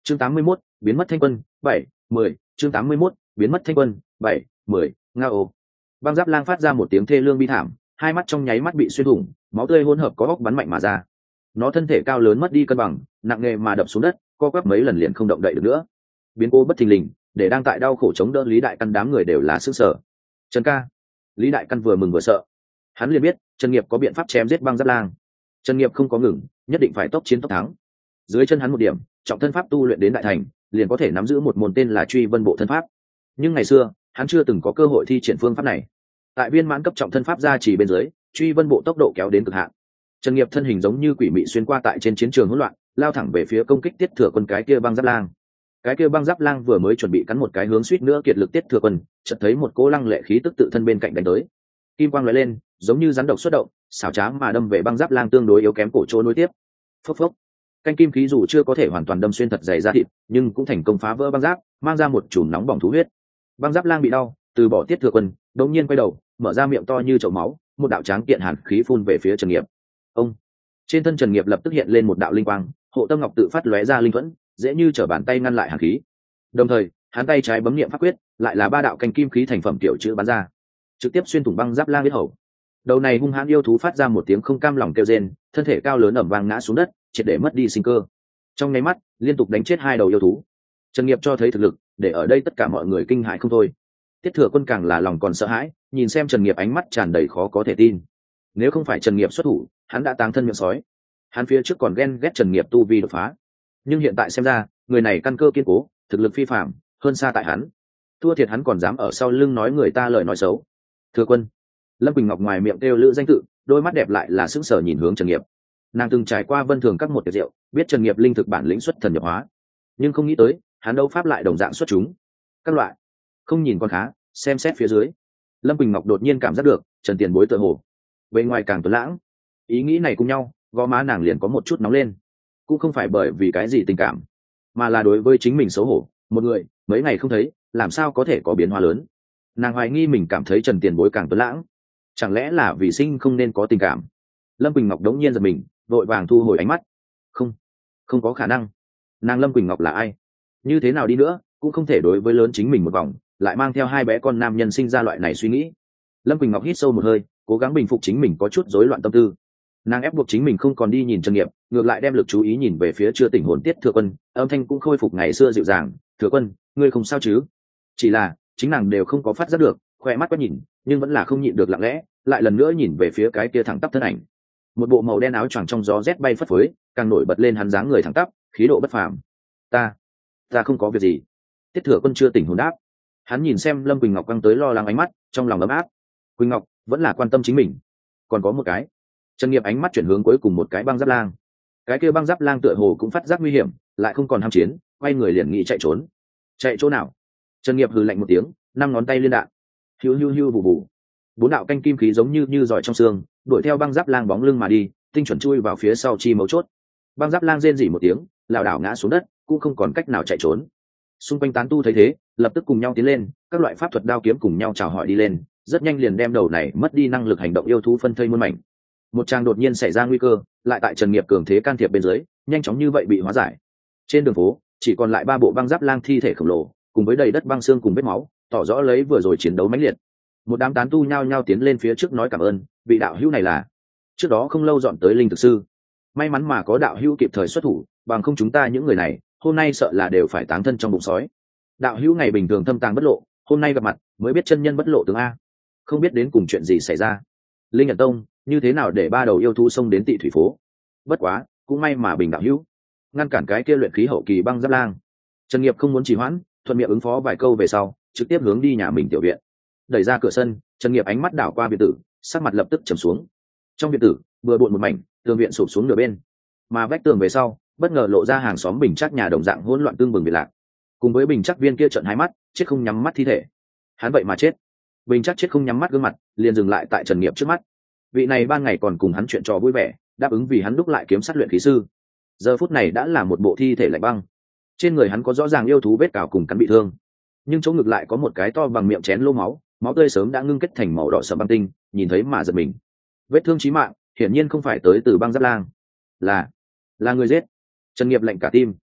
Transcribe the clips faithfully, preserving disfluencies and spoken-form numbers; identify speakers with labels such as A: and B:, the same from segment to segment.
A: chương tám mươi mốt biến mất thanh quân bảy mười chương tám mươi mốt biến mất thanh quân bảy mười nga ô. Băng giáp lang phát ra một tiếng thê lương bi thảm, hai mắt trong nháy mắt bị xuyên thủng, máu tươi hỗn hợp có óc bắn mạnh mà ra. Nó thân thể cao lớn mất đi cân bằng, nặng nề mà đập xuống đất, co quắp mấy lần liền không động đậy được nữa. Biến cố bất thình lình, để đang tại đau khổ chống đỡ Lý Đại Căn đám người đều là sức sở. Trần ca. Lý Đại Căn vừa mừng vừa sợ. Hắn liền biết Trần Nghiệp có biện pháp chém giết băng giáp lang. Trần Nghiệp không có ngừng, nhất định phải tốc chiến tốc thắng. Dưới chân hắn một điểm, trọng thân pháp tu luyện đến đại thành, liền có thể nắm giữ một môn tên là Truy Vân Bộ thân pháp. Nhưng ngày xưa, hắn chưa từng có cơ hội thi triển phương pháp này. Tại viên mãn cấp trọng thân pháp gia trì bên dưới, Truy Vân Bộ tốc độ kéo đến cực hạn. Trần Nghiệp thân hình giống như quỷ mị xuyên qua tại trên chiến trường hỗn loạn, lao thẳng về phía công kích Tiết Thừa Quân cái kia băng giáp lang. Cái kia băng giáp lang vừa mới chuẩn bị cắn một cái hướng suýt nữa kiệt lực Tiết Thừa Quân, chợt thấy một cỗ lăng lệ khí tức tự thân bên cạnh đánh tới. Kim quang lóe lên, giống như rắn độc xuất động, xảo trá mà đâm về băng giáp lang tương đối yếu kém cổ chỗ nối tiếp. Phốc phốc. Canh kim khí dù chưa có thể hoàn toàn đâm xuyên thật dày da thịt, nhưng cũng thành công phá vỡ băng giáp, mang ra một chùm nóng bỏng thú huyết. Băng giáp lang bị đau, từ bỏ Tiết Thừa Quân, đột nhiên quay đầu, mở ra miệng to như chậu máu, một đạo tráng kiện hàn khí phun về phía Trần Nghiệp. Ông. Trên thân Trần Nghiệp lập tức hiện lên một đạo linh quang, hộ tâm ngọc tự phát lóe ra linh thuẫn, dễ như trở bàn tay ngăn lại hàn khí. Đồng thời, hắn tay trái bấm niệm pháp quyết, lại là ba đạo canh kim khí thành phẩm tiểu chữ bắn ra, trực tiếp xuyên thủng băng giáp lang huyết hầu. Đầu này hung hãn yêu thú phát ra một tiếng không cam lòng kêu rên, thân thể cao lớn ẩm vang ngã xuống đất, triệt để mất đi sinh cơ. Trong nháy mắt, liên tục đánh chết hai đầu yêu thú. Trần Nghiệp cho thấy thực lực, để ở đây tất cả mọi người kinh hãi không thôi. Tiết Thừa Quân càng là lòng còn sợ hãi, nhìn xem Trần Nghiệp ánh mắt tràn đầy khó có thể tin. Nếu không phải Trần Nghiệp xuất thủ, hắn đã táng thân miệng sói. Hắn phía trước còn ghen ghét Trần Nghiệp tu vi đột phá, nhưng hiện tại xem ra, người này căn cơ kiên cố, thực lực phi phàm, hơn xa tại hắn. Thua thiệt hắn còn dám ở sau lưng nói người ta lời nói xấu. Thừa Quân. Lâm Quỳnh Ngọc ngoài miệng kêu lữ danh tự, đôi mắt đẹp lại là sững sờ nhìn hướng Trần Nghiệp. Nàng từng trải qua Vân Thường các một tiệc rượu, biết Trần Nghiệp linh thực bản lĩnh xuất thần nhập hóa, nhưng không nghĩ tới hắn đấu pháp lại đồng dạng xuất chúng. Các loại không nhìn con khá, xem xét phía dưới, Lâm Quỳnh Ngọc đột nhiên cảm giác được Trần Tiền Bối tựa hồ bên ngoài càng tuấn lãng. Ý nghĩ này cùng nhau, gò má nàng liền có một chút nóng lên, cũng không phải bởi vì cái gì tình cảm, mà là đối với chính mình xấu hổ. Một người mấy ngày không thấy, làm sao có thể có biến hóa lớn. Nàng hoài nghi mình cảm thấy Trần Tiền Bối càng tuấn lãng, chẳng lẽ là vì sinh không nên có tình cảm. Lâm Quỳnh Ngọc đống nhiên giật mình, vội vàng thu hồi ánh mắt. Không, không có khả năng. Nàng Lâm Quỳnh Ngọc là ai? Như thế nào đi nữa cũng không thể đối với lớn chính mình một vòng, lại mang theo hai bé con nam nhân sinh ra loại này suy nghĩ. Lâm Quỳnh Ngọc hít sâu một hơi, cố gắng bình phục chính mình có chút rối loạn tâm tư. Nàng ép buộc chính mình không còn đi nhìn Trần Nghiệp, ngược lại đem lực chú ý nhìn về phía chưa tỉnh hồn Tiết Thừa Quân, âm thanh cũng khôi phục ngày xưa dịu dàng. Thừa Quân, ngươi không sao chứ? Chỉ là chính nàng đều không có phát giác được, khoe mắt có nhìn, nhưng vẫn là không nhịn được lặng lẽ, lại lần nữa nhìn về phía cái kia thẳng tắp thân ảnh. Một bộ màu đen áo choàng trong gió rét bay phất phới, càng nổi bật lên hắn dáng người thẳng tắp, khí độ bất phàm. Ta, ta không có việc gì. Tiết Thừa Quân chưa tỉnh hồn đáp. Hắn nhìn xem Lâm Quỳnh Ngọc quăng tới lo lắng ánh mắt, trong lòng ấm áp. Quỳnh Ngọc vẫn là quan tâm chính mình. Còn có một cái. Trần Nghiệp ánh mắt chuyển hướng cuối cùng một cái băng giáp lang. Cái kia băng giáp lang tựa hồ cũng phát giác nguy hiểm, lại không còn ham chiến, quay người liền nghĩ chạy trốn. Chạy chỗ nào? Trần Nghiệp hừ lạnh một tiếng, năm ngón tay liên đạn. Hiu hiu hiu vụ vụ. Bốn đạo canh kim khí giống như như giỏi trong xương, đuổi theo băng giáp lang bóng lưng mà đi, tinh chuẩn chui vào phía sau chi mấu chốt. Băng giáp lang rên rỉ một tiếng, lảo đảo ngã xuống đất, cũng không còn cách nào chạy trốn. Xung quanh tán tu thấy thế, lập tức cùng nhau tiến lên, các loại pháp thuật đao kiếm cùng nhau chào hỏi đi lên, rất nhanh liền đem đầu này mất đi năng lực hành động yêu thú phân thây muôn mảnh. Một trang đột nhiên xảy ra nguy cơ, lại tại Trần Nghiệp cường thế can thiệp bên dưới, nhanh chóng như vậy bị hóa giải. Trên đường phố, chỉ còn lại ba bộ băng giáp lang thi thể khổng lồ, cùng với đầy đất băng xương cùng vết máu, tỏ rõ lấy vừa rồi chiến đấu mãnh liệt. Một đám tán tu nhao nhao tiến lên phía trước nói cảm ơn, vị đạo hữu này là trước đó không lâu dọn tới linh thực sư, may mắn mà có đạo hữu kịp thời xuất thủ, bằng không chúng ta những người này hôm nay sợ là đều phải táng thân trong bụng sói. Đạo hữu ngày bình thường thâm tàng bất lộ, hôm nay gặp mặt mới biết chân nhân bất lộ tướng a, không biết đến cùng chuyện gì xảy ra. Linh Nhật Tông như thế nào để ba đầu yêu thú xông đến Tị Thủy phố? Bất quá cũng may mà Bình đạo hữu ngăn cản cái kia luyện khí hậu kỳ băng giáp lang. Trần Nghiệp không muốn trì hoãn, thuận miệng ứng phó vài câu về sau, trực tiếp hướng đi nhà mình tiểu viện. Đẩy ra cửa sân, Trần Nghiệp ánh mắt đảo qua viện tử, sắc mặt lập tức trầm xuống. Trong viện tử vừa bộn một mảnh, tường viện sụp xuống nửa bên, mà vách tường về sau bất ngờ lộ ra hàng xóm Bình Trắc nhà đồng dạng hỗn loạn tương bừng biệt lạc. Cùng với Bình Trắc viên kia trợn hai mắt chết không nhắm mắt thi thể, hắn vậy mà chết. Bình Trắc chết không nhắm mắt gương mặt liền dừng lại tại Trần Nghiệp trước mắt. Vị này ban ngày còn cùng hắn chuyện trò vui vẻ, đáp ứng vì hắn đúc lại kiếm sắt luyện khí sư, giờ phút này đã là một bộ thi thể lạnh băng. Trên người hắn có rõ ràng yêu thú vết cào cùng cắn bị thương, nhưng chỗ ngực lại có một cái to bằng miệng chén lô máu, máu tươi sớm đã ngưng kết thành màu đỏ sẫm băng tinh, nhìn thấy mà giật mình. Vết thương chí mạng hiển nhiên không phải tới từ băng giáp lang, là là người giết. Trần Nghiệp lạnh cả tim.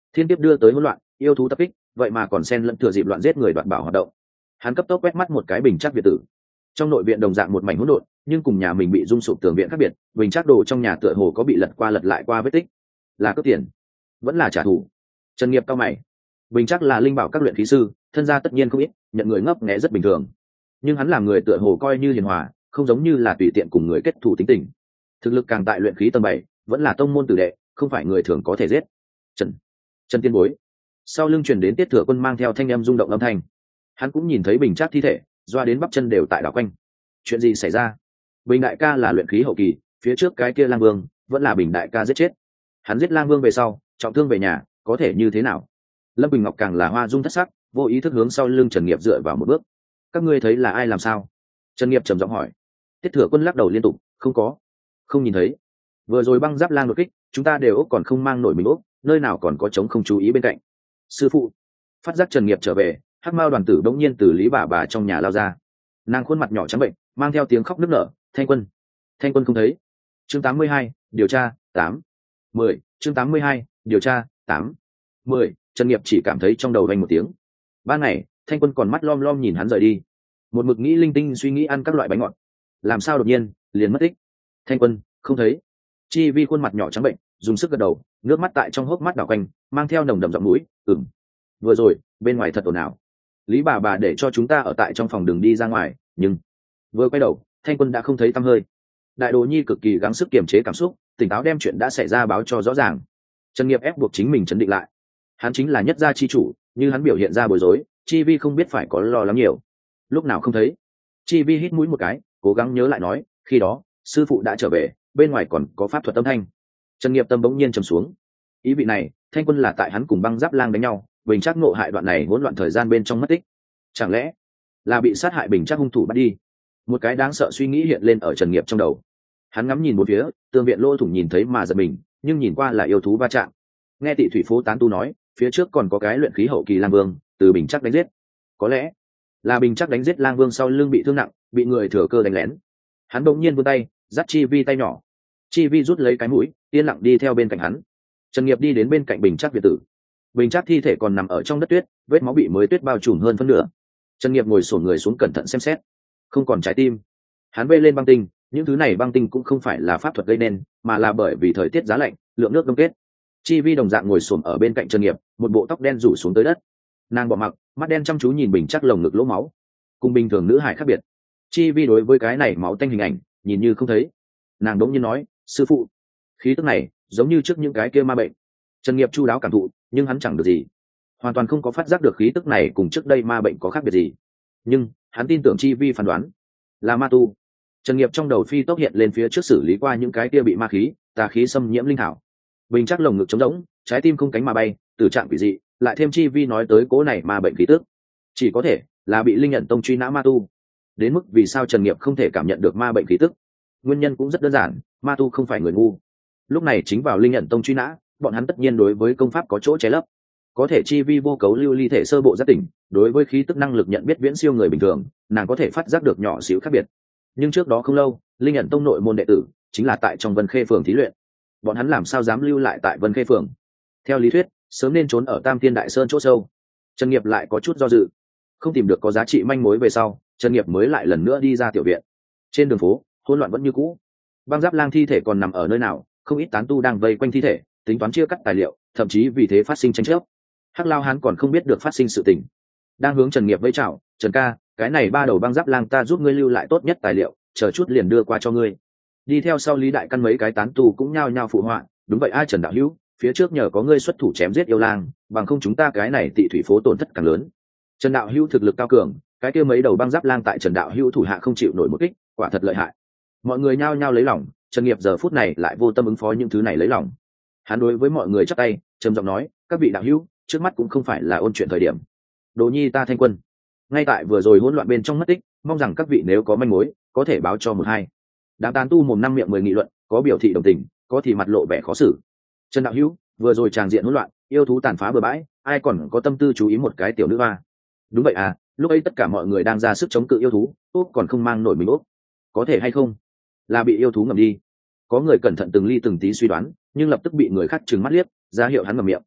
A: thiên kiếp đưa tới hỗn loạn, yêu thú tập kích, vậy mà còn xen lẫn thừa dịp loạn giết người đoạt bảo hoạt động. Hắn cấp tốc quét mắt một cái bình chắc việt tử. Trong nội viện đồng dạng một mảnh hỗn độn, nhưng cùng nhà mình bị rung sụp tường viện khác biệt, bình chắc đồ trong nhà tựa hồ có bị lật qua lật lại qua vết tích. Là cướp tiền, vẫn là trả thù? Trần Nghiệp cao mày. Bình chắc là linh bảo các luyện khí sư, thân gia tất nhiên không ít, nhận người ngấp nghé rất bình thường. Nhưng hắn làm người tựa hồ coi như hiền hòa, không giống như là tùy tiện cùng người kết thù tính tình. Thực lực càng tại luyện khí tầng bảy, vẫn là tông môn tử đệ, không phải người thường có thể giết. Trần, Trần Tiên Bối. Sau lưng truyền đến Tiết Thừa Quân mang theo thanh em rung động âm thanh. Hắn cũng nhìn thấy bình chắc thi thể, doa đến bắp chân đều tại đảo quanh. Chuyện gì xảy ra? Bình đại ca là luyện khí hậu kỳ, phía trước cái kia Lang Vương vẫn là Bình đại ca giết chết. Hắn giết Lang Vương về sau, trọng thương về nhà, có thể như thế nào? Lâm Bình Ngọc càng là hoa dung thất sắc, vô ý thức hướng sau lưng Trần Nghiệp dựa vào một bước. Các ngươi thấy là ai làm sao? Trần Nghiệp trầm giọng hỏi. Tiết Thừa Quân lắc đầu liên tục, không có, không nhìn thấy. Vừa rồi băng giáp lang đột kích, chúng ta đều ốc còn không mang nổi mình ốc, nơi nào còn có trống không chú ý bên cạnh. Sư phụ. Phát giác Trần Nghiệp trở về, Hắc Mao đoàn tử đống nhiên từ Lý bà bà trong nhà lao ra. Nàng khuôn mặt nhỏ trắng bệnh, mang theo tiếng khóc nức nở. Thanh Quân, Thanh Quân không thấy. Chương tám mươi hai, điều tra tám. mười. Chương tám mươi hai, điều tra tám. mười. Trần Nghiệp chỉ cảm thấy trong đầu vang một tiếng. Ban ngày, Thanh Quân còn mắt lom lom nhìn hắn rời đi, một mực nghĩ linh tinh suy nghĩ ăn các loại bánh ngọt, làm sao đột nhiên liền mất tích. Thanh Quân không thấy. Chi Vi khuôn mặt nhỏ trắng bệnh, dùng sức gật đầu, nước mắt tại trong hốc mắt đảo quanh, mang theo nồng đậm giọng mũi. Ừm, vừa rồi bên ngoài thật ồn ào, Lý bà bà để cho chúng ta ở tại trong phòng đừng đi ra ngoài, nhưng vừa quay đầu, Thanh Quân đã không thấy tăm hơi. Đại Đồ Nhi cực kỳ gắng sức kiềm chế cảm xúc, tỉnh táo đem chuyện đã xảy ra báo cho rõ ràng. Trần Nghiệp ép buộc chính mình trấn định lại. Hắn chính là nhất gia chi chủ, như hắn biểu hiện ra bối rối, Chi Vi không biết phải có lo lắng nhiều. Lúc nào không thấy? Chi Vi hít mũi một cái, cố gắng nhớ lại nói, khi đó sư phụ đã trở về, bên ngoài còn có pháp thuật âm thanh. Trần Nghiệp tâm bỗng nhiên trầm xuống. Ý vị này, Thanh Quân là tại hắn cùng băng giáp lang đánh nhau, bình chắc ngộ hại đoạn này hỗn loạn thời gian bên trong mất tích. Chẳng lẽ là bị sát hại bình chắc hung thủ bắt đi? Một cái đáng sợ suy nghĩ hiện lên ở Trần Nghiệp trong đầu. Hắn ngắm nhìn một phía, tường viện lỗ thủng nhìn thấy mà giật mình, nhưng nhìn qua là yêu thú va chạm. Nghe Tị Thủy Phố tán tu nói, phía trước còn có cái luyện khí hậu kỳ lang vương từ bình chắc đánh giết. Có lẽ là bình chắc đánh giết lang vương sau lưng bị thương nặng, bị người thừa cơ đánh lén. Hắn bỗng nhiên vươn tay, dắt Chi Vi tay nhỏ. Chi Vi rút lấy cái mũi, yên lặng đi theo bên cạnh hắn. Trần Nghiệp đi đến bên cạnh bình chắc việt tử. Bình chắc thi thể còn nằm ở trong đất tuyết, vết máu bị mới tuyết bao trùm hơn phân nửa. Trần Nghiệp ngồi xổm người xuống cẩn thận xem xét, không còn trái tim. Hắn vây lên băng tinh, những thứ này băng tinh cũng không phải là pháp thuật gây nên, mà là bởi vì thời tiết giá lạnh, lượng nước đông kết. Chi Vi đồng dạng ngồi xổm ở bên cạnh Trần Nghiệp, một bộ tóc đen rủ xuống tới đất. Nàng bỏ mặc, mắt đen chăm chú nhìn bình chắc lồng ngực lỗ máu, cùng bình thường nữ hải khác biệt. Chi Vi đối với cái này máu tanh hình ảnh nhìn như không thấy. Nàng đống nhiên nói, sư phụ, khí tức này giống như trước những cái kia ma bệnh. Trần Nghiệp chu đáo cảm thụ, nhưng hắn chẳng được gì, hoàn toàn không có phát giác được khí tức này cùng trước đây ma bệnh có khác biệt gì. Nhưng hắn tin tưởng Chi Vi phán đoán là ma tu. Trần Nghiệp trong đầu phi tốc hiện lên phía trước xử lý qua những cái kia bị ma khí, tà khí xâm nhiễm linh thảo. Bình chắc lồng ngực trống rỗng, trái tim không cánh mà bay, từ trạng quỷ dị, lại thêm Chi Vi nói tới cố này ma bệnh khí tức, chỉ có thể là bị linh nhận tông truy nã ma tu. Đến mức vì sao Trần Nghiệp không thể cảm nhận được ma bệnh khí tức, nguyên nhân cũng rất đơn giản, ma tu không phải người ngu. Lúc này chính vào linh nhận tông truy nã, bọn hắn tất nhiên đối với công pháp có chỗ che lấp. Có thể Chi Vi vô cấu lưu ly thể sơ bộ giác tỉnh, đối với khí tức năng lực nhận biết viễn siêu người bình thường, nàng có thể phát giác được nhỏ xíu khác biệt. Nhưng trước đó không lâu, linh nhận tông nội môn đệ tử chính là tại trong Vân Khê phường thí luyện, bọn hắn làm sao dám lưu lại tại Vân Khê phường? Theo lý thuyết sớm nên trốn ở Tam Thiên Đại Sơn chỗ sâu. Trần Nghiệp lại có chút do dự, không tìm được có giá trị manh mối về sau, Trần Nghiệp mới lại lần nữa đi ra tiểu viện. Trên đường phố hỗn loạn vẫn như cũ, băng giáp lang thi thể còn nằm ở nơi nào, không ít tán tu đang vây quanh thi thể, tính toán chia cắt tài liệu, thậm chí vì thế phát sinh tranh chấp. Hắc Lao Hán còn không biết được phát sinh sự tình, đang hướng Trần Nghiệp vẫy chào, Trần ca, cái này ba đầu băng giáp lang ta giúp ngươi lưu lại tốt nhất tài liệu, chờ chút liền đưa qua cho ngươi. Đi theo sau Lý Đại Căn mấy cái tán tu cũng nhao nhao phụ họa, đúng vậy ai Trần đạo hữu, phía trước nhờ có ngươi xuất thủ chém giết yêu lang, bằng không chúng ta cái này Tị Thủy Phố tổn thất càng lớn. Trần đạo hữu thực lực cao cường, cái kia mấy đầu băng giáp lang tại Trần đạo hữu thủ hạ không chịu nổi một kích, quả thật lợi hại. Mọi người nhao nhao lấy lòng, Trần Nghiệp giờ phút này lại vô tâm ứng phó những thứ này lấy lòng. Hắn đối với mọi người chắp tay, trầm giọng nói, các vị đạo hữu, trước mắt cũng không phải là ôn chuyện thời điểm. Đồ Nhi ta Thanh Quân ngay tại vừa rồi hỗn loạn bên trong mất tích, mong rằng các vị nếu có manh mối có thể báo cho một hai. Đám tán tu mồm năm miệng mười nghị luận, có biểu thị đồng tình, có thì mặt lộ vẻ khó xử. Trần đạo hữu, vừa rồi tràng diện hỗn loạn, yêu thú tàn phá bừa bãi, ai còn có tâm tư chú ý một cái tiểu nữ hoa? Đúng vậy à, lúc ấy tất cả mọi người đang ra sức chống cự yêu thú, úp còn không mang nổi mình úp, có thể hay không là bị yêu thú ngầm đi? Có người cẩn thận từng ly từng tí suy đoán, nhưng lập tức bị người khác trừng mắt liếc, ra hiệu hắn ngậm miệng.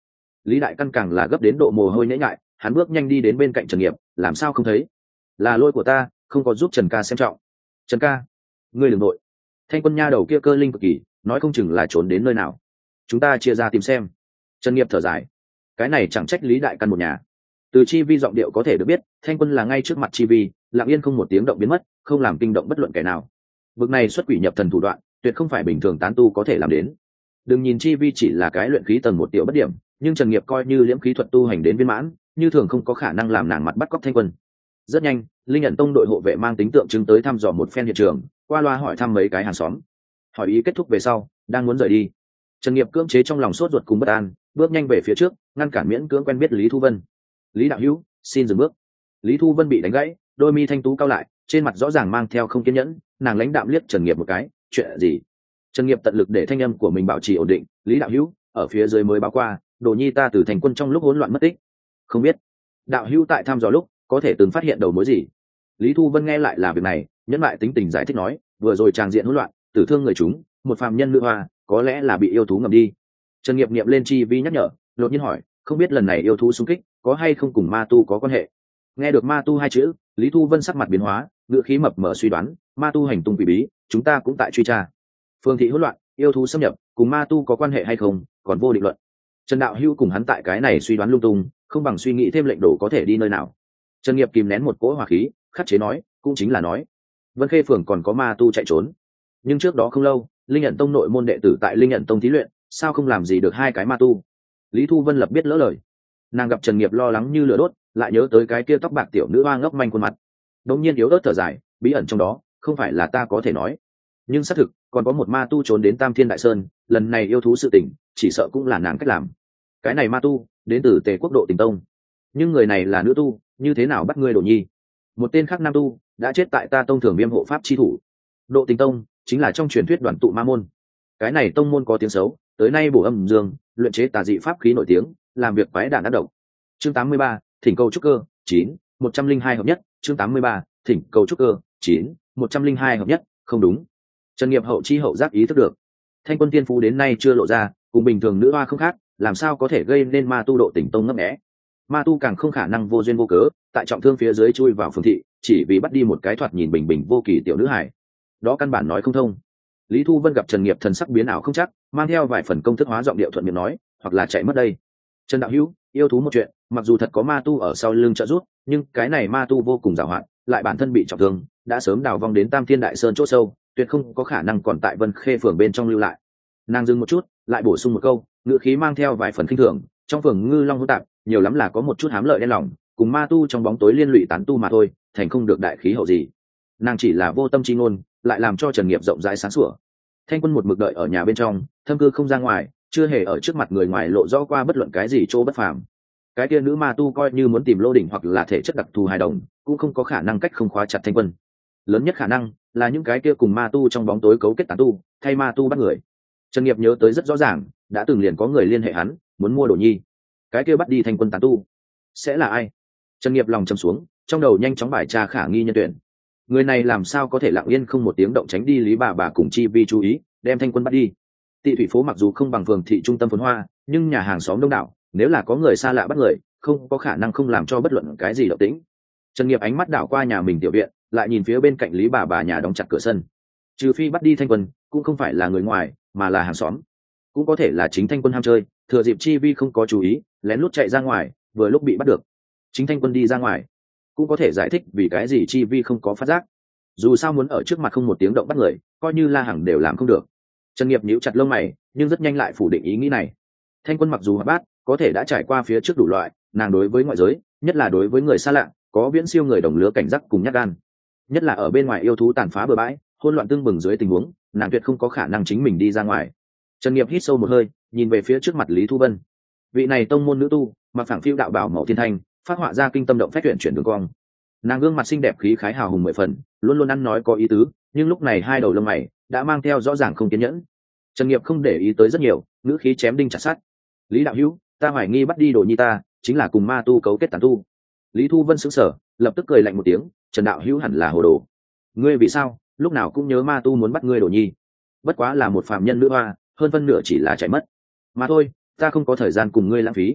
A: Lý đại căn càng là gấp đến độ mồ hôi nhễ nhại, hắn bước nhanh đi đến bên cạnh Trần Nghiệp, làm sao không thấy? Là lỗi của ta, không có giúp Trần ca xem trọng. Trần ca, ngươi đừng nội. Thanh Quân nha đầu kia cơ linh cực kỳ, nói không chừng là trốn đến nơi nào. Chúng ta chia ra tìm xem. Trần Nghiệp thở dài, cái này chẳng trách Lý đại căn một nhà. Từ chi vi giọng điệu có thể được biết, Thanh Quân là ngay trước mặt chi vi, lặng yên không một tiếng động biến mất, không làm kinh động bất luận kẻ nào. Vực này xuất quỷ nhập thần thủ đoạn, tuyệt không phải bình thường tán tu có thể làm đến. Đừng nhìn chi vi chỉ là cái luyện khí tầng một tiểu bất điểm, nhưng Trần Nghiệp coi như liễm khí thuật tu hành đến viên mãn, như thường không có khả năng làm nàng mặt bắt cóc Thanh Quân. Rất nhanh, Linh nhận tông đội hộ vệ mang tính tượng trưng tới thăm dò một phen hiện trường, qua loa hỏi thăm mấy cái hàng xóm. Hỏi ý kết thúc về sau, đang muốn rời đi. Trần Nghiệp cưỡng chế trong lòng sốt ruột cùng bất an, bước nhanh về phía trước, ngăn cản miễn cưỡng quen biết Lý Thu Vân. Lý đạo hữu, xin dừng bước. Lý Thu Vân bị đánh gãy, đôi mi thanh tú cao lại, trên mặt rõ ràng mang theo không kiên nhẫn, nàng lãnh đạm liếc Trần Nghiệp một cái, chuyện gì? Trần Nghiệp tận lực để thanh âm của mình bảo trì ổn định. Lý đạo hữu, ở phía dưới mới báo qua, đồ nhi ta từ thành quân trong lúc hỗn loạn mất tích. Không biết đạo hữu tại thăm dò lúc có thể từng phát hiện đầu mối gì? Lý Thu Vân nghe lại là việc này, nhẫn lại tính tình giải thích nói, vừa rồi tràng diện hỗn loạn, tử thương người chúng, một phàm nhân nữ hoa, có lẽ là bị yêu thú ngầm đi. Trần Nghiệp niệm lên chi vi nhắc nhở, đột nhiên hỏi, không biết lần này yêu thú xung kích có hay không cùng ma tu có quan hệ? Nghe được ma tu hai chữ, Lý Thu Vân sắc mặt biến hóa, ngữ khí mập mờ suy đoán, ma tu hành tung quỷ bí, chúng ta cũng tại truy tra. Phương thị hỗn loạn, yêu thú xâm nhập, cùng ma tu có quan hệ hay không, còn vô định luận. Trần đạo hữu cùng hắn tại cái này suy đoán lung tung, không bằng suy nghĩ thêm lệnh đồ có thể đi nơi nào. Trần Nghiệp kìm nén một cỗ hỏa khí, khắc chế nói, cũng chính là nói, Vân Khê phường còn có ma tu chạy trốn. Nhưng trước đó không lâu, Linh nhận tông nội môn đệ tử tại Linh nhận tông thí luyện, sao không làm gì được hai cái ma tu? Lý Thu Vân lập biết lỡ lời. Nàng gặp Trần Nghiệp lo lắng như lửa đốt, lại nhớ tới cái kia tóc bạc tiểu nữ hoa ngốc manh khuôn mặt, đột nhiên yếu ớt thở dài, bí ẩn trong đó không phải là ta có thể nói. Nhưng xác thực còn có một ma tu trốn đến Tam Thiên Đại Sơn, lần này yêu thú sự tình chỉ sợ cũng là nàng cách làm. Cái này ma tu đến từ Tề Quốc Độ Tình Tông, nhưng người này là nữ tu, như thế nào bắt ngươi Đồ nhi? Một tên khác nam tu đã chết tại ta tông thường viêm hộ pháp chi thủ. Độ Tình Tông chính là trong truyền thuyết đoàn tụ ma môn. Cái này tông môn có tiếng xấu, tới nay bổ âm dương, luyện chế tà dị pháp khí nổi tiếng, làm việc quái đản ác độc. Chương tám mươi ba, thỉnh cầu trúc cơ, chín, một trăm linh hai hợp nhất. Chương tám mươi ba, thỉnh cầu trúc cơ, chín, một trăm linh hai hợp nhất. Không đúng. Trần Nghiệp hậu chi hậu giác ý thức được, Thanh Quân tiên phú đến nay chưa lộ ra, cùng bình thường nữ hoa không khác, làm sao có thể gây nên ma tu Độ Tình Tông ngấp nghé. Ma tu càng không khả năng vô duyên vô cớ tại trọng thương phía dưới chui vào phường thị, chỉ vì bắt đi một cái thoạt nhìn bình bình vô kỳ tiểu nữ hài, đó căn bản nói không thông. Lý Thu Vân gặp Trần Nghiệp thần sắc biến ảo không chắc, mang theo vài phần công thức hóa giọng điệu thuận miệng nói, hoặc là chạy mất đây. Trần đạo hữu, yêu thú một chuyện, mặc dù thật có ma tu ở sau lưng trợ giúp, nhưng cái này ma tu vô cùng giàu hạn, lại bản thân bị trọng thương, đã sớm đào vong đến Tam Thiên Đại Sơn chỗ sâu, tuyệt không có khả năng còn tại Vân Khê phường bên trong lưu lại. Nàng dừng một chút, lại bổ sung một câu, ngữ khí mang theo vài phần khinh thường, trong phường ngư long hỗn tạp, nhiều lắm là có một chút hám lợi đen lòng, cùng ma tu trong bóng tối liên lụy tán tu mà thôi, thành không được đại khí hậu gì. Nàng chỉ là vô tâm chi ngôn, lại làm cho Trần Nghiệp rộng rãi sáng sủa. Thanh Quân một mực đợi ở nhà bên trong, thâm cư không ra ngoài, chưa hề ở trước mặt người ngoài lộ rõ qua bất luận cái gì chỗ bất phàm. Cái kia nữ ma tu coi như muốn tìm lô đỉnh hoặc là thể chất đặc thù hài đồng, cũng không có khả năng cách không khóa chặt Thanh Quân. Lớn nhất khả năng là những cái kia cùng ma tu trong bóng tối cấu kết tán tu, thay ma tu bắt người. Trần Nghiệp nhớ tới rất rõ ràng, đã từng liền có người liên hệ hắn, muốn mua Đồ nhi. Cái kia bắt đi Thanh Quân tán tu, sẽ là ai? Trần Nghiệp lòng trầm xuống, trong đầu nhanh chóng bài tra khả nghi nhân tuyển. Người này làm sao có thể lặng yên không một tiếng động tránh đi Lý bà bà cùng chi vi chú ý, đem Thanh Quân bắt đi? Tị thủy phố mặc dù không bằng phường thị trung tâm phồn hoa, nhưng nhà hàng xóm đông đảo, nếu là có người xa lạ bắt người, không có khả năng không làm cho bất luận cái gì động tĩnh. Trần Nghiệp ánh mắt đảo qua nhà mình tiểu viện, lại nhìn phía bên cạnh Lý bà bà nhà đóng chặt cửa sân. Trừ phi bắt đi Thanh Quân, cũng không phải là người ngoài, mà là hàng xóm. Cũng có thể là chính Thanh Quân ham chơi, thừa dịp chi vi không có chú ý, lén lút chạy ra ngoài, vừa lúc bị bắt được. Chính Thanh Quân đi ra ngoài, cũng có thể giải thích vì cái gì chi vi không có phát giác. Dù sao muốn ở trước mặt không một tiếng động bắt người, coi như La Hằng đều làm không được. Trần Nghiệp nhíu chặt lông mày, nhưng rất nhanh lại phủ định ý nghĩ này. Thanh Quân mặc dù hoạt bát, có thể đã trải qua phía trước đủ loại, nàng đối với ngoại giới, nhất là đối với người xa lạ, có viễn siêu người đồng lứa cảnh giác cùng nhát gan. Nhất là ở bên ngoài yêu thú tàn phá bừa bãi, hỗn loạn tương bừng dưới tình huống, nàng tuyệt không có khả năng chính mình đi ra ngoài. Trần Nghiệp hít sâu một hơi, nhìn về phía trước mặt Lý Thu Vân. Vị này tông môn nữ tu, mặc phảng phiu đạo bảo màu thiên thanh, phát họa ra kinh tâm động phách tuyển chuyển đường cong. Nàng gương mặt xinh đẹp khí khái hào hùng mười phần, luôn luôn ăn nói có ý tứ, nhưng lúc này hai đầu lông mày đã mang theo rõ ràng không kiên nhẫn. Trần Nghiệp không để ý tới rất nhiều, ngữ khí chém đinh chặt sắt. Lý đạo hữu, ta hoài nghi bắt đi Đồ nhi ta chính là cùng ma tu cấu kết tán tu. Lý Thu Vân sững sờ, lập tức cười lạnh một tiếng, Trần đạo hữu hẳn là hồ đồ. Ngươi vì sao lúc nào cũng nhớ ma tu muốn bắt ngươi Đồ nhi? Bất quá là một phàm nhân nữ hoa, hơn phân nửa chỉ là chạy mất mà thôi, ta không có thời gian cùng ngươi lãng phí,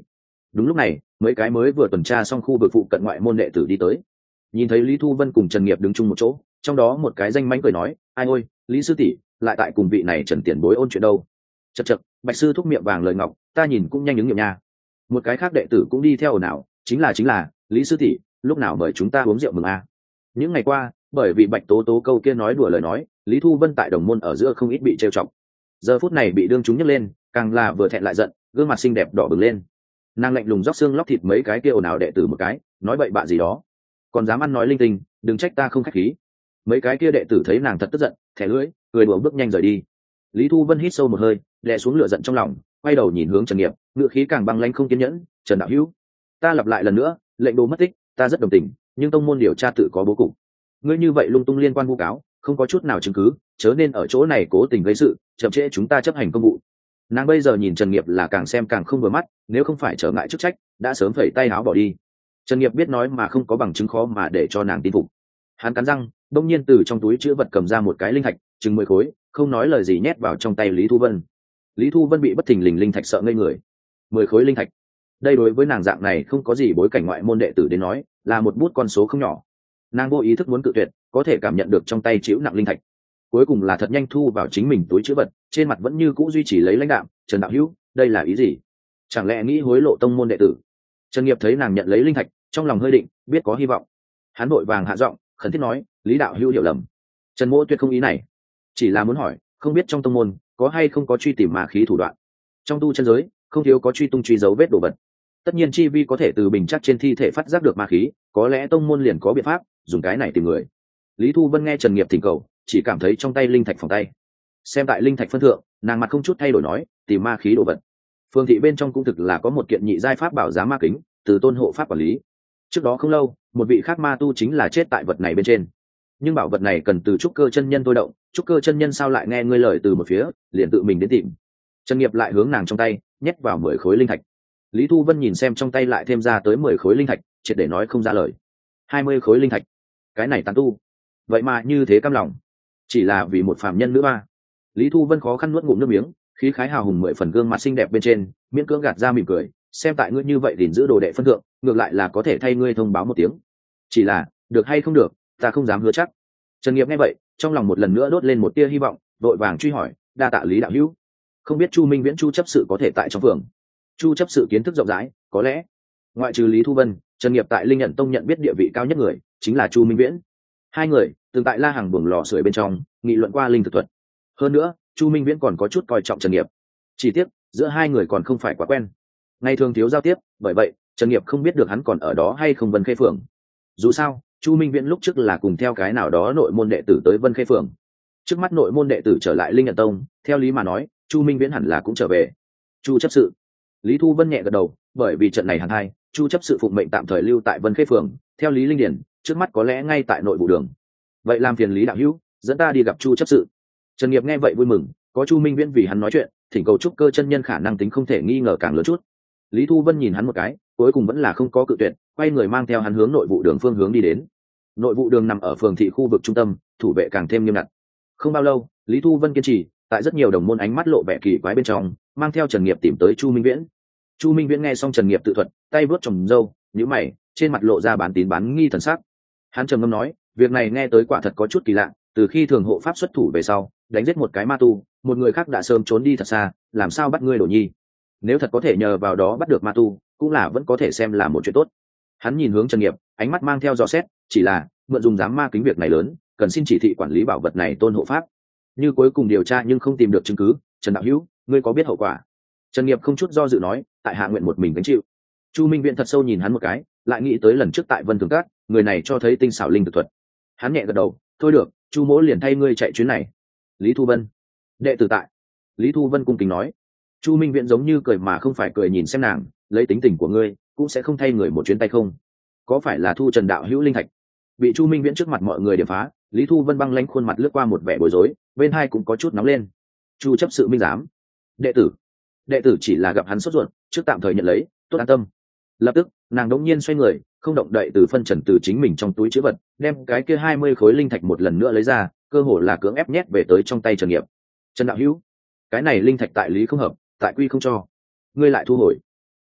A: Đúng lúc này mấy cái mới vừa tuần tra xong khu vực phụ cận ngoại môn đệ tử đi tới, nhìn thấy Lý Thu Vân cùng Trần Nghiệp đứng chung một chỗ, trong đó một cái danh mãnh cười nói: ai ôi, Lý sư tỷ lại tại cùng vị này Trần tiền bối ôn chuyện đâu. Chật chật, Bạch sư thúc miệng vàng lời ngọc, ta nhìn cũng nhanh ứng nghiệm nha. Một cái khác đệ tử cũng đi theo ồn ào: chính là chính là Lý sư tỷ, lúc nào mời chúng ta uống rượu mừng a. Những ngày qua bởi vì Bạch tố tố câu kia nói đùa lời nói, Lý Thu Vân tại đồng môn ở giữa không ít bị trêu chọc, giờ phút này bị đương chúng nhấc lên, càng là vừa thẹn lại giận, gương mặt xinh đẹp đỏ bừng lên. Nàng lạnh lùng róc xương lóc thịt mấy cái kia ồn ào đệ tử một cái, nói bậy bạ gì đó, còn dám ăn nói linh tinh, đừng trách ta không khách khí. Mấy cái kia đệ tử thấy nàng thật tức giận, thẻ lưỡi cười đùa bước nhanh rời đi. Lý Thu Vân hít sâu một hơi, đè xuống lửa giận trong lòng, quay đầu nhìn hướng Trần Nghiệp, ngựa khí càng băng lãnh không kiên nhẫn: Trần đạo hữu, ta lặp lại lần nữa, lệnh đồ mất tích ta rất đồng tình, nhưng tông môn điều tra tự có bố cục, ngươi như vậy lung tung liên quan vu cáo, không có chút nào chứng cứ, chớ nên ở chỗ này cố tình gây sự, chậm trễ chúng ta chấp hành công vụ. Nàng bây giờ nhìn Trần Nghiệp là càng xem càng không vừa mắt, nếu không phải trở ngại chức trách đã sớm phẩy tay áo bỏ đi. Trần Nghiệp biết nói mà không có bằng chứng khó mà để cho nàng tin phục. Hắn cắn răng, đông nhiên từ trong túi chứa vật cầm ra một cái linh thạch chừng mười khối, không nói lời gì nhét vào trong tay Lý Thu Vân. Lý Thu Vân bị bất thình lình linh thạch sợ ngây người. Mười khối linh thạch, đây đối với nàng dạng này không có gì bối cảnh ngoại môn đệ tử đến nói là một bút con số không nhỏ. Nàng vô ý thức muốn cự tuyệt, có thể cảm nhận được trong tay chịu nặng linh thạch, cuối cùng là thật nhanh thu vào chính mình túi chứa vật, trên mặt vẫn như cũ duy trì lấy lãnh đạm: Trần đạo hữu, đây là ý gì? Chẳng lẽ nghĩ hối lộ tông môn đệ tử? Trần Nghiệp thấy nàng nhận lấy linh thạch, trong lòng hơi định, biết có hy vọng. Hắn vội vàng hạ giọng khẩn thiết nói: Lý đạo hữu hiểu lầm, Trần mỗ tuyệt không ý này, chỉ là muốn hỏi, không biết trong tông môn có hay không có truy tìm ma khí thủ đoạn. Trong tu chân giới không thiếu có truy tung truy dấu vết đồ vật, tất nhiên chi vi có thể từ bình chắc trên thi thể phát giác được ma khí, có lẽ tông môn liền có biện pháp dùng cái này tìm người. Lý Thu Vân nghe Trần Nghiệp thỉnh cầu, chỉ cảm thấy trong tay linh thạch phòng tay. Xem tại linh thạch phân thượng, nàng mặt không chút thay đổi nói: tìm ma khí đồ vật. Phương thị bên trong cũng thực là có một kiện nhị giai pháp bảo giá ma kính, từ tôn hộ pháp quản lý. Trước đó không lâu, một vị khác ma tu chính là chết tại vật này bên trên. Nhưng bảo vật này cần từ trúc cơ chân nhân thôi động, trúc cơ chân nhân sao lại nghe ngươi lời từ một phía, liền tự mình đến tìm. Trần Nghiệp lại hướng nàng trong tay nhét vào mười khối linh thạch. Lý Thu Vân nhìn xem trong tay lại thêm ra tới mười khối linh thạch, triệt để nói không ra lời. Hai mươi khối linh thạch, cái này tán tu, vậy mà như thế cam lòng, chỉ là vì một phàm nhân nữa ba. Lý Thu Vân khó khăn nuốt ngụm nước miếng, khí khái hào hùng mười phần, gương mặt xinh đẹp bên trên miễn cưỡng gạt ra mỉm cười: xem tại ngươi như vậy gìn giữ đồ đệ phân thượng, ngược lại là có thể thay ngươi thông báo một tiếng, chỉ là được hay không được ta không dám hứa chắc. Trần Nghiệp nghe vậy, trong lòng một lần nữa đốt lên một tia hy vọng, vội vàng truy hỏi: đa tạ Lý đạo hữu, không biết Chu Minh Viễn Chu chấp sự có thể tại trong phường? Chu chấp sự kiến thức rộng rãi, có lẽ ngoại trừ Lý Thu Vân, Trần Nghiệp tại Linh Nhận Tông nhận biết địa vị cao nhất người chính là Chu Minh Viễn. Hai người từng tại La Hàng buồng lò sưởi bên trong nghị luận qua linh thực thuật, hơn nữa Chu Minh Viễn còn có chút coi trọng Trần Nghiệp, chỉ tiếc giữa hai người còn không phải quá quen, ngày thường thiếu giao tiếp, bởi vậy Trần Nghiệp không biết được hắn còn ở đó hay không Vân Khê Phường. Dù sao Chu Minh Viễn lúc trước là cùng theo cái nào đó nội môn đệ tử tới Vân Khê Phường, trước mắt nội môn đệ tử trở lại Linh Nhận Tông, theo lý mà nói Chu Minh Viễn hẳn là cũng trở về. Chu chấp sự. Lý Thu Vân nhẹ gật đầu, bởi vì trận này hẳn hai, Chu chấp sự phụng mệnh tạm thời lưu tại Vân Khê Phường, theo Lý Linh Điển trước mắt có lẽ ngay tại nội vụ đường. Vậy làm phiền Lý đạo hữu dẫn ta đi gặp Chu chấp sự. Trần Nghiệp nghe vậy vui mừng, có Chu Minh Viễn vì hắn nói chuyện, thỉnh cầu trúc cơ chân nhân khả năng tính không thể nghi ngờ càng lớn chút. Lý Thu Vân nhìn hắn một cái, cuối cùng vẫn là không có cự tuyệt, quay người mang theo hắn hướng nội vụ đường phương hướng đi đến. Nội vụ đường nằm ở phường thị khu vực trung tâm, thủ vệ càng thêm nghiêm ngặt. Không bao lâu, Lý Thu Vân kiên trì, tại rất nhiều đồng môn ánh mắt lộ vẻ kỳ quái bên trong, mang theo Trần Nghiệp tìm tới Chu Minh Viễn. Chu Minh Viễn nghe xong Trần Nghiệp tự thuật, tay vuốt trồng râu, nhíu mày, trên mặt lộ ra bán tín bán nghi thần sắc. Hắn trầm ngâm nói: việc này nghe tới quả thật có chút kỳ lạ, từ khi thường hộ pháp xuất thủ về sau, đánh giết một cái ma tu, một người khác đã sớm trốn đi thật xa, làm sao bắt ngươi Đổ Nhi? Nếu thật có thể nhờ vào đó bắt được ma tu, cũng là vẫn có thể xem là một chuyện tốt. Hắn nhìn hướng Trần Nghiệp, ánh mắt mang theo dò xét, chỉ là mượn dùng giám ma kính việc này lớn, cần xin chỉ thị quản lý bảo vật này tôn hộ pháp. Như cuối cùng điều tra nhưng không tìm được chứng cứ, Trần đạo hữu, ngươi có biết hậu quả? Trần Nghiệp không chút do dự nói: tại hạ nguyện một mình gánh chịu. Chu Minh Viễn thật sâu nhìn hắn một cái, lại nghĩ tới lần trước tại Vân Thường Cát, người này cho thấy tinh xảo linh thực thuật. Hắn nhẹ gật đầu: thôi được, Chu mỗ liền thay ngươi chạy chuyến này. Lý Thu Vân, đệ tử tại. Lý Thu Vân cung kính nói. Chu Minh Viễn giống như cười mà không phải cười nhìn xem nàng: lấy tính tình của ngươi cũng sẽ không thay người một chuyến tay không. Có phải là thu Trần đạo hữu linh thạch? Bị Chu Minh Viễn trước mặt mọi người điểm phá, Lý Thu Vân băng lãnh khuôn mặt lướt qua một vẻ bối rối, bên hai cũng có chút nóng lên. Chu chấp sự minh giám. Đệ tử đệ tử chỉ là gặp hắn sốt ruột, trước tạm thời nhận lấy, tốt an tâm. Lập tức nàng đống nhiên xoay người, không động đậy từ phân trần từ chính mình trong túi chữ vật, đem cái kia hai mươi khối linh thạch một lần nữa lấy ra, cơ hồ là cưỡng ép nhét về tới trong tay Trần Nghiệp. Trần đạo hữu, cái này linh thạch tại lý không hợp, tại quy không cho, ngươi lại thu hồi.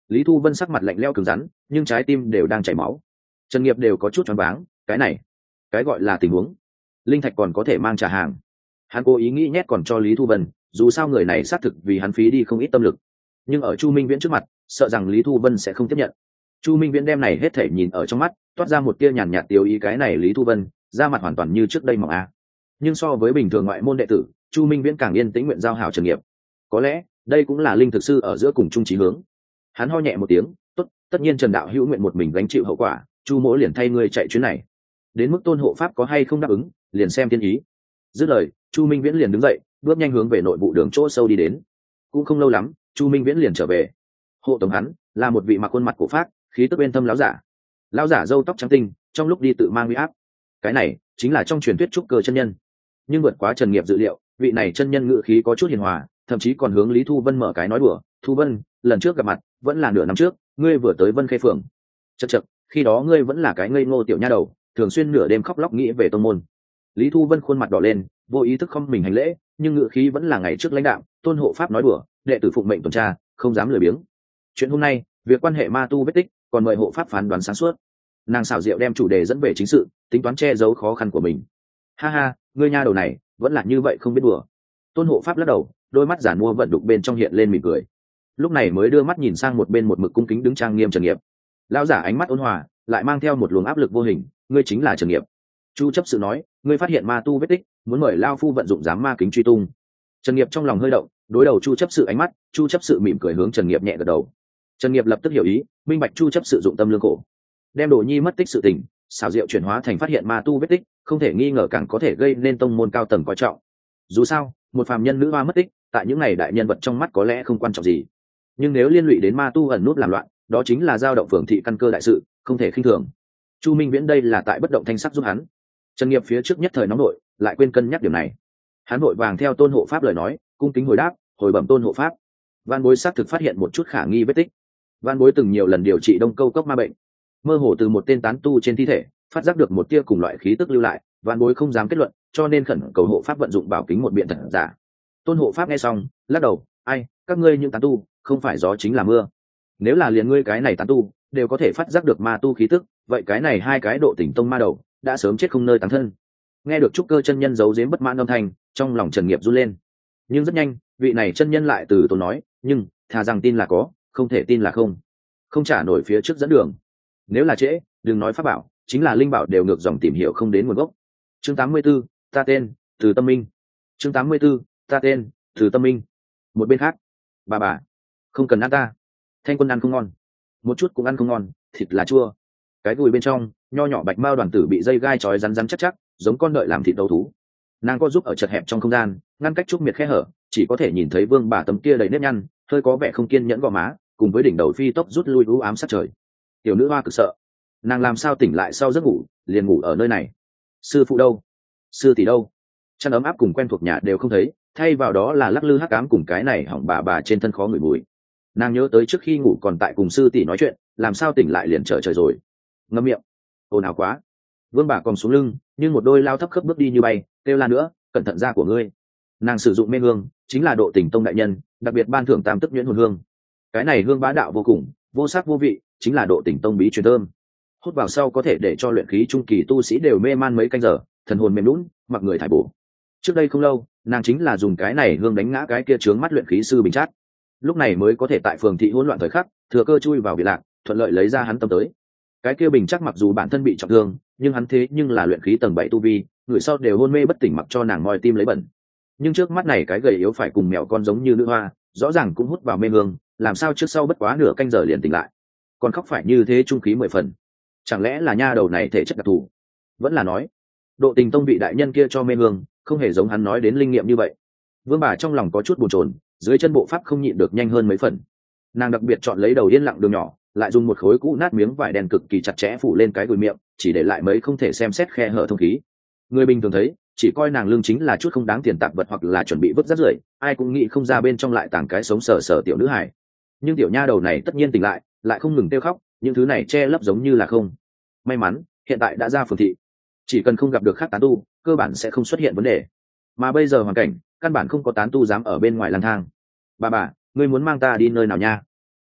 A: Lý Thu Vân sắc mặt lạnh lẽo cứng rắn, nhưng trái tim đều đang chảy máu. Trần Nghiệp đều có chút choáng váng, cái này, cái gọi là tình huống, linh thạch còn có thể mang trả hàng. Hắn cố ý nghĩ nhét còn cho Lý Thu Vân, dù sao người này xác thực vì hắn phí đi không ít tâm lực. Nhưng ở Chu Minh Viễn trước mặt, sợ rằng Lý Thu Vân sẽ không tiếp nhận. Chu Minh Viễn đem này hết thể nhìn ở trong mắt, toát ra một tia nhàn nhạt tiêu ý, cái này Lý Thu Vân, da mặt hoàn toàn như trước đây mỏng a. Nhưng so với bình thường ngoại môn đệ tử, Chu Minh Viễn càng yên tĩnh nguyện giao hảo Trần Nghiệp. Có lẽ, đây cũng là linh thực sư ở giữa cùng chung chí hướng. Hắn ho nhẹ một tiếng, tốt, tất nhiên Trần đạo hữu nguyện một mình gánh chịu hậu quả, Chu mỗ liền thay ngươi chạy chuyến này. Đến mức Tôn hộ pháp có hay không đáp ứng, liền xem tiên ý. Dứt lời, Chu Minh Viễn liền đứng dậy, bước nhanh hướng về nội vụ đường chỗ sâu đi đến. Cũng không lâu lắm, Chu Minh Viễn liền trở về. Hộ tống hắn là một vị mặc khuôn mặt cổ phác, khí tức bên thâm lão giả. Lão giả râu tóc trắng tinh, trong lúc đi tự mang uy áp. Cái này chính là trong truyền thuyết trúc cơ chân nhân. Nhưng vượt quá Trần Nghiệp dự liệu, vị này chân nhân ngự khí có chút hiền hòa, thậm chí còn hướng Lý Thu Vân mở cái nói đùa, "Thu Vân, lần trước gặp mặt, vẫn là nửa năm trước, ngươi vừa tới Vân Khê phường. Chậc chậc, khi đó ngươi vẫn là cái ngây ngô tiểu nha đầu, thường xuyên nửa đêm khóc lóc nghĩ về tông môn." Lý Thu Vân khuôn mặt đỏ lên, vô ý thức không mình hành lễ, nhưng ngự khí vẫn là ngày trước lãnh đạo. Tôn hộ pháp nói đùa, đệ tử phụng mệnh tuần tra, không dám lười biếng. Chuyện hôm nay, việc quan hệ ma tu vết tích, còn mời hộ pháp phán đoán sáng suốt. Nàng xảo diệu đem chủ đề dẫn về chính sự, tính toán che giấu khó khăn của mình. Ha ha, ngươi nha đầu này vẫn là như vậy không biết đùa. Tôn hộ pháp lắc đầu, đôi mắt giản mua vận đục bên trong hiện lên mỉm cười. Lúc này mới đưa mắt nhìn sang một bên một mực cung kính đứng trang nghiêm Trần Nghiệp. Lão giả ánh mắt ôn hòa, lại mang theo một luồng áp lực vô hình, ngươi chính là Trần Nghiệp. Chu chấp sự nói, ngươi phát hiện ma tu vết tích, muốn mời lao phu vận dụng giám ma kính truy tung. Trần Nghiệp trong lòng hơi động, đối đầu Chu chấp sự ánh mắt, Chu chấp sự mỉm cười hướng Trần Nghiệp nhẹ gật đầu. Trần Nghiệp lập tức hiểu ý, minh bạch Chu chấp sự dụng tâm lương khổ, đem Đồ Nhi mất tích sự tình, xảo diệu chuyển hóa thành phát hiện ma tu vết tích, không thể nghi ngờ càng có thể gây nên tông môn cao tầng coi trọng. Dù sao, một phàm nhân nữ hoa mất tích, tại những ngày đại nhân vật trong mắt có lẽ không quan trọng gì, nhưng nếu liên lụy đến ma tu ẩn nút làm loạn, đó chính là dao động phường thị căn cơ đại sự, không thể khinh thường. Chu Minh Viễn đây là tại bất động thanh sắc giúp hắn. Trần Nghiệp phía trước nhất thời nóng nội, lại quên cân nhắc điểm này. Hắn vội vàng theo Tôn hộ pháp lời nói, cung kính hồi đáp, hồi bẩm Tôn hộ pháp, Van Bối xác thực phát hiện một chút khả nghi vết tích. Van Bối từng nhiều lần điều trị Đông Câu cốc ma bệnh, mơ hồ từ một tên tán tu trên thi thể phát giác được một tia cùng loại khí tức lưu lại, Van Bối không dám kết luận, cho nên khẩn cầu hộ pháp vận dụng bảo kính một biện thật giả. Tôn hộ pháp nghe xong, lắc đầu, ai, các ngươi những tán tu, không phải gió chính là mưa. Nếu là liền ngươi cái này tán tu đều có thể phát giác được ma tu khí tức, vậy cái này hai cái độ tỉnh tông ma đầu đã sớm chết không nơi tán thân. Nghe được trúc cơ chân nhân giấu giếm bất mãn âm thanh, trong lòng Trần Nghiệp run lên. Nhưng rất nhanh, vị này chân nhân lại từ tốn nói, nhưng thà rằng tin là có, không thể tin là không. Không trả nổi phía trước dẫn đường. Nếu là trễ, đừng nói pháp bảo, chính là linh bảo đều ngược dòng tìm hiểu không đến nguồn gốc. Chương tám mươi 84, ta tên Từ Tâm Minh. Chương tám mươi 84, ta tên Từ Tâm Minh. Một bên khác, bà bà, không cần ăn ta. Thanh Quân ăn không ngon, một chút cũng ăn không ngon, thịt là chua. Cái gùi bên trong, nho nhỏ bạch mao đoàn tử bị dây gai trói rắn rắn chắc chắc, giống con đợi làm thịt đấu thú. Nàng có giúp ở chật hẹp trong không gian, ngăn cách trúc miệt khe hở, chỉ có thể nhìn thấy Vương bà tấm kia đầy nếp nhăn, hơi có vẻ không kiên nhẫn gò má, cùng với đỉnh đầu phi tốc rút lui u ám sát trời. Tiểu nữ hoa cực sợ, nàng làm sao tỉnh lại sau giấc ngủ, liền ngủ ở nơi này. Sư phụ đâu? Sư tỷ đâu? Chăn ấm áp cùng quen thuộc nhà đều không thấy, thay vào đó là lắc lư hắc ám cùng cái này hỏng bà bà trên thân khó ngửi mùi. Nàng nhớ tới trước khi ngủ còn tại cùng sư tỷ nói chuyện, làm sao tỉnh lại liền trở trời rồi. Ngậm miệng, ồn ào quá. Vương bà còn xuống lưng, nhưng một đôi lao thấp khớp bước đi như bay, kêu la nữa, cẩn thận da của ngươi. Nàng sử dụng mê hương, chính là độ tình tông đại nhân, đặc biệt ban thưởng tam tức nhuyễn hồn hương. Cái này hương bá đạo vô cùng, vô sắc vô vị, chính là độ tình tông bí truyền thơm. Hút vào sau có thể để cho luyện khí trung kỳ tu sĩ đều mê man mấy canh giờ, thần hồn mềm lún, mặc người thải bổ. Trước đây không lâu, nàng chính là dùng cái này hương đánh ngã cái kia trướng mắt luyện khí sư Bình Trát. Lúc này mới có thể tại phường thị hỗn loạn thời khắc, thừa cơ chui vào bị lạc, thuận lợi lấy ra hắn tâm tới. Cái kia Bình Trát mặc dù bản thân bị trọng thương, nhưng hắn thế nhưng là luyện khí tầng bảy tu vi, người sau đều hôn mê bất tỉnh mặc cho nàng moi tim lấy bẩn. Nhưng trước mắt này cái gầy yếu phải cùng mèo con giống như nữ hoa, rõ ràng cũng hút vào mê hương, làm sao trước sau bất quá nửa canh giờ liền tỉnh lại, còn khóc phải như thế trung khí mười phần. Chẳng lẽ là nha đầu này thể chất đặc thù? Vẫn là nói độ tình tông vị đại nhân kia cho mê hương không hề giống hắn nói đến linh nghiệm như vậy. Vương bà trong lòng có chút bồn chồn, dưới chân bộ pháp không nhịn được nhanh hơn mấy phần. Nàng đặc biệt chọn lấy đầu yên lặng đường nhỏ, lại dùng một khối cũ nát miếng vải đen cực kỳ chặt chẽ phủ lên cái gùi miệng, chỉ để lại mấy không thể xem xét khe hở thông khí. Người bình thường thấy chỉ coi nàng lương chính là chút không đáng tiền tạp vật hoặc là chuẩn bị vứt rác rưởi, ai cũng nghĩ không ra bên trong lại tàng cái sống sờ sờ tiểu nữ hài. Nhưng tiểu nha đầu này tất nhiên tỉnh lại, lại không ngừng kêu khóc, những thứ này che lấp giống như là không. May mắn hiện tại đã ra phường thị, chỉ cần không gặp được khác tán tu, cơ bản sẽ không xuất hiện vấn đề. Mà bây giờ hoàn cảnh, căn bản không có tán tu dám ở bên ngoài lang thang. Bà bà, ngươi muốn mang ta đi nơi nào nha?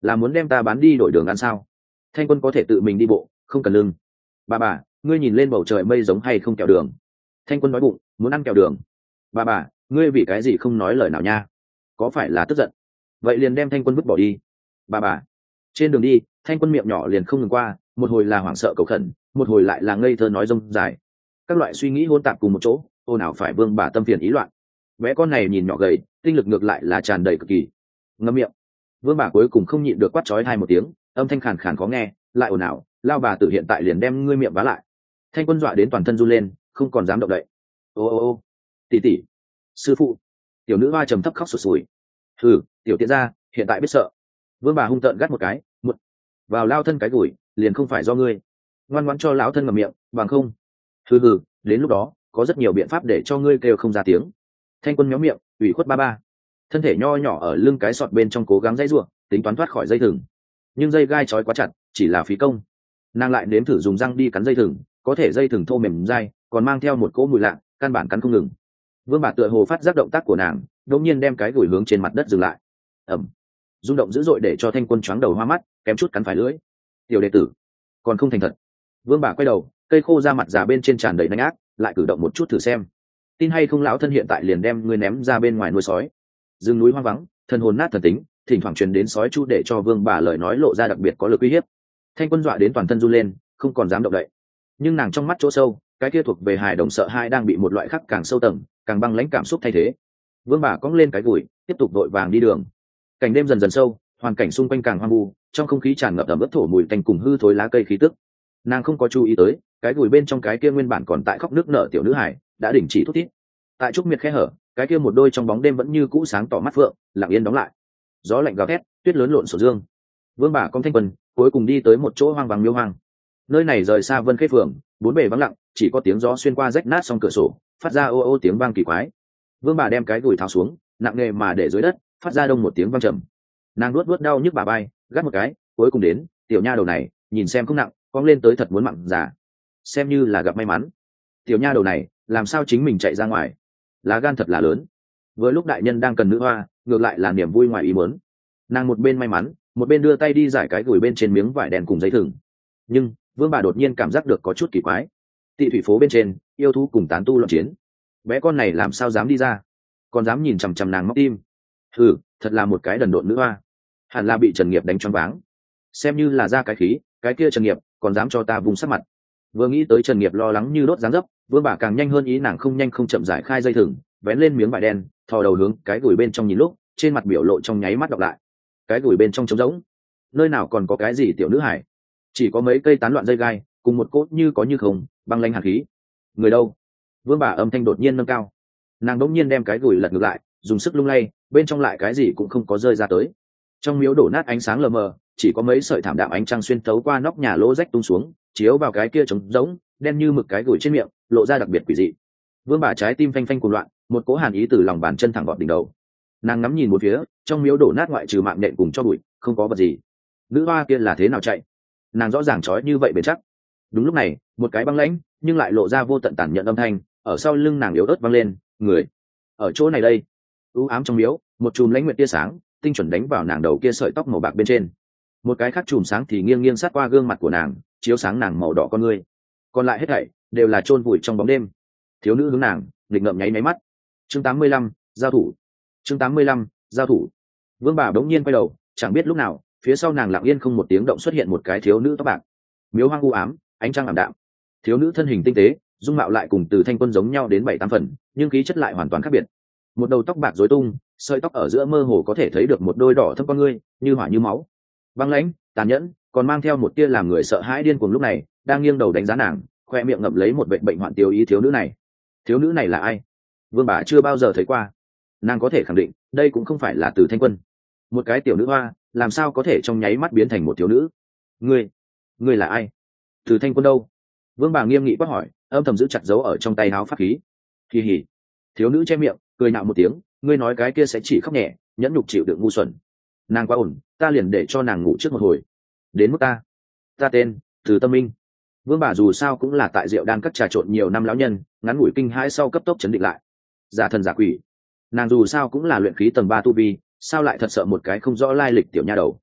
A: là muốn đem ta bán đi đổi đường ăn sao? Thanh Quân có thể tự mình đi bộ, không cần lưng. Bà bà, ngươi nhìn lên bầu trời mây giống hay không kẹo đường? Thanh Quân nói bụng, muốn ăn kẹo đường. Bà bà, ngươi vì cái gì không nói lời nào nha? Có phải là tức giận? Vậy liền đem Thanh Quân vứt bỏ đi. Bà bà. Trên đường đi, Thanh Quân miệng nhỏ liền không ngừng qua, một hồi là hoảng sợ cầu khẩn, một hồi lại là ngây thơ nói rông dài. Các loại suy nghĩ hỗn tạp cùng một chỗ, ô nào phải Vương bà tâm phiền ý loạn. Bé con này nhìn nhỏ gầy, tinh lực ngược lại là tràn đầy cực kỳ. Ngậm miệng. Vương bà cuối cùng không nhịn được quát chói hai một tiếng, âm thanh khàn khàn khó nghe, lại ồn ào, lao bà tử hiện tại liền đem ngươi miệng vá lại. Thanh Quân dọa đến toàn thân run lên, không còn dám động đậy. Ô ô ô, tỷ tỷ, sư phụ. Tiểu nữ hoa trầm thấp khóc sụt sùi. Hừ, tiểu tiện gia, hiện tại biết sợ. Vương bà hung tợn gắt một cái, một vào lao thân cái gùi, liền không phải do ngươi. Ngoan ngoãn cho lão thân ngậm miệng, bằng không. Hừ hừ, đến lúc đó, có rất nhiều biện pháp để cho ngươi kêu không ra tiếng. Thanh Quân méo miệng, ủy khuất ba ba. Thân thể nho nhỏ ở lưng cái sọt bên trong cố gắng dãy ruộng, tính toán thoát khỏi dây thừng, nhưng dây gai trói quá chặt, chỉ là phí công. Nàng lại nếm thử dùng răng đi cắn dây thừng, có thể dây thừng thô mềm dai, còn mang theo một cỗ mùi lạ, căn bản cắn không ngừng. Vương bà tựa hồ phát giác động tác của nàng, đột nhiên đem cái gùi hướng trên mặt đất dừng lại. Ẩm, rung động dữ dội để cho Thanh Quân choáng đầu hoa mắt, kém chút cắn phải lưỡi. Tiểu đệ tử, còn không thành thật. Vương bà quay đầu, cây khô ra mặt già bên trên tràn đầy nanh ác, lại cử động một chút thử xem. Tin hay không lão thân hiện tại liền đem ngươi ném ra bên ngoài nuôi sói. Rừng núi hoang vắng, thân hồn nát thần tính, thỉnh thoảng truyền đến sói chu để cho Vương bà lời nói lộ ra đặc biệt có lực uy hiếp. Thanh Quân dọa đến toàn thân run lên, không còn dám động đậy. Nhưng nàng trong mắt chỗ sâu, cái kia thuộc về hài đồng sợ hãi đang bị một loại khắc càng sâu tầng, càng băng lãnh cảm xúc thay thế. Vương bà cong lên cái gùi, tiếp tục đội vàng đi đường. Cảnh đêm dần dần sâu, hoàn cảnh xung quanh càng hoang vu, trong không khí tràn ngập ẩm ướt thổ mùi tanh cùng hư thối lá cây khí tức. Nàng không có chú ý tới, cái gùi bên trong cái kia nguyên bản còn tại khóc nước nở tiểu nữ hải đã đình chỉ thút thít. Tại trúc miệt khe hở, cái kia một đôi trong bóng đêm vẫn như cũ sáng tỏ mắt phượng, lặng yên đóng lại. Gió lạnh gào thét, tuyết lớn lộn sổ dương. Vương bà con Thanh Quân cuối cùng đi tới một chỗ hoang vắng miêu hoang. Nơi này rời xa Vân Khê phường, bốn bề vắng lặng, chỉ có tiếng gió xuyên qua rách nát song cửa sổ, phát ra ô ô tiếng vang kỳ quái. Vương bà đem cái gùi tháo xuống, nặng nề mà để dưới đất, phát ra đông một tiếng vang trầm. Nàng nuốt nuốt đau nhức bà bay, gắt một cái, cuối cùng đến, tiểu nha đầu này, nhìn xem không nặng, cong lên tới thật muốn mặn già. Xem như là gặp may mắn. Tiểu nha đầu này, làm sao chính mình chạy ra ngoài? Lá gan thật là lớn. Với lúc đại nhân đang cần nữ hoa, ngược lại là niềm vui ngoài ý muốn. Nàng một bên may mắn, một bên đưa tay đi giải cái gùi bên trên miếng vải đen cùng giấy thừng. Nhưng Vương bà đột nhiên cảm giác được có chút kỳ quái. Tị thủy phố bên trên, yêu thú cùng tán tu loạn chiến. Bé con này làm sao dám đi ra, còn dám nhìn chằm chằm nàng móc tim. Ừ, thật là một cái đần độn nữ hoa, hẳn là bị Trần Nghiệp đánh choáng váng. Xem như là ra cái khí, cái kia Trần Nghiệp còn dám cho ta vùng sắc mặt. Vừa nghĩ tới Trần Nghiệp lo lắng như đốt dáng dấp, Vương bà càng nhanh hơn ý nàng không nhanh không chậm giải khai dây thừng, vén lên miếng vải đen, thò đầu hướng cái gùi bên trong nhìn lúc, trên mặt biểu lộ trong nháy mắt đọc lại. Cái gùi bên trong trống rỗng, nơi nào còn có cái gì tiểu nữ hải, chỉ có mấy cây tán loạn dây gai cùng một cốt như có như không băng lanh hàn khí. Người đâu? Vương bà âm thanh đột nhiên nâng cao. Nàng đỗng nhiên đem cái gùi lật ngược lại, dùng sức lung lay, bên trong lại cái gì cũng không có rơi ra tới. Trong miếu đổ nát ánh sáng lờ mờ, chỉ có mấy sợi thảm đạm ánh trăng xuyên thấu qua nóc nhà lỗ rách tung xuống, chiếu vào cái kia trống rỗng đen như mực cái gùi trên miệng, lộ ra đặc biệt quỷ dị. Vương bà trái tim phanh phanh cuồng loạn, một cỗ hàn ý từ lòng bàn chân thẳng gọt đỉnh đầu. Nàng ngắm nhìn một phía, trong miếu đổ nát ngoại trừ mạng nện cùng cho bụi, không có vật gì. Nữ hoa kia là thế nào chạy? Nàng rõ ràng trói như vậy bền chắc. Đúng lúc này, một cái băng lãnh nhưng lại lộ ra vô tận tàn nhẫn âm thanh ở sau lưng nàng yếu ớt vang lên. Người ở chỗ này đây. U ám trong miếu, một chùm lãnh nguyệt tia sáng tinh chuẩn đánh vào nàng đầu kia sợi tóc màu bạc bên trên. Một cái khác chùm sáng thì nghiêng nghiêng sát qua gương mặt của nàng, chiếu sáng nàng màu đỏ con ngươi. Còn lại hết thảy đều là chôn vùi trong bóng đêm. Thiếu nữ hướng nàng nghịch ngợm nháy máy mắt. Chương tám mươi lăm, giao thủ. Chương tám mươi lăm, giao thủ. Vương bà đống nhiên quay đầu, chẳng biết lúc nào, phía sau nàng lặng yên không một tiếng động xuất hiện một cái thiếu nữ tóc bạc. Miếu hoang u ám, ánh trăng ảm đạm. Thiếu nữ thân hình tinh tế, dung mạo lại cùng Từ Thanh Quân giống nhau đến bảy tám phần, nhưng khí chất lại hoàn toàn khác biệt. Một đầu tóc bạc rối tung, sợi tóc ở giữa mơ hồ có thể thấy được một đôi đỏ thâm con ngươi, như hỏa như máu. Băng lãnh, tàn nhẫn, còn mang theo một tia làm người sợ hãi điên cuồng lúc này, đang nghiêng đầu đánh giá nàng, khoe miệng ngậm lấy một bệnh bệnh hoạn tiêu ý thiếu nữ này. Thiếu nữ này là ai? Vương bà chưa bao giờ thấy qua. Nàng có thể khẳng định, đây cũng không phải là Từ Thanh Quân. Một cái tiểu nữ hoa, làm sao có thể trong nháy mắt biến thành một thiếu nữ? Ngươi, ngươi là ai? Từ Thanh Quân đâu? Vương bà nghiêm nghị quát hỏi, âm thầm giữ chặt dấu ở trong tay áo pháp khí. Kỳ hỉ. Thiếu nữ che miệng, cười nạo một tiếng, ngươi nói cái kia sẽ chỉ khóc nhẹ, nhẫn nhục chịu đựng ngu xuẩn. Nàng quá ổn, ta liền để cho nàng ngủ trước một hồi. Đến mức ta, ta tên Từ Tâm Minh. Vương bà dù sao cũng là tại Diệu Đan các trà trộn nhiều năm lão nhân, ngắn ngủi kinh hãi sau cấp tốc chấn định lại. Giả thần giả quỷ, nàng dù sao cũng là luyện khí tầng ba tu vi, sao lại thật sợ một cái không rõ lai lịch tiểu nha đầu?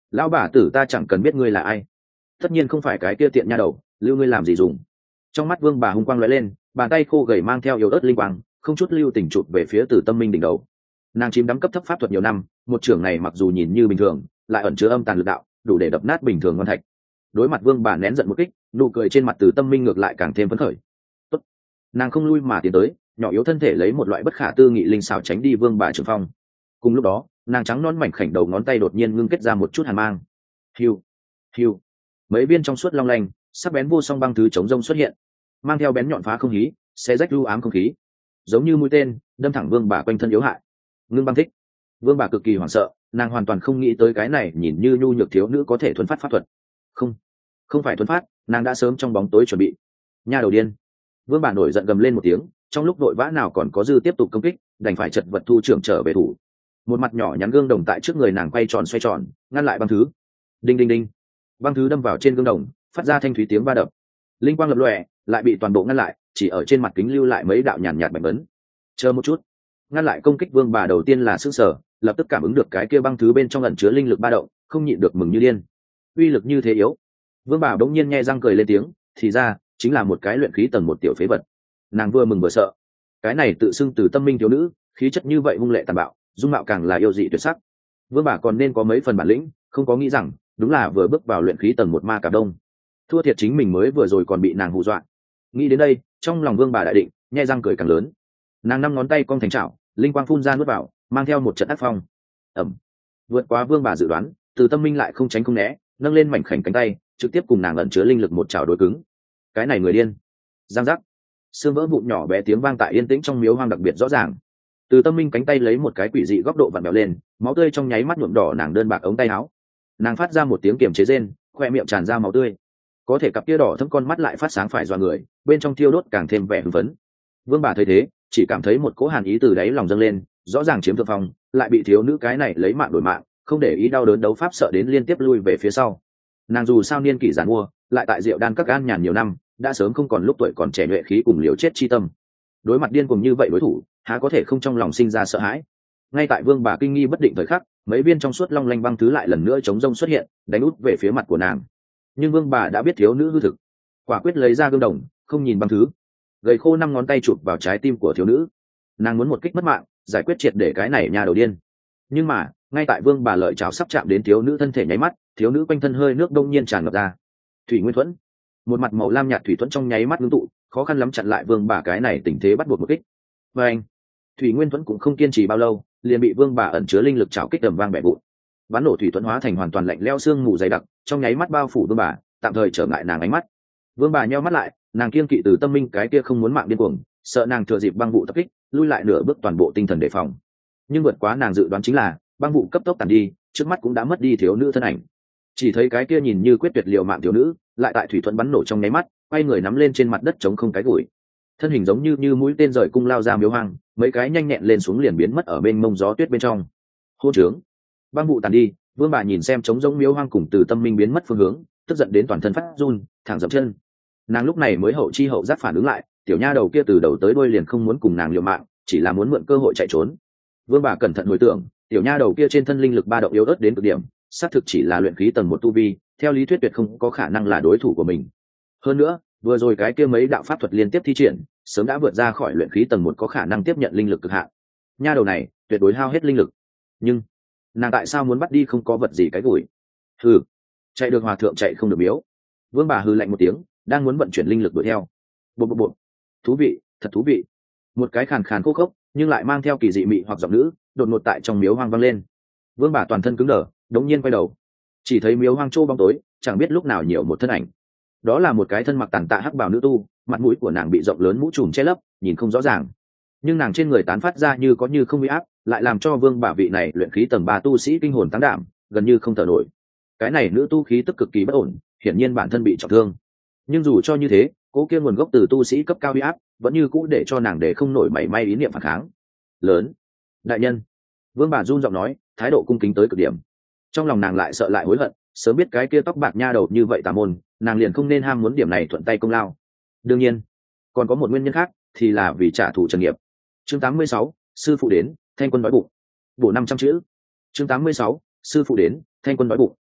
A: lão bà tử ta chẳng cần biết ngươi là ai, tất nhiên không phải cái kia tiện nha đầu, lưu ngươi làm gì dùng. Trong mắt vương bà hung quang lóe lên, bàn tay khô gầy mang theo yếu ớt linh quang, không chút lưu tình chụp về phía Từ Tâm Minh đỉnh đầu. Nàng chìm đắm cấp thấp pháp thuật nhiều năm, một trưởng này mặc dù nhìn như bình thường, lại ẩn chứa âm tàn lực đạo, đủ để đập nát bình thường ngon thạch. Đối mặt vương bà nén giận một kích, nụ cười trên mặt Từ Tâm Minh ngược lại càng thêm phấn khởi. Tốt. Nàng không lui mà tiến tới, nhỏ yếu thân thể lấy một loại bất khả tư nghị linh xảo tránh đi vương bà trường phong. Cùng lúc đó, nàng trắng non mảnh khảnh đầu ngón tay đột nhiên ngưng kết ra một chút hàn mang. Hiu, hiu, mấy viên trong suốt long lanh, sắc bén vô song băng thứ chống rông xuất hiện, mang theo bén nhọn phá không khí, xé rách lưu ám không khí, giống như mũi tên đâm thẳng vương bà quanh thân yếu hại. Ngưng băng thích. Vương bà cực kỳ hoảng sợ, nàng hoàn toàn không nghĩ tới cái này nhìn như nhu nhược thiếu nữ có thể thuần phát pháp thuật. Không, không phải thuần phát, nàng đã sớm trong bóng tối chuẩn bị. Nha đầu điên. Vương bà nổi giận gầm lên một tiếng, trong lúc vội vã nào còn có dư tiếp tục công kích, đành phải chật vật thu trưởng trở về thủ. Một mặt nhỏ nhắn gương đồng tại trước người nàng quay tròn xoay tròn, ngăn lại băng thứ. Đinh đinh đinh. Băng thứ đâm vào trên gương đồng, phát ra thanh thúy tiếng va đập. Linh quang lập lòe, lại bị toàn bộ ngăn lại, chỉ ở trên mặt kính lưu lại mấy đạo nhàn nhạt bạch vấn. Chờ một chút. Ngăn lại công kích vương bà đầu tiên là sững sờ, lập tức cảm ứng được cái kia băng thứ bên trong ẩn chứa linh lực ba động, không nhịn được mừng như điên. Uy lực như thế yếu. Vương bà đống nhiên nghe răng cười lên tiếng, thì ra chính là một cái luyện khí tầng một tiểu phế vật. Nàng vừa mừng vừa sợ. Cái này tự xưng Từ Tâm Minh thiếu nữ, khí chất như vậy hung lệ tàn bạo, dung mạo càng là yêu dị tuyệt sắc. Vương bà còn nên có mấy phần bản lĩnh, không có nghĩ rằng đúng là vừa bước vào luyện khí tầng một ma cả đông. Thua thiệt chính mình mới vừa rồi còn bị nàng hù dọa. Nghĩ đến đây, trong lòng vương bà đại định, nhẹ răng cười càng lớn. Nàng năm ngón tay cong thành chảo, linh quang phun ra nuốt vào, mang theo một trận ác phong. Ẩm. Vượt quá vương bà dự đoán, Từ Tâm Minh lại không tránh không né, nâng lên mảnh khảnh cánh tay, trực tiếp cùng nàng ẩn chứa linh lực một chảo đối cứng. Cái này người điên. Giang giác. Xương vỡ vụn nhỏ bé tiếng vang tại yên tĩnh trong miếu hoang đặc biệt rõ ràng. Từ Tâm Minh cánh tay lấy một cái quỷ dị góc độ vặn vẹo lên, máu tươi trong nháy mắt nhuộm đỏ nàng đơn bạc ống tay áo. Nàng phát ra một tiếng kiềm chế rên, khoe miệng tràn ra máu tươi. Có thể cặp kia đỏ thâm con mắt lại phát sáng phải dọa người, bên trong thiêu đốt càng thêm vẻ hưng phấn. Vương bà thấy thế, chỉ cảm thấy một cỗ hàn ý từ đáy lòng dâng lên, rõ ràng chiếm thượng phong, lại bị thiếu nữ cái này lấy mạng đổi mạng, không để ý đau đớn đấu pháp sợ đến liên tiếp lui về phía sau. Nàng dù sao niên kỷ giàn mua, lại tại Diệu Đan các gan nhàn nhiều năm, đã sớm không còn lúc tuổi còn trẻ nhuệ khí cùng liều chết chi tâm. Đối mặt điên cuồng như vậy đối thủ, há có thể không trong lòng sinh ra sợ hãi. Ngay tại vương bà kinh nghi bất định thời khắc, mấy viên trong suốt long lanh băng thứ lại lần nữa chống rông xuất hiện, đánh út về phía mặt của nàng. Nhưng vương bà đã biết thiếu nữ hư thực, quả quyết lấy ra gương đồng, không nhìn băng thứ, gầy khô năm ngón tay chụp vào trái tim của thiếu nữ. Nàng muốn một kích mất mạng, giải quyết triệt để cái này nhà đầu điên. Nhưng mà ngay tại vương bà lợi chảo sắp chạm đến thiếu nữ thân thể nháy mắt, thiếu nữ quanh thân hơi nước đông nhiên tràn ngập ra. Thủy Nguyên Thuẫn. Một mặt màu lam nhạt thủy thuẫn trong nháy mắt ngưng tụ, khó khăn lắm chặn lại vương bà cái này tình thế bắt buộc một kích. Và anh, Thủy Nguyên Thuẫn cũng không kiên trì bao lâu, liền bị vương bà ẩn chứa linh lực chảo kích đầm vang bẻ vụn. Bắn nổ thủy thuẫn hóa thành hoàn toàn lạnh lẽo xương mù dày đặc, trong nháy mắt bao phủ vương bà, tạm thời trở ngại nàng ánh mắt. Vương bà nheo mắt lại, nàng kiên kỵ Từ Tâm Minh cái kia không muốn mạng điên cuồng, sợ nàng thừa dịp băng vụ tập kích, lui lại nửa bước toàn bộ tinh thần đề phòng. Nhưng vượt quá nàng dự đoán chính là, băng vụ cấp tốc tàn đi, trước mắt cũng đã mất đi thiếu nữ thân ảnh. Chỉ thấy cái kia nhìn như quyết tuyệt liều mạng thiếu nữ, lại tại thủy thuẫn bắn nổ trong nháy mắt, quay người nắm lên trên mặt đất trống không cái gùi. Thân hình giống như như mũi tên rời cung lao ra miếu hoang, mấy cái nhanh nhẹn lên xuống liền biến mất ở bên mông gió tuyết bên trong. Hô trướng. Băng vụ tàn đi, vương bà nhìn xem trống giống miếu hoang cùng Từ Tâm Minh biến mất phương hướng, tức giận đến toàn thân phát run, thẳng dậm chân. Nàng lúc này mới hậu chi hậu giác phản ứng lại, tiểu nha đầu kia từ đầu tới đuôi liền không muốn cùng nàng liều mạng, chỉ là muốn mượn cơ hội chạy trốn. Vương bà cẩn thận hồi tưởng, tiểu nha đầu kia trên thân linh lực ba động yếu ớt đến cực điểm, xác thực chỉ là luyện khí tầng một tu vi, theo lý thuyết tuyệt không có khả năng là đối thủ của mình. Hơn nữa, vừa rồi cái kia mấy đạo pháp thuật liên tiếp thi triển, sớm đã vượt ra khỏi luyện khí tầng một có khả năng tiếp nhận linh lực cực hạn. Nha đầu này tuyệt đối hao hết linh lực. Nhưng nàng tại sao muốn bắt đi không có vật gì cái gùi? Hừ, chạy được hòa thượng chạy không được miếu. Vương bà hừ lạnh một tiếng, đang muốn vận chuyển linh lực đuổi theo. Bộ bộ bộ. Thú vị, thật thú vị. Một cái khàn khàn khô khốc, nhưng lại mang theo kỳ dị mị hoặc giọng nữ, đột ngột tại trong miếu hoang vang lên. Vương bà toàn thân cứng đờ, đống nhiên quay đầu, chỉ thấy miếu hoang trô bóng tối, chẳng biết lúc nào nhiều một thân ảnh. Đó là một cái thân mặc tàn tạ hắc bào nữ tu, mặt mũi của nàng bị rộng lớn mũ trùm che lấp, nhìn không rõ ràng. Nhưng nàng trên người tán phát ra như có như không uy áp, lại làm cho vương bà vị này luyện khí tầng ba tu sĩ kinh hồn táng đảm, gần như không thở nổi. Cái này nữ tu khí tức cực kỳ bất ổn, hiển nhiên bản thân bị trọng thương. Nhưng dù cho như thế, cố kia nguồn gốc từ tu sĩ cấp cao uy áp, vẫn như cũ để cho nàng để không nổi mảy may ý niệm phản kháng. Lớn, đại nhân. Vương bà run giọng nói, thái độ cung kính tới cực điểm. Trong lòng nàng lại sợ lại hối hận, sớm biết cái kia tóc bạc nha đầu như vậy tà môn, nàng liền không nên ham muốn điểm này thuận tay công lao. Đương nhiên, còn có một nguyên nhân khác, thì là vì trả thù trần nghiệp. Chương tám mươi sáu, sư phụ đến, thanh quân đói bụng. Bổ năm trăm chữ. Chương tám mươi sáu, sư phụ đến, thanh quân đói bụng.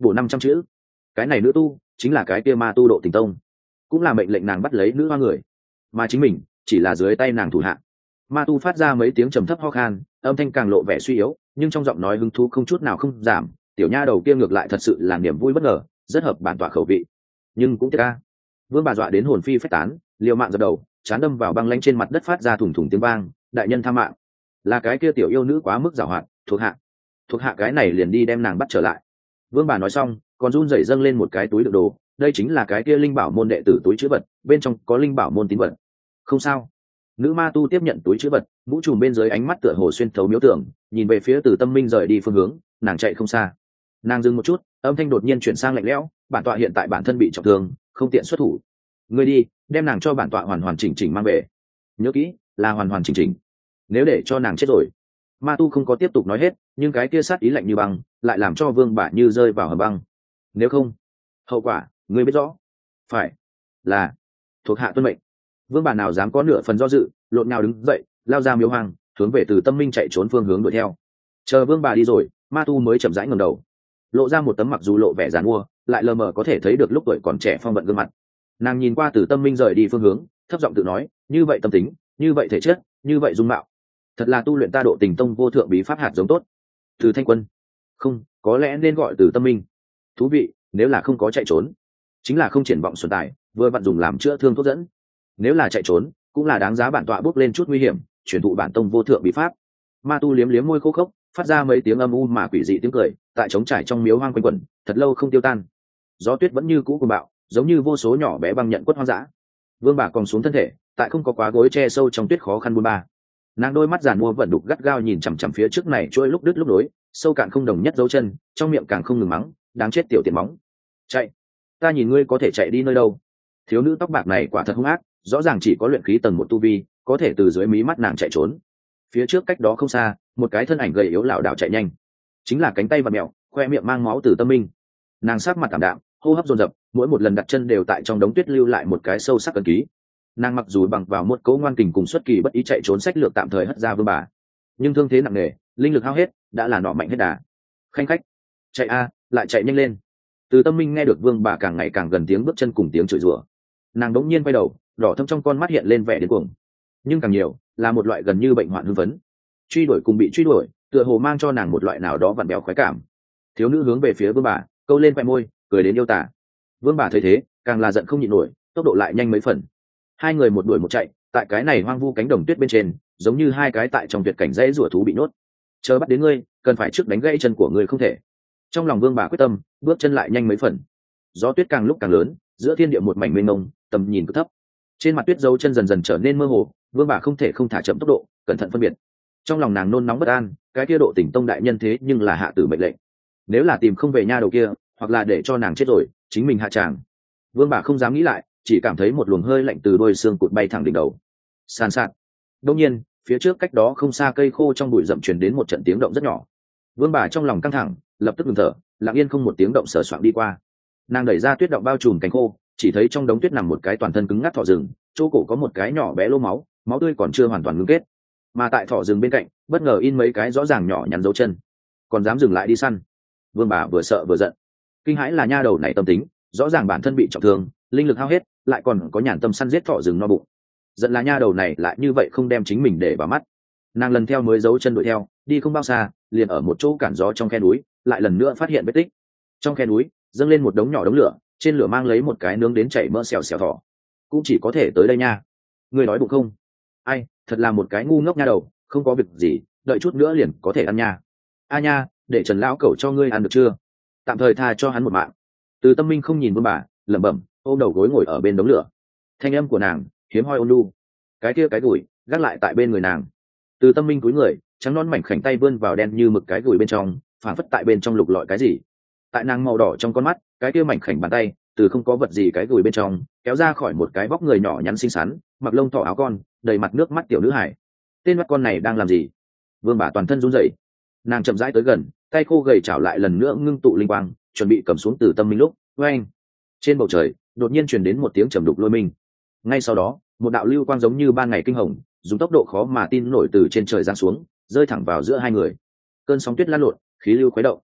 A: bổ năm trăm chữ. Cái này nữ tu chính là cái kia ma tu Độ Tình Tông, cũng là mệnh lệnh nàng bắt lấy nữ hoa người, mà chính mình chỉ là dưới tay nàng thủ hạ. Ma tu phát ra mấy tiếng trầm thấp ho khan, âm thanh càng lộ vẻ suy yếu, nhưng trong giọng nói hứng thú không chút nào không giảm. Tiểu nha đầu kia ngược lại thật sự là niềm vui bất ngờ, rất hợp bản tọa khẩu vị. Nhưng cũng tiếc ca. Vương bà dọa đến hồn phi phách tán, liều mạng dập đầu, chán đâm vào băng lanh trên mặt đất phát ra thủng thủng tiếng vang. Đại nhân tha mạng, là cái kia tiểu yêu nữ quá mức giàu hạn, thuộc hạ thuộc hạ cái này liền đi đem nàng bắt trở lại. Vương bà nói xong còn run rẩy dâng lên một cái túi đựng đồ, đây chính là cái kia linh bảo môn đệ tử túi chữ vật, bên trong có linh bảo môn tín vật. Không sao. Nữ ma tu tiếp nhận túi chữ vật, mũ trùm bên dưới ánh mắt tựa hồ xuyên thấu miếu tưởng, nhìn về phía Từ Tâm Minh rời đi phương hướng. Nàng chạy không xa. Nàng dừng một chút, âm thanh đột nhiên chuyển sang lạnh lẽo, bản tọa hiện tại bản thân bị trọng thương, không tiện xuất thủ. Ngươi đi đem nàng cho bản tọa hoàn hoàn chỉnh chỉnh mang về. Nhớ kỹ, là hoàn hoàn chỉnh chỉnh. Nếu để cho nàng chết rồi. Ma tu không có tiếp tục nói hết, nhưng cái kia sát ý lạnh như băng lại làm cho Vương bà như rơi vào hầm băng. Nếu không, hậu quả ngươi biết rõ. Phải, là thuộc hạ tuân mệnh. Vương bà nào dám có nửa phần do dự, lộn nhào đứng dậy, lao ra miếu hoang, hướng về Từ Tâm Minh chạy trốn phương hướng đuổi theo. Chờ Vương bà đi rồi, ma tu mới chậm rãi ngẩng đầu, lộ ra một tấm mặc dù lộ vẻ giàn mua, lại lờ mờ có thể thấy được lúc tuổi còn trẻ phong vận gương mặt. Nàng nhìn qua Từ Tâm Minh rời đi phương hướng, thấp giọng tự nói, như vậy tâm tính, như vậy thể chất, như vậy dung mạo, thật là tu luyện ta Độ Tình Tông vô thượng bí pháp hạt giống tốt. Từ Thanh Quân, không, có lẽ nên gọi Từ Tâm Minh. Thú vị, nếu là không có chạy trốn, chính là không triển vọng xuân tài, vừa vặn dùng làm chữa thương thuốc dẫn. Nếu là chạy trốn, cũng là đáng giá bản tọa bước lên chút nguy hiểm, truyền thụ bản tông vô thượng bí pháp. Ma tu liếm liếm môi khô khốc, phát ra mấy tiếng âm u mà quỷ dị tiếng cười, tại trống trải trong miếu hoang quanh quẩn, thật lâu không tiêu tan. Gió tuyết vẫn như cũ cuồng bạo, giống như vô số nhỏ bé băng nhận quất hoang dã. Vương bà còn xuống thân thể, tại không có quá gối che sâu trong tuyết khó khăn buôn ba. Nàng đôi mắt giàn mua vận đục gắt gao nhìn chằm chằm phía trước này trôi lúc đứt lúc nối, sâu cạn không đồng nhất dấu chân, trong miệng càng không ngừng mắng, đáng chết tiểu tiện móng. Chạy, ta nhìn ngươi có thể chạy đi nơi đâu? Thiếu nữ tóc bạc này quả thật hung ác, rõ ràng chỉ có luyện khí tầng một tu vi, có thể từ dưới mí mắt nàng chạy trốn. Phía trước cách đó không xa, một cái thân ảnh gầy yếu lảo đảo chạy nhanh, chính là cánh tay và mẹo, khoe miệng mang máu Từ Tâm Minh. Nàng sát mặt tạm đạm, hô hấp dồn dập, mỗi một lần đặt chân đều tại trong đống tuyết lưu lại một cái sâu sắc ấn ký. Nàng mặc dù bằng vào một cấu ngoan kình cùng xuất kỳ bất ý chạy trốn sách lược tạm thời hất ra Vương bà, nhưng thương thế nặng nề, linh lực hao hết, đã là nọ mạnh hết đà. Khanh khách, chạy a, lại chạy nhanh lên. Từ Tâm Minh nghe được Vương bà càng ngày càng gần tiếng bước chân cùng tiếng chửi rủa, nàng đống nhiên quay đầu, đỏ thâm trong con mắt hiện lên vẻ điên cuồng, nhưng càng nhiều là một loại gần như bệnh hoạn hưng phấn. Truy đuổi cùng bị truy đuổi, tựa hồ mang cho nàng một loại nào đó vặn bèo khoái cảm. Thiếu nữ hướng về phía Vương bà, câu lên khoe môi, cười đến yêu tả. Vương bà thấy thế, càng là giận không nhịn nổi, tốc độ lại nhanh mấy phần. Hai người một đuổi một chạy, tại cái này hoang vu cánh đồng tuyết bên trên, giống như hai cái tại trong tuyệt cảnh dãy rủa thú bị nhốt. Chờ bắt đến ngươi, cần phải trước đánh gãy chân của ngươi không thể. Trong lòng Vương bà quyết tâm, bước chân lại nhanh mấy phần. Gió tuyết càng lúc càng lớn, giữa thiên địa một mảnh mênh mông, tầm nhìn cực thấp. Trên mặt tuyết dấu chân dần dần trở nên mơ hồ, Vương bà không thể không thả chậm tốc độ, cẩn thận phân biệt. Trong lòng nàng nôn nóng bất an, cái kia Độ Tình Tông đại nhân thế nhưng là hạ tử mệnh lệnh. Nếu là tìm không về nha đầu kia, hoặc là để cho nàng chết rồi, chính mình hạ tràng. Vương bà không dám nghĩ lại, chỉ cảm thấy một luồng hơi lạnh từ đôi xương cụt bay thẳng đỉnh đầu. San sạt. Đột nhiên, phía trước cách đó không xa cây khô trong bụi rậm truyền đến một trận tiếng động rất nhỏ. Vương bà trong lòng căng thẳng, lập tức ngừng thở, lặng yên không một tiếng động sờ soạng đi qua. Nàng đẩy ra tuyết động bao trùm cánh khô, chỉ thấy trong đống tuyết nằm một cái toàn thân cứng ngắc thỏ rừng, chỗ cổ có một cái nhỏ bé lỗ máu, máu tươi còn chưa hoàn toàn ngưng kết. Mà tại thỏ rừng bên cạnh, bất ngờ in mấy cái rõ ràng nhỏ nhắn dấu chân. Còn dám dừng lại đi săn. Vương bà vừa sợ vừa giận. Kinh hãi là nha đầu này tâm tính, rõ ràng bản thân bị trọng thương, linh lực hao hết, lại còn có nhàn tâm săn giết thỏ rừng no bụng. Giận là nha đầu này lại như vậy không đem chính mình để vào mắt. Nàng lần theo mới dấu chân đuổi theo, đi không bao xa, liền ở một chỗ cản gió trong khe núi, lại lần nữa phát hiện vết tích. Trong khe núi dâng lên một đống nhỏ đống lửa, trên lửa mang lấy một cái nướng đến chảy mỡ xèo xèo thỏ. Cũng chỉ có thể tới đây nha. Ngươi đói bụng không? Ai, thật là một cái ngu ngốc nha đầu, không có việc gì, đợi chút nữa liền có thể ăn nha. A nha, để Trần lão cẩu cho ngươi ăn được chưa? Tạm thời tha cho hắn một mạng. Từ Tâm Minh không nhìn Vương bà, lẩm bẩm, ôm đầu gối ngồi ở bên đống lửa. Thanh âm của nàng hiếm hoi ôn nhu, cái kia cái gùi gác lại tại bên người nàng. Từ Tâm Minh cúi người, trắng non mảnh khảnh tay vươn vào đen như mực cái gùi bên trong, phản phất tại bên trong lục lọi cái gì. Tại nàng màu đỏ trong con mắt, cái kia mảnh khảnh bàn tay từ không có vật gì cái gùi bên trong kéo ra khỏi một cái vóc người nhỏ nhắn xinh xắn, mặc lông thỏ áo con, đầy mặt nước mắt tiểu nữ hải. Tên mắt con này đang làm gì? Vương bà toàn thân run rẩy, nàng chậm rãi tới gần, tay khô gầy chảo lại lần nữa ngưng tụ linh quang, chuẩn bị cầm xuống Từ Tâm Minh lúc, oeng, trên bầu trời đột nhiên truyền đến một tiếng trầm đục lôi minh. Ngay sau đó, một đạo lưu quang giống như ban ngày kinh hồng, dùng tốc độ khó mà tin nổi từ trên trời giáng xuống, rơi thẳng vào giữa hai người. Cơn sóng tuyết lan lộn, khí lưu khuấy động.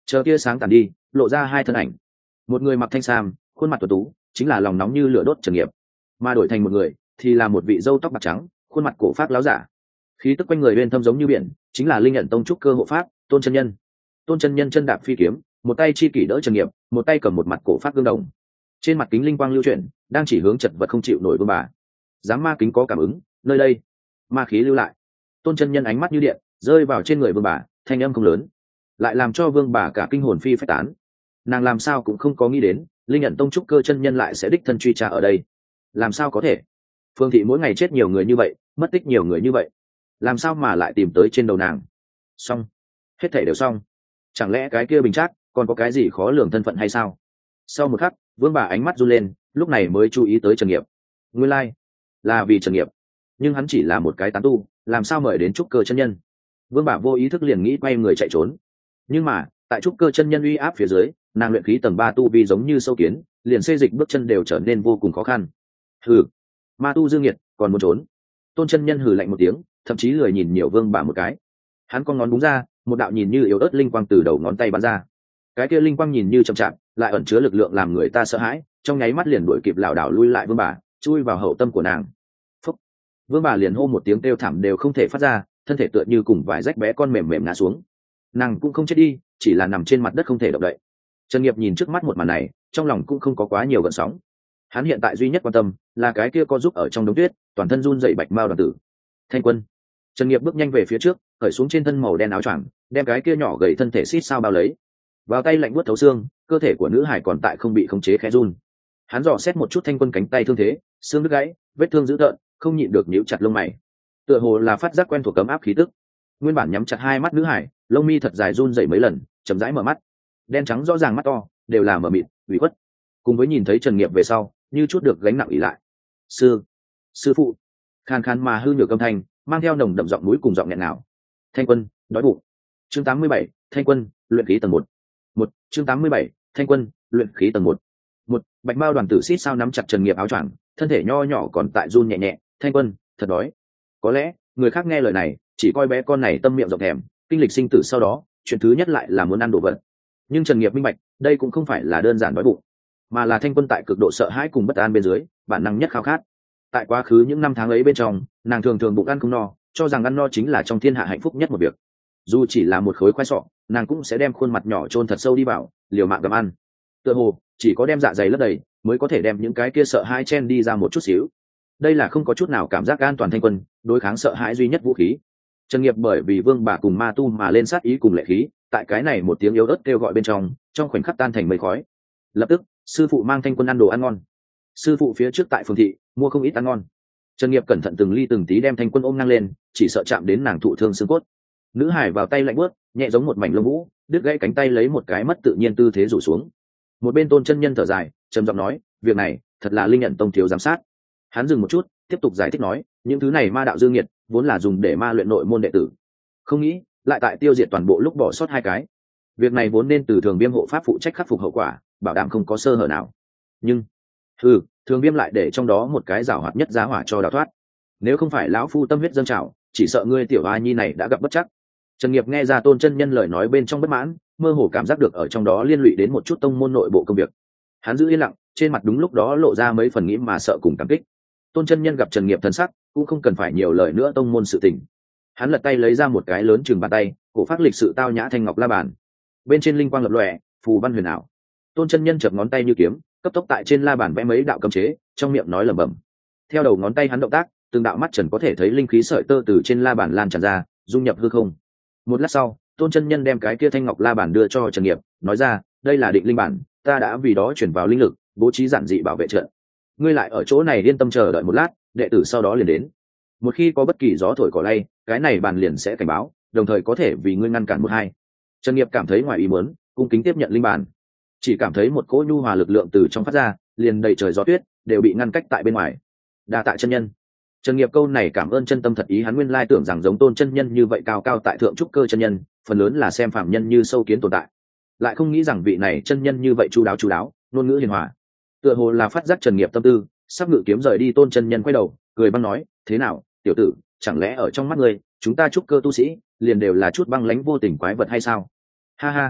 A: Chờ tia sáng tàn đi, lộ ra hai thân ảnh. Một người mặc thanh sam, khuôn mặt tuấn tú, chính là lòng nóng như lửa đốt Trần Nghiệp, mà đổi thành một người thì là một vị râu tóc bạc trắng, khuôn mặt cổ pháp láo giả, khí tức quanh người uyên thâm giống như biển, chính là linh nhận tông trúc cơ hộ pháp Tôn chân nhân. Tôn chân nhân chân đạp phi kiếm, một tay chi kỷ đỡ Trần Nghiệp, một tay cầm một mặt cổ pháp gương đồng, trên mặt kính linh quang lưu chuyển, đang chỉ hướng chật vật không chịu nổi vương bà. Dám ma kính có cảm ứng, nơi đây ma khí lưu lại. Tôn chân nhân ánh mắt như điện rơi vào trên người vương bà, thanh âm không lớn, lại làm cho vương bà cả kinh hồn phi phách tán. Nàng làm sao cũng không có nghĩ đến linh nhận tông trúc cơ chân nhân lại sẽ đích thân truy tra ở đây. Làm sao có thể? Phương thị mỗi ngày chết nhiều người như vậy, mất tích nhiều người như vậy, làm sao mà lại tìm tới trên đầu nàng? Xong, hết thảy đều xong. Chẳng lẽ cái kia bình trác còn có cái gì khó lường thân phận hay sao? Sau một khắc, vương bà ánh mắt run lên, lúc này mới chú ý tới Trần Nghiệp. Nguyên lai là vì Trần Nghiệp, nhưng hắn chỉ là một cái tán tu, làm sao mời đến trúc cơ chân nhân? Vương bà vô ý thức liền nghĩ quay người chạy trốn, nhưng mà tại trúc cơ chân nhân uy áp phía dưới, nàng luyện khí tầng ba tu vi giống như sâu kiến, liền xê dịch bước chân đều trở nên vô cùng khó khăn. Hừ, ma tu dương nhiệt còn muốn trốn? Tôn chân nhân hừ lạnh một tiếng, thậm chí lười nhìn nhiều vương bà một cái. Hắn con ngón búng ra, một đạo nhìn như yếu ớt linh quang từ đầu ngón tay bắn ra. Cái kia linh quang nhìn như chậm chạp, lại ẩn chứa lực lượng làm người ta sợ hãi, trong nháy mắt liền đuổi kịp lảo đảo lui lại vương bà, chui vào hậu tâm của nàng. Phúc! Vương bà liền hô một tiếng kêu thảm đều không thể phát ra, thân thể tựa như cùng vài rách bé con mềm mềm ngã xuống. Nàng cũng không chết đi, chỉ là nằm trên mặt đất không thể động đậy. Trần Nghiệp nhìn trước mắt một màn này, trong lòng cũng không có quá nhiều gợn sóng. Hắn hiện tại duy nhất quan tâm là cái kia có giúp ở trong đống tuyết, toàn thân run rẩy bạch mao đoàn tử. Thanh Quân. Trần Nghiệp bước nhanh về phía trước, cởi xuống trên thân màu đen áo choàng, đem cái kia nhỏ gầy thân thể xít sao bao lấy. Vào tay lạnh buốt thấu xương, cơ thể của nữ hải còn tại không bị khống chế khẽ run. Hắn dò xét một chút Thanh Quân cánh tay thương thế, xương đứt gãy, vết thương dữ tợn, không nhịn được nhíu chặt lông mày. Tựa hồ là phát giác quen thuộc cấm áp khí tức. Nguyên bản nhắm chặt hai mắt nữ hải, lông mi thật dài run rẩy mấy lần, chậm rãi mở mắt. Đen trắng rõ ràng mắt to, đều là mờ mịt, ủy khuất. Cùng với nhìn thấy Trần Nghiệp về sau, như chút được gánh nặng ỷ lại. Sư, sư phụ. Khan khan mà hư nhược âm thanh, mang theo nồng đậm giọng núi cùng giọng nghẹn nào. Thanh Quân, đói bụng. Chương tám mươi bảy, Thanh Quân, luyện khí tầng một. Một, chương tám mươi bảy, Thanh Quân, luyện khí tầng một. Một, bạch mao đoàn tử xít sao nắm chặt Trần Nghiệp áo choàng, thân thể nho nhỏ còn tại run nhẹ nhẹ. Thanh Quân, thật đói. Có lẽ người khác nghe lời này, chỉ coi bé con này tâm miệng rộng thèm, kinh lịch sinh tử sau đó, chuyện thứ nhất lại là muốn ăn đồ vật. Nhưng Trần Nghiệp minh bạch, đây cũng không phải là đơn giản đói bụng, mà là Thanh Quân tại cực độ sợ hãi cùng bất an bên dưới, bản năng nhất khao khát. Tại quá khứ những năm tháng ấy bên trong, nàng thường thường bụng ăn không no, cho rằng ăn no chính là trong thiên hạ hạnh phúc nhất một việc. Dù chỉ là một khối khoai sọ, nàng cũng sẽ đem khuôn mặt nhỏ chôn thật sâu đi vào, liều mạng gặm ăn. Tựa hồ chỉ có đem dạ dày lấp đầy, mới có thể đem những cái kia sợ hãi chen đi ra một chút xíu. Đây là không có chút nào cảm giác an toàn Thanh Quân, đối kháng sợ hãi duy nhất vũ khí. Trần Nghiệp bởi vì vương bà cùng ma tu mà lên sát ý cùng lệ khí, tại cái này một tiếng yếu ớt kêu gọi bên trong, trong khoảnh khắc tan thành mây khói. Lập tức, sư phụ mang Thanh Quân ăn đồ ăn ngon. Sư phụ phía trước tại phường thị mua không ít ăn ngon. Trần Nghiệp cẩn thận từng ly từng tí đem Thanh Quân ôm ngang lên, chỉ sợ chạm đến nàng thụ thương xương cốt. Nữ hải vào tay lạnh bớt, nhẹ giống một mảnh lông vũ, đứt gãy cánh tay lấy một cái mất tự nhiên tư thế rủ xuống. Một bên Tôn chân nhân thở dài, trầm giọng nói, việc này thật là linh nhận tông thiếu giám sát. Hắn dừng một chút, tiếp tục giải thích nói, những thứ này ma đạo dương nhiệt vốn là dùng để ma luyện nội môn đệ tử, không nghĩ lại tại tiêu diệt toàn bộ lúc bỏ sót hai cái. Việc này vốn nên từ Thường Viêm hộ pháp phụ trách khắc phục hậu quả, bảo đảm không có sơ hở nào. Nhưng ừ, Thường Viêm lại để trong đó một cái giảo hoạt nhất giá hỏa cho đào thoát. Nếu không phải lão phu tâm huyết dâng trào, chỉ sợ ngươi tiểu a nhi này đã gặp bất chắc. Trần Nghiệp nghe ra Tôn chân nhân lời nói bên trong bất mãn, mơ hồ cảm giác được ở trong đó liên lụy đến một chút tông môn nội bộ công việc. Hắn giữ yên lặng, trên mặt đúng lúc đó lộ ra mấy phần nghĩ mà sợ cùng cảm kích. Tôn chân nhân gặp Trần Nghiệp thân sắc, cũng không cần phải nhiều lời nữa tông môn sự tình. Hắn lật tay lấy ra một cái lớn chừng bàn tay, cổ phát lịch sự tao nhã thanh ngọc la bàn, bên trên linh quang lập lòe, phù văn huyền ảo. Tôn chân nhân chập ngón tay như kiếm, cấp tốc tại trên la bàn vẽ mấy đạo cấm chế, trong miệng nói lẩm bẩm. Theo đầu ngón tay hắn động tác, từng đạo mắt trần có thể thấy linh khí sợi tơ từ trên la bàn lan tràn ra, dung nhập hư không. Một lát sau, Tôn chân nhân đem cái kia thanh ngọc la bàn đưa cho Trần Nghiệp, nói ra, đây là định linh bản, ta đã vì đó chuyển vào linh lực, bố trí giản dị bảo vệ trận. Ngươi lại ở chỗ này yên tâm chờ đợi một lát, đệ tử sau đó liền đến. Một khi có bất kỳ gió thổi cỏ lay, cái này bàn liền sẽ cảnh báo, đồng thời có thể vì ngươi ngăn cản một hai. Trần Nghiệp cảm thấy ngoài ý muốn, cung kính tiếp nhận linh bàn, chỉ cảm thấy một cỗ nhu hòa lực lượng từ trong phát ra, liền đầy trời gió tuyết đều bị ngăn cách tại bên ngoài. Đa tạ chân nhân. Trần Nghiệp câu này cảm ơn chân tâm thật ý, hắn nguyên lai tưởng rằng giống Tôn chân nhân như vậy cao cao tại thượng trúc cơ chân nhân, phần lớn là xem phàm nhân như sâu kiến tồn tại, lại không nghĩ rằng vị này chân nhân như vậy chu đáo chu đáo, ngôn ngữ hiền hòa. Tựa hồ là phát giác Trần Nghiệp tâm tư, sắp ngự kiếm rời đi, Tôn chân nhân quay đầu, cười băng nói, thế nào, tiểu tử, chẳng lẽ ở trong mắt ngươi, chúng ta trúc cơ tu sĩ liền đều là chút băng lãnh vô tình quái vật hay sao? Ha ha.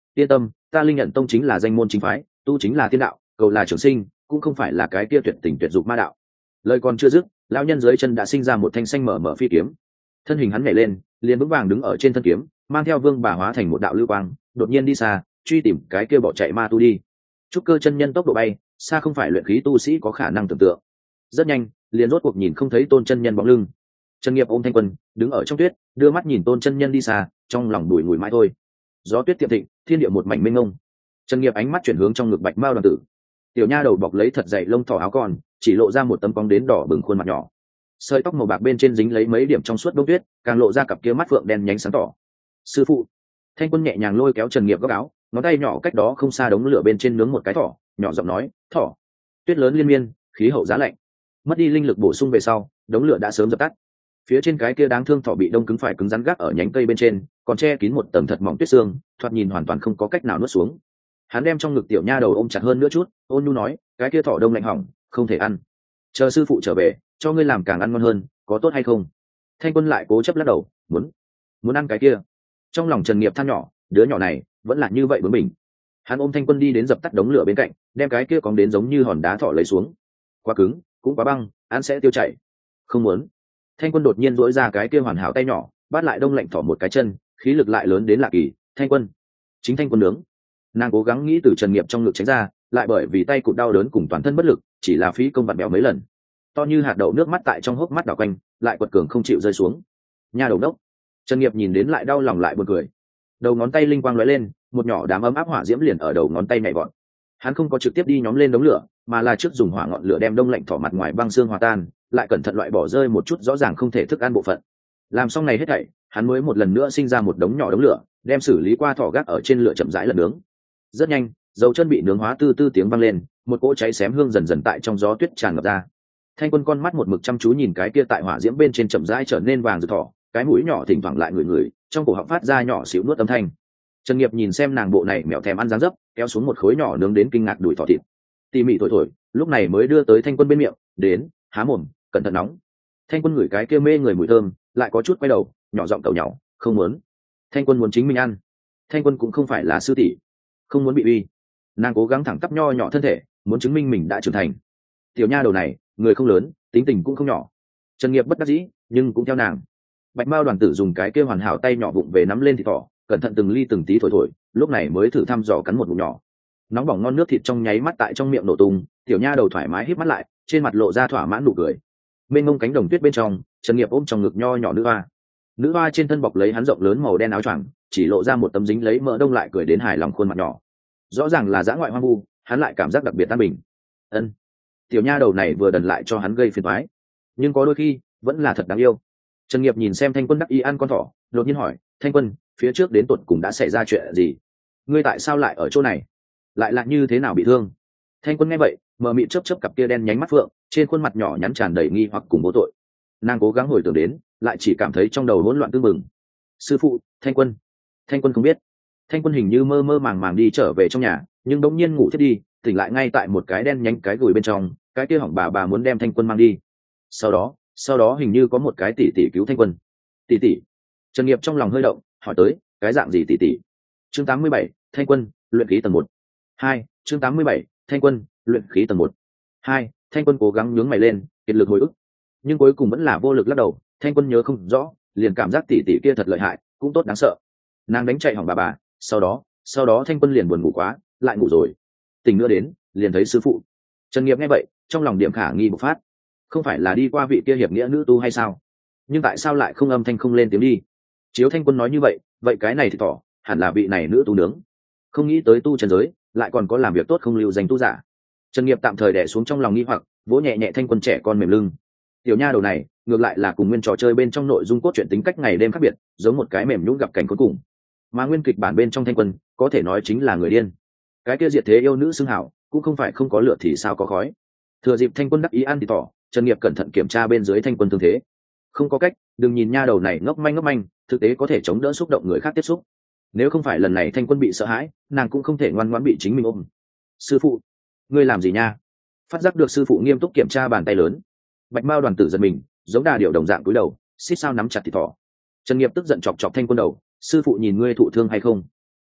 A: yên tâm, ta linh nhận tông chính là danh môn chính phái, tu chính là tiên đạo, cầu là trường sinh, cũng không phải là cái kia tuyệt tình tuyệt dục ma đạo. Lời còn chưa dứt, lão nhân dưới chân đã sinh ra một thanh xanh mở mở phi kiếm. Thân hình hắn nhảy lên, liền vững vàng đứng ở trên thân kiếm, mang theo vương bà hóa thành một đạo lưu quang, đột nhiên đi xa, truy tìm cái kia bỏ chạy ma tu đi. Trúc cơ chân nhân tốc độ bay, xa không phải luyện khí tu sĩ có khả năng tưởng tượng. Rất nhanh, liền rốt cuộc nhìn không thấy tôn chân nhân bóng lưng. Trần Nghiệp ôm Thanh Quân, đứng ở trong tuyết, đưa mắt nhìn tôn chân nhân đi xa, trong lòng đùi ngùi mãi thôi. Gió tuyết tiệm thịnh, thiên địa một mảnh mênh mông. Trần Nghiệp ánh mắt chuyển hướng trong ngực Bạch Mao đoàn tử. Tiểu nha đầu bọc lấy thật dày lông thỏ áo con, chỉ lộ ra một tấm bóng đến đỏ bừng khuôn mặt nhỏ. Sợi tóc màu bạc bên trên dính lấy mấy điểm trong suốt bông tuyết, càng lộ ra cặp kia mắt phượng đen nhánh sáng tỏ. Sư phụ. Thanh Quân nhẹ nhàng lôi kéo Trần Nghiệp góc áo, ngón tay nhỏ cách đó không xa đống lửa bên trên nướng một cái thỏ, nhỏ giọng nói, "Thỏ." Tuyết lớn liên miên, khí hậu giá lạnh. Mất đi linh lực bổ sung về sau, đống lửa đã sớm dập tắt. Phía trên cái kia đáng thương thỏ bị đông cứng phải cứng rắn gác ở nhánh cây bên trên, còn che kín một tầng thật mỏng tuyết xương, thoạt nhìn hoàn toàn không có cách nào nuốt xuống. Hắn đem trong ngực tiểu nha đầu ôm chặt hơn nữa chút, ôn nhu nói, "Cái kia thỏ đông lạnh hỏng, không thể ăn. Chờ sư phụ trở về, cho ngươi làm càng ăn ngon hơn, có tốt hay không?" Thanh Quân lại cố chấp lắc đầu, "Muốn, muốn ăn cái kia." Trong lòng Trần Nghiệp than nhỏ, đứa nhỏ này vẫn là như vậy bướng bỉnh. Hắn ôm Thanh Quân đi đến dập tắt đống lửa bên cạnh, đem cái kia cóng đến giống như hòn đá thỏ lấy xuống. Quá cứng, cũng quá băng, ăn sẽ tiêu chảy. Không muốn. Thanh Quân đột nhiên duỗi ra cái kia hoàn hảo tay nhỏ, bắt lại đông lạnh thỏ một cái chân, khí lực lại lớn đến lạ kỳ. Thanh Quân, chính Thanh Quân nướng. Nàng cố gắng nghĩ từ Trần Nghiệp trong ngực tránh ra, lại bởi vì tay cụt đau đớn cùng toàn thân bất lực, chỉ là phí công vặn béo mấy lần. To như hạt đậu nước mắt tại trong hốc mắt đảo quanh, lại quật cường không chịu rơi xuống. Nha đầu đốc. Trần Nghiệp nhìn đến lại đau lòng lại buồn cười. Đầu ngón tay linh quang lóe lên, một nhỏ đám ấm áp hỏa diễm liền ở đầu ngón tay nhảy vọt. Hắn không có trực tiếp đi nhóm lên đống lửa, mà là trước dùng hỏa ngọn lửa đem đông lạnh thỏ mặt ngoài băng xương hòa tan, lại cẩn thận loại bỏ rơi một chút rõ ràng không thể thức ăn bộ phận. Làm xong này hết thảy, hắn mới một lần nữa sinh ra một đống nhỏ đống lửa, đem xử lý qua thỏ gác ở trên lửa chậm rãi lật nướng. Rất nhanh, dầu chân bị nướng hóa tư tư tiếng vang lên, một cỗ cháy xém hương dần dần tại trong gió tuyết tràn ngập ra. Thanh Quân con mắt một mực chăm chú nhìn cái kia tại hỏa diễm bên trên chậm rãi trở nên vàng rực thỏ, cái mũi nhỏ thỉnh thoảng lại ngửi ngửi, trong cổ họng phát ra nhỏ xíu nuốt âm thanh. Trần Nghiệp nhìn xem nàng bộ này mèo thèm ăn dáng dấp, kéo xuống một khối nhỏ nướng đến kinh ngạc đùi thỏ thịt. Tỉ mỉ thổi thổi, lúc này mới đưa tới Thanh Quân bên miệng, đến, há mồm, cẩn thận nóng. Thanh Quân ngửi cái kia mê người mùi thơm, lại có chút quay đầu, nhỏ giọng cầu nhỏ, không muốn. Thanh Quân muốn chính mình ăn. Thanh Quân cũng không phải là sư tỷ, không muốn bị uy. Nàng cố gắng thẳng tắp nho nhỏ thân thể, muốn chứng minh mình đã trưởng thành. Tiểu nha đầu này, người không lớn, tính tình cũng không nhỏ. Trần Nghiệp bất đắc dĩ, nhưng cũng theo nàng. Bạch Mao đoàn tử dùng cái kia hoàn hảo tay nhỏ vụng về nắm lên thịt thỏ, cẩn thận từng ly từng tí thổi thổi, lúc này mới thử thăm dò cắn một ngụm nhỏ. Nóng bỏng ngon nước thịt trong nháy mắt tại trong miệng nổ tung, tiểu nha đầu thoải mái híp mắt lại, trên mặt lộ ra thỏa mãn nụ cười. Bên ngông cánh đồng tuyết bên trong, Trần Nghiệp ôm trong ngực nho nhỏ nữ hoa. Nữ hoa trên thân bọc lấy hắn rộng lớn màu đen áo choàng, chỉ lộ ra một tấm dính lấy mỡ đông lại cười đến hài lòng khuôn mặt nhỏ. Rõ ràng là dã ngoại hoang vu, hắn lại cảm giác đặc biệt an bình. Ân, tiểu nha đầu này vừa đần lại cho hắn gây phiền toái, nhưng có đôi khi vẫn là thật đáng yêu. Trần Nghiệp nhìn xem Thanh Quân đắc ý ăn con thỏ, đột nhiên hỏi, Thanh Quân, phía trước đến tuột cùng đã xảy ra chuyện gì? Ngươi tại sao lại ở chỗ này? Lại là như thế nào bị thương? Thanh Quân nghe vậy, mờ mịt chớp chớp cặp kia đen nhánh mắt phượng, trên khuôn mặt nhỏ nhắn tràn đầy nghi hoặc cùng vô tội. Nàng cố gắng hồi tưởng đến, lại chỉ cảm thấy trong đầu hỗn loạn tương mừng. Sư phụ, Thanh Quân. Thanh Quân không biết. Thanh Quân hình như mơ mơ màng màng đi trở về trong nhà, nhưng đống nhiên ngủ thiết đi, tỉnh lại ngay tại một cái đen nhánh cái gùi bên trong, cái kia hỏng bà bà muốn đem Thanh Quân mang đi. Sau đó, sau đó hình như có một cái tỷ tỷ cứu Thanh Quân. Tỷ tỷ. Trần Nghiệp trong lòng hơi động, hỏi tới, cái dạng gì tỷ tỷ? Chương tám mươi bảy, Thanh Quân, luyện khí tầng một. Hai, chương tám mươi bảy, Thanh Quân, luyện khí tầng một. Hai, Thanh Quân cố gắng nhướng mày lên, kiệt lực hồi ức, nhưng cuối cùng vẫn là vô lực lắc đầu. Thanh Quân nhớ không rõ, liền cảm giác tỷ tỷ kia thật lợi hại, cũng tốt đáng sợ. Nàng đánh chạy hỏng bà bà, sau đó, sau đó Thanh Quân liền buồn ngủ quá, lại ngủ rồi. Tỉnh nữa đến, liền thấy sư phụ. Trần Nghiệp nghe vậy, trong lòng điểm khả nghi bộc phát. Không phải là đi qua vị kia hiệp nghĩa nữ tu hay sao? Nhưng tại sao lại không âm thanh không lên tiếng đi? Chiếu Thanh Quân nói như vậy, vậy cái này thì tỏ hẳn là vị này nữ tu nướng. Không nghĩ tới tu trần giới lại còn có làm việc tốt không lưu danh tu giả. Trần Nghiệp tạm thời đè xuống trong lòng nghi hoặc, vỗ nhẹ nhẹ Thanh Quân trẻ con mềm lưng. Tiểu nha đầu này ngược lại là cùng nguyên trò chơi bên trong nội dung cốt truyện tính cách ngày đêm khác biệt, giống một cái mềm nhũn gặp cảnh cuối cùng. Mà nguyên kịch bản bên trong Thanh Quân có thể nói chính là người điên. Cái kia diệt thế yêu nữ xưng hảo, cũng không phải không có lửa thì sao có khói. Thừa dịp Thanh Quân đắc ý ăn thì tỏ, Trần Nghiệp cẩn thận kiểm tra bên dưới Thanh Quân thương thế. Không có cách, đừng nhìn nha đầu này ngốc manh ngốc manh, thực tế có thể chống đỡ xúc động người khác tiếp xúc. Nếu không phải lần này Thanh Quân bị sợ hãi, nàng cũng không thể ngoan ngoãn bị chính mình ôm. Sư phụ, ngươi làm gì nha? Phát giác được sư phụ nghiêm túc kiểm tra bàn tay lớn, Bạch Mao đoàn tử giật mình, giống đà điểu đồng dạng cúi đầu, xít sao nắm chặt thịt thỏ. Trần Nghiệp tức giận chọc chọc Thanh Quân đầu, sư phụ nhìn ngươi thụ thương hay không?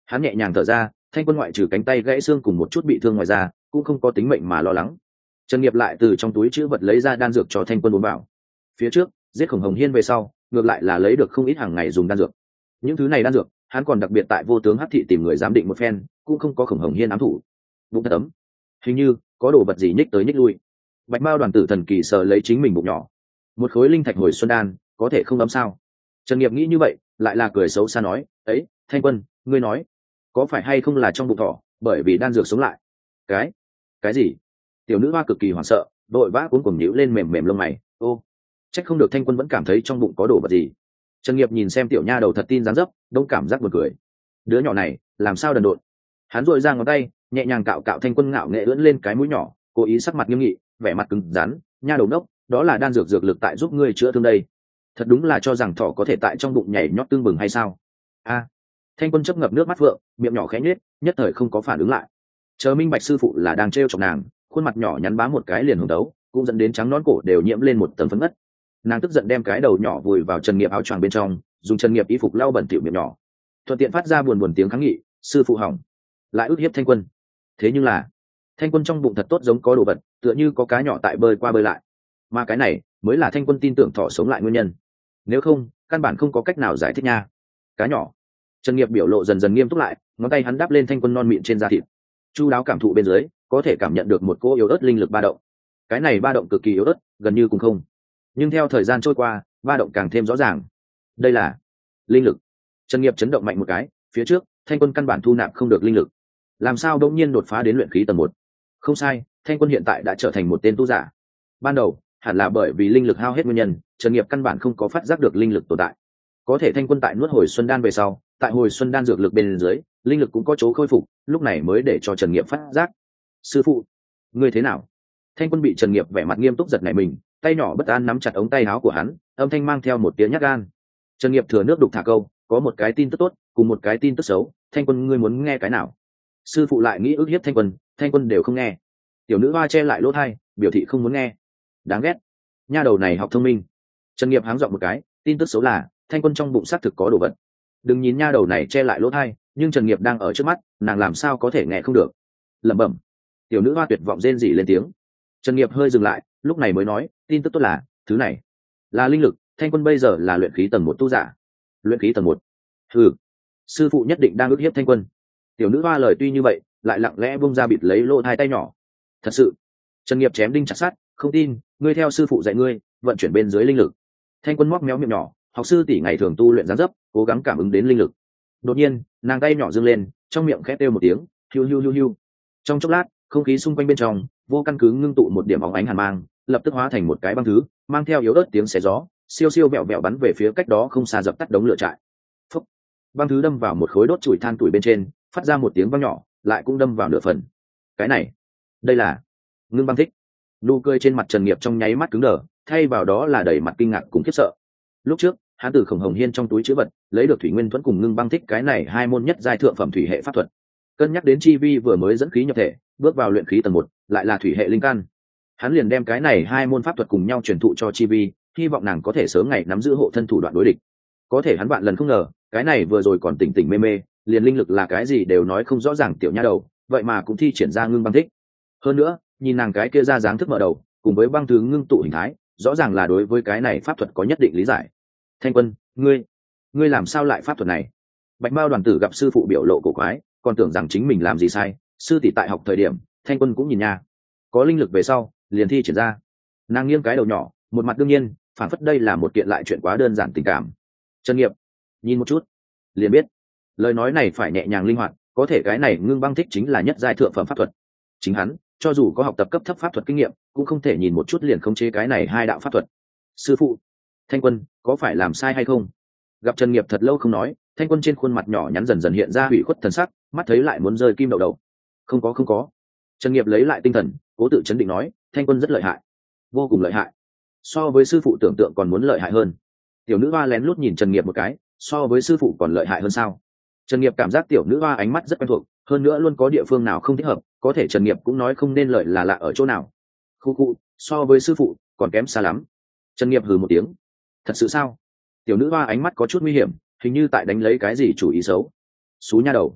A: Hắn nhẹ nhàng thở ra, Thanh Quân ngoại trừ cánh tay gãy xương cùng một chút bị thương ngoài ra cũng không có tính mệnh mà lo lắng. Trần Nghiệp lại từ trong túi chữ vật lấy ra đan dược cho Thanh Quân uống vào. Phía trước giết Khổng Hồng Hiên về sau, ngược lại là lấy được không ít hàng ngày dùng đan dược. Những thứ này đan dược hắn còn đặc biệt tại Vô Tướng Hắc thị tìm người giám định một phen, cũng không có Khổng Hồng Hiên ám thủ. Bụng thật ấm, hình như có đồ vật gì nhích tới nhích lui. Bạch Mao đoàn tử thần kỳ sờ lấy chính mình bụng nhỏ, một khối linh thạch hồi xuân đan có thể không ấm sao? Trần Nghiệp nghĩ như vậy, lại là cười xấu xa nói, ấy, Thanh Quân, ngươi nói có phải hay không là trong bụng thỏ bởi vì đan dược sống lại? Cái cái gì? Tiểu nữ hoa cực kỳ hoảng sợ, đội vã cuống cuồng nhíu lên mềm mềm lông mày. Ô, trách không được Thanh Quân vẫn cảm thấy trong bụng có đồ vật gì. Trần Nghiệp nhìn xem tiểu nha đầu thật tin dáng dấp, đông cảm giác buồn cười. Đứa nhỏ này làm sao đần độn. Hắn duỗi ra ngón tay, nhẹ nhàng cạo cạo Thanh Quân ngạo nghệ ưỡn lên cái mũi nhỏ, cố ý sắc mặt nghiêm nghị, vẻ mặt cứng rắn. Nha đầu nốc, đó là đan dược dược lực tại giúp ngươi chữa thương đây. Thật đúng là cho rằng thỏ có thể tại trong bụng nhảy nhót tương bừng hay sao? A, Thanh Quân chớp ngập nước mắt vượng, miệng nhỏ khẽ nhếch, nhất thời không có phản ứng lại. Chờ minh bạch sư phụ là đang trêu chọc nàng, khuôn mặt nhỏ nhắn bá một cái liền hưởng đấu, cũng dẫn đến trắng nón cổ đều nhiễm lên một tầng phấn ngất. Nàng tức giận đem cái đầu nhỏ vùi vào Trần Nghiệp áo choàng bên trong, dùng Trần Nghiệp y phục lau bẩn thỉu miệng nhỏ, thuận tiện phát ra buồn buồn tiếng kháng nghị, sư phụ hỏng, lại ức hiếp Thanh Quân. Thế nhưng là Thanh Quân trong bụng thật tốt giống có đồ vật, tựa như có cá nhỏ tại bơi qua bơi lại, mà cái này mới là Thanh Quân tin tưởng thỏ sống lại nguyên nhân. Nếu không, căn bản không có cách nào giải thích nha. Cá nhỏ. Trần Nghiệp biểu lộ dần dần nghiêm túc lại, ngón tay hắn đắp lên Thanh Quân non mịn trên da thịt, chu đáo cảm thụ bên dưới, có thể cảm nhận được một cỗ yếu ớt linh lực ba động. Cái này ba động cực kỳ yếu ớt, gần như cùng không. Nhưng theo thời gian trôi qua, ba động càng thêm rõ ràng. Đây là linh lực. Trần Nghiệp chấn động mạnh một cái, phía trước Thanh Quân căn bản thu nạp không được linh lực, làm sao đột nhiên đột phá đến luyện khí tầng một? Không sai, Thanh Quân hiện tại đã trở thành một tên tu giả. Ban đầu hẳn là bởi vì linh lực hao hết nguyên nhân, Trần Nghiệp căn bản không có phát giác được linh lực tồn tại. Có thể Thanh Quân tại nuốt hồi xuân đan về sau, tại hồi xuân đan dược lực bên dưới, linh lực cũng có chỗ khôi phục, lúc này mới để cho Trần Nghiệp phát giác. Sư phụ, ngươi thế nào? Thanh Quân bị Trần Nghiệp vẻ mặt nghiêm túc giật nảy mình, tay nhỏ bất an nắm chặt ống tay áo của hắn, âm thanh mang theo một tiếng nhát gan. Trần Nghiệp thừa nước đục thả câu, có một cái tin tức tốt cùng một cái tin tức xấu, Thanh Quân ngươi muốn nghe cái nào? Sư phụ lại nghĩ ức hiếp Thanh Quân, Thanh Quân đều không nghe. Tiểu nữ hoa che lại lỗ tai, biểu thị không muốn nghe. Đáng ghét, nha đầu này học thông minh. Trần Nghiệp háng giọng một cái, tin tức xấu là Thanh Quân trong bụng xác thực có đồ vật. Đừng nhìn nha đầu này che lại lỗ tai, nhưng Trần Nghiệp đang ở trước mắt, nàng làm sao có thể nghe không được. Lẩm bẩm. Tiểu nữ hoa tuyệt vọng rên rỉ lên tiếng. Trần Nghiệp hơi dừng lại, lúc này mới nói, tin tức tốt là thứ này là linh lực. Thanh Quân bây giờ là luyện khí tầng một tu giả. Luyện khí tầng một? Ừ, sư phụ nhất định đang ức hiếp Thanh Quân. Tiểu nữ hoa lời tuy như vậy, lại lặng lẽ bung ra bịt lấy lỗ hai tay nhỏ. Thật sự? Trần Nghiệp chém đinh chặt sắt, không tin, ngươi theo sư phụ dạy ngươi vận chuyển bên dưới linh lực. Thanh Quân móc méo miệng nhỏ, học sư tỷ ngày thường tu luyện gián dấp, cố gắng cảm ứng đến linh lực. Đột nhiên nàng tay nhỏ dương lên, trong miệng khẽ kêu một tiếng, hiu hiu hiu hiu. Trong chốc lát, không khí xung quanh bên trong vô căn cứ ngưng tụ một điểm óng ánh hàn mang, lập tức hóa thành một cái băng thứ, mang theo yếu ớt tiếng xé gió, siêu siêu vẹo vẹo bắn về phía cách đó không xa dập tắt đống lửa trại. Phúc. Băng thứ đâm vào một khối đốt chùi than tuổi bên trên, phát ra một tiếng vang nhỏ, lại cũng đâm vào nửa phần. Cái này, đây là ngưng băng thích. Nụ cười trên mặt Trần Nghiệp trong nháy mắt cứng đờ, thay vào đó là đầy mặt kinh ngạc cùng khiếp sợ. Lúc trước hắn từ Khổng Hồng Hiên trong túi chứa vật lấy được thủy nguyên thuẫn cùng ngưng băng thích cái này hai môn nhất giai thượng phẩm thủy hệ pháp thuật. Cân nhắc đến chi vi vừa mới dẫn khí nhập thể, bước vào luyện khí tầng một, lại là thủy hệ linh căn, hắn liền đem cái này hai môn pháp thuật cùng nhau truyền thụ cho chi vi, hy vọng nàng có thể sớm ngày nắm giữ hộ thân thủ đoạn đối địch. Có thể hắn vạn lần không ngờ, cái này vừa rồi còn tỉnh tỉnh mê mê, liền linh lực là cái gì đều nói không rõ ràng tiểu nha đầu, vậy mà cũng thi triển ra ngưng băng thích. Hơn nữa, nhìn nàng cái kia ra dáng thức mở đầu, cùng với băng thứ ngưng tụ hình thái, rõ ràng là đối với cái này pháp thuật có nhất định lý giải. Thanh Quân, ngươi, ngươi làm sao lại pháp thuật này? Bạch Mao đoàn tử gặp sư phụ biểu lộ cổ quái, còn tưởng rằng chính mình làm gì sai. Sư tỷ tại học thời điểm, Thanh Quân cũng nhìn nha, có linh lực về sau liền thi triển ra. Nàng nghiêng cái đầu nhỏ, một mặt đương nhiên, phản phất đây là một kiện lại chuyện quá đơn giản tình cảm. Trần Nghiệp nhìn một chút liền biết, lời nói này phải nhẹ nhàng linh hoạt, có thể cái này ngưng băng thích chính là nhất giai thượng phẩm pháp thuật. Chính hắn cho dù có học tập cấp thấp pháp thuật kinh nghiệm, cũng không thể nhìn một chút liền khống chế cái này hai đạo pháp thuật. Sư phụ, Thanh Quân có phải làm sai hay không? Gặp Trần Nghiệp thật lâu không nói, Thanh Quân trên khuôn mặt nhỏ nhắn dần dần hiện ra ủy khuất thần sắc, mắt thấy lại muốn rơi kim đậu đầu. Không có không có. Trần Nghiệp lấy lại tinh thần, cố tự chấn định nói, Thanh Quân rất lợi hại, vô cùng lợi hại, so với sư phụ tưởng tượng còn muốn lợi hại hơn. Tiểu nữ hoa lén lút nhìn Trần Nghiệp một cái, so với sư phụ còn lợi hại hơn sao? Trần Nghiệp cảm giác tiểu nữ hoa ánh mắt rất quen thuộc, hơn nữa luôn có địa phương nào không thích hợp, có thể Trần Nghiệp cũng nói không nên lợi là lạ ở chỗ nào. Khu khu, so với sư phụ còn kém xa lắm. Trần Nghiệp hừ một tiếng. Thật sự sao? Tiểu nữ hoa ánh mắt có chút nguy hiểm, hình như tại đánh lấy cái gì chủ ý xấu. Xú nha đầu,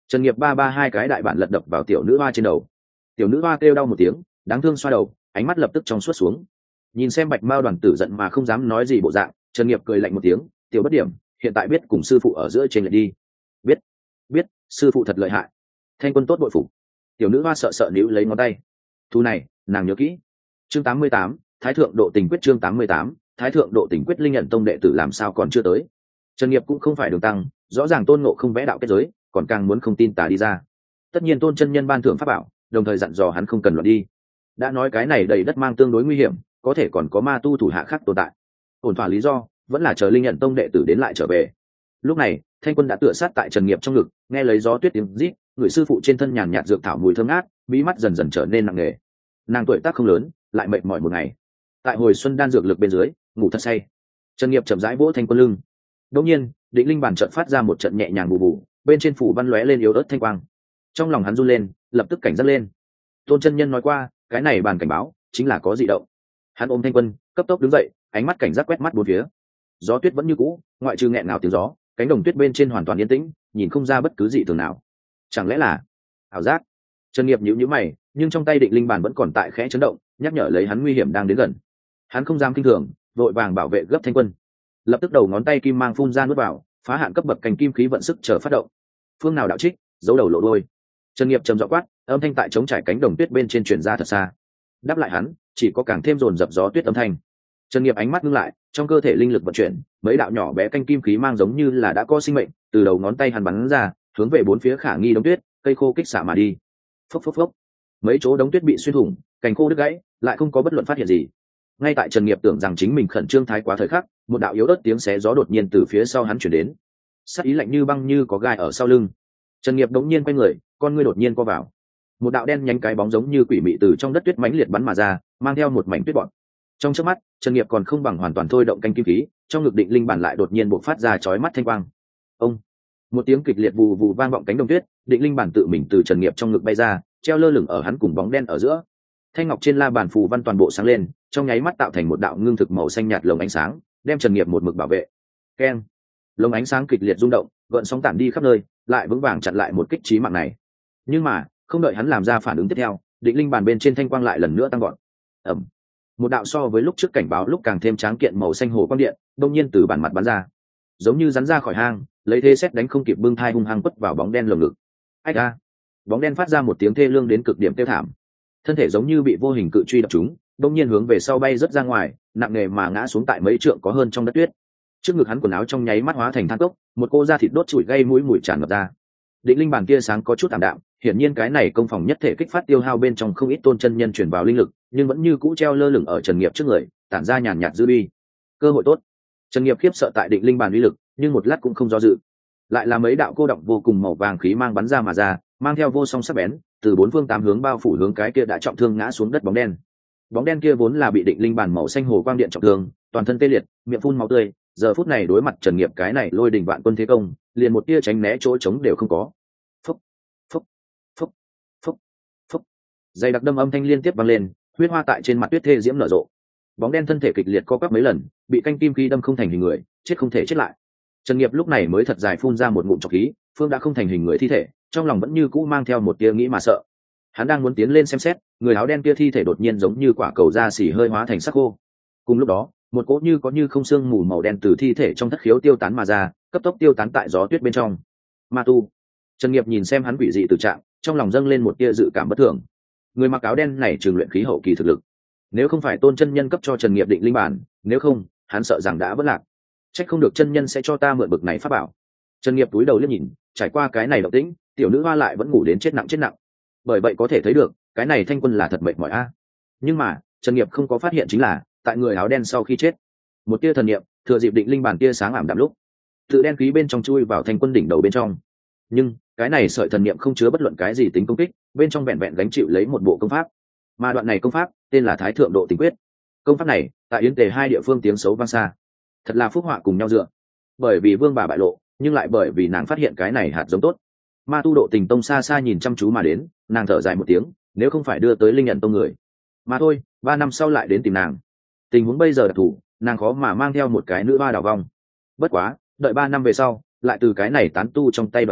A: Trần Nghiệp ba ba hai cái đại bản lật đập vào tiểu nữ hoa trên đầu. Tiểu nữ hoa kêu đau một tiếng, đáng thương xoa đầu, ánh mắt lập tức trong suốt xuống. Nhìn xem Bạch Mao đoàn tử giận mà không dám nói gì bộ dạng, Trần Nghiệp cười lạnh một tiếng, tiểu bất điểm, hiện tại biết cùng sư phụ ở giữa trên lại đi. Biết, biết, sư phụ thật lợi hại. Thanh Quân tốt bội phục. Tiểu nữ hoa sợ sợ níu lấy ngón tay. Thu này, nàng nhớ kỹ. Chương tám mươi tám, Thái thượng độ tình quyết. Chương tám mươi tám, Thái thượng độ tình quyết. Linh nhận tông đệ tử làm sao còn chưa tới. Trần Nghiệp cũng không phải đường tăng, rõ ràng Tôn Ngộ không vẽ đạo kết giới, còn càng muốn không tin tà đi ra. Tất nhiên Tôn chân nhân ban thưởng pháp bảo, đồng thời dặn dò hắn không cần loạn đi. Đã nói cái này đầy đất mang tương đối nguy hiểm, có thể còn có ma tu thủ hạ khác tồn tại. Ổn thỏa lý do vẫn là chờ Linh nhận tông đệ tử đến lại trở về. Lúc này, Thanh Quân đã tựa sát tại Trần Nghiệp trong ngực, nghe lấy gió tuyết tiếng rít, người sư phụ trên thân nhàn nhạt dược thảo mùi thơm ngát, mí mắt dần dần trở nên nặng nề. Nàng tuổi tác không lớn, lại mệt mỏi một ngày. Tại hồi xuân đan dược lực bên dưới, ngủ thật say. Trần Nghiệp chậm rãi vỗ Thanh Quân lưng. Đột nhiên, Định Linh bàn trận phát ra một trận nhẹ nhàng bù bù, bên trên phủ văn lóe lên yếu ớt thanh quang. Trong lòng hắn run lên, lập tức cảnh giác lên. Tôn chân nhân nói qua, cái này bàn cảnh báo chính là có dị động. Hắn ôm Thanh Quân, cấp tốc đứng dậy, ánh mắt cảnh giác quét mắt bốn phía. Gió tuyết vẫn như cũ, ngoại trừ nghẹn ngào tiếng gió, cánh đồng tuyết bên trên hoàn toàn yên tĩnh, nhìn không ra bất cứ dị thường nào. Chẳng lẽ là ảo giác? Trần Nghiệp nhíu nhíu mày, nhưng trong tay Định Linh bàn vẫn còn tại khẽ chấn động, nhắc nhở lấy hắn nguy hiểm đang đến gần. Hắn không dám kinh thường, vội vàng bảo vệ gấp Thanh Quân. Lập tức đầu ngón tay kim mang phun ra nuốt vào, phá hạn cấp bậc cành kim khí vận sức chờ phát động. Phương nào đạo trích, giấu đầu lộ đôi. Trần Nghiệp trầm giọng quát, âm thanh tại chống trải cánh đồng tuyết bên trên truyền ra thật xa. Đáp lại hắn, chỉ có càng thêm dồn dập gió tuyết âm thanh. Trần Nghiệp ánh mắt ngưng lại, trong cơ thể linh lực vận chuyển, mấy đạo nhỏ bé canh kim khí mang giống như là đã có sinh mệnh, từ đầu ngón tay hắn bắn ra, hướng về bốn phía khả nghi đống tuyết, cây khô kích xạ mà đi. Phốc phốc phốc. Mấy chỗ đống tuyết bị xuyên thủng, cành khô đứt gãy, lại không có bất luận phát hiện gì. Ngay tại Trần Nghiệp tưởng rằng chính mình khẩn trương thái quá thời khắc, một đạo yếu ớt tiếng xé gió đột nhiên từ phía sau hắn truyền đến. Sắc ý lạnh như băng như có gai ở sau lưng. Trần Nghiệp đống nhiên quay người, con ngươi đột nhiên co vào. Một đạo đen nhánh cái bóng giống như quỷ mị từ trong đất tuyết mãnh liệt bắn mà ra, mang theo một mảnh tuyết bọt. Trong chớp mắt, Trần Nghiệp còn không bằng hoàn toàn thôi động canh kim khí, trong ngực Định Linh bản lại đột nhiên bộc phát ra chói mắt thanh quang. Ông, một tiếng kịch liệt vù vù vang vọng cánh đồng tuyết, Định Linh bản tự mình từ Trần Nghiệp trong ngực bay ra, treo lơ lửng ở hắn cùng bóng đen ở giữa. Thanh ngọc trên la bàn phù văn toàn bộ sáng lên, trong nháy mắt tạo thành một đạo ngưng thực màu xanh nhạt lồng ánh sáng, đem Trần Nghiệp một mực bảo vệ. Keng, lồng ánh sáng kịch liệt rung động, gợn sóng tản đi khắp nơi, lại vững vàng chặn lại một kích chí mạng này. Nhưng mà, không đợi hắn làm ra phản ứng tiếp theo, Định Linh bàn bên trên thanh quang lại lần nữa tăng vọt. Ầm, một đạo so với lúc trước cảnh báo lúc càng thêm tráng kiện màu xanh hồ quang điện đông nhiên từ bản mặt bắn ra, giống như rắn ra khỏi hang, lấy thế xét đánh không kịp bưng thai hung hăng quất vào bóng đen lồng ngực. Ách a! Bóng đen phát ra một tiếng thê lương đến cực điểm kêu thảm, thân thể giống như bị vô hình cự truy đập trúng, đông nhiên hướng về sau bay rất ra ngoài, nặng nề mà ngã xuống tại mấy trượng có hơn trong đất tuyết. Trước ngực hắn quần áo trong nháy mắt hóa thành than cốc, một cô da thịt đốt trụi gây mũi mùi tràn ngập ra. Định Linh bàn tia sáng có chút tạm đạm, hiển nhiên cái này công phòng nhất thể kích phát tiêu hao bên trong không ít tôn chân nhân chuyển vào linh lực, nhưng vẫn như cũ treo lơ lửng ở Trần Nghiệp trước người, tản ra nhàn nhạt dư uy. Cơ hội tốt. Trần Nghiệp khiếp sợ tại Định Linh bàn uy lực, nhưng một lát cũng không do dự. Lại là mấy đạo cô động vô cùng màu vàng khí mang bắn ra mà ra, mang theo vô song sắc bén, từ bốn phương tám hướng bao phủ hướng cái kia đã trọng thương ngã xuống đất bóng đen. Bóng đen kia vốn là bị Định Linh bàn màu xanh hồ quang điện trọng thương, toàn thân tê liệt, miệng phun máu tươi, giờ phút này đối mặt Trần Nghiệp cái này lôi đình vạn quân thế công, liền một tia tránh né chỗ trống đều không có. Phốc, phốc, phốc, phốc, phốc. Dày đặc đâm âm thanh liên tiếp vang lên, huyết hoa tại trên mặt tuyết thê diễm nở rộ. Bóng đen thân thể kịch liệt co quắp mấy lần, bị canh kim khí đâm không thành hình người, chết không thể chết lại. Trần Nghiệp lúc này mới thật dài phun ra một ngụm trọc khí, phương đã không thành hình người thi thể, trong lòng vẫn như cũ mang theo một tia nghĩ mà sợ. Hắn đang muốn tiến lên xem xét, người áo đen kia thi thể đột nhiên giống như quả cầu da xỉ hơi hóa thành sắc khô. Cùng lúc đó, một cỗ như có như không xương mù màu đen từ thi thể trong thất khiếu tiêu tán mà ra, cấp tốc tiêu tán tại gió tuyết bên trong. Ma tu. Trần Nghiệp nhìn xem hắn quỷ dị tự trạng, trong lòng dâng lên một tia dự cảm bất thường. Người mặc áo đen này trường luyện khí hậu kỳ thực lực, nếu không phải Tôn chân nhân cấp cho Trần Nghiệp định linh bản, nếu không, hắn sợ rằng đã vỡ lạc. Trách không được chân nhân sẽ cho ta mượn bực này pháp bảo. Trần Nghiệp túi đầu liếc nhìn, trải qua cái này động tĩnh, tiểu nữ hoa lại vẫn ngủ đến chết nặng chết nặng. Bởi vậy có thể thấy được, cái này Thanh Quân là thật mệt mỏi a. Nhưng mà, Trần Nghiệp không có phát hiện chính là, tại người áo đen sau khi chết, một tia thần niệm thừa dịp định linh bản tia sáng ảm đạm lúc, tự đen khí bên trong chui vào Thanh Quân đỉnh đầu bên trong. Nhưng cái này sợi thần niệm không chứa bất luận cái gì tính công kích, bên trong vẹn vẹn gánh chịu lấy một bộ công pháp. Mà đoạn này công pháp tên là Thái thượng độ tình quyết. Công pháp này tại Yến Tề hai địa phương tiếng xấu vang xa, thật là phúc họa cùng nhau dựa. Bởi vì vương bà bại lộ, nhưng lại bởi vì nàng phát hiện cái này hạt giống tốt. Ma tu độ tình tông xa xa nhìn chăm chú mà đến, nàng thở dài một tiếng, nếu không phải đưa tới linh nhận tông người, mà thôi, ba năm sau lại đến tìm nàng. Tình huống bây giờ đặc thù, nàng khó mà mang theo một cái nữ hoa đào vong. Bất quá, đợi ba năm về sau, lại từ cái này tán tu trong tay bạc người,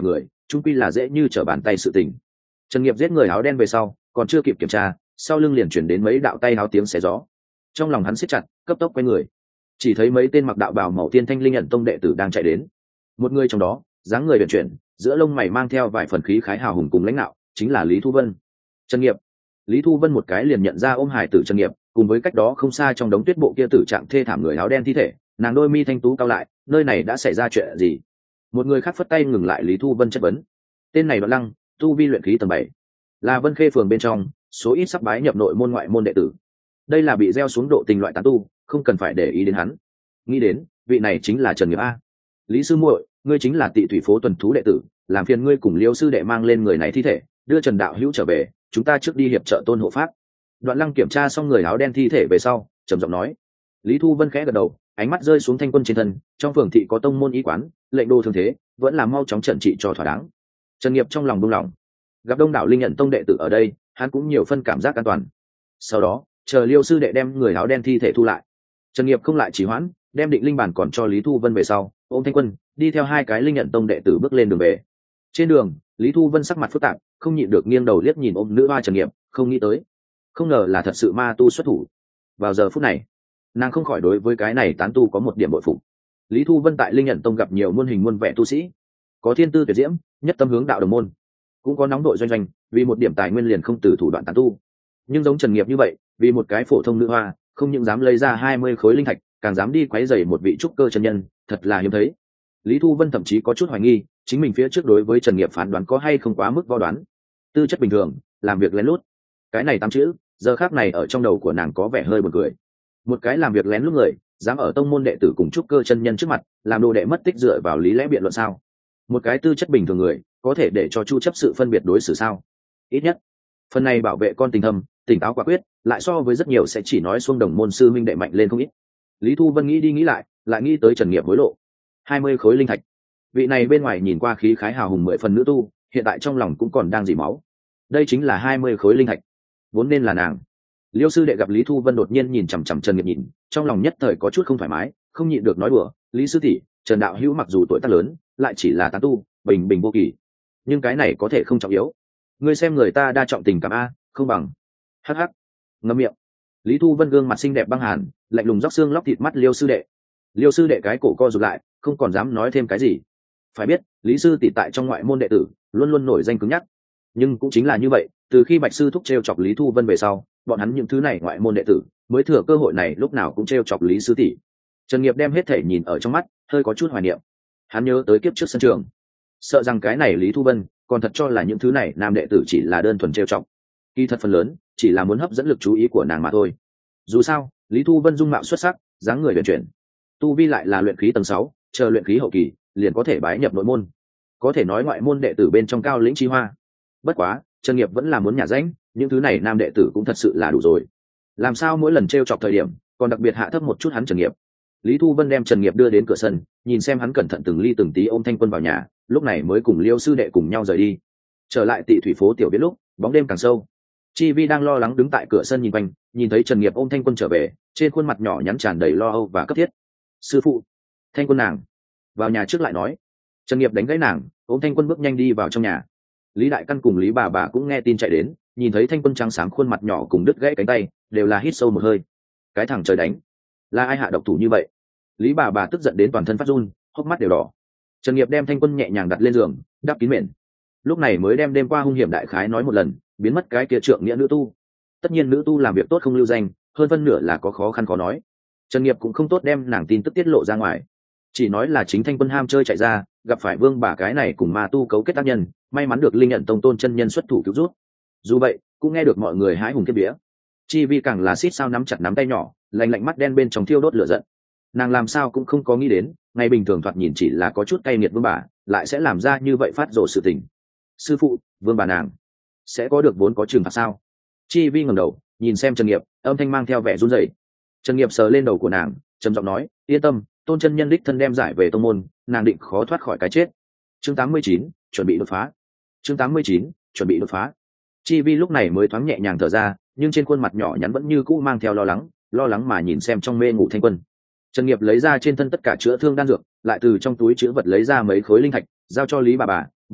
A: trung quy là dễ như trở bàn tay sự tình. Trần Nghiệp giết người áo đen về sau còn chưa kịp kiểm tra, sau lưng liền chuyển đến mấy đạo tay áo tiếng xé gió. Trong lòng hắn siết chặt, cấp tốc quay người, chỉ thấy mấy tên mặc đạo bào màu tiên thanh linh ẩn tông đệ tử đang chạy đến. Một người trong đó dáng người vận chuyển, giữa lông mày mang theo vài phần khí khái hào hùng cùng lãnh đạo, chính là Lý Thu Vân. Trần Nghiệp. Lý Thu Vân một cái liền nhận ra ôm hải tử Trần Nghiệp, cùng với cách đó không xa trong đống tuyết bộ kia tử trạng thê thảm người áo đen thi thể, nàng đôi mi thanh tú cao lại, nơi này đã xảy ra chuyện gì? Một người khác phất tay ngừng lại Lý Thu Vân chất vấn. Tên này Đoạn Lăng, tu vi luyện khí tầng bảy, là Vân Khê phường bên trong số ít sắp bái nhập nội môn ngoại môn đệ tử. Đây là bị gieo xuống độ tình loại tán tu, không cần phải để ý đến hắn. Nghĩ đến, vị này chính là Trần Nghiệp a. Lý sư muội, ngươi chính là Tị Thủy phố tuần thú đệ tử, làm phiền ngươi cùng Liêu sư đệ mang lên người này thi thể, đưa Trần đạo hữu trở về, chúng ta trước đi hiệp trợ Tôn hộ pháp. Đoạn Lăng kiểm tra xong người áo đen thi thể về sau, trầm giọng nói. Lý Thu Vân khẽ gật đầu, ánh mắt rơi xuống Thanh Quân trên thân, trong phường thị có tông môn y quán, lệnh đồ thường thế, vẫn là mau chóng trận trị cho thỏa đáng. Trần Nghiệp trong lòng buông lỏng, gặp đông đảo linh nhận tông đệ tử ở đây, hắn cũng nhiều phân cảm giác an toàn. Sau đó, chờ Liêu sư đệ đem người áo đen thi thể thu lại. Trần Nghiệp không lại trì hoãn, đem định linh bản còn cho Lý Thu Vân về sau, ôm Thanh Quân đi theo hai cái linh nhận tông đệ tử bước lên đường về. Trên đường, Lý Thu Vân sắc mặt phức tạp, không nhịn được nghiêng đầu liếc nhìn ôm nữ hoa Trần Nghiệp, không nghĩ tới, không ngờ là thật sự ma tu xuất thủ. Vào giờ phút này, nàng không khỏi đối với cái này tán tu có một điểm bội phục. Lý Thu Vân tại linh nhận tông gặp nhiều muôn hình muôn vẻ tu sĩ, có thiên tư tuyệt diễm, nhất tâm hướng đạo đồng môn, cũng có nóng đội doanh doanh, vì một điểm tài nguyên liền không từ thủ đoạn tán tu. Nhưng giống Trần Nghiệp như vậy, vì một cái phổ thông nữ hoa, không những dám lấy ra hai mươi khối linh thạch, càng dám đi quấy rầy một vị trúc cơ chân nhân, thật là hiếm thấy. Lý Thu Vân thậm chí có chút hoài nghi, chính mình phía trước đối với Trần Nghiệp phán đoán có hay không quá mức vo đoán. Tư chất bình thường, làm việc lén lút, cái này tám chữ, giờ khắc này ở trong đầu của nàng có vẻ hơi buồn cười. Một cái làm việc lén lút người, dám ở tông môn đệ tử cùng trúc cơ chân nhân trước mặt, làm đồ đệ mất tích dựa vào lý lẽ biện luận sao? Một cái tư chất bình thường người, có thể để cho chu chấp sự phân biệt đối xử sao? Ít nhất, phần này bảo vệ con tình thâm, tỉnh táo quả quyết, lại so với rất nhiều sẽ chỉ nói xuông đồng môn sư minh đệ mạnh lên không ít. Lý Thu Vân nghĩ đi nghĩ lại, lại nghĩ tới Trần Nghiệp hối lộ hai mươi khối linh thạch. Vị này bên ngoài nhìn qua khí khái hào hùng mười phần nữ tu, hiện tại trong lòng cũng còn đang dỉ máu. Đây chính là hai mươi khối linh thạch, vốn nên là nàng. Liêu sư đệ gặp Lý Thu Vân đột nhiên nhìn chằm chằm Trần Nghiệp nhìn, trong lòng nhất thời có chút không thoải mái, không nhịn được nói đùa, Lý sư tỷ, Trần đạo hữu mặc dù tuổi tác lớn, lại chỉ là tán tu, bình bình vô kỳ, nhưng cái này có thể không trọng yếu. Ngươi xem người ta đa trọng tình cảm a, không bằng. Hắc hắc, ngậm miệng. Lý Thu Vân gương mặt xinh đẹp băng hàn, lạnh lùng róc xương lóc thịt mắt Liêu sư đệ. Liêu sư đệ cái cổ co rụt lại, không còn dám nói thêm cái gì. Phải biết, Lý sư tỷ tại trong ngoại môn đệ tử, luôn luôn nổi danh cứng nhắc. Nhưng cũng chính là như vậy, từ khi Bạch sư thúc trêu chọc Lý Thu Vân về sau, bọn hắn những thứ này ngoại môn đệ tử mới thừa cơ hội này lúc nào cũng trêu chọc Lý sư tỷ. Trần Nghiệp đem hết thể nhìn ở trong mắt, hơi có chút hoài niệm. Hắn nhớ tới kiếp trước sân trường, sợ rằng cái này Lý Thu Vân còn thật cho là những thứ này nam đệ tử chỉ là đơn thuần trêu chọc, kỳ thật phần lớn chỉ là muốn hấp dẫn lực chú ý của nàng mà thôi. Dù sao, Lý Thu Vân dung mạo xuất sắc, dáng người huyền chuyển, tu vi lại là luyện khí tầng sáu, chờ luyện khí hậu kỳ liền có thể bái nhập nội môn, có thể nói ngoại môn đệ tử bên trong cao lĩnh chi hoa. Bất quá, Trần Nghiệp vẫn là muốn nhả rãnh, những thứ này nam đệ tử cũng thật sự là đủ rồi. Làm sao mỗi lần trêu chọc thời điểm, còn đặc biệt hạ thấp một chút hắn Trần Nghiệp. Lý Thu Vân đem Trần Nghiệp đưa đến cửa sân, nhìn xem hắn cẩn thận từng ly từng tí ôm Thanh Quân vào nhà, lúc này mới cùng Liêu sư đệ cùng nhau rời đi. Trở lại Tị Thủy phố tiểu viện lúc, bóng đêm càng sâu. Chi Vi đang lo lắng đứng tại cửa sân nhìn quanh, nhìn thấy Trần Nghiệp ôm Thanh Quân trở về, trên khuôn mặt nhỏ nhắn tràn đầy lo âu và cấp thiết. Sư phụ, Thanh Quân nàng, vào nhà trước lại nói. Trần Nghiệp đánh gãy nàng, ôm Thanh Quân bước nhanh đi vào trong nhà. Lý Đại Căn cùng Lý bà bà cũng nghe tin chạy đến, nhìn thấy Thanh Quân trắng sáng khuôn mặt nhỏ cùng đứt gãy cánh tay, đều là hít sâu một hơi. Cái thằng trời đánh, là ai hạ độc thủ như vậy? Lý bà bà tức giận đến toàn thân phát run, hốc mắt đều đỏ. Trần Nghiệp đem Thanh Quân nhẹ nhàng đặt lên giường, đắp kín mền, lúc này mới đem đêm qua hung hiểm đại khái nói một lần, biến mất cái kia trượng nghĩa nữ tu. Tất nhiên nữ tu làm việc tốt không lưu danh, hơn phân nửa là có khó khăn khó nói. Trần Nghiệp cũng không tốt đem nàng tin tức tiết lộ ra ngoài, chỉ nói là chính Thanh Quân ham chơi chạy ra, gặp phải Vương bà cái này cùng ma tu cấu kết tác nhân, may mắn được linh nhận tông tôn chân nhân xuất thủ cứu rút. Dù vậy, cũng nghe được mọi người hái hùng kiếp vía. Chi Vi càng là xít sao nắm chặt nắm tay nhỏ, lạnh lạnh mắt đen bên trong thiêu đốt lửa giận. Nàng làm sao cũng không có nghĩ đến, ngày bình thường thoạt nhìn chỉ là có chút cay nghiệt Vương bà, lại sẽ làm ra như vậy phát rồ sự tình. Sư phụ, Vương bà nàng sẽ có được vốn có trừng phạt sao? Chi Vi ngẩng đầu, nhìn xem Trần Nghiệp, âm thanh mang theo vẻ run rẩy. Trần Nghiệp sờ lên đầu của nàng, trầm giọng nói, yên tâm, tôn chân nhân đích thân đem giải về tông môn, nàng định khó thoát khỏi cái chết. Chương tám mươi chín, chuẩn bị đột phá. Chương tám mươi chín, chuẩn bị đột phá. Chi Vi lúc này mới thoáng nhẹ nhàng thở ra, nhưng trên khuôn mặt nhỏ nhắn vẫn như cũ mang theo lo lắng, lo lắng mà nhìn xem trong mê ngủ Thanh Quân. Trần Nghiệp lấy ra trên thân tất cả chữa thương đan dược, lại từ trong túi chứa vật lấy ra mấy khối linh thạch, giao cho Lý bà bà, bà bà,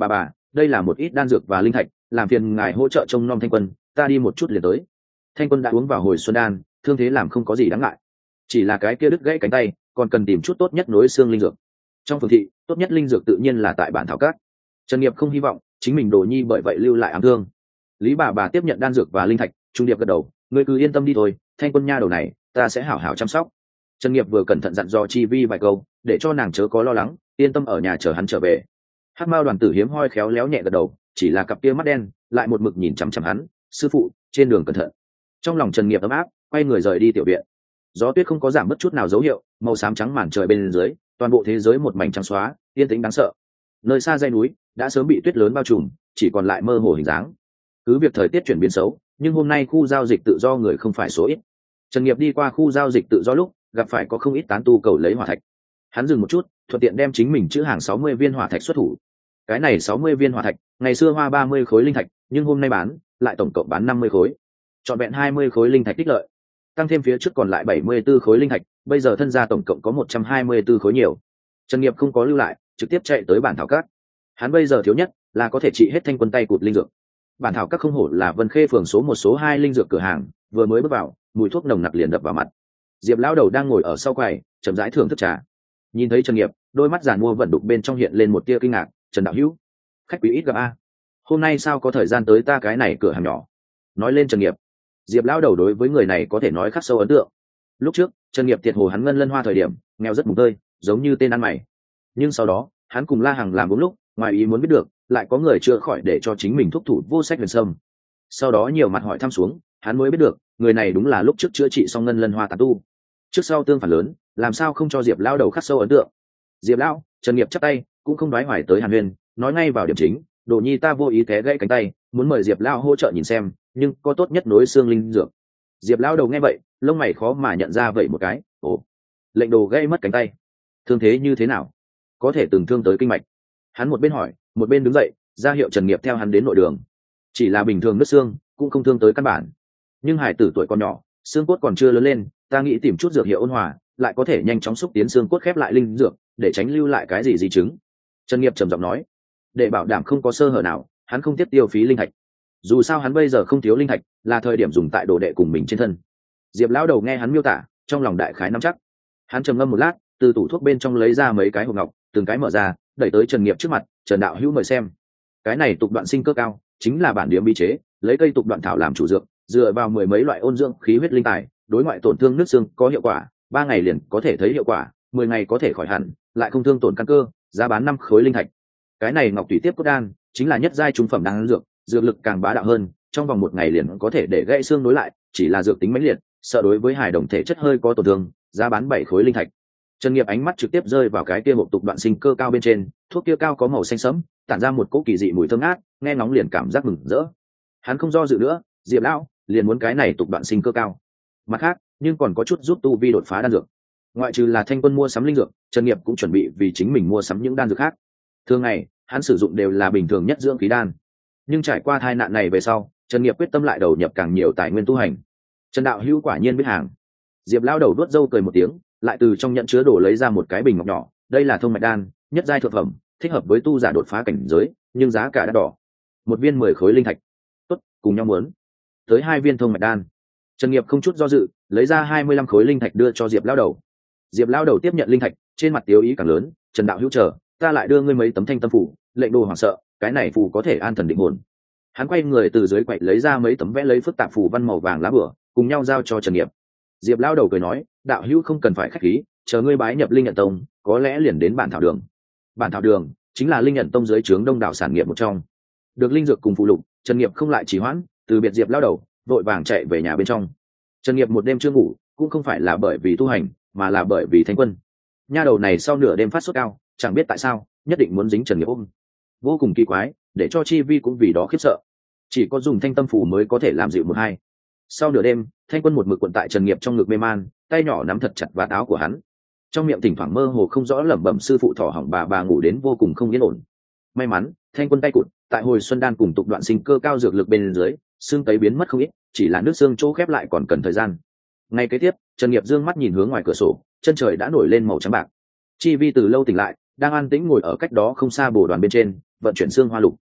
A: đây là một ít đan dược và linh thạch, làm phiền ngài hỗ trợ trông nom Thanh Quân, ta đi một chút liền tới. Thanh Quân đã uống vào hồi xuân đan, thương thế làm không có gì đáng ngại, chỉ là cái kia đứt gãy cánh tay, còn cần tìm chút tốt nhất nối xương linh dược. Trong phường thị, tốt nhất linh dược tự nhiên là tại bản thảo các. Trần Nghiệp không hy vọng chính mình đồ nhi bởi vậy lưu lại ám thương. Lý bà bà tiếp nhận đan dược và linh thạch, trung điệp gật đầu, ngươi cứ yên tâm đi thôi, Thanh Quân nha đầu này, ta sẽ hảo hảo chăm sóc. Trần Nghiệp vừa cẩn thận dặn dò Chi Vi vài câu, để cho nàng chớ có lo lắng, yên tâm ở nhà chờ hắn trở về. Hắc Mao Đoàn Tử hiếm hoi khéo léo nhẹ gật đầu, chỉ là cặp kia mắt đen lại một mực nhìn chằm chằm hắn, sư phụ, trên đường cẩn thận. Trong lòng Trần Nghiệp ấm áp, quay người rời đi tiểu viện. Gió tuyết không có giảm mất chút nào dấu hiệu, màu xám trắng màn trời bên dưới, toàn bộ thế giới một mảnh trắng xóa, yên tĩnh đáng sợ. Nơi xa dãy núi đã sớm bị tuyết lớn bao trùm, chỉ còn lại mơ hồ hình dáng. Cứ việc thời tiết chuyển biến xấu, nhưng hôm nay khu giao dịch tự do người không phải số ít. Trần Nghiệp đi qua khu giao dịch tự do lúc, gặp phải có không ít tán tu cầu lấy hỏa thạch. Hắn dừng một chút, thuận tiện đem chính mình chữ hàng sáu mươi viên hỏa thạch xuất thủ. Cái này sáu mươi viên hỏa thạch, ngày xưa hoa ba mươi khối linh thạch, nhưng hôm nay bán, lại tổng cộng bán năm mươi khối. Chọn vẹn hai mươi khối linh thạch tích lợi. Tăng thêm phía trước còn lại bảy mươi tư khối linh thạch, bây giờ thân gia tổng cộng có một trăm hai mươi tư khối nhiều. Trần Nghiệp không có lưu lại, trực tiếp chạy tới bản thảo các. Hắn bây giờ thiếu nhất là có thể trị hết Thanh Quân tay cụt linh dược. Bản thảo các không hổ là Vân Khê phường số một số hai linh dược cửa hàng, vừa mới bước vào, mùi thuốc nồng nặc liền đập vào mặt. Diệp lão đầu đang ngồi ở sau quầy, chậm rãi thưởng thức trà. Nhìn thấy Trần Nghiệp, đôi mắt giàn mua vận đục bên trong hiện lên một tia kinh ngạc, "Trần đạo hữu, khách quý ít gặp a. Hôm nay sao có thời gian tới ta cái này cửa hàng nhỏ?" Nói lên Trần Nghiệp, Diệp lão đầu đối với người này có thể nói khắc sâu ấn tượng. Lúc trước, Trần Nghiệp tiệt hồ hắn ngân lân hoa thời điểm, nghèo rất mùng tơi, giống như tên ăn mày. Nhưng sau đó, hắn cùng La Hằng làm đúng lúc, ngoài ý muốn biết được, lại có người chữa khỏi để cho chính mình thúc thủ vô sách huyền sâm. Sau đó nhiều mặt hỏi thăm xuống, hắn mới biết được, người này đúng là lúc trước chữa trị xong ngân lân hoa tán tu. Trước sau tương phản lớn, làm sao không cho Diệp lão đầu khắc sâu ấn tượng. Diệp lão, Trần Nghiệp chắp tay, cũng không đoái hoài tới Hàn Huyền, nói ngay vào điểm chính, đồ nhi ta vô ý té gãy cánh tay, muốn mời Diệp lão hỗ trợ nhìn xem, nhưng có tốt nhất nối xương linh dược. Diệp lão đầu nghe vậy, lông mày khó mà nhận ra vậy một cái, ồ, lệnh đồ gãy mất cánh tay, thương thế như thế nào? Có thể từng thương tới kinh mạch. Hắn một bên hỏi, một bên đứng dậy, ra hiệu Trần Nghiệp theo hắn đến nội đường. Chỉ là bình thường nứt xương, cũng không thương tới căn bản. Nhưng hải tử tuổi còn nhỏ, xương cốt còn chưa lớn lên, ta nghĩ tìm chút dược hiệu ôn hòa, lại có thể nhanh chóng xúc tiến xương cốt khép lại linh dược, để tránh lưu lại cái gì di chứng. Trần Nghiệp trầm giọng nói, để bảo đảm không có sơ hở nào, hắn không tiếp tiêu phí linh thạch. Dù sao hắn bây giờ không thiếu linh thạch, là thời điểm dùng tại đồ đệ cùng mình trên thân. Diệp lão đầu nghe hắn miêu tả, trong lòng đại khái nắm chắc. Hắn trầm ngâm một lát, từ tủ thuốc bên trong lấy ra mấy cái hộp ngọc, từng cái mở ra, đẩy tới Trần Nghiệp trước mặt. Trần đạo hữu mời xem. Cái này tục đoạn sinh cơ cao, chính là bản điểm bí chế, lấy cây tục đoạn thảo làm chủ dược, dựa vào mười mấy loại ôn dưỡng khí huyết linh tài, đối ngoại tổn thương nước xương có hiệu quả, ba ngày liền có thể thấy hiệu quả, mười ngày có thể khỏi hẳn, lại không thương tổn căn cơ, giá bán năm khối linh thạch. Cái này ngọc tùy tiếp cốt đan, chính là nhất giai trung phẩm đan dược, dược lực càng bá đạo hơn, trong vòng một ngày liền có thể để gãy xương nối lại, chỉ là dược tính mãnh liệt, sợ đối với hài đồng thể chất hơi có tổn thương, giá bán bảy khối linh thạch. Trần Nghiệp ánh mắt trực tiếp rơi vào cái kia hộp tục đoạn sinh cơ cao bên trên, thuốc kia cao có màu xanh sẫm, tản ra một cỗ kỳ dị mùi thơm ngát, nghe ngóng liền cảm giác mừng rỡ. Hắn không do dự nữa, Diệp lão, liền muốn cái này tục đoạn sinh cơ cao. Mặt khác, nhưng còn có chút giúp tu vi đột phá đan dược. Ngoại trừ là Thanh Quân mua sắm linh dược, Trần Nghiệp cũng chuẩn bị vì chính mình mua sắm những đan dược khác. Thường ngày, hắn sử dụng đều là bình thường nhất dưỡng khí đan. Nhưng trải qua tai nạn này về sau, Trần Nghiệp quyết tâm lại đầu nhập càng nhiều tài nguyên tu hành. Trần đạo hữu quả nhiên biết hàng. Diệp lão đầu đuốt râu cười một tiếng, lại từ trong nhận chứa đồ lấy ra một cái bình ngọc nhỏ, đây là thông mạch đan, nhất giai thượng phẩm, thích hợp với tu giả đột phá cảnh giới, nhưng giá cả đắt đỏ. Một viên mười khối linh thạch. Tốt, cùng nhau muốn. Tới hai viên thông mạch đan. Trần Nghiệp không chút do dự, lấy ra hai mươi lăm khối linh thạch đưa cho Diệp lão đầu. Diệp lão đầu tiếp nhận linh thạch, trên mặt tiêu ý càng lớn, Trần đạo hữu chờ, ta lại đưa ngươi mấy tấm thanh tâm phủ, lệnh đồ hoảng sợ, cái này phù có thể an thần định hồn. Hắn quay người từ dưới quậy lấy ra mấy tấm vẽ lấy phức tạp phù văn màu vàng lá bửa, cùng nhau giao cho Trần Nghiệp. Diệp lão đầu cười nói, đạo hữu không cần phải khách khí, chờ ngươi bái nhập Linh Nhận Tông, có lẽ liền đến bản thảo đường. Bản thảo đường chính là Linh Nhận Tông dưới trướng đông đảo sản nghiệp một trong. Được linh dược cùng phụ lục, Trần Nghiệp không lại trì hoãn, từ biệt Diệp lão đầu, vội vàng chạy về nhà bên trong. Trần Nghiệp một đêm chưa ngủ, cũng không phải là bởi vì tu hành, mà là bởi vì Thanh Quân. Nha đầu này sau nửa đêm phát sốt cao, chẳng biết tại sao, nhất định muốn dính Trần Nghiệp ôm. Vô cùng kỳ quái, để cho Chi Vi cũng vì đó khiếp sợ. Chỉ có dùng thanh tâm phủ mới có thể làm dịu một hai. Sau nửa đêm, Thanh Quân một mực cuộn tại Trần Nghiệp trong ngực mê man, tay nhỏ nắm thật chặt vạt áo của hắn. Trong miệng thỉnh thoảng mơ hồ không rõ lẩm bẩm sư phụ thỏ hỏng bà bà ngủ đến vô cùng không yên ổn. May mắn, Thanh Quân tay cụt, tại hồi xuân đan cùng tục đoạn sinh cơ cao dược lực bên dưới, xương tấy biến mất không ít, chỉ là nước xương chỗ khép lại còn cần thời gian. Ngay kế tiếp, Trần Nghiệp dương mắt nhìn hướng ngoài cửa sổ, chân trời đã nổi lên màu trắng bạc. Chi Vi từ lâu tỉnh lại, đang an tĩnh ngồi ở cách đó không xa bồ đoàn bên trên, vận chuyển xương hoa lục.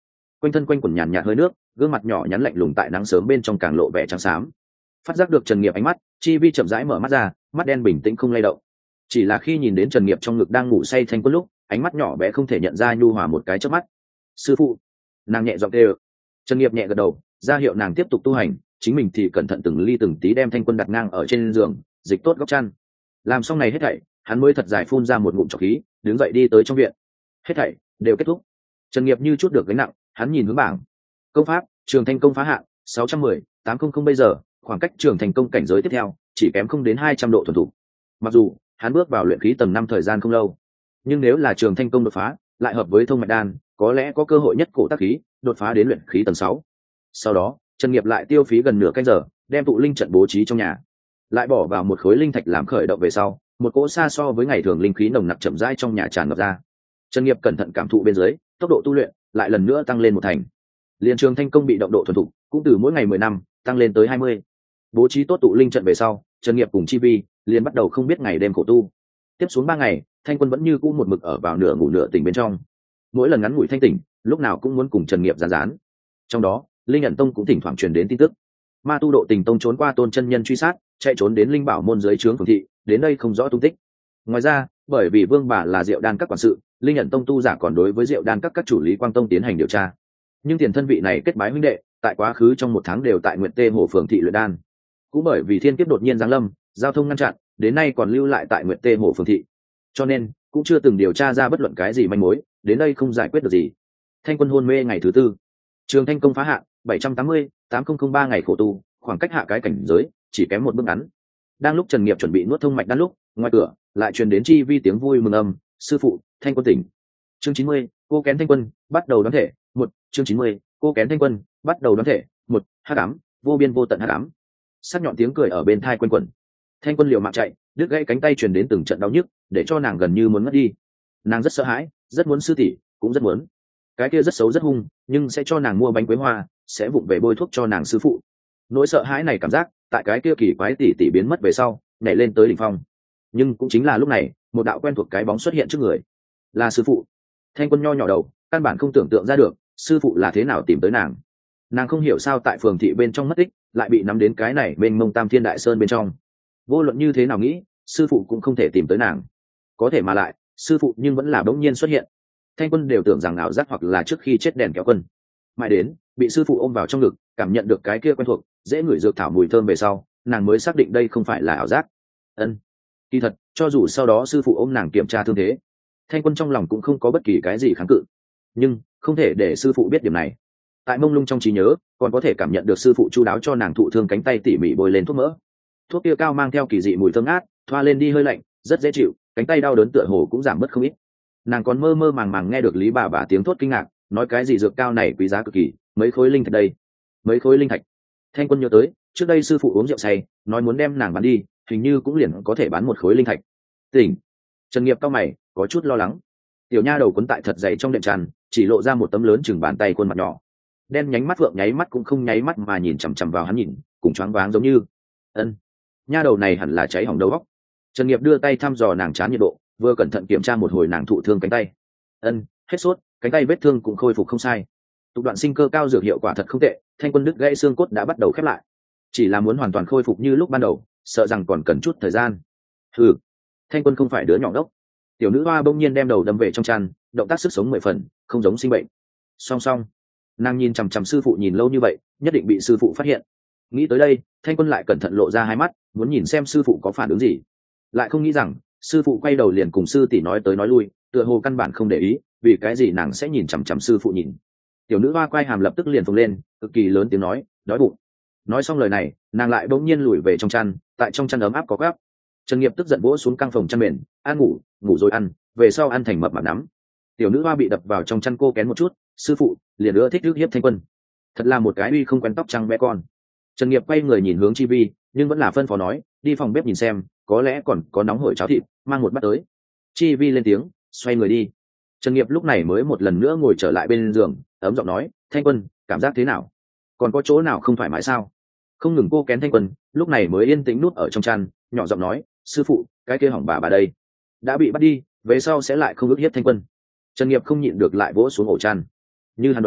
A: quanh thân quanh quần nhàn nhạt hơi nước, gương mặt nhỏ nhắn lạnh lùng tại nắng sớm bên trong càng lộ vẻ trắng xám. Phát giác được Trần Nghiệp ánh mắt, Chi Vi chậm rãi mở mắt ra, mắt đen bình tĩnh không lay động. Chỉ là khi nhìn đến Trần Nghiệp trong ngực đang ngủ say Thanh Quân lúc, ánh mắt nhỏ bé không thể nhận ra nhu hòa một cái chớp mắt. Sư phụ. Nàng nhẹ giọng kêu. Trần Nghiệp nhẹ gật đầu, ra hiệu nàng tiếp tục tu hành, chính mình thì cẩn thận từng ly từng tí đem Thanh Quân đặt ngang ở trên giường, dịch tốt góc chăn. Làm xong này hết thảy, hắn mới thật dài phun ra một ngụm trọc khí, đứng dậy đi tới trong viện. Hết thảy đều kết thúc. Trần Nghiệp như chút được gánh nặng, hắn nhìn hướng bảng. Công pháp, Trường Thanh công phá hạn, sáu trăm mười, tám trăm bây giờ, khoảng cách Trường Thành công cảnh giới tiếp theo, chỉ kém không đến hai trăm độ thuần thục. Mặc dù hắn bước vào luyện khí tầng năm thời gian không lâu, nhưng nếu là Trường Thanh công đột phá, lại hợp với thông mạch đan, có lẽ có cơ hội nhất cổ tác khí, đột phá đến luyện khí tầng sáu. Sau đó, Trần Nghiệp lại tiêu phí gần nửa canh giờ, đem tụ linh trận bố trí trong nhà, lại bỏ vào một khối linh thạch làm khởi động về sau, một cỗ xa so với ngày thường linh khí nồng nặc chậm rãi trong nhà tràn ngập ra. Trần Nghiệp cẩn thận cảm thụ bên dưới, tốc độ tu luyện lại lần nữa tăng lên một thành. Liên Trường Thanh công bị động độ thuần thục, cũng từ mỗi ngày mười năm tăng lên tới hai mươi. Bố trí tốt tụ linh trận về sau, Trần Nghiệp cùng Chi Vi liền bắt đầu không biết ngày đêm khổ tu. Tiếp xuống ba ngày, Thanh Quân vẫn như cũ một mực ở vào nửa ngủ nửa tỉnh bên trong. Mỗi lần ngắn ngủi thanh tỉnh, lúc nào cũng muốn cùng Trần Nghiệp gián gián. Trong đó, Linh Ẩn Tông cũng thỉnh thoảng truyền đến tin tức. Ma Tu Độ Tình Tông trốn qua Tôn chân nhân truy sát, chạy trốn đến Linh Bảo môn dưới trướng phường thị, đến đây không rõ tung tích. Ngoài ra, bởi vì Vương bà là Diệu Đan các quản sự, Linh Ẩn Tông tu giả còn đối với Diệu Đan các các chủ lý Quang Tông tiến hành điều tra. Nhưng tiền thân vị này kết bái huynh đệ, tại quá khứ trong một tháng đều tại Nguyệt Tê Hồ phường thị luyện đan. Cũng bởi vì thiên kiếp đột nhiên giáng lâm, giao thông ngăn chặn, đến nay còn lưu lại tại Nguyệt Tê Hồ phường thị. Cho nên, cũng chưa từng điều tra ra bất luận cái gì manh mối, đến đây không giải quyết được gì. Thanh Quân hôn mê ngày thứ tư, Trường Thanh công phá hạn, bảy trăm tám mươi, tám nghìn ba ngày khổ tu, khoảng cách hạ cái cảnh giới chỉ kém một bước ngắn. Đang lúc Trần Nghiệp chuẩn bị nuốt thông mạch đan lúc, ngoài cửa lại truyền đến Chi Vi tiếng vui mừng âm, "Sư phụ, Thanh Quân tỉnh." Chương chín mươi, cô kén Thanh Quân, bắt đầu đoán thể, một, chương chín mươi, cô kén Thanh Quân, bắt đầu đoán thể, một, hắc ám, vô biên vô tận hắc ám. Sắc nhọn tiếng cười ở bên tai quanh quẩn. Thanh Quân liều mạng chạy, đứt gãy cánh tay truyền đến từng trận đau nhức, để cho nàng gần như muốn ngất đi. Nàng rất sợ hãi, rất muốn sư tỷ, cũng rất muốn. Cái kia rất xấu rất hung, nhưng sẽ cho nàng mua bánh quế hoa, sẽ vụng về bôi thuốc cho nàng sư phụ. Nỗi sợ hãi này cảm giác, tại cái kia kỳ quái tỷ tỷ biến mất về sau, nhảy lên tới đỉnh phong. Nhưng cũng chính là lúc này, một đạo quen thuộc cái bóng xuất hiện trước người. Là sư phụ. Thanh Quân nho nhỏ đầu, căn bản không tưởng tượng ra được, sư phụ là thế nào tìm tới nàng. Nàng không hiểu sao tại phường thị bên trong mất tích, lại bị nắm đến cái này bên mông Tam Thiên Đại Sơn bên trong. Vô luận như thế nào nghĩ, sư phụ cũng không thể tìm tới nàng. Có thể mà lại, sư phụ nhưng vẫn là bỗng nhiên xuất hiện. Thanh Quân đều tưởng rằng ảo giác hoặc là trước khi chết đèn kéo quân. Mãi đến, bị sư phụ ôm vào trong ngực, cảm nhận được cái kia quen thuộc, dễ ngửi dược thảo mùi thơm về sau, nàng mới xác định đây không phải là ảo giác. Ân. Kỳ thật, cho dù sau đó sư phụ ôm nàng kiểm tra thương thế, Thanh Quân trong lòng cũng không có bất kỳ cái gì kháng cự. Nhưng, không thể để sư phụ biết điểm này. Tại mông lung trong trí nhớ, còn có thể cảm nhận được sư phụ chu đáo cho nàng thụ thương cánh tay tỉ mỉ bôi lên thuốc mỡ. Thuốc kia cao mang theo kỳ dị mùi thơm ngát, thoa lên đi hơi lạnh, rất dễ chịu, cánh tay đau đớn tựa hồ cũng giảm bớt không ít. Nàng còn mơ mơ màng màng nghe được Lý bà bà tiếng thốt kinh ngạc, nói cái gì dược cao này quý giá cực kỳ, mấy khối linh thạch đây, mấy khối linh thạch. Thanh Quân nhớ tới, trước đây sư phụ uống rượu say, nói muốn đem nàng bán đi, hình như cũng liền có thể bán một khối linh thạch. Tỉnh. Trần Nghiệp cao mày, có chút lo lắng. Tiểu nha đầu quấn tại thật dày trong đệm tràn, chỉ lộ ra một tấm lớn chừng bàn tay khuôn mặt nhỏ. Đen nhánh mắt vượng nháy mắt cũng không nháy mắt mà nhìn chằm chằm vào hắn nhìn, cùng choáng váng giống như. Ân. Nha đầu này hẳn là cháy hỏng đầu óc. Trần Nghiệp đưa tay thăm dò nàng trán nhiệt độ, vừa cẩn thận kiểm tra một hồi nàng thụ thương cánh tay. Ân, hết sốt, cánh tay vết thương cũng khôi phục không sai. Tục đoạn sinh cơ cao dược hiệu quả thật không tệ, Thanh Quân đứt gãy xương cốt đã bắt đầu khép lại. Chỉ là muốn hoàn toàn khôi phục như lúc ban đầu, sợ rằng còn cần chút thời gian. Hừ, Thanh Quân không phải đứa nhỏ đốc. Tiểu nữ hoa bỗng nhiên đem đầu đâm về trong chăn, động tác sức sống mười phần, không giống sinh bệnh. Song song, nàng nhìn chằm chằm sư phụ nhìn lâu như vậy, nhất định bị sư phụ phát hiện. Nghĩ tới đây, Thanh Quân lại cẩn thận lộ ra hai mắt, muốn nhìn xem sư phụ có phản ứng gì. Lại không nghĩ rằng, sư phụ quay đầu liền cùng sư tỷ nói tới nói lui, tựa hồ căn bản không để ý, vì cái gì nàng sẽ nhìn chằm chằm sư phụ nhìn. Tiểu nữ hoa quay hàm lập tức liền phồng lên, cực kỳ lớn tiếng nói, đói bụng. Nói xong lời này, nàng lại bỗng nhiên lùi về trong chăn, tại trong chăn ấm áp có gắp. Trần Nghiệp tức giận vỗ xuống căng phòng chăn mền, ăn ngủ, ngủ rồi ăn, về sau ăn thành mập mạp nắm. Tiểu nữ hoa bị đập vào trong chăn cô kén một chút, sư phụ liền ưa thích rước hiếp Thanh Quân, thật là một cái uy không quen tóc trăng bé con. Trần Nghiệp quay người nhìn hướng Chi Vi, nhưng vẫn là phân phó nói, đi phòng bếp nhìn xem, có lẽ còn có nóng hổi cháo thịt, mang một bát tới. Chi Vi lên tiếng, xoay người đi. Trần Nghiệp lúc này mới một lần nữa ngồi trở lại bên giường, ấm giọng nói, Thanh Quân, cảm giác thế nào? Còn có chỗ nào không thoải mái sao? Không ngừng cô kén Thanh Quân, lúc này mới yên tĩnh nút ở trong chăn, nhỏ giọng nói, sư phụ, cái kia hỏng bà bà đây, đã bị bắt đi, về sau sẽ lại không ức hiếp Thanh Quân. Trần Nghiệp không nhịn được lại vỗ xuống ổ chăn. Như hắn đoán,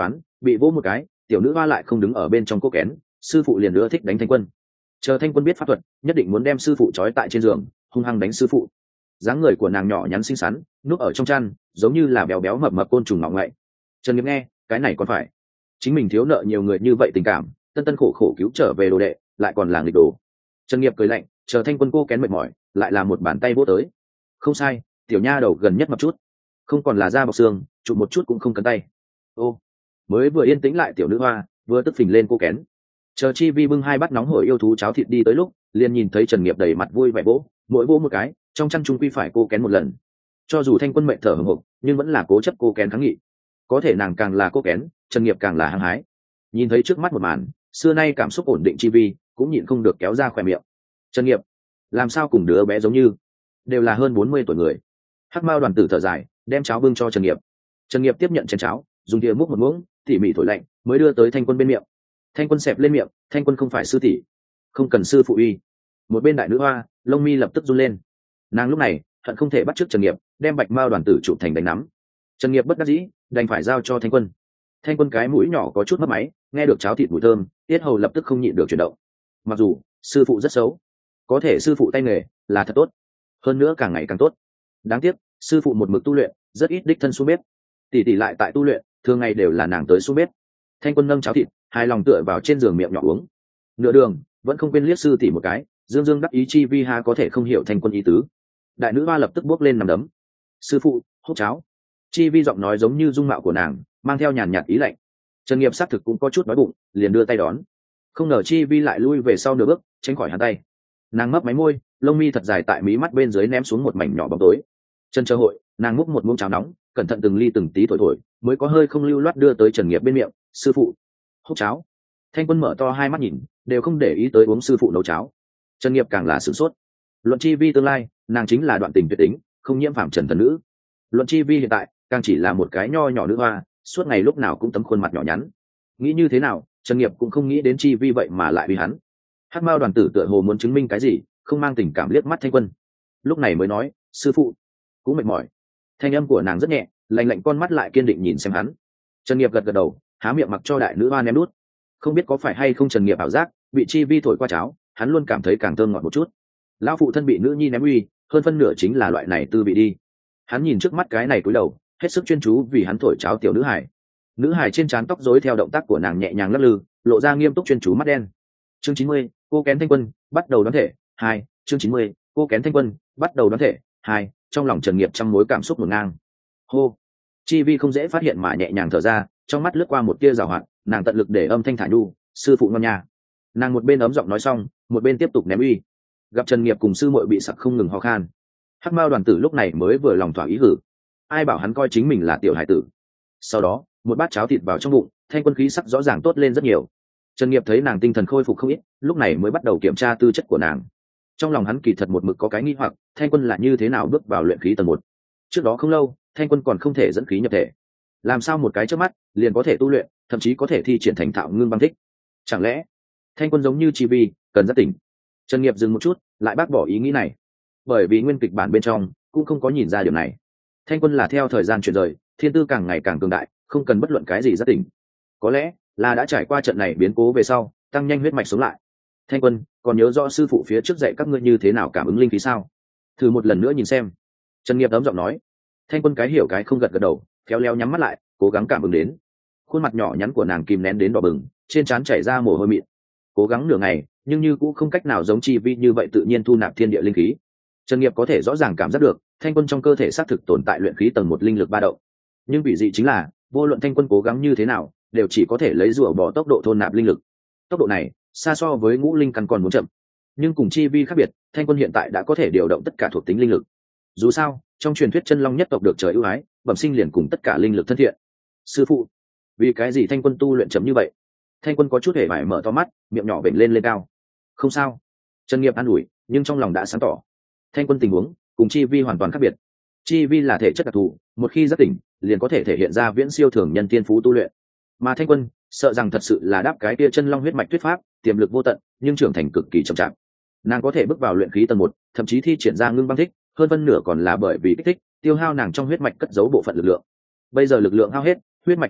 A: bị vỗ một cái, tiểu nữ hoa lại không đứng ở bên trong cô kén, sư phụ liền nữa thích đánh thanh quân. Chờ thanh quân biết pháp thuật, nhất định muốn đem sư phụ trói tại trên giường, hung hăng đánh sư phụ. Dáng người của nàng nhỏ nhắn xinh xắn, núp ở trong chăn, giống như là béo béo mập mập côn trùng ngọng ngậy. Trần Nghiệp nghe, cái này còn phải, chính mình thiếu nợ nhiều người như vậy tình cảm, tân tân khổ khổ cứu trở về đồ đệ, lại còn là nghịch đồ. Trần Nghiệp cười lạnh, chờ thanh quân cô kén mệt mỏi, lại là một bàn tay vỗ tới. Không sai, tiểu nha đầu gần nhất mập chút, không còn là da bọc xương, chụp một chút cũng không cấn tay. Ô, mới vừa yên tĩnh lại tiểu nữ hoa, vừa tức phình lên cô kén. Chờ Chi Vi bưng hai bát nóng hổi yêu thú cháo thịt đi tới lúc, liền nhìn thấy Trần Nghiệp đầy mặt vui vẻ vỗ, mỗi vỗ một cái, trong chăn trung quy phải cô kén một lần. Cho dù thanh quân mệnh thở hổn hộc, nhưng vẫn là cố chấp cô kén kháng nghị. Có thể nàng càng là cô kén, Trần Nghiệp càng là hăng hái. Nhìn thấy trước mắt một màn, xưa nay cảm xúc ổn định Chi Vi cũng nhịn không được kéo ra khóe miệng. Trần Nghiệp, làm sao cùng đứa bé giống như, đều là hơn bốn mươi tuổi người. Hắc Mao đoàn tử thở dài, đem cháo bưng cho Trần Nghiệp. Trần Nghiệp tiếp nhận chén cháo, dùng thìa múc một muỗng, tỉ mỉ thổi lạnh, mới đưa tới thanh quân bên miệng. Thanh quân xẹp lên miệng, thanh quân không phải sư tỷ, không cần sư phụ uy. Một bên đại nữ hoa, lông mi lập tức run lên. Nàng lúc này hận không thể bắt chước Trần Nghiệp, đem Bạch Mao đoàn tử chụp thành đánh nắm. Trần Nghiệp bất đắc dĩ, đành phải giao cho thanh quân. Thanh quân cái mũi nhỏ có chút mất máy, nghe được cháo thịt mùi thơm, tiết hầu lập tức không nhịn được chuyển động. Mặc dù sư phụ rất xấu, có thể sư phụ tay nghề là thật tốt, hơn nữa càng ngày càng tốt. Đáng tiếc sư phụ một mực tu luyện, rất ít đích thân xuống bếp. Tỷ tỷ lại tại tu luyện, thường ngày đều là nàng tới xuống bếp. Thanh quân nâng cháo thịt, hài lòng tựa vào trên giường miệng nhỏ uống. Nửa đường vẫn không quên liếc sư tỷ một cái, dương dương đắc ý Chi Vi ha có thể không hiểu thanh quân ý tứ. Đại nữ hoa lập tức bước lên nằm đấm. Sư phụ, hút cháo. Chi Vi giọng nói giống như dung mạo của nàng, mang theo nhàn nhạt ý lạnh. Trần Nghiệp xác thực cũng có chút đói bụng, liền đưa tay đón. Không ngờ Chi Vi lại lui về sau nửa bước, tránh khỏi hắn tay. Nàng mấp máy môi, lông mi thật dài tại mí mắt bên dưới ném xuống một mảnh nhỏ bóng tối. Chân chờ hội, nàng múc một muỗng cháo nóng, cẩn thận từng ly từng tí thổi thổi, mới có hơi không lưu loát đưa tới Trần Nghiệp bên miệng. Sư phụ, hút cháo. Thanh quân mở to hai mắt nhìn, đều không để ý tới uống sư phụ nấu cháo. Trần Nghiệp càng là sửng sốt. Luận Chi Vi tương lai, nàng chính là đoạn tình tuyệt tính, không nhiễm phạm trần thần nữ. Luận Chi Vi hiện tại, càng chỉ là một cái nho nhỏ nữ hoa, suốt ngày lúc nào cũng tấm khuôn mặt nhỏ nhắn. Nghĩ như thế nào, Trần Nghiệp cũng không nghĩ đến Chi Vi vậy mà lại vì hắn. Hắc Mao đoàn tử tựa hồ muốn chứng minh cái gì, không mang tình cảm liếc mắt thanh quân. Lúc này mới nói, sư phụ cũng mệt mỏi. Thanh âm của nàng rất nhẹ, lạnh lạnh con mắt lại kiên định nhìn xem hắn. Trần Nghiệp gật gật đầu, há miệng mặc cho đại nữ hoa ném đút. Không biết có phải hay không Trần Nghiệp ảo giác, bị Chi Vi thổi qua cháo, hắn luôn cảm thấy càng thơm ngọt một chút. Lão phụ thân bị nữ nhi ném uy, hơn phân nửa chính là loại này tư vị đi. Hắn nhìn trước mắt cái này cúi đầu, hết sức chuyên chú vì hắn thổi cháo tiểu nữ hải. Nữ hải trên trán tóc rối theo động tác của nàng nhẹ nhàng lắc lư, lộ ra nghiêm túc chuyên chú mắt đen. Chương chín mươi, cô kén thanh quân, bắt đầu đoán thể. Hai, chương chín mươi, cô kén thanh quân, bắt đầu đoán thể. Hai, trong lòng Trần Nghiệp trăm mối cảm xúc ngổn ngang. Hô. Chi Vi không dễ phát hiện mà nhẹ nhàng thở ra, trong mắt lướt qua một tia giảo hoạt, nàng tận lực để âm thanh thả nhu, sư phụ ngon nha. Nàng một bên ấm giọng nói xong, một bên tiếp tục ném uy. Gặp Trần Nghiệp cùng sư muội bị sặc không ngừng ho khan. Hắc Mao đoàn tử lúc này mới vừa lòng thỏa ý hử. Ai bảo hắn coi chính mình là tiểu hải tử. Sau đó, một bát cháo thịt vào trong bụng, thanh quân khí sắc rõ ràng tốt lên rất nhiều. Trần Nghiệp thấy nàng tinh thần khôi phục không ít, lúc này mới bắt đầu kiểm tra tư chất của nàng. Trong lòng hắn kỳ thật một mực có cái nghi hoặc, thanh quân là như thế nào bước vào luyện khí tầng một. Trước đó không lâu, thanh quân còn không thể dẫn khí nhập thể. Làm sao một cái chớp mắt liền có thể tu luyện, thậm chí có thể thi triển thành thạo ngưng băng thích. Chẳng lẽ thanh quân giống như Chi Vi, cần giác tỉnh? Trần Nghiệp dừng một chút, lại bác bỏ ý nghĩ này, bởi vì nguyên kịch bản bên trong cũng không có nhìn ra điều này. Thanh quân là theo thời gian chuyển rời, thiên tư càng ngày càng cường đại, không cần bất luận cái gì giác tỉnh. Có lẽ là đã trải qua trận này biến cố về sau, tăng nhanh huyết mạch sống lại. Thanh quân, còn nhớ rõ sư phụ phía trước dạy các ngươi như thế nào cảm ứng linh khí sao? Thử một lần nữa nhìn xem. Trần Nghiệp ấm giọng nói. Thanh quân cái hiểu cái không gật gật đầu, khéo léo nhắm mắt lại, cố gắng cảm ứng đến. Khuôn mặt nhỏ nhắn của nàng kìm nén đến đỏ bừng, trên trán chảy ra mồ hôi mịn. Cố gắng nửa ngày, nhưng như cũng không cách nào giống Chi Vi như vậy tự nhiên thu nạp thiên địa linh khí. Trần Nghiệp có thể rõ ràng cảm giác được, thanh quân trong cơ thể xác thực tồn tại luyện khí tầng một linh lực ba động. Nhưng vị dị chính là, vô luận thanh quân cố gắng như thế nào, đều chỉ có thể lấy rùa bỏ tốc độ thôn nạp linh lực. Tốc độ này, xa so với ngũ linh căn còn muốn chậm. Nhưng cùng Chi Vi khác biệt, thanh quân hiện tại đã có thể điều động tất cả thuộc tính linh lực. Dù sao, trong truyền thuyết chân long nhất tộc được trời ưu ái, bẩm sinh liền cùng tất cả linh lực thân thiện. Sư phụ, vì cái gì thanh quân tu luyện chậm như vậy? Thanh quân có chút hề vải mở to mắt, miệng nhỏ vểnh lên lên cao. Không sao. Trần Nghiệp an ủi, nhưng trong lòng đã sáng tỏ. Thanh quân tình huống cùng Chi Vi hoàn toàn khác biệt. Chi Vi là thể chất đặc thù, một khi giác tỉnh, liền có thể thể hiện ra viễn siêu thường nhân tiên phú tu luyện. Mà thanh quân, sợ rằng thật sự là đáp cái tia chân long huyết mạch thuyết pháp, tiềm lực vô tận, nhưng trưởng thành cực kỳ chậm chạp. Nàng có thể bước vào luyện khí tầng một, thậm chí thi triển ra ngưng băng thích, hơn phân nửa còn là bởi vì kích thích, tiêu hao nàng trong huyết mạch cất giấu bộ phận lực lượng. Bây giờ lực lượng hao hết, huyết mạch yên lặng,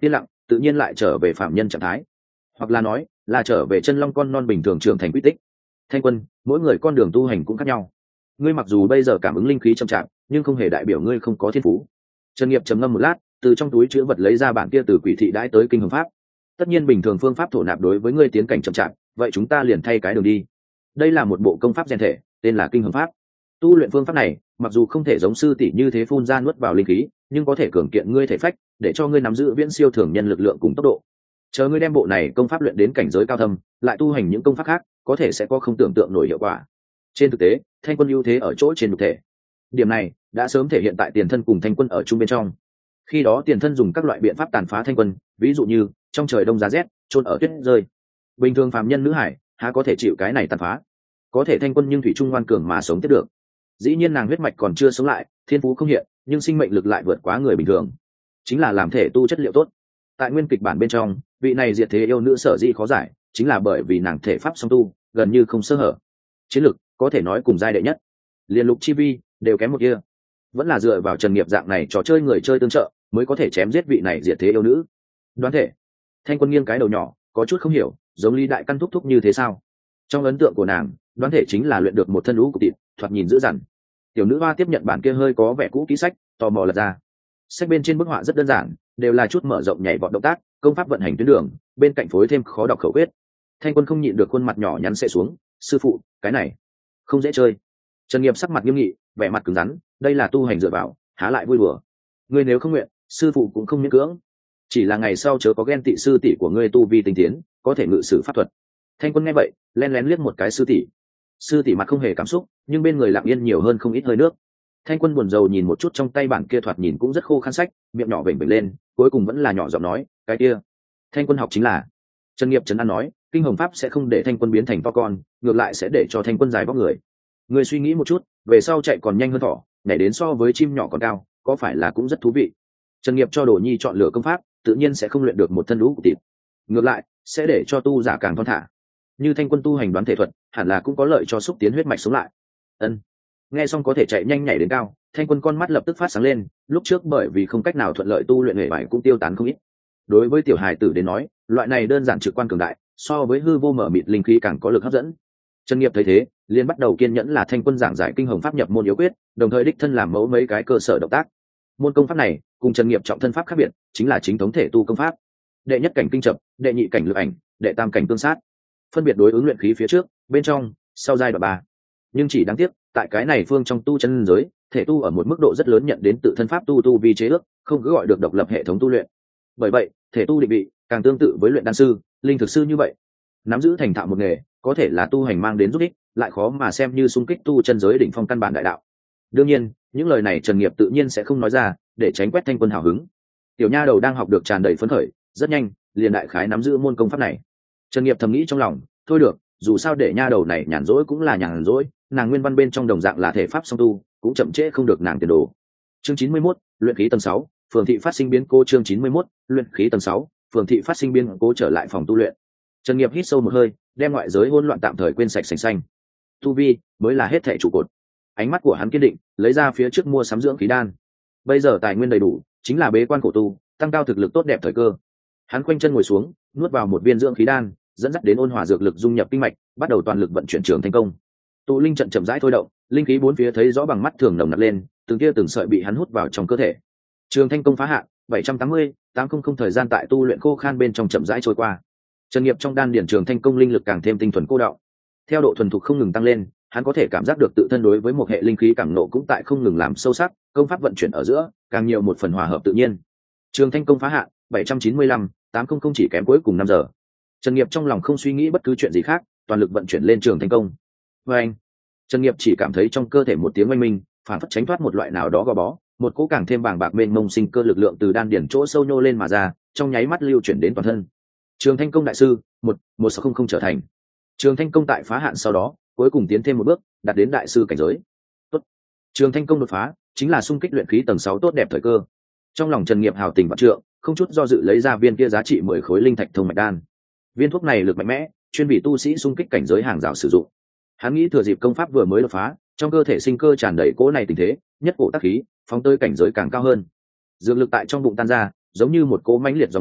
A: tự nhiên lại trở về phạm nhân trạng thái, hoặc là nói là trở về chân long con non bình thường trưởng thành quy tích. Thanh Quân, mỗi người con đường tu hành cũng khác nhau, ngươi mặc dù bây giờ cảm ứng linh khí chậm chạp, nhưng không hề đại biểu ngươi không có thiên phú. Trần Nghiệp trầm ngâm một lát, từ trong túi chứa vật lấy ra bản kia từ quỷ thị đãi tới kinh hồng pháp. Tất nhiên bình thường phương pháp thổ nạp đối với ngươi tiến cảnh chậm chạp, vậy chúng ta liền thay cái đường đi. Đây là một bộ công pháp rèn thể, tên là kinh hồng pháp. Tu luyện phương pháp này, mặc dù không thể giống sư tỷ như thế phun ra nuốt vào linh khí, nhưng có thể cường kiện ngươi thể phách, để cho ngươi nắm giữ viễn siêu thường nhân lực lượng cùng tốc độ. Chờ ngươi đem bộ này công pháp luyện đến cảnh giới cao thâm, lại tu hành những công pháp khác, có thể sẽ có không tưởng tượng nổi hiệu quả. Trên thực tế, Thanh Quân ưu thế ở chỗ trên nhục thể. Điểm này đã sớm thể hiện tại Tiền Thân cùng Thanh Quân ở chung bên trong. Khi đó Tiền Thân dùng các loại biện pháp tàn phá Thanh Quân, ví dụ như trong trời đông giá rét, chôn ở tuyết rơi. Bình thường phàm nhân nữ hải, há có thể chịu cái này tàn phá? Có thể Thanh Quân nhưng thủy chung ngoan cường mà sống tiếp được. Dĩ nhiên nàng huyết mạch còn chưa sống lại, thiên phú không hiện, nhưng sinh mệnh lực lại vượt quá người bình thường, chính là làm thể tu chất liệu tốt. Tại nguyên kịch bản bên trong, vị này diệt thế yêu nữ sở dĩ khó giải, chính là bởi vì nàng thể pháp song tu, gần như không sơ hở. Chiến lực có thể nói cùng giai đệ nhất, liên lục chi vi đều kém một kia. Vẫn là dựa vào Trần Nghiệp dạng này trò chơi người chơi tương trợ mới có thể chém giết vị này diệt thế yêu nữ. Đoán thể. Thanh Quân nghiêng cái đầu nhỏ, có chút không hiểu, giống Lý Đại Căn thúc thúc như thế sao? Trong ấn tượng của nàng, đoán thể chính là luyện được một thân lũ của thịt, thoạt nhìn dữ dằn. Tiểu nữ hoa tiếp nhận bản kia hơi có vẻ cũ kỹ sách, tò mò lật ra. Sách bên trên bức họa rất đơn giản, đều là chút mở rộng nhảy vọt động tác, công pháp vận hành tuyến đường, bên cạnh phối thêm khó đọc khẩu quyết. Thanh Quân không nhịn được khuôn mặt nhỏ nhắn sẽ xuống, sư phụ, cái này không dễ chơi. Trần Nghiệp sắc mặt nghiêm nghị, vẻ mặt cứng rắn, đây là tu hành dựa vào, há lại vui đùa. Ngươi nếu không nguyện, sư phụ cũng không miễn cưỡng. Chỉ là ngày sau chớ có ghen tị sư tỷ của ngươi tu vi tinh tiến, có thể ngự sử pháp thuật. Thanh Quân nghe vậy, lén lén liếc một cái sư tỷ. Sư tỷ mặt không hề cảm xúc, nhưng bên người lặng yên nhiều hơn không ít hơi nước. Thanh Quân buồn rầu nhìn một chút trong tay bản kia thoạt nhìn cũng rất khô khan sách, miệng nhỏ vểnh vểnh lên, cuối cùng vẫn là nhỏ giọng nói, cái kia. Thanh Quân học chính là. Trần Nghiệp trấn an nói, kinh hồng pháp sẽ không để Thanh Quân biến thành to con, ngược lại sẽ để cho Thanh Quân dài vóc người. Người suy nghĩ một chút, về sau chạy còn nhanh hơn thỏ, nhảy đến so với chim nhỏ còn cao, có phải là cũng rất thú vị. Trần Nghiệp cho Đồ Nhi chọn lựa công pháp, tự nhiên sẽ không luyện được một thân lũ của thịt, ngược lại sẽ để cho tu giả càng thon thả. Như Thanh Quân tu hành đoán thể thuật, hẳn là cũng có lợi cho xúc tiến huyết mạch sống lại. Ân. Nghe xong có thể chạy nhanh nhảy đến cao, Thanh Quân con mắt lập tức phát sáng lên, lúc trước bởi vì không cách nào thuận lợi tu luyện nghề bài cũng tiêu tán không ít. Đối với tiểu hài tử đến nói, loại này đơn giản trực quan cường đại, so với hư vô mở mịt linh khí càng có lực hấp dẫn. Trần Nghiệp thấy thế, liền bắt đầu kiên nhẫn là Thanh Quân giảng giải kinh hồng pháp nhập môn yếu quyết, đồng thời đích thân làm mẫu mấy cái cơ sở động tác. Môn công pháp này cùng Trần Nghiệp trọng thân pháp khác biệt, chính là chính thống thể tu công pháp. Đệ nhất cảnh kinh chập, đệ nhị cảnh lực ảnh, đệ tam cảnh tương sát, phân biệt đối ứng luyện khí phía trước, bên trong, sau giai đoạn ba. Nhưng chỉ đáng tiếc, tại cái này phương trong tu chân giới, thể tu ở một mức độ rất lớn nhận đến tự thân pháp tu tu vi chế ước, không cứ gọi được độc lập hệ thống tu luyện. Bởi vậy, thể tu định vị càng tương tự với luyện đan sư, linh thực sư như vậy. Nắm giữ thành thạo một nghề, có thể là tu hành mang đến giúp ích, lại khó mà xem như xung kích tu chân giới đỉnh phong căn bản đại đạo. Đương nhiên, những lời này Trần Nghiệp tự nhiên sẽ không nói ra, để tránh quét Thanh Quân hào hứng. Tiểu nha đầu đang học được tràn đầy phấn khởi, rất nhanh, liền đại khái nắm giữ môn công pháp này. Trần Nghiệp thầm nghĩ trong lòng, thôi được, dù sao để nha đầu này nhàn rỗi cũng là nhàn rỗi, nàng nguyên văn bên trong đồng dạng là thể pháp song tu, cũng chậm trễ không được nàng tiền đồ. Chương chín mươi mốt, luyện khí tầng sáu, phường thị phát sinh biến cố. Chương chín mươi mốt, luyện khí tầng sáu, phường thị phát sinh biến cố. Trở lại phòng tu luyện. Trần Nghiệp hít sâu một hơi, đem ngoại giới hỗn loạn tạm thời quên sạch sành xanh. Tu vi mới là hết thảy trụ cột. Ánh mắt của hắn kiên định, lấy ra phía trước mua sắm dưỡng khí đan. Bây giờ tài nguyên đầy đủ, chính là bế quan khổ tu, tăng cao thực lực tốt đẹp thời cơ. Hắn khoanh chân ngồi xuống, nuốt vào một viên dưỡng khí đan, dẫn dắt đến ôn hòa dược lực dung nhập kinh mạch, bắt đầu toàn lực vận chuyển trường thành công. Tụ linh trận chậm rãi thôi động, linh khí bốn phía thấy rõ bằng mắt thường nồng nặc lên, từng kia từng sợi bị hắn hút vào trong cơ thể. Trường thanh công phá hạn, bảy trăm tám mươi, tám trăm thời gian tại tu luyện khô khan bên trong chậm rãi trôi qua. Trần Nghiệp trong đan điển trường thanh công linh lực càng thêm tinh thuần cô đọng. Theo độ thuần thục không ngừng tăng lên, hắn có thể cảm giác được tự thân đối với một hệ linh khí cảm nộ cũng tại không ngừng làm sâu sắc, công pháp vận chuyển ở giữa, càng nhiều một phần hòa hợp tự nhiên. Trường thanh công phá hạn, bảy trăm chín mươi lăm, tám trăm chỉ kém cuối cùng năm giờ. Trần Nghiệp trong lòng không suy nghĩ bất cứ chuyện gì khác, toàn lực vận chuyển lên trường thanh công. Và anh, Trần Nghiệp chỉ cảm thấy trong cơ thể một tiếng oanh minh, phản phất tránh thoát một loại nào đó gò bó, một cỗ càng thêm bàng bạc mênh mông sinh cơ lực lượng từ đan điển chỗ sâu nhô lên mà ra, trong nháy mắt lưu chuyển đến toàn thân. Trường thanh công đại sư, một một sáu không không trở thành. Trường thanh công tại phá hạn sau đó, cuối cùng tiến thêm một bước, đạt đến đại sư cảnh giới. Tốt. Trường thanh công đột phá, chính là xung kích luyện khí tầng sáu tốt đẹp thời cơ. Trong lòng Trần Nghiệp hào tình vạn trượng, không chút do dự lấy ra viên kia giá trị mười khối linh thạch thông mạch đan. Viên thuốc này lực mạnh mẽ, chuyên bị tu sĩ xung kích cảnh giới hàng rào sử dụng. Hắn nghĩ thừa dịp công pháp vừa mới đột phá, trong cơ thể sinh cơ tràn đầy cỗ này tình thế, nhất cổ tác khí, phóng tới cảnh giới càng cao hơn. Dược lực tại trong bụng tan ra, giống như một cỗ mãnh liệt dòng lũ,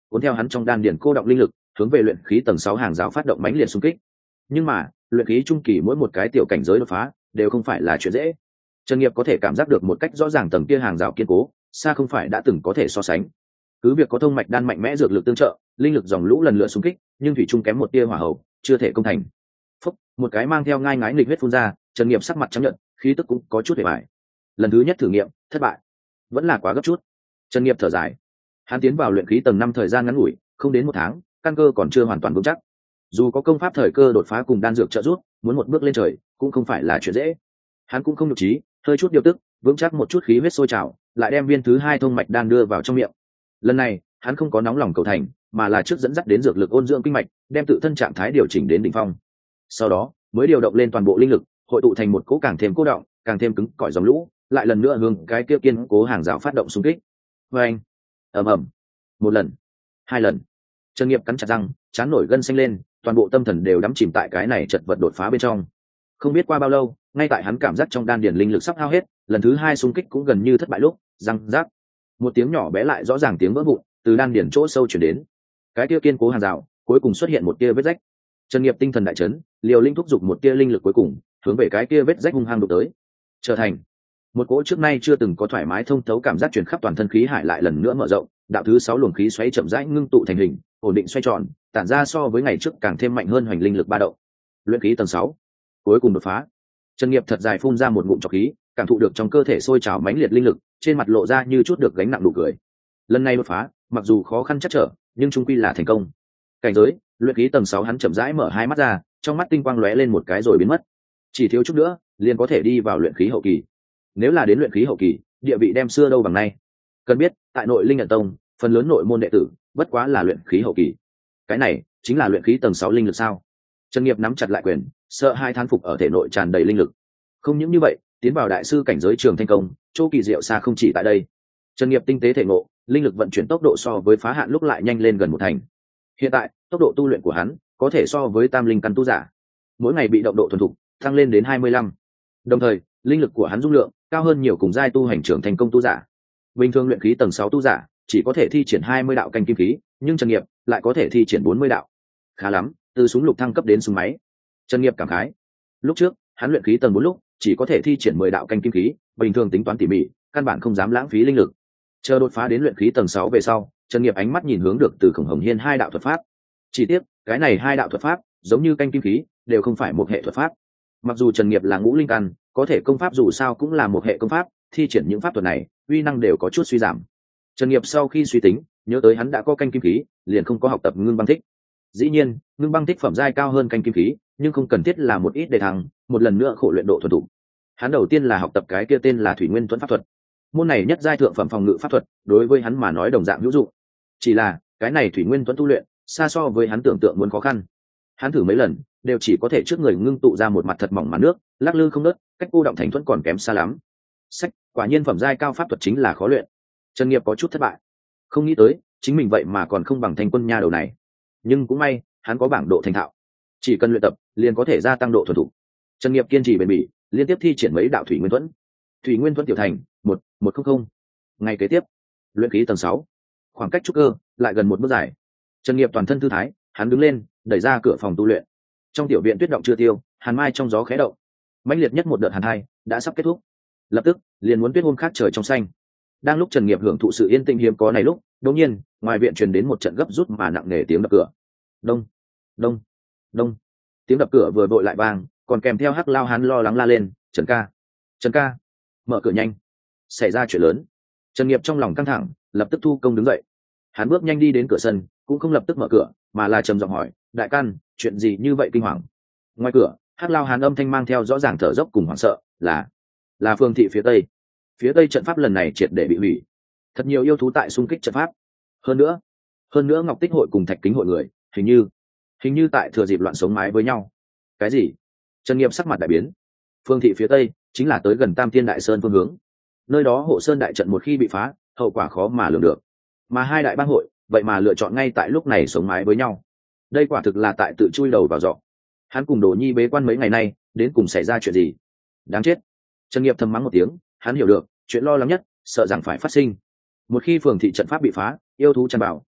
A: cuốn theo hắn trong đan điền cô động linh lực hướng về luyện khí tầng sáu hàng rào phát động mãnh liệt xung kích. Nhưng mà luyện khí trung kỳ mỗi một cái tiểu cảnh giới đột phá đều không phải là chuyện dễ. Trần Nghiệp có thể cảm giác được một cách rõ ràng tầng kia hàng rào kiên cố xa không phải đã từng có thể so sánh. Cứ việc có thông mạch đan mạnh mẽ dược lực tương trợ, linh lực dòng lũ lần lượt xung kích, nhưng thủy trung kém một tia hỏa hậu, chưa thể công thành. Phúc, một cái mang theo ngai ngái nghịch huyết phun ra, Trần Nghiệp sắc mặt trắng nhợt, khí tức cũng có chút hề bại. Lần thứ nhất thử nghiệm, thất bại, vẫn là quá gấp chút. Trần Nghiệp thở dài, hắn tiến vào luyện khí tầng năm thời gian ngắn ngủi, không đến một tháng, căn cơ còn chưa hoàn toàn vững chắc. Dù có công pháp thời cơ đột phá cùng đan dược trợ giúp, muốn một bước lên trời cũng không phải là chuyện dễ. Hắn cũng không nhục trí, hơi chút điều tức, vững chắc một chút khí huyết sôi trào, lại đem viên thứ hai thông mạch đan đưa vào trong miệng. Lần này hắn không có nóng lòng cầu thành, mà là trước dẫn dắt đến dược lực ôn dưỡng kinh mạch, đem tự thân trạng thái điều chỉnh đến đỉnh phong. Sau đó mới điều động lên toàn bộ linh lực, hội tụ thành một cỗ càng thêm cố động, càng thêm cứng cỏi dòng lũ, lại lần nữa hướng cái kia kiên cố hàng rào phát động xung kích. Và anh, ầm ầm, một lần, hai lần, Trần Nghiệp cắn chặt răng, chán nổi gân xanh lên, toàn bộ tâm thần đều đắm chìm tại cái này chật vật đột phá bên trong. Không biết qua bao lâu, ngay tại hắn cảm giác trong đan điền linh lực sắp hao hết, lần thứ hai xung kích cũng gần như thất bại lúc, răng rác, một tiếng nhỏ bé lại rõ ràng tiếng vỡ vụn từ đan điền chỗ sâu chuyển đến. Cái kia kiên cố hàng rào cuối cùng xuất hiện một tia vết rách. Trần Nghiệp tinh thần đại chấn, liều linh thúc giục một tia linh lực cuối cùng hướng về cái kia vết rách hung hăng đụng tới, trở thành một cỗ trước nay chưa từng có thoải mái thông thấu cảm giác truyền khắp toàn thân khí hải lại lần nữa mở rộng, đạo thứ sáu luồng khí xoáy chậm rãi ngưng tụ thành hình, ổn định xoay tròn, tản ra so với ngày trước càng thêm mạnh hơn hoành linh lực ba động. Luyện khí tầng sáu cuối cùng đột phá. Trần Nghiệp thật dài phun ra một ngụm trọc khí, cảm thụ được trong cơ thể sôi trào mãnh liệt linh lực, trên mặt lộ ra như chút được gánh nặng nụ cười. Lần này đột phá, mặc dù khó khăn chắc trở, nhưng chung quy là thành công. Cảnh giới, luyện khí tầng sáu hắn chậm rãi mở hai mắt ra, trong mắt tinh quang lóe lên một cái rồi biến mất. Chỉ thiếu chút nữa, liền có thể đi vào luyện khí hậu kỳ. Nếu là đến luyện khí hậu kỳ, địa vị đem xưa đâu bằng nay. Cần biết, tại nội Linh Nhận Tông, phần lớn nội môn đệ tử bất quá là luyện khí hậu kỳ. Cái này chính là luyện khí tầng sáu linh lực sao? Trần Nghiệp nắm chặt lại quyền, sợ hai thán phục ở thể nội tràn đầy linh lực. Không những như vậy, tiến vào đại sư cảnh giới Trường Thanh Công, chỗ kỳ diệu xa không chỉ tại đây. Trần Nghiệp tinh tế thể ngộ, linh lực vận chuyển tốc độ so với phá hạn lúc lại nhanh lên gần một thành. Hiện tại, tốc độ tu luyện của hắn có thể so với tam linh căn tu giả. Mỗi ngày bị động độ thuần thục tăng lên đến hai mươi lăm. Đồng thời, linh lực của hắn dung lượng cao hơn nhiều cùng giai tu hành Trường Thanh Công tu giả. Bình thường luyện khí tầng sáu tu giả chỉ có thể thi triển hai mươi đạo canh kim khí, nhưng Trần Nghiệp lại có thể thi triển bốn mươi đạo. Khá lắm, từ súng lục thăng cấp đến súng máy. Trần Nghiệp cảm khái. Lúc trước, hắn luyện khí tầng bốn lúc chỉ có thể thi triển mười đạo canh kim khí, bình thường tính toán tỉ mỉ, căn bản không dám lãng phí linh lực. Chờ đột phá đến luyện khí tầng sáu về sau, Trần Nghiệp ánh mắt nhìn hướng được từ Khổng Hồng Hiên hai đạo thuật pháp. Chỉ tiếc, cái này hai đạo thuật pháp, giống như canh kim khí, đều không phải một hệ thuật pháp. Mặc dù Trần Nghiệp là ngũ linh căn, có thể công pháp dù sao cũng là một hệ công pháp, thi triển những pháp thuật này, uy năng đều có chút suy giảm. Trần Nghiệp sau khi suy tính, nhớ tới hắn đã có canh kim khí, liền không có học tập ngưng băng thích. Dĩ nhiên, ngưng băng thích phẩm giai cao hơn canh kim khí, nhưng không cần thiết là một ít để thăng, một lần nữa khổ luyện độ thuần thục. Hắn đầu tiên là học tập cái kia tên là Thủy Nguyên Tuấn pháp thuật. Môn này nhất giai thượng phẩm phòng ngự pháp thuật, đối với hắn mà nói đồng dạng hữu dụng. Chỉ là, cái này Thủy Nguyên Tuấn tu luyện, xa so với hắn tưởng tượng muốn khó khăn. Hắn thử mấy lần, đều chỉ có thể trước người ngưng tụ ra một mặt thật mỏng màn nước, lắc lư không ngớt, cách cô động thành thuẫn còn kém xa lắm. Sách, quả nhiên phẩm giai cao pháp thuật chính là khó luyện. Trần Nghiệp có chút thất bại, không nghĩ tới chính mình vậy mà còn không bằng Thanh Quân nha đầu này. Nhưng cũng may, hắn có bảng độ thành thạo, chỉ cần luyện tập liền có thể gia tăng độ thuần thục. Trần Nghiệp kiên trì bền bỉ, liên tiếp thi triển mấy đạo Thủy Nguyên Thuẫn. Thủy Nguyên Thuẫn tiểu thành, một một không không. Ngày kế tiếp, luyện khí tầng sáu, khoảng cách trúc cơ lại gần một bước dài. Trần Nghiệp toàn thân thư thái, hắn đứng lên, đẩy ra cửa phòng tu luyện. Trong tiểu viện tuyết động chưa tiêu, hàn mai trong gió khẽ động. Mãnh liệt nhất một đợt hàn hai đã sắp kết thúc. Lập tức, liền muốn tuyết hôm khác trời trong xanh. Đang lúc Trần Nghiệp hưởng thụ sự yên tĩnh hiếm có này lúc, đột nhiên, ngoài viện truyền đến một trận gấp rút mà nặng nề tiếng đập cửa. Đông, đông, đông. Tiếng đập cửa vừa vội lại vang, còn kèm theo Hắc Lao Hán lo lắng la lên, "Trần ca, Trần ca, mở cửa nhanh, xảy ra chuyện lớn." Trần Nghiệp trong lòng căng thẳng, lập tức thu công đứng dậy. Hắn bước nhanh đi đến cửa sân, cũng không lập tức mở cửa, mà là trầm giọng hỏi, "Đại căn, chuyện gì như vậy kinh hoàng?" Ngoài cửa, Hắc Lao Hán âm thanh mang theo rõ ràng thở dốc cùng hoảng sợ, "Là, là Phương thị phía tây. Phía tây trận pháp lần này triệt để bị hủy. Thật nhiều yêu thú tại xung kích trận pháp. Hơn nữa, hơn nữa Ngọc Tích hội cùng Thạch Kính hội người, hình như, hình như tại thừa dịp loạn sống mái với nhau." "Cái gì?" Trần Nghiệp sắc mặt đại biến. Phương thị phía tây chính là tới gần Tam Thiên Đại Sơn phương hướng. Nơi đó Hộ Sơn đại trận một khi bị phá, hậu quả khó mà lường được. Mà hai đại bang hội, vậy mà lựa chọn ngay tại lúc này sống mái với nhau. Đây quả thực là tại tự chui đầu vào giỏ. Hắn cùng Đồ Nhi bế quan mấy ngày nay, đến cùng xảy ra chuyện gì? Đáng chết. Trần Nghiệp thầm mắng một tiếng, hắn hiểu được, chuyện lo lắng nhất, sợ rằng phải phát sinh. Một khi phường thị trận pháp bị phá, yêu thú tràn vào,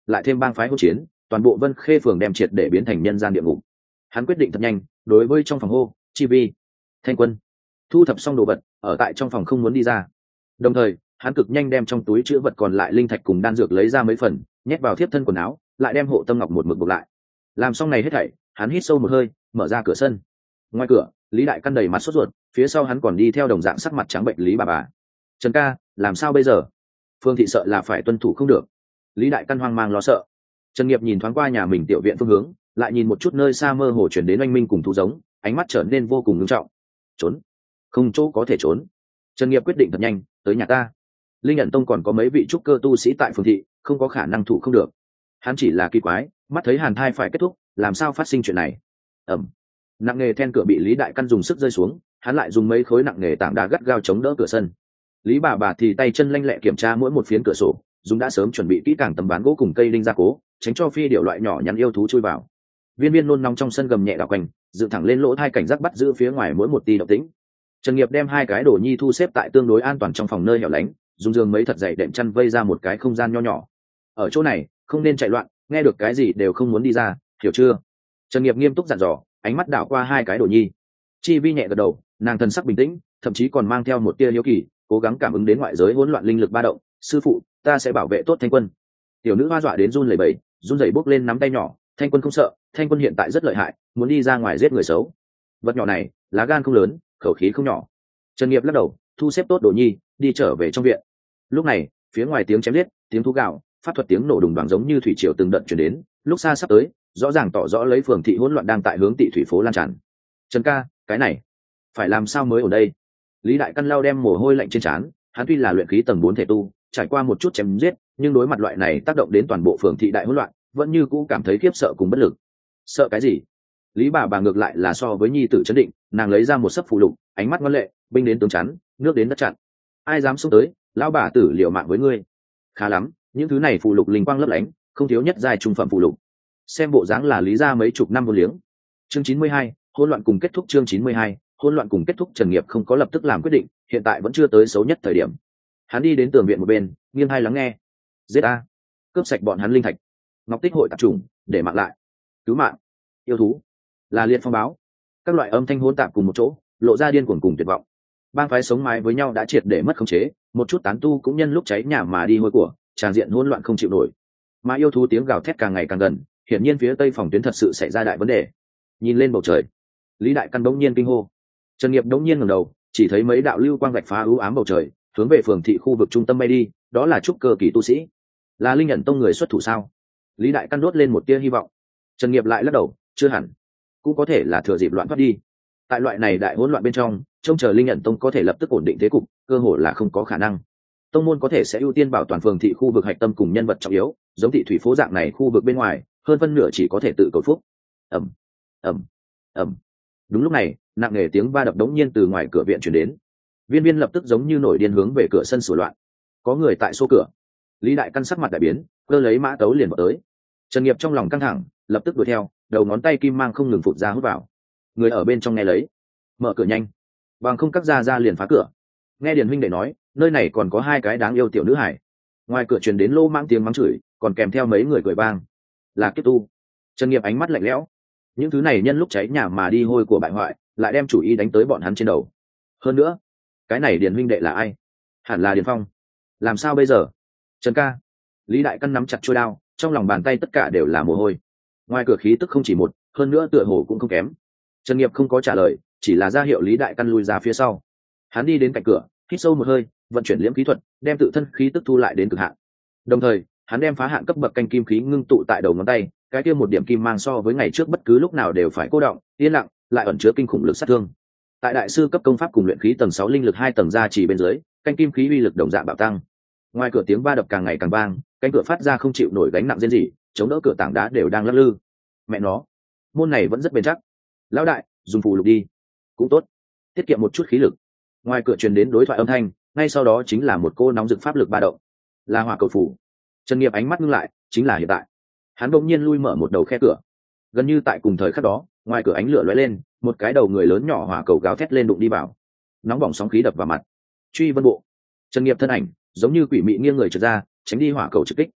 A: lại thêm bang phái hỗn chiến, toàn bộ Vân Khê phường đem triệt để biến thành nhân gian địa ngục. Hắn quyết định thật nhanh, đối với trong phòng hô, chi vi, Thanh Quân, thu thập xong đồ vật, ở tại trong phòng không muốn đi ra. Đồng thời, hắn cực nhanh đem trong túi chứa vật còn lại linh thạch cùng đan dược lấy ra mấy phần, nhét vào thiếp thân quần áo, lại đem hộ tâm ngọc một mực buộc lại. Làm xong này hết thảy, hắn hít sâu một hơi, mở ra cửa sân. Ngoài cửa, Lý Đại Căn đầy mặt sốt ruột, phía sau hắn còn đi theo đồng dạng sắc mặt trắng bệnh Lý bà bà. Trần ca, làm sao bây giờ? Phương thị sợ là phải tuân thủ không được. Lý Đại Căn hoang mang lo sợ. Trần Nghiệp nhìn thoáng qua nhà mình tiểu viện phương hướng, lại nhìn một chút nơi xa mơ hồ chuyển đến oanh minh cùng thú giống, ánh mắt trở nên vô cùng nghiêm trọng. Trốn, không chỗ có thể trốn. Trần Nghiệp quyết định thật nhanh, tới nhà ta. Linh Nhận Tông còn có mấy vị trúc cơ tu sĩ tại phường thị, không có khả năng thủ không được. Hắn chỉ là kỳ quái, mắt thấy Hàn Thai phải kết thúc, làm sao phát sinh chuyện này? Ẩm. Nặng nghề then cửa bị Lý Đại Căn dùng sức rơi xuống, hắn lại dùng mấy khối nặng nghề tảng đá gắt gao chống đỡ cửa sân. Lý bà bà thì tay chân lanh lẹ kiểm tra mỗi một phiến cửa sổ, dùng đã sớm chuẩn bị kỹ càng tấm ván gỗ cùng cây đinh gia cố, tránh cho phi điểu loại nhỏ nhắn yêu thú chui vào. Viên Viên nôn nóng trong sân gầm nhẹ đảo quanh, dựng thẳng lên lỗ thai cảnh giác bắt giữ phía ngoài mỗi một tia động tĩnh. Trần Nghiệp đem hai cái đồ nhi thu xếp tại tương đối an toàn trong phòng nơi hẻo lánh, dùng giường mấy thật dày đệm chăn vây ra một cái không gian nho nhỏ. Ở chỗ này, không nên chạy loạn, nghe được cái gì đều không muốn đi ra, hiểu chưa? Trần Nghiệp nghiêm túc dặn dò, ánh mắt đảo qua hai cái đồ nhi. Chi Vi nhẹ gật đầu, nàng thần sắc bình tĩnh, thậm chí còn mang theo một tia hiếu kỳ, cố gắng cảm ứng đến ngoại giới hỗn loạn linh lực ba động. Sư phụ, ta sẽ bảo vệ tốt Thanh Quân. Tiểu nữ hoa dọa đến run lẩy bẩy, run rẩy bước lên nắm tay nhỏ. Thanh Quân không sợ, Thanh Quân hiện tại rất lợi hại, muốn đi ra ngoài giết người xấu. Vật nhỏ này, lá gan không lớn, khẩu khí không nhỏ. Trần Nghiệp lắc đầu, thu xếp tốt đồ nhi, đi trở về trong viện. Lúc này, phía ngoài tiếng chém giết, tiếng thú gào, pháp thuật tiếng nổ đùng đoàng giống như thủy triều từng đợt truyền đến, lúc xa sắp tới, rõ ràng tỏ rõ lấy phường thị hỗn loạn đang tại hướng Tị Thủy phố lan tràn. Trần ca, cái này phải làm sao mới ở đây? Lý Đại Căn lao đem mồ hôi lạnh trên trán, hắn tuy là luyện khí tầng bốn thể tu, trải qua một chút chém giết, nhưng đối mặt loại này tác động đến toàn bộ phường thị đại hỗn loạn, vẫn như cũ cảm thấy khiếp sợ cùng bất lực. Sợ cái gì? Lý bà bà ngược lại là so với nhi tử chấn định, nàng lấy ra một sấp phù lục, ánh mắt ngoan lệ, binh đến tướng chắn, nước đến đất chặn. Ai dám xông tới, lão bà tử liều mạng với ngươi. Khá lắm, những thứ này phù lục linh quang lấp lánh, không thiếu nhất giai trung phẩm phù lục. Xem bộ dáng là lý ra mấy chục năm vô liếng. Chương chín mươi hai, hỗn loạn cùng kết thúc. Chương chín mươi hai, hỗn loạn cùng kết thúc. Trần Nghiệp không có lập tức làm quyết định, hiện tại vẫn chưa tới xấu nhất thời điểm. Hắn đi đến tường viện một bên, nghiêng hai lắng nghe. Giết a, cướp sạch bọn hắn linh thạch. Ngọc Tích hội tạp trùng, để mạng lại. Cứu mạng, yêu thú, là liệt phong báo. Các loại âm thanh hỗn tạp cùng một chỗ, lộ ra điên cuồng cùng tuyệt vọng. Bang phái sống mái với nhau đã triệt để mất khống chế, một chút tán tu cũng nhân lúc cháy nhà mà đi hôi của, tràn diện hỗn loạn không chịu nổi. Mà yêu thú tiếng gào thét càng ngày càng gần, hiển nhiên phía tây phòng tuyến thật sự xảy ra đại vấn đề. Nhìn lên bầu trời, Lý Đại Căn đống nhiên kinh hô. Trần Nghiệp đống nhiên ngẩng đầu, chỉ thấy mấy đạo lưu quang vạch phá ưu ám bầu trời, hướng về phường thị khu vực trung tâm bay đi, đó là trúc cơ kỳ tu sĩ. Là Linh Nhận Tông người xuất thủ sao? Lý Đại Căn đốt lên một tia hy vọng. Trần Nghiệp lại lắc đầu, chưa hẳn, cũng có thể là thừa dịp loạn thoát đi. Tại loại này đại hỗn loạn bên trong, trông chờ Linh Nhận Tông có thể lập tức ổn định thế cục, cơ hội là không có khả năng. Tông môn có thể sẽ ưu tiên bảo toàn phường thị khu vực hạch tâm cùng nhân vật trọng yếu, giống Tị Thủy phố dạng này khu vực bên ngoài, hơn phân nửa chỉ có thể tự cầu phúc. Ầm, ầm, ầm. Đúng lúc này, nặng nề tiếng va đập đống nhiên từ ngoài cửa viện truyền đến. Viên Viên lập tức giống như nổi điên hướng về cửa sân sủa loạn. Có người tại xô cửa. Lý Đại Căn sắc mặt đại biến, cơ lấy mã tấu liền vào tới. Trần Nghiệp trong lòng căng thẳng, lập tức đuổi theo, đầu ngón tay kim mang không ngừng phụt ra hút vào. Người ở bên trong nghe lấy, mở cửa nhanh, bằng không cắt ra ra liền phá cửa. Nghe Điền huynh đệ nói, nơi này còn có hai cái đáng yêu tiểu nữ hải. Ngoài cửa truyền đến lô mang tiếng mắng chửi, còn kèm theo mấy người cười vang. Là kiếp tu. Trần Nghiệp ánh mắt lạnh lẽo. Những thứ này nhân lúc cháy nhà mà đi hôi của bại hoại, lại đem chủ ý đánh tới bọn hắn trên đầu. Hơn nữa, cái này Điền huynh đệ là ai? Hẳn là Điền Phong. Làm sao bây giờ? Trần ca. Lý Đại Căn nắm chặt chuôi đao, trong lòng bàn tay tất cả đều là mồ hôi. Ngoài cửa khí tức không chỉ một, hơn nữa tựa hồ cũng không kém. Trần Nghiệp không có trả lời, chỉ là ra hiệu Lý Đại Căn lui ra phía sau. Hắn đi đến cạnh cửa, hít sâu một hơi, vận chuyển liễm khí thuật, đem tự thân khí tức thu lại đến cực hạn. Đồng thời, hắn đem phá hạn cấp bậc canh kim khí ngưng tụ tại đầu ngón tay, cái kia một điểm kim mang so với ngày trước bất cứ lúc nào đều phải cô động, yên lặng, lại ẩn chứa kinh khủng lực sát thương. Tại đại sư cấp công pháp cùng luyện khí tầng sáu linh lực hai tầng gia trì bên dưới, canh kim khí uy lực đồng dạng bạo tăng. Ngoài cửa tiếng va đập càng ngày càng vang, cánh cửa phát ra không chịu nổi gánh nặng rên rỉ, chống đỡ cửa tảng đá đều đang lắc lư. Mẹ nó, môn này vẫn rất bền chắc. Lão đại, dùng phù lục đi. Cũng tốt, tiết kiệm một chút khí lực. Ngoài cửa truyền đến đối thoại âm thanh, ngay sau đó chính là một cô nóng rực pháp lực ba động. Là hỏa cầu phủ. Trần Nghiệp ánh mắt ngưng lại, chính là hiện tại. Hắn bỗng nhiên lui mở một đầu khe cửa. Gần như tại cùng thời khắc đó, ngoài cửa ánh lửa lóe lên, một cái đầu người lớn nhỏ hỏa cầu gào thét lên đụng đi vào. Nóng bỏng sóng khí đập vào mặt. Truy vân bộ. Trần Nghiệp thân ảnh giống như quỷ mị nghiêng người trượt ra, tránh đi hỏa cầu trực kích.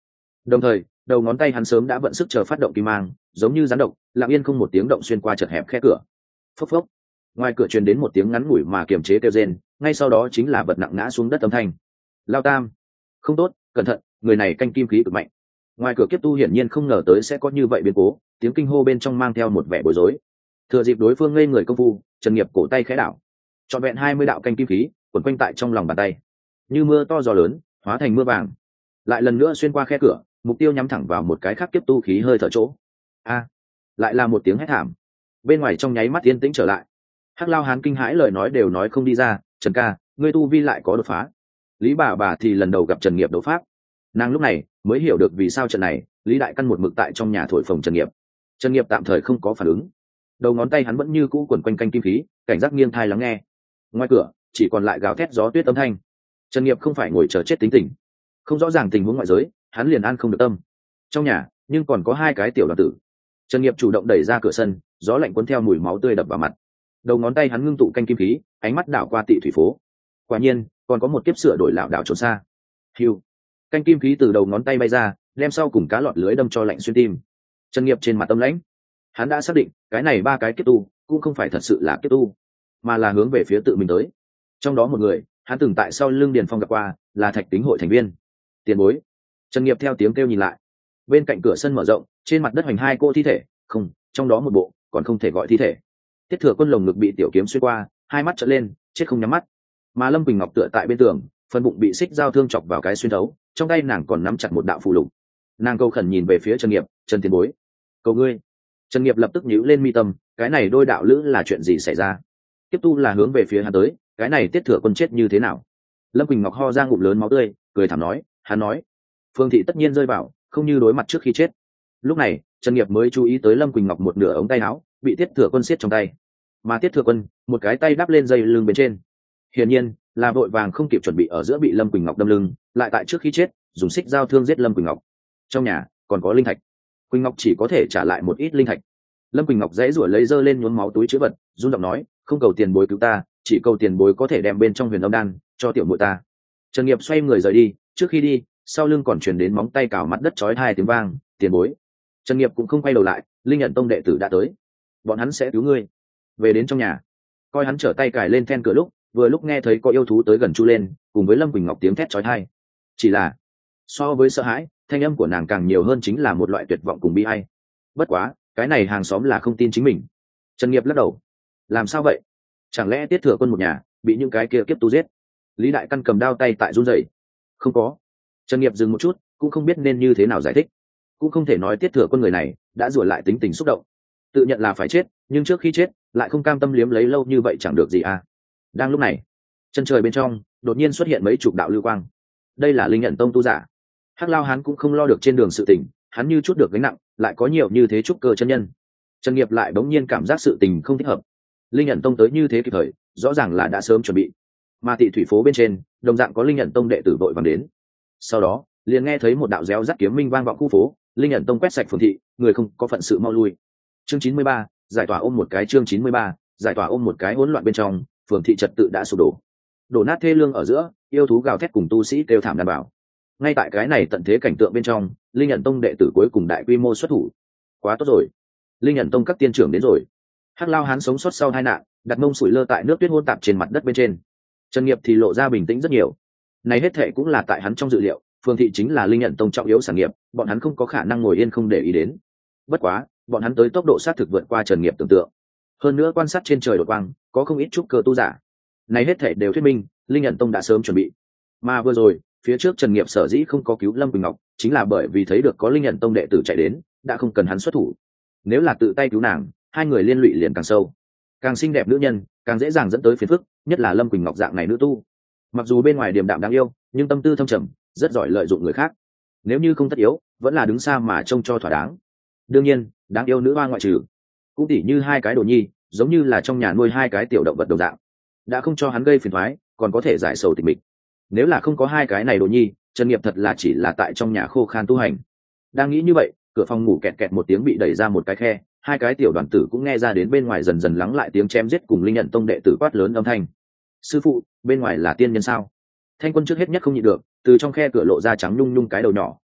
A: Đồng thời đầu ngón tay hắn sớm đã vận sức chờ phát động kim mang, giống như rắn độc, lặng yên không một tiếng động xuyên qua chật hẹp khe cửa. Phốc phốc, ngoài cửa truyền đến một tiếng ngắn ngủi mà kiềm chế kêu rên, ngay sau đó chính là vật nặng ngã xuống đất âm thanh. Lao Tam, không tốt, cẩn thận, người này canh kim khí cực mạnh. Ngoài cửa kiếp tu hiển nhiên không ngờ tới sẽ có như vậy biến cố, tiếng kinh hô bên trong mang theo một vẻ bối rối. Thừa dịp đối phương ngây người công phu, Trần Nghiệp cổ tay khẽ đảo, trọn vẹn hai mươi đạo canh kim khí quấn quanh tại trong lòng bàn tay, như mưa to gió lớn, hóa thành mưa vàng, lại lần nữa xuyên qua khe cửa, mục tiêu nhắm thẳng vào một cái khác kiếp tu khí hơi thở chỗ. A, lại là một tiếng hét thảm. Bên ngoài trong nháy mắt yên tĩnh trở lại. Hắc Lao Hán kinh hãi lời nói đều nói không đi ra. Trần ca, ngươi tu vi lại có đột phá. Lý bà bà thì lần đầu gặp Trần Nghiệp đấu pháp, nàng lúc này mới hiểu được vì sao trận này Lý đại căn một mực tại trong nhà thổi phồng Trần Nghiệp. Trần Nghiệp tạm thời không có phản ứng, đầu ngón tay hắn vẫn như cũ quẩn quanh canh kim khí, cảnh giác nghiêng thai lắng nghe. Ngoài cửa chỉ còn lại gào thét gió tuyết âm thanh. Trần Nghiệp không phải ngồi chờ chết tính tình, không rõ ràng tình huống ngoại giới, hắn liền an không được tâm. Trong nhà nhưng còn có hai cái tiểu đoàn tử. Trần Nghiệp chủ động đẩy ra cửa sân, gió lạnh cuốn theo mùi máu tươi đập vào mặt. Đầu ngón tay hắn ngưng tụ canh kim khí, ánh mắt đảo qua Tị Thủy phố. Quả nhiên còn có một kiếp sửa đổi lảo đảo trốn xa. Hiu, canh kim khí từ đầu ngón tay bay ra, đem sau cùng cá lọt lưới đâm cho lạnh xuyên tim. Trần Nghiệp trên mặt tâm lãnh, hắn đã xác định cái này ba cái kiếp tu cũng không phải thật sự là kiếp tu, mà là hướng về phía tự mình tới. Trong đó một người hắn từng tại sau lưng Điền Phong gặp qua, là Thạch Tính hội thành viên. Tiền bối. Trần Nghiệp theo tiếng kêu nhìn lại, bên cạnh cửa sân mở rộng, trên mặt đất hoành hai cô thi thể, không, trong đó một bộ còn không thể gọi thi thể. Tiết Thừa Quân lồng ngực bị tiểu kiếm xuyên qua, hai mắt trợn lên, chết không nhắm mắt. Mà Lâm Quỳnh Ngọc tựa tại bên tường, phần bụng bị xích dao thương chọc vào cái xuyên thấu, trong tay nàng còn nắm chặt một đạo phù lục. Nàng cầu khẩn nhìn về phía Trần Nghiệp, "Trần tiền bối, cầu ngươi." Trần Nghiệp lập tức nhíu lên mi tâm, cái này đôi đạo lữ là chuyện gì xảy ra? Tiếp tu là hướng về phía hắn tới, cái này Tiết Thừa Quân chết như thế nào? Lâm Quỳnh Ngọc ho ra ngụm lớn máu tươi, cười thảm nói, hắn nói, Phương Thị tất nhiên rơi vào, không như đối mặt trước khi chết. Lúc này Trần Nghiệp mới chú ý tới Lâm Quỳnh Ngọc một nửa ống tay áo bị Tiết Thừa Quân siết trong tay, mà Tiết Thừa Quân một cái tay đắp lên dây lưng bên trên, hiển nhiên là vội vàng không kịp chuẩn bị ở giữa bị Lâm Quỳnh Ngọc đâm lưng, lại tại trước khi chết dùng xích dao thương giết Lâm Quỳnh Ngọc. Trong nhà còn có linh thạch, Quỳnh Ngọc chỉ có thể trả lại một ít linh thạch. Lâm Quỳnh Ngọc dãy rủa lấy dơ lên nhuốm máu túi chữ vật, run giọng nói, không cầu tiền bối cứu ta, chỉ cầu tiền bối có thể đem bên trong huyền âm đan cho tiểu muội ta. Trần Nghiệp xoay người rời đi, trước khi đi sau lưng còn truyền đến móng tay cào mặt đất chói hai tiếng vang, tiền bối. Trần Nghiệp cũng không quay đầu lại, Linh Nhận Tông đệ tử đã tới, bọn hắn sẽ cứu ngươi. Về đến trong nhà, coi hắn trở tay cài lên then cửa lúc, vừa lúc nghe thấy có yêu thú tới gần chu lên, cùng với Lâm Quỳnh Ngọc tiếng thét chói tai. Chỉ là so với sợ hãi, thanh âm của nàng càng nhiều hơn chính là một loại tuyệt vọng cùng bi ai. Bất quá cái này hàng xóm là không tin chính mình. Trần Nghiệp lắc đầu, làm sao vậy? Chẳng lẽ Tiết Thừa Quân một nhà bị những cái kia kiếp tu giết? Lý Đại Căn cầm đao tay tại run rẩy. Không có. Trần Nghiệp dừng một chút, cũng không biết nên như thế nào giải thích, cũng không thể nói Tiết Thừa Quân người này đã rủa lại tính tình xúc động, tự nhận là phải chết, nhưng trước khi chết lại không cam tâm liếm lấy lâu như vậy chẳng được gì à. Đang lúc này, chân trời bên trong đột nhiên xuất hiện mấy chục đạo lưu quang. Đây là Linh Nhận Tông tu giả. Hắc Lao Hán cũng không lo được trên đường sự tình, hắn như chút được gánh nặng, lại có nhiều như thế trúc cơ chân nhân. Trần Nghiệp lại bỗng nhiên cảm giác sự tình không thích hợp. Linh Nhận Tông tới như thế kịp thời, rõ ràng là đã sớm chuẩn bị. Mà Tị Thủy phố bên trên đồng dạng có Linh Nhận Tông đệ tử vội vàng đến. Sau đó liền nghe thấy một đạo réo rắt kiếm minh vang vọng khu phố. Linh Nhận Tông quét sạch phường thị, người không có phận sự mau lui. Chương chín mươi ba, giải tỏa ôm một cái. Chương chín mươi ba, giải tỏa ôm một cái. Hỗn loạn bên trong, phường thị trật tự đã sụp đổ, đổ nát thê lương ở giữa, yêu thú gào thét cùng tu sĩ kêu thảm đảm bảo. Ngay tại cái này tận thế cảnh tượng bên trong, Linh Nhận Tông đệ tử cuối cùng đại quy mô xuất thủ. Quá tốt rồi, Linh Nhận Tông các tiên trưởng đến rồi. Hắc Lao Hán sống sót sau tai nạn, đặt mông sủi lơ tại nước tuyết hỗn tạp trên mặt đất bên trên. Trần Nghiệp thì lộ ra bình tĩnh rất nhiều. Này hết thệ cũng là tại hắn trong dự liệu, phường thị chính là Linh Nhận Tông trọng yếu sản nghiệp, bọn hắn không có khả năng ngồi yên không để ý đến. Bất quá bọn hắn tới tốc độ sát thực vượt qua Trần Nghiệp tưởng tượng. Hơn nữa quan sát trên trời đột quang, có không ít trúc cơ tu giả. Này hết thảy đều thuyết minh, Linh Nhận Tông đã sớm chuẩn bị. Mà vừa rồi, phía trước Trần Nghiệp sở dĩ không có cứu Lâm Quỳnh Ngọc, chính là bởi vì thấy được có Linh Nhận Tông đệ tử chạy đến, đã không cần hắn xuất thủ. Nếu là tự tay cứu nàng, hai người liên lụy liền càng sâu. Càng xinh đẹp nữ nhân, càng dễ dàng dẫn tới phiền phức, nhất là Lâm Quỳnh Ngọc dạng này nữ tu. Mặc dù bên ngoài điềm đạm đáng yêu, nhưng tâm tư thâm trầm, rất giỏi lợi dụng người khác. Nếu như không tất yếu, vẫn là đứng xa mà trông cho thỏa đáng. Đương nhiên, đáng yêu nữ hoa ngoại trừ. Cũng tỉ như hai cái đồ nhi, giống như là trong nhà nuôi hai cái tiểu động vật đồng dạng, đã không cho hắn gây phiền toái, còn có thể giải sầu tịch mịch. Nếu là không có hai cái này đồ nhi, Trần Nghiệp thật là chỉ là tại trong nhà khô khan tu hành. Đang nghĩ như vậy, cửa phòng ngủ kẹt kẹt một tiếng bị đẩy ra một cái khe, hai cái tiểu đoàn tử cũng nghe ra đến bên ngoài dần dần lắng lại tiếng chém giết cùng Linh Nhận Tông đệ tử quát lớn âm thanh. Sư phụ, bên ngoài là tiên nhân sao? Thanh Quân trước hết nhất không nhịn được, từ trong khe cửa lộ ra trắng nhung nhung cái đầu nhỏ,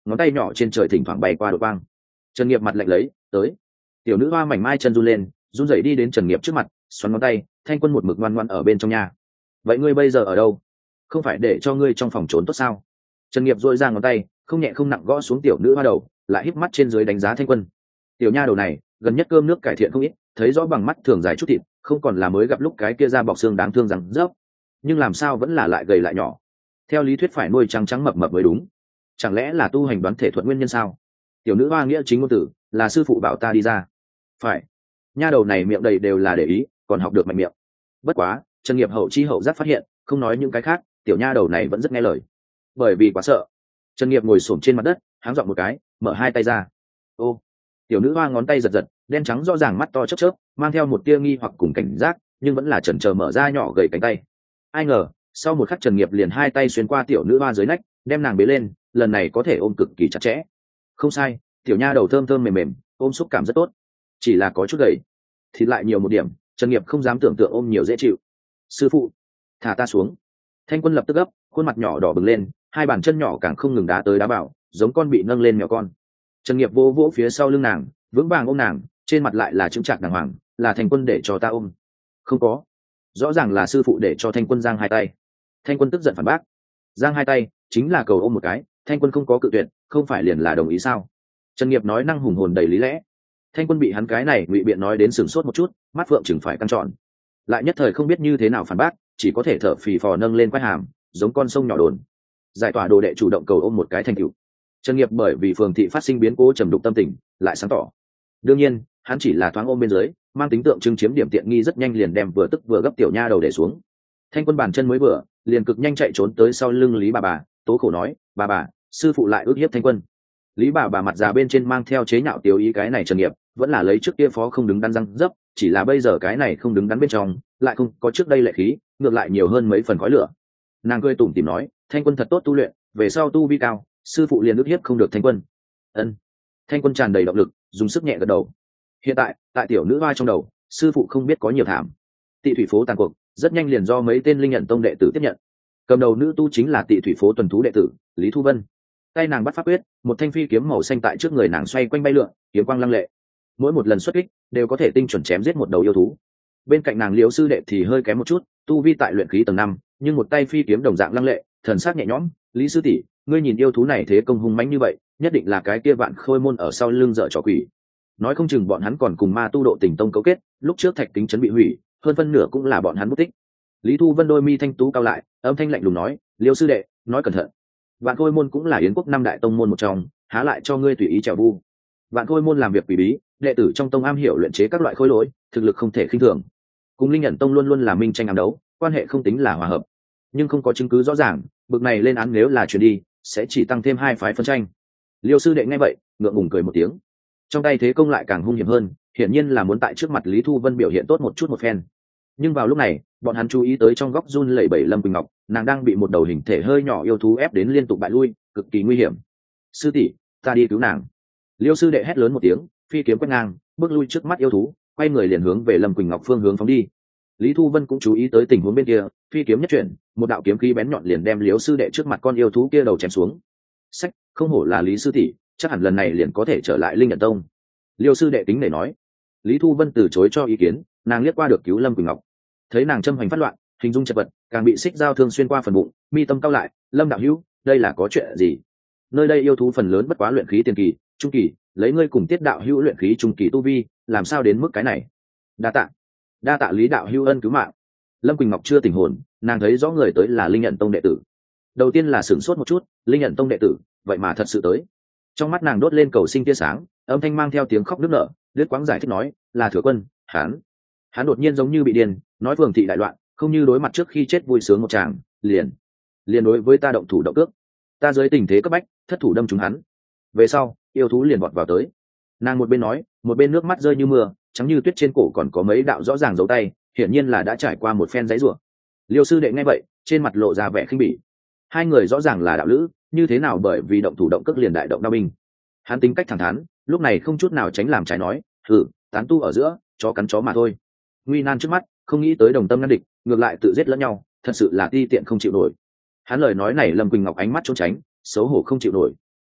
A: ngón tay nhỏ trên trời thỉnh thoảng bay qua đội quang. Trần Nghiệp mặt lạnh lấy tới. Tiểu nữ hoa mảnh mai chân run lên, run rẩy đi đến Trần Nghiệp trước mặt, xoắn ngón tay. Thanh Quân một mực ngoan ngoãn ở bên trong nhà. Vậy ngươi bây giờ ở đâu? Không phải để cho ngươi trong phòng trốn tốt sao? Trần Nghiệp duỗi ra ngón tay, không nhẹ không nặng gõ xuống tiểu nữ hoa đầu, lại híp mắt trên dưới đánh giá Thanh Quân. Tiểu nha đầu này gần nhất cơm nước cải thiện không ít, thấy rõ bằng mắt thường dài chút thịt, không còn là mới gặp lúc cái kia da bọc xương đáng thương rằng rớp, nhưng làm sao vẫn là lại gầy lại nhỏ. Theo lý thuyết phải nuôi trắng trắng mập mập mới đúng, chẳng lẽ là tu hành đoán thể thuật nguyên nhân sao? Tiểu nữ hoa nghĩa chính ngôn tử, là sư phụ bảo ta đi ra. Phải. Nha đầu này miệng đầy đều là để ý, còn học được mạnh miệng. Bất quá Trần Nghiệp hậu chi hậu giác phát hiện, không nói những cái khác, tiểu nha đầu này vẫn rất nghe lời. Bởi vì quá sợ, Trần Nghiệp ngồi xổm trên mặt đất, háng giọng một cái, mở hai tay ra. Ô. Tiểu nữ hoa ngón tay giật giật, đen trắng rõ ràng, mắt to chớp chớp, mang theo một tia nghi hoặc cùng cảnh giác, nhưng vẫn là chần chờ mở ra nhỏ gầy cánh tay. Ai ngờ sau một khắc Trần Nghiệp liền hai tay xuyên qua tiểu nữ hoa dưới nách, đem nàng bế lên, lần này có thể ôm cực kỳ chặt chẽ. Không sai, tiểu nha đầu thơm thơm mềm mềm, ôm xúc cảm rất tốt, chỉ là có chút gầy, thịt lại nhiều một điểm. Trần Nghiệp không dám tưởng tượng ôm nhiều dễ chịu. Sư phụ, thả ta xuống. Thanh Quân lập tức gấp, khuôn mặt nhỏ đỏ bừng lên, hai bàn chân nhỏ càng không ngừng đá tới đá vào, giống con bị nâng lên mèo con. Trần Nghiệp vỗ vỗ phía sau lưng nàng, vững vàng ôm nàng, trên mặt lại là chững chạc đàng hoàng, là Thanh Quân để cho ta ôm. Không có, rõ ràng là sư phụ để cho Thanh Quân giang hai tay. Thanh Quân tức giận phản bác, giang hai tay chính là cầu ôm một cái. Thanh Quân không có cự tuyệt, không phải liền là đồng ý sao? Trần Nghiệp nói năng hùng hồn đầy lý lẽ. Thanh Quân bị hắn cái này ngụy biện nói đến sửng sốt một chút, mắt phượng chừng phải căng tròn, lại nhất thời không biết như thế nào phản bác, chỉ có thể thở phì phò nâng lên quai hàm, giống con sông nhỏ đồn. Giải tỏa đồ đệ chủ động cầu ôm một cái thành cựu. Trần Nghiệp bởi vì phường thị phát sinh biến cố trầm đục tâm tình, lại sáng tỏ. Đương nhiên hắn chỉ là thoáng ôm bên dưới, mang tính tượng trưng chiếm điểm tiện nghi, rất nhanh liền đem vừa tức vừa gấp tiểu nha đầu để xuống. Thanh Quân bàn chân mới vừa, liền cực nhanh chạy trốn tới sau lưng Lý bà bà, tố khổ nói, bà bà, sư phụ lại ức hiếp Thanh Quân. Lý bà bà mặt già bên trên mang theo chế nhạo tiểu ý, cái này Trần Nghiệp vẫn là lấy trước kia phó không đứng đắn răng dấp, chỉ là bây giờ cái này không đứng đắn bên trong lại không có trước đây lệ khí, ngược lại nhiều hơn mấy phần khói lửa. Nàng cười tủm tỉm nói, Thanh Quân thật tốt tu luyện, về sau tu vi cao, sư phụ liền ức hiếp không được Thanh Quân. Ân. Thanh Quân tràn đầy động lực, dùng sức nhẹ gật đầu. Hiện tại tại tiểu nữ hoa trong đầu, sư phụ không biết có nhiều thảm. Tị thủy phố tàn cuộc rất nhanh liền do mấy tên linh nhận tông đệ tử tiếp nhận. Cầm đầu nữ tu chính là Tị thủy phố tuần thú đệ tử Lý Thu Vân. Tay nàng bắt pháp quyết, một thanh phi kiếm màu xanh tại trước người nàng xoay quanh bay lượn, kiếm quang lăng lệ, mỗi một lần xuất kích đều có thể tinh chuẩn chém giết một đầu yêu thú. Bên cạnh nàng Liễu sư đệ thì hơi kém một chút, tu vi tại luyện khí tầng năm, nhưng một tay phi kiếm đồng dạng lăng lệ, thần sắc nhẹ nhõm. Lý sư tỷ, ngươi nhìn yêu thú này thế công hung mãnh như vậy, nhất định là cái kia Vạn Khôi môn ở sau lưng dở trò quỷ. Nói không chừng bọn hắn còn cùng ma tu độ tình tông cấu kết, lúc trước thạch kính trấn bị hủy, hơn phân nửa cũng là bọn hắn mất tích. Lý Thu Vân đôi mi thanh tú cao lại, âm thanh lạnh lùng nói, Liễu sư đệ, nói cẩn thận. Vạn Khôi môn cũng là Yến quốc năm đại tông môn một trong, há lại cho ngươi tùy ý trèo vu. Vạn Khôi môn làm việc quỷ bí, đệ tử trong tông am hiểu luyện chế các loại khối lỗi, thực lực không thể khinh thường. Cùng Linh Nhận tông luôn luôn là minh tranh ám đấu, quan hệ không tính là hòa hợp, nhưng không có chứng cứ rõ ràng, bực này lên án nếu là chuyển đi, sẽ chỉ tăng thêm hai phái phân tranh. Liêu sư đệ nghe vậy, ngượng ngùng cười một tiếng, trong tay thế công lại càng hung hiểm hơn, hiển nhiên là muốn tại trước mặt Lý Thu Vân biểu hiện tốt một chút một phen. Nhưng vào lúc này, bọn hắn chú ý tới trong góc run lẩy bẩy Lâm Quỳnh Ngọc, nàng đang bị một đầu hình thể hơi nhỏ yêu thú ép đến liên tục bại lui, cực kỳ nguy hiểm. Sư tỷ, ta đi cứu nàng. Liêu sư đệ hét lớn một tiếng, phi kiếm quét ngang, bước lui trước mắt yêu thú, quay người liền hướng về Lâm Quỳnh Ngọc phương hướng phóng đi. Lý Thu Vân cũng chú ý tới tình huống bên kia, phi kiếm nhất chuyển, một đạo kiếm khí bén nhọn liền đem Liêu sư đệ trước mặt con yêu thú kia đầu chém xuống. Sách, không hổ là Lý sư tỷ, chắc hẳn lần này liền có thể trở lại Linh Nhận tông. Liêu sư đệ tính để nói. Lý Thu Vân từ chối cho ý kiến, nàng liếc qua được cứu Lâm Quỳnh Ngọc, thấy nàng châm hoành phát loạn, hình dung chật vật, càng bị xích dao thương xuyên qua phần bụng, mi tâm cao lại. Lâm đạo hữu, đây là có chuyện gì? Nơi đây yêu thú phần lớn bất quá luyện khí tiền kỳ, trung kỳ, lấy ngươi cùng Tiết đạo hữu luyện khí trung kỳ tu vi, làm sao đến mức cái này? Đa tạ, đa tạ Lý đạo hữu ân cứu mạng. Lâm Quỳnh Ngọc chưa tỉnh hồn, nàng thấy rõ người tới là Linh Nhận tông đệ tử. Đầu tiên là sửng sốt một chút, Linh Nhận tông đệ tử, vậy mà thật sự tới. Trong mắt nàng đốt lên cầu sinh tia sáng, âm thanh mang theo tiếng khóc nức nở, lướt quãng giải thích nói, là Thừa Quân, hắn, hắn đột nhiên giống như bị điên, nói phường thị đại loạn, không như đối mặt trước khi chết vui sướng một tràng, liền, liền đối với ta động thủ động cước, ta dưới tình thế cấp bách, thất thủ đâm trúng hắn. Về sau, yêu thú liền vọt vào tới. Nàng một bên nói, một bên nước mắt rơi như mưa, trắng như tuyết, trên cổ còn có mấy đạo rõ ràng dấu tay, hiển nhiên là đã trải qua một phen giấy rủa. Liêu sư đệ nghe vậy, trên mặt lộ ra vẻ khinh bỉ. Hai người rõ ràng là đạo lữ, như thế nào bởi vì động thủ động cước liền đại động đao binh? Hắn tính cách thẳng thắn, lúc này không chút nào tránh làm trái nói, thử tán tu ở giữa, chó cắn chó mà thôi. Nguy nan trước mắt, không nghĩ tới đồng tâm ngăn địch, ngược lại tự giết lẫn nhau, thật sự là ti tiện không chịu nổi. Hắn lời nói này Lâm Quỳnh Ngọc ánh mắt trốn tránh, xấu hổ không chịu nổi.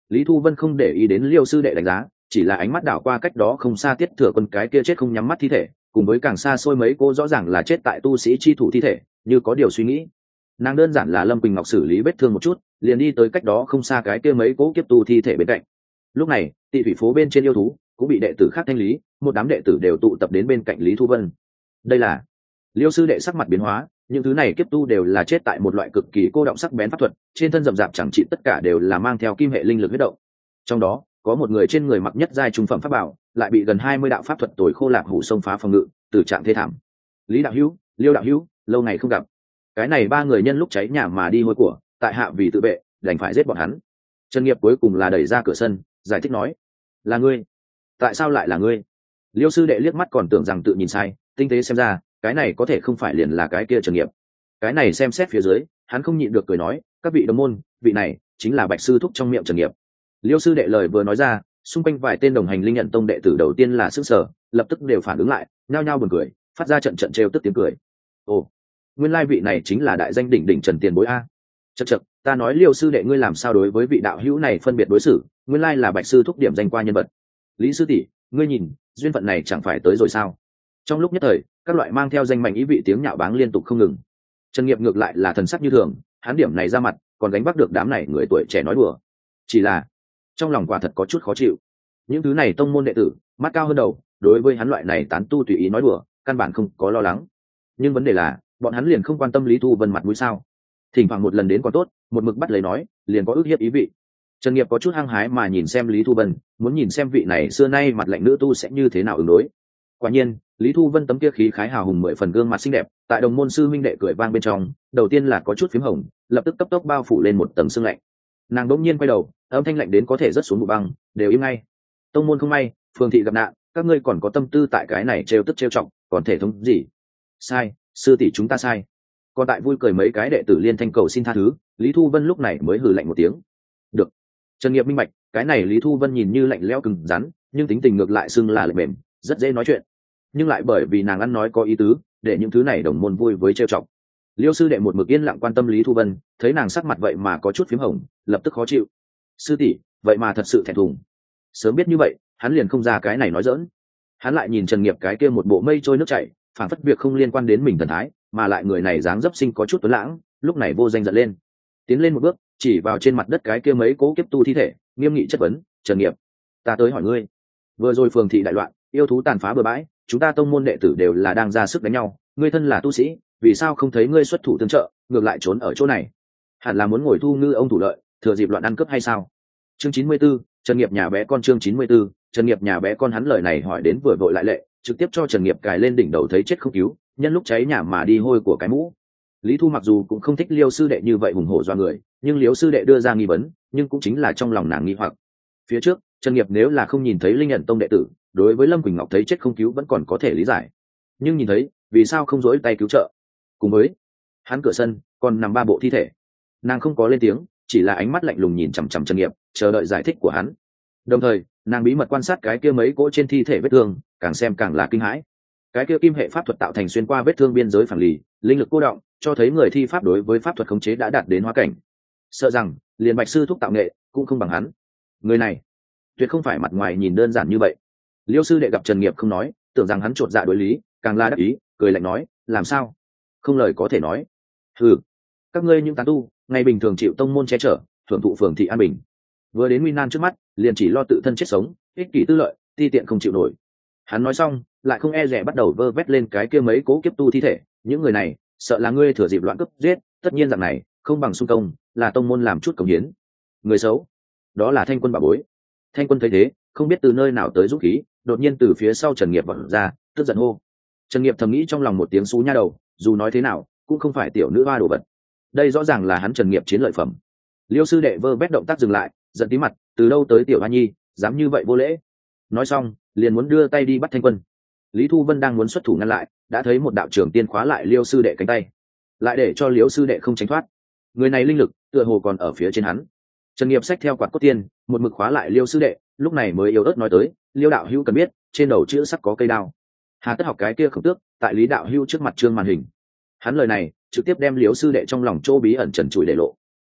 A: Lý Thu Vân không để ý đến Liêu sư đệ đánh giá, chỉ là ánh mắt đảo qua cách đó không xa Tiết Thừa Quân cái kia chết không nhắm mắt thi thể, cùng với càng xa xôi mấy cô rõ ràng là chết tại tu sĩ chi thủ thi thể, như có điều suy nghĩ. Nàng đơn giản là Lâm Quỳnh Ngọc xử lý vết thương một chút, liền đi tới cách đó không xa cái kia mấy cố kiếp tu thi thể bên cạnh. Lúc này, Tị thủy phố bên trên yêu thú cũng bị đệ tử khác thanh lý, một đám đệ tử đều tụ tập đến bên cạnh Lý Thu Vân. Đây là Liêu sư đệ sắc mặt biến hóa, những thứ này kiếp tu đều là chết tại một loại cực kỳ cô động sắc bén pháp thuật, trên thân rậm rạp chẳng trị tất cả đều là mang theo kim hệ linh lực huyết động. Trong đó, có một người trên người mặc nhất giai trung phẩm pháp bảo, lại bị gần hai mươi đạo pháp thuật tồi khô lạc hủ xông phá phòng ngự, từ trạng thê thảm. Lý đạo hữu, Liêu đạo hữu, lâu ngày không gặp. Cái này ba người nhân lúc cháy nhà mà đi hôi của, tại hạ vì tự vệ, đành phải giết bọn hắn. Trần Nghiệp cuối cùng là đẩy ra cửa sân, giải thích nói: "Là ngươi? Tại sao lại là ngươi?" Liêu sư đệ liếc mắt còn tưởng rằng tự nhìn sai, tinh tế xem ra, cái này có thể không phải liền là cái kia Trần Nghiệp. Cái này xem xét phía dưới, hắn không nhịn được cười nói: "Các vị đồng môn, vị này chính là Bạch sư thúc trong miệng Trần Nghiệp." Liêu sư đệ lời vừa nói ra, xung quanh vài tên đồng hành linh nhận tông đệ tử đầu tiên là sức sở, lập tức đều phản ứng lại, nhao nhao buồn cười, phát ra trận trận trêu tức tiếng cười. Ồ, nguyên lai vị này chính là đại danh đỉnh đỉnh Trần Tiền Bối a. Chậc chậc, ta nói Liêu sư đệ ngươi làm sao đối với vị đạo hữu này phân biệt đối xử, nguyên lai là Bạch sư thúc điểm danh qua nhân vật. Lý sư tỷ, ngươi nhìn, duyên phận này chẳng phải tới rồi sao? Trong lúc nhất thời, các loại mang theo danh mạnh ý vị tiếng nhạo báng liên tục không ngừng. Trần Nghiệp ngược lại là thần sắc như thường, hắn điểm này ra mặt, còn gánh vác được đám này người tuổi trẻ nói đùa. Chỉ là, trong lòng quả thật có chút khó chịu. Những thứ này tông môn đệ tử, mắt cao hơn đầu, đối với hắn loại này tán tu tùy ý nói đùa, căn bản không có lo lắng. Nhưng vấn đề là, bọn hắn liền không quan tâm Lý Thu Vân mặt mũi sao? Thỉnh thoảng một lần đến còn tốt, một mực bắt lấy nói, liền có ước hiếp ý vị. Trần Nghiệp có chút hăng hái mà nhìn xem Lý Thu Vân, muốn nhìn xem vị này xưa nay mặt lạnh nữ tu sẽ như thế nào ứng đối. Quả nhiên, Lý Thu Vân tấm kia khí khái hào hùng mười phần gương mặt xinh đẹp, tại đồng môn sư minh đệ cười vang bên trong, đầu tiên là có chút phím hồng, lập tức cấp tốc bao phủ lên một tầng sương lạnh. Nàng đỗng nhiên quay đầu, âm thanh lạnh đến có thể rớt xuống bụi băng, đều im ngay. Tông môn không may, phường thị gặp nạn, các ngươi còn có tâm tư tại cái này trêu tức trêu trọng, còn thể thống gì? Sai, sư tỷ chúng ta sai. Còn tại vui cười mấy cái đệ tử liên thanh cầu xin tha thứ, Lý Thu Vân lúc này mới hừ lạnh một tiếng. Được. Trần Nghiệp minh bạch, cái này Lý Thu Vân nhìn như lạnh lẽo cứng rắn, nhưng tính tình ngược lại xưng là lạnh mềm, rất dễ nói chuyện. Nhưng lại bởi vì nàng ăn nói có ý tứ, để những thứ này đồng môn vui với trêu chọc. Liêu sư đệ một mực yên lặng quan tâm Lý Thu Vân, thấy nàng sắc mặt vậy mà có chút phím hồng, lập tức khó chịu. Sư tỷ, vậy mà thật sự thẹn thùng. Sớm biết như vậy, hắn liền không ra cái này nói dỡn. Hắn lại nhìn Trần Nghiệp cái kia một bộ mây trôi nước chảy, phản phất việc không liên quan đến mình thần thái, mà lại người này dáng dấp sinh có chút tuấn lãng, lúc này vô danh giận lên, tiến lên một bước, chỉ vào trên mặt đất cái kia mấy cố kiếp tu thi thể, nghiêm nghị chất vấn: "Trần Nghiệp, ta tới hỏi ngươi, vừa rồi phường thị đại loạn, yêu thú tàn phá bừa bãi, chúng ta tông môn đệ tử đều là đang ra sức đánh nhau, ngươi thân là tu sĩ, vì sao không thấy ngươi xuất thủ tương trợ, ngược lại trốn ở chỗ này? Hẳn là muốn ngồi thu ngư ông thủ lợi, thừa dịp loạn ăn cướp hay sao?" Chương chín mươi 94, Trần Nghiệp nhà bé con. Chương chín mươi 94, Trần Nghiệp nhà bé con. Hắn lời này hỏi đến vừa vội lại lệ, trực tiếp cho Trần Nghiệp cài lên đỉnh đầu thấy chết không cứu, nhân lúc cháy nhà mà đi hôi của cái mũ. Lý Thu mặc dù cũng không thích Liêu sư đệ như vậy hùng hổ doa người, nhưng Liêu sư đệ đưa ra nghi vấn, nhưng cũng chính là trong lòng nàng nghi hoặc. Phía trước, Trần Nghiệp nếu là không nhìn thấy linh nhận tông đệ tử, đối với Lâm Quỳnh Ngọc thấy chết không cứu vẫn còn có thể lý giải. Nhưng nhìn thấy, vì sao không dối tay cứu trợ? Cùng với hắn cửa sân còn nằm ba bộ thi thể. Nàng không có lên tiếng, chỉ là ánh mắt lạnh lùng nhìn chằm chằm Trần Nghiệp, chờ đợi giải thích của hắn. Đồng thời, nàng bí mật quan sát cái kia mấy cỗ trên thi thể vết thương, càng xem càng là kinh hãi. Cái kia kim hệ pháp thuật tạo thành xuyên qua vết thương biên giới phản lì, linh lực cô động, cho thấy người thi pháp đối với pháp thuật khống chế đã đạt đến hóa cảnh. Sợ rằng, liền Bạch sư thúc tạo nghệ cũng không bằng hắn. Người này, tuyệt không phải mặt ngoài nhìn đơn giản như vậy. Liêu sư đệ gặp Trần Nghiệp không nói, tưởng rằng hắn trột dạ đối lý, càng la đắc ý, cười lạnh nói: "Làm sao? Không lời có thể nói. Hừ, các ngươi những tán tu, ngày bình thường chịu tông môn che chở, thưởng thụ phường thị an bình, vừa đến nguy nan trước mắt, liền chỉ lo tự thân chết sống, ích kỷ tư lợi, ti tiện không chịu nổi." Hắn nói xong, lại không e dè bắt đầu vơ vét lên cái kia mấy cố kiếp tu thi thể. Những người này, sợ là ngươi thừa dịp loạn cướp giết, tất nhiên rằng này không bằng xung công, là tông môn làm chút cống hiến. Người xấu, đó là Thanh Quân bà bối. Thanh Quân thấy thế, không biết từ nơi nào tới dũng khí, đột nhiên từ phía sau Trần Nghiệp vọt ra, tức giận hô. Trần Nghiệp thầm nghĩ trong lòng một tiếng xú nha đầu, dù nói thế nào, cũng không phải tiểu nữ hoa đồ vật. Đây rõ ràng là hắn Trần Nghiệp chiến lợi phẩm. Liêu sư đệ vơ vét động tác dừng lại, giận tí mặt, từ đâu tới tiểu hoa nhi, dám như vậy vô lễ. Nói xong, liền muốn đưa tay đi bắt Thanh Quân. Lý Thu Vân đang muốn xuất thủ ngăn lại, đã thấy một đạo trưởng tiên khóa lại Liêu sư đệ cánh tay, lại để cho Liêu sư đệ không tránh thoát. Người này linh lực tựa hồ còn ở phía trên hắn. Trần Nghiệp xách theo quạt cốt tiên, một mực khóa lại Liêu sư đệ, lúc này mới yếu ớt nói tới: "Liêu đạo hữu cần biết, trên đầu chữ sắc có cây đao. Hà tất học cái kia khổng tước, tại Lý đạo hữu trước mặt trương màn hình." Hắn lời này trực tiếp đem Liêu sư đệ trong lòng chỗ bí ẩn trần trụi để lộ.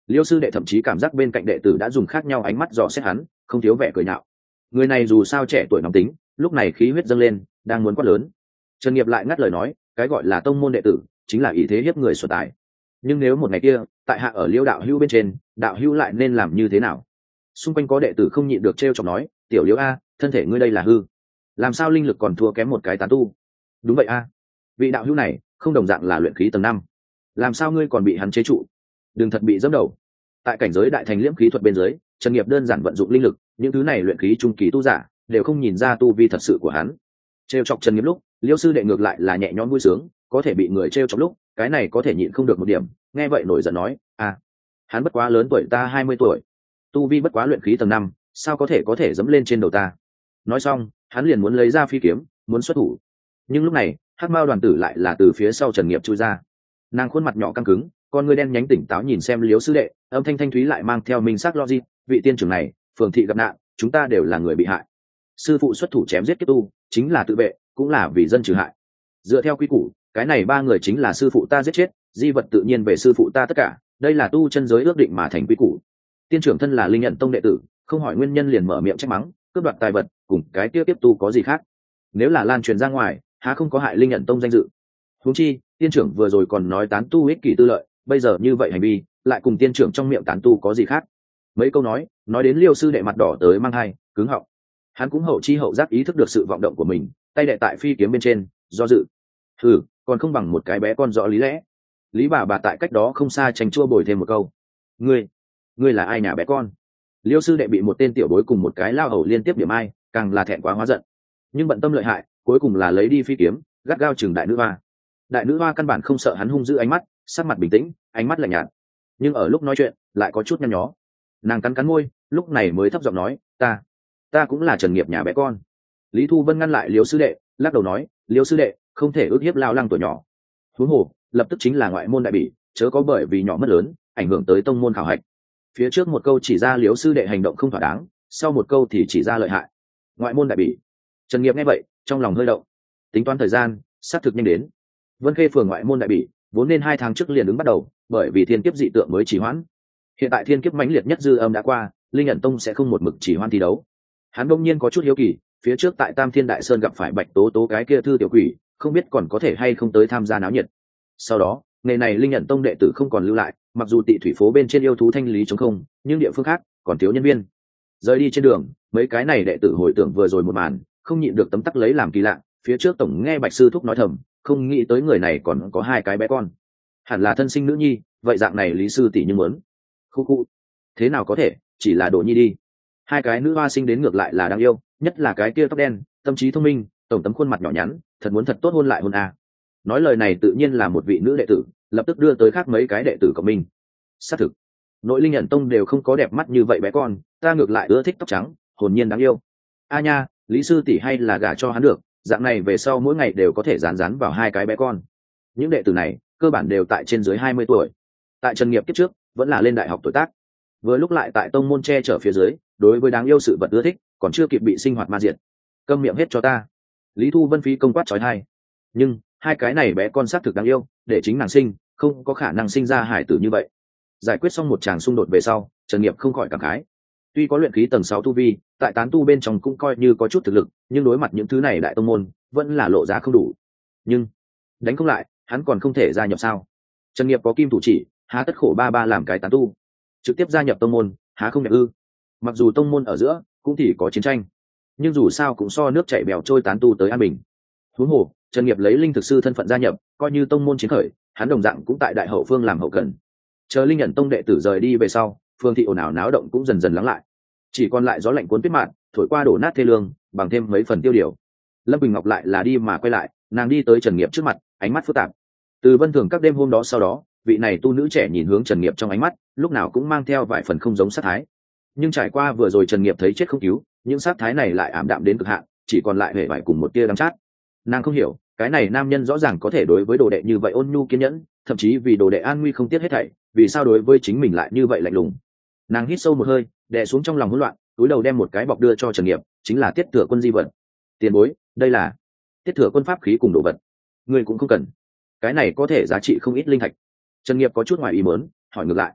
A: Liêu sư đệ thậm chí cảm giác bên cạnh đệ tử đã dùng khác nhau ánh mắt dò xét hắn, không thiếu vẻ cười nhạo. Người này dù sao trẻ tuổi nóng tính, lúc này khí huyết dâng lên, đang muốn quát lớn. Trần Nghiệp lại ngắt lời nói, cái gọi là tông môn đệ tử chính là ý thế hiếp người xuất tài. Nhưng nếu một ngày kia tại hạ ở Liêu đạo hữu bên trên, đạo hữu lại nên làm như thế nào? Xung quanh có đệ tử không nhịn được trêu chọc nói, tiểu Liêu a, thân thể ngươi đây là hư, làm sao linh lực còn thua kém một cái tán tu? Đúng vậy a, vị đạo hữu này không đồng dạng là luyện khí tầng năm, làm sao ngươi còn bị hắn chế trụ? Đừng thật bị dẫm đầu. Tại cảnh giới đại thành liễm khí thuật bên dưới, Trần Nghiệp đơn giản vận dụng linh lực, những thứ này luyện khí trung kỳ tu giả đều không nhìn ra tu vi thật sự của hắn. Trêu chọc Trần Nghiệp lúc, Liêu sư đệ ngược lại là nhẹ nhõm vui sướng, có thể bị người trêu chọc lúc, cái này có thể nhịn không được một điểm, nghe vậy nổi giận nói, à, hắn bất quá lớn tuổi ta hai mươi tuổi, tu vi bất quá luyện khí tầng năm, sao có thể có thể dẫm lên trên đầu ta? Nói xong, hắn liền muốn lấy ra phi kiếm, muốn xuất thủ. Nhưng lúc này, Hắc Mao đoàn tử lại là từ phía sau Trần Nghiệp chui ra. Nàng khuôn mặt nhỏ căng cứng, con ngươi đen nhánh tỉnh táo nhìn xem Liêu sư đệ, âm thanh thanh thúy lại mang theo minh sắc logic, vị tiên trưởng này, phường thị gặp nạn, chúng ta đều là người bị hại. Sư phụ xuất thủ chém giết kiếp tu, chính là tự vệ, cũng là vì dân trừ hại. Dựa theo quy củ, cái này ba người chính là sư phụ ta giết chết, di vật tự nhiên về sư phụ ta tất cả, đây là tu chân giới ước định mà thành quy củ. Tiên trưởng thân là Linh Nhận tông đệ tử, không hỏi nguyên nhân liền mở miệng trách mắng, cướp đoạt tài vật, cùng cái kia tiếp tu có gì khác? Nếu là lan truyền ra ngoài, há không có hại Linh Nhận tông danh dự? Huống chi, tiên trưởng vừa rồi còn nói tán tu ích kỷ tư lợi, bây giờ như vậy hành vi, lại cùng tiên trưởng trong miệng tán tu có gì khác? Mấy câu nói, nói đến Liêu sư đệ mặt đỏ tới mang hai, cứng họng. Hắn cũng hậu chi hậu giác ý thức được sự vọng động của mình, tay đệ tại phi kiếm bên trên, do dự. Hừ, còn không bằng một cái bé con rõ lý lẽ. Lý bà bà tại cách đó không xa tranh chua bồi thêm một câu. Ngươi, ngươi là ai nhà bé con? Liêu sư đệ bị một tên tiểu bối cùng một cái lao hầu liên tiếp điểm ai, càng là thẹn quá hóa giận. Nhưng bận tâm lợi hại, cuối cùng là lấy đi phi kiếm, gắt gao chừng đại nữ hoa. Đại nữ hoa căn bản không sợ hắn hung dữ ánh mắt, sắc mặt bình tĩnh, ánh mắt lạnh nhạt. Nhưng ở lúc nói chuyện, lại có chút nhăn nhó. Nàng cắn cắn môi, lúc này mới thấp giọng nói, ta, ta cũng là Trần Nghiệp nhà bé con. Lý Thu Vân ngăn lại Liêu sư đệ, lắc đầu nói, Liêu sư đệ không thể ước hiếp lao lăng tuổi nhỏ. Huống hồ, lập tức chính là ngoại môn đại bỉ, chớ có bởi vì nhỏ mất lớn, ảnh hưởng tới tông môn khảo hạch. Phía trước một câu chỉ ra Liêu sư đệ hành động không thỏa đáng, sau một câu thì chỉ ra lợi hại. Ngoại môn đại bỉ. Trần Nghiệp nghe vậy, trong lòng hơi động. Tính toán thời gian, xác thực nhanh đến. Vân Khê phường ngoại môn đại bỉ, vốn nên hai tháng trước liền ứng bắt đầu, bởi vì thiên kiếp dị tượng mới trì hoãn. Hiện tại thiên kiếp mãnh liệt nhất dư âm đã qua, Linh Nhận tông sẽ không một mực trì hoãn thi đấu. Hắn đông nhiên có chút hiếu kỳ, phía trước tại Tam Thiên Đại Sơn gặp phải Bạch Tố Tố cái kia thư tiểu quỷ, không biết còn có thể hay không tới tham gia náo nhiệt. Sau đó, ngày này Linh Nhận tông đệ tử không còn lưu lại, mặc dù Tị thủy phố bên trên yêu thú thanh lý trống không, nhưng địa phương khác còn thiếu nhân viên. Rời đi trên đường, mấy cái này đệ tử hồi tưởng vừa rồi một màn, không nhịn được tấm tắc lấy làm kỳ lạ. Phía trước tổng nghe Bạch sư thúc nói thầm, không nghĩ tới người này còn có hai cái bé con, hẳn là thân sinh nữ nhi. Vậy dạng này Lý sư tỷ nhưng muốn khu khu thế nào có thể, chỉ là đồ nhi đi. Hai cái nữ hoa sinh đến ngược lại là đáng yêu, nhất là cái kia tóc đen, tâm trí thông minh, tổng tấm khuôn mặt nhỏ nhắn, thật muốn thật tốt hôn lại hôn a. Nói lời này tự nhiên là một vị nữ đệ tử, lập tức đưa tới khác mấy cái đệ tử của mình. Xác thực, nội Linh Nhận tông đều không có đẹp mắt như vậy bé con, ta ngược lại ưa thích tóc trắng, hồn nhiên đáng yêu. A nha, Lý sư tỷ hay là gả cho hắn được, dạng này về sau mỗi ngày đều có thể dán dán vào hai cái bé con. Những đệ tử này cơ bản đều tại trên dưới hai mươi tuổi, tại Trần Nghiệp kiếp trước vẫn là lên đại học tuổi tác, vừa lúc lại tại tông môn che chở phía dưới, đối với đáng yêu sự vật ưa thích, còn chưa kịp bị sinh hoạt ma diệt. Câm miệng hết cho ta. Lý Thu Vân phí công quát trói hai. Nhưng hai cái này bé con xác thực đáng yêu, để chính nàng sinh, không có khả năng sinh ra hải tử như vậy. Giải quyết xong một tràng xung đột về sau, Trần Nghiệp không khỏi cảm khái. Tuy có luyện khí tầng sáu tu vi, tại tán tu bên trong cũng coi như có chút thực lực, nhưng đối mặt những thứ này đại tông môn, vẫn là lộ giá không đủ. Nhưng đánh không lại, hắn còn không thể gia nhập sao? Trần Nghiệp có kim thủ chỉ, há tất khổ ba ba làm cái tán tu, trực tiếp gia nhập tông môn, há không đẹp ư? Mặc dù tông môn ở giữa cũng thì có chiến tranh, nhưng dù sao cũng so nước chảy bèo trôi tán tu tới an bình. Huống hồ, Trần Nghiệp lấy linh thực sư thân phận gia nhập, coi như tông môn chiến khởi, hắn đồng dạng cũng tại đại hậu phương làm hậu cần. Chờ Linh Nhận tông đệ tử rời đi về sau, phương thị ồn ào náo động cũng dần dần lắng lại, chỉ còn lại gió lạnh cuốn tuyết mạn, thổi qua đổ nát thê lương, bằng thêm mấy phần tiêu điều. Lâm Bình Ngọc lại là đi mà quay lại, nàng đi tới Trần Nghiệp trước mặt, ánh mắt phức tạp. Từ Vân Thường các đêm hôm đó sau đó, vị này tu nữ trẻ nhìn hướng Trần Nghiệp trong ánh mắt, lúc nào cũng mang theo vài phần không giống sát thái. Nhưng trải qua vừa rồi Trần Nghiệp thấy chết không cứu, những sát thái này lại ảm đạm đến cực hạn, chỉ còn lại hề vải cùng một tia đắng chát. Nàng không hiểu, cái này nam nhân rõ ràng có thể đối với đồ đệ như vậy ôn nhu kiên nhẫn, thậm chí vì đồ đệ an nguy không tiếc hết thảy, vì sao đối với chính mình lại như vậy lạnh lùng. Nàng hít sâu một hơi, đè xuống trong lòng hỗn loạn, túi đầu đem một cái bọc đưa cho Trần Nghiệp, chính là Tiết Thừa Quân di vật. Tiền bối, đây là Tiết Thừa Quân pháp khí cùng đồ vật, ngươi cũng không cần. Cái này có thể giá trị không ít linh thạch. Trần Nghiệp có chút ngoài ý muốn, hỏi ngược lại.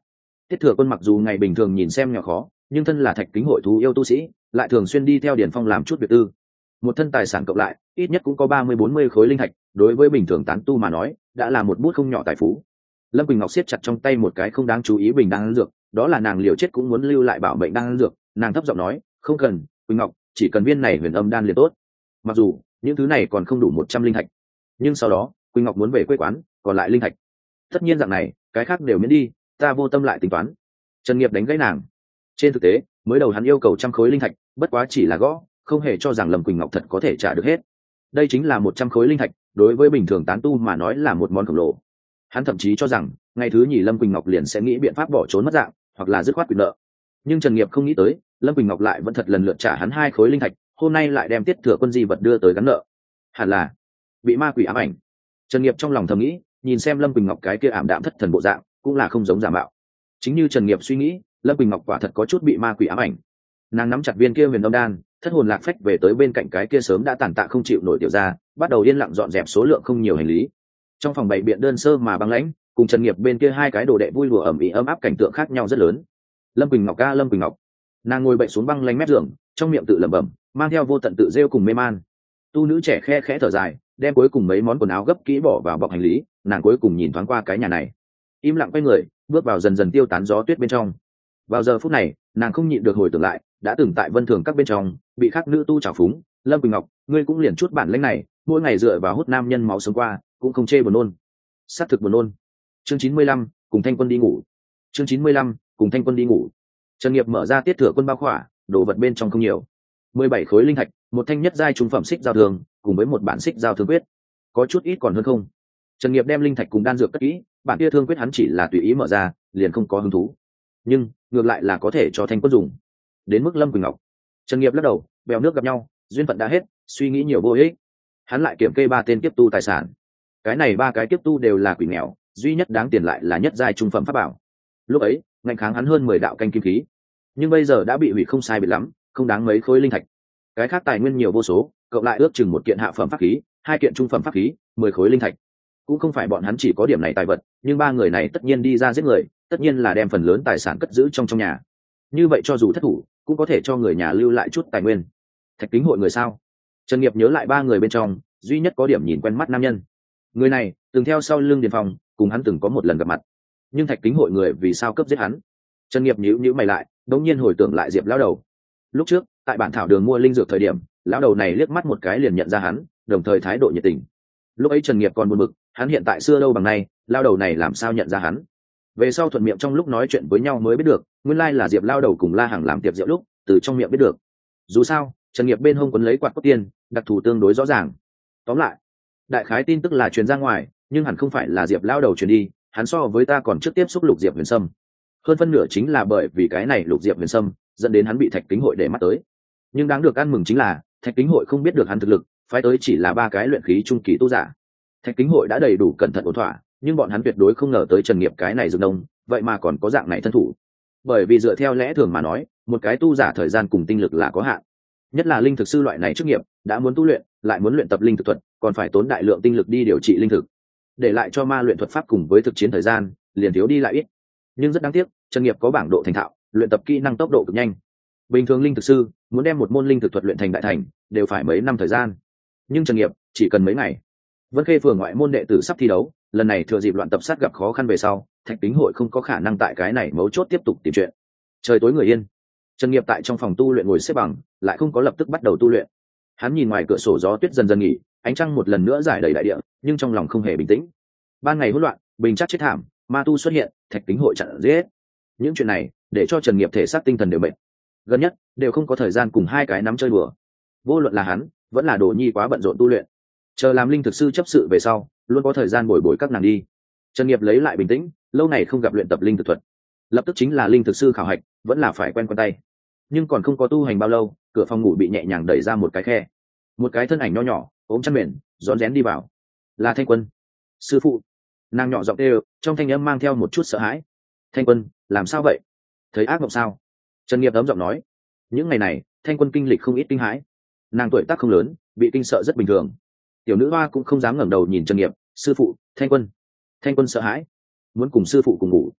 A: Tiết Thừa Quân mặc dù ngày bình thường nhìn xem nhỏ khó, nhưng thân là Thạch Kính hội thú yêu tu sĩ, lại thường xuyên đi theo Điền Phong làm chút việc tư. Một thân tài sản cộng lại, ít nhất cũng có ba mươi bốn mươi khối linh thạch, đối với bình thường tán tu mà nói, đã là một bút không nhỏ tài phú. Lâm Quỳnh Ngọc siết chặt trong tay một cái không đáng chú ý bình đan dược, đó là nàng liều chết cũng muốn lưu lại bảo mệnh đan dược, nàng thấp giọng nói, "Không cần, Quỳnh Ngọc, chỉ cần viên này huyền âm đan liền tốt." Mặc dù những thứ này còn không đủ một trăm linh thạch, nhưng sau đó, Quỳnh Ngọc muốn về quê quán, còn lại linh thạch. Tất nhiên dạng này, cái khác đều miễn đi, ta vô tâm lại tính toán. Trần Nghiệp đánh gãy nàng. Trên thực tế, mới đầu hắn yêu cầu trăm khối linh thạch, bất quá chỉ là gõ, không hề cho rằng Lâm Quỳnh Ngọc thật có thể trả được hết. Đây chính là một trăm khối linh thạch, đối với bình thường tán tu mà nói là một món khổng lồ. Hắn thậm chí cho rằng, ngày thứ nhì Lâm Quỳnh Ngọc liền sẽ nghĩ biện pháp bỏ trốn mất dạng, hoặc là dứt khoát quyền nợ. Nhưng Trần Nghiệp không nghĩ tới, Lâm Quỳnh Ngọc lại vẫn thật lần lượt trả hắn hai khối linh thạch, hôm nay lại đem Tiết Thừa Quân di vật đưa tới gắn nợ. Hẳn là bị ma quỷ ám ảnh. Trần Nghiệp trong lòng thầm nghĩ, nhìn xem Lâm Quỳnh Ngọc cái kia ảm đạm thất thần bộ dạng, cũng là không giống giả mạo. Chính như Trần Nghiệp suy nghĩ, Lâm Quỳnh Ngọc quả thật có chút bị ma quỷ ám ảnh. Nàng nắm chặt viên kia huyền âm đan, thất hồn lạc phách về tới bên cạnh cái kia sớm đã tàn tạ không chịu nổi tiểu gia, bắt đầu yên lặng dọn dẹp số lượng không nhiều hành lý. Trong phòng bày biện đơn sơ mà băng lãnh, cùng Trần Nghiệp bên kia hai cái đồ đệ vui đùa ẩm ĩ ấm áp cảnh tượng khác nhau rất lớn. Lâm Quỳnh Ngọc ca, Lâm Quỳnh Ngọc. Nàng ngồi bệnh xuống băng lanh mép giường, trong miệng tự lẩm bẩm, mang theo vô tận tự rêu cùng mê man. Tu nữ trẻ khe khẽ thở dài, đem cuối cùng mấy món quần áo gấp kỹ bỏ vào bọc hành lý, nàng cuối cùng nhìn thoáng qua cái nhà này, im lặng quay người, bước vào dần dần tiêu tán gió tuyết bên trong. Vào giờ phút này, nàng không nhịn được hồi tưởng lại, đã từng tại Vân Thường các bên trong, bị khác nữ tu trào phúng, Lâm Quỳnh Ngọc, ngươi cũng liền chút bản lĩnh này, mỗi ngày dựa vào hút nam nhân máu sống qua, cũng không chê buồn nôn. Sát thực buồn nôn. Chương chín mươi lăm, cùng Thanh Quân đi ngủ. Chương chín mươi lăm, cùng Thanh Quân đi ngủ. Trần Nghiệp mở ra Tiết Thừa Quân bao khỏa, đồ vật bên trong không nhiều. mười bảy khối linh thạch, một thanh nhất giai trung phẩm xích giao thường, cùng với một bản xích giao thương quyết. Có chút ít còn hơn không? Trần Nghiệp đem linh thạch cùng đan dược cất kỹ, bản kia thương quyết hắn chỉ là tùy ý mở ra, liền không có hứng thú. Nhưng, ngược lại là có thể cho Thanh Quân dùng. Đến mức Lâm Quỳnh Ngọc, Trần Nghiệp lắc đầu, bèo nước gặp nhau, duyên phận đã hết, suy nghĩ nhiều vô ích. Hắn lại kiểm kê ba tên kiếp tu tài sản. Cái này ba cái kiếp tu đều là quỷ nghèo, duy nhất đáng tiền lại là nhất giai trung phẩm pháp bảo. Lúc ấy, ngạnh kháng hắn hơn mười đạo canh kim khí, nhưng bây giờ đã bị hủy không sai biệt lắm, không đáng mấy khối linh thạch. Cái khác tài nguyên nhiều vô số, cộng lại ước chừng một kiện hạ phẩm pháp khí, hai kiện trung phẩm pháp khí, mười khối linh thạch. Cũng không phải bọn hắn chỉ có điểm này tài vật, nhưng ba người này tất nhiên đi ra giết người, tất nhiên là đem phần lớn tài sản cất giữ trong trong nhà. Như vậy cho dù thất thủ, cũng có thể cho người nhà lưu lại chút tài nguyên. Thạch Kính hội người sao? Trần Nghiệp nhớ lại ba người bên trong, duy nhất có điểm nhìn quen mắt nam nhân. Người này từng theo sau lưng Điền Phong, cùng hắn từng có một lần gặp mặt. Nhưng Thạch Kính hội người vì sao cấp giết hắn? Trần Nghiệp nhíu nhíu mày lại, đống nhiên hồi tưởng lại Diệp lão đầu. Lúc trước, tại bản thảo đường mua linh dược thời điểm, lão đầu này liếc mắt một cái liền nhận ra hắn, đồng thời thái độ nhiệt tình. Lúc ấy Trần Nghiệp còn buồn bực, hắn hiện tại xưa đâu bằng nay, lão đầu này làm sao nhận ra hắn? Về sau thuận miệng trong lúc nói chuyện với nhau mới biết được, nguyên lai là Diệp lão đầu cùng La Hằng làm tiệc rượu lúc, từ trong miệng biết được. Dù sao, Trần Nghiệp bên hông quấn lấy quạt cốt tiên, đặc thù tương đối rõ ràng. Tóm lại, đại khái tin tức là truyền ra ngoài, nhưng hẳn không phải là Diệp lão đầu truyền đi, hắn so với ta còn trước tiếp xúc Lục Diệp Huyền Sâm. Hơn phân nửa chính là bởi vì cái này Lục Diệp Huyền Sâm dẫn đến hắn bị Thạch Kính hội để mắt tới. Nhưng đáng được ăn mừng chính là, Thạch Kính hội không biết được hắn thực lực, phái tới chỉ là ba cái luyện khí trung kỳ tu giả. Thạch Kính hội đã đầy đủ cẩn thận ổn thỏa, nhưng bọn hắn tuyệt đối không ngờ tới Trần Nghiệp cái này dược nông, vậy mà còn có dạng này thân thủ. Bởi vì dựa theo lẽ thường mà nói, một cái tu giả thời gian cùng tinh lực là có hạn. Nhất là linh thực sư loại này chức nghiệp, đã muốn tu luyện, lại muốn luyện tập linh thực thuật, còn phải tốn đại lượng tinh lực đi điều trị linh thực. Để lại cho ma luyện thuật pháp cùng với thực chiến thời gian, liền thiếu đi lại ít. Nhưng rất đáng tiếc, Trần Nghiệp có bảng độ thành thạo, luyện tập kỹ năng tốc độ cực nhanh. Bình thường linh thực sư muốn đem một môn linh thực thuật luyện thành đại thành, đều phải mấy năm thời gian. Nhưng Trần Nghiệp chỉ cần mấy ngày. Vân Khê phường ngoại môn đệ tử sắp thi đấu, lần này thừa dịp loạn tập sát gặp khó khăn về sau, Thạch Kính hội không có khả năng tại cái này mấu chốt tiếp tục tìm chuyện. Trời tối người yên, Trần Nghiệp tại trong phòng tu luyện ngồi xếp bằng, lại không có lập tức bắt đầu tu luyện. Hắn nhìn ngoài cửa sổ gió tuyết dần dần nghỉ, ánh trăng một lần nữa rải đầy đại địa, nhưng trong lòng không hề bình tĩnh. Ban ngày hỗn loạn, bình chắc chết thảm, ma tu xuất hiện, Thạch Kính hội chặn giết. Những chuyện này để cho Trần Nghiệp thể xác tinh thần đều mệt. Gần nhất đều không có thời gian cùng hai cái nắm chơi đùa. Vô luận là hắn, vẫn là Đồ Nhi quá bận rộn tu luyện. Chờ làm linh thực sư chấp sự về sau, luôn có thời gian bồi bồi các nàng đi. Trần Nghiệp lấy lại bình tĩnh, lâu này không gặp luyện tập linh thực thuật, lập tức chính là linh thực sư khảo hạch, vẫn là phải quen quen tay. Nhưng còn không có tu hành bao lâu, cửa phòng ngủ bị nhẹ nhàng đẩy ra một cái khe, một cái thân ảnh nho nhỏ ốm chăn mền rón rén đi vào. Là Thanh Quân. Sư phụ. Nàng nhỏ giọng kêu, trong thanh âm mang theo một chút sợ hãi. Thanh Quân, làm sao vậy? Thấy ác mộng sao? Trần Nghiệp ấm giọng nói. Những ngày này, Thanh Quân kinh lịch không ít kinh hãi. Nàng tuổi tác không lớn, bị kinh sợ rất bình thường. Tiểu nữ hoa cũng không dám ngẩng đầu nhìn Trần Nghiệp. Sư phụ, Thanh Quân. Thanh Quân sợ hãi, muốn cùng sư phụ cùng ngủ.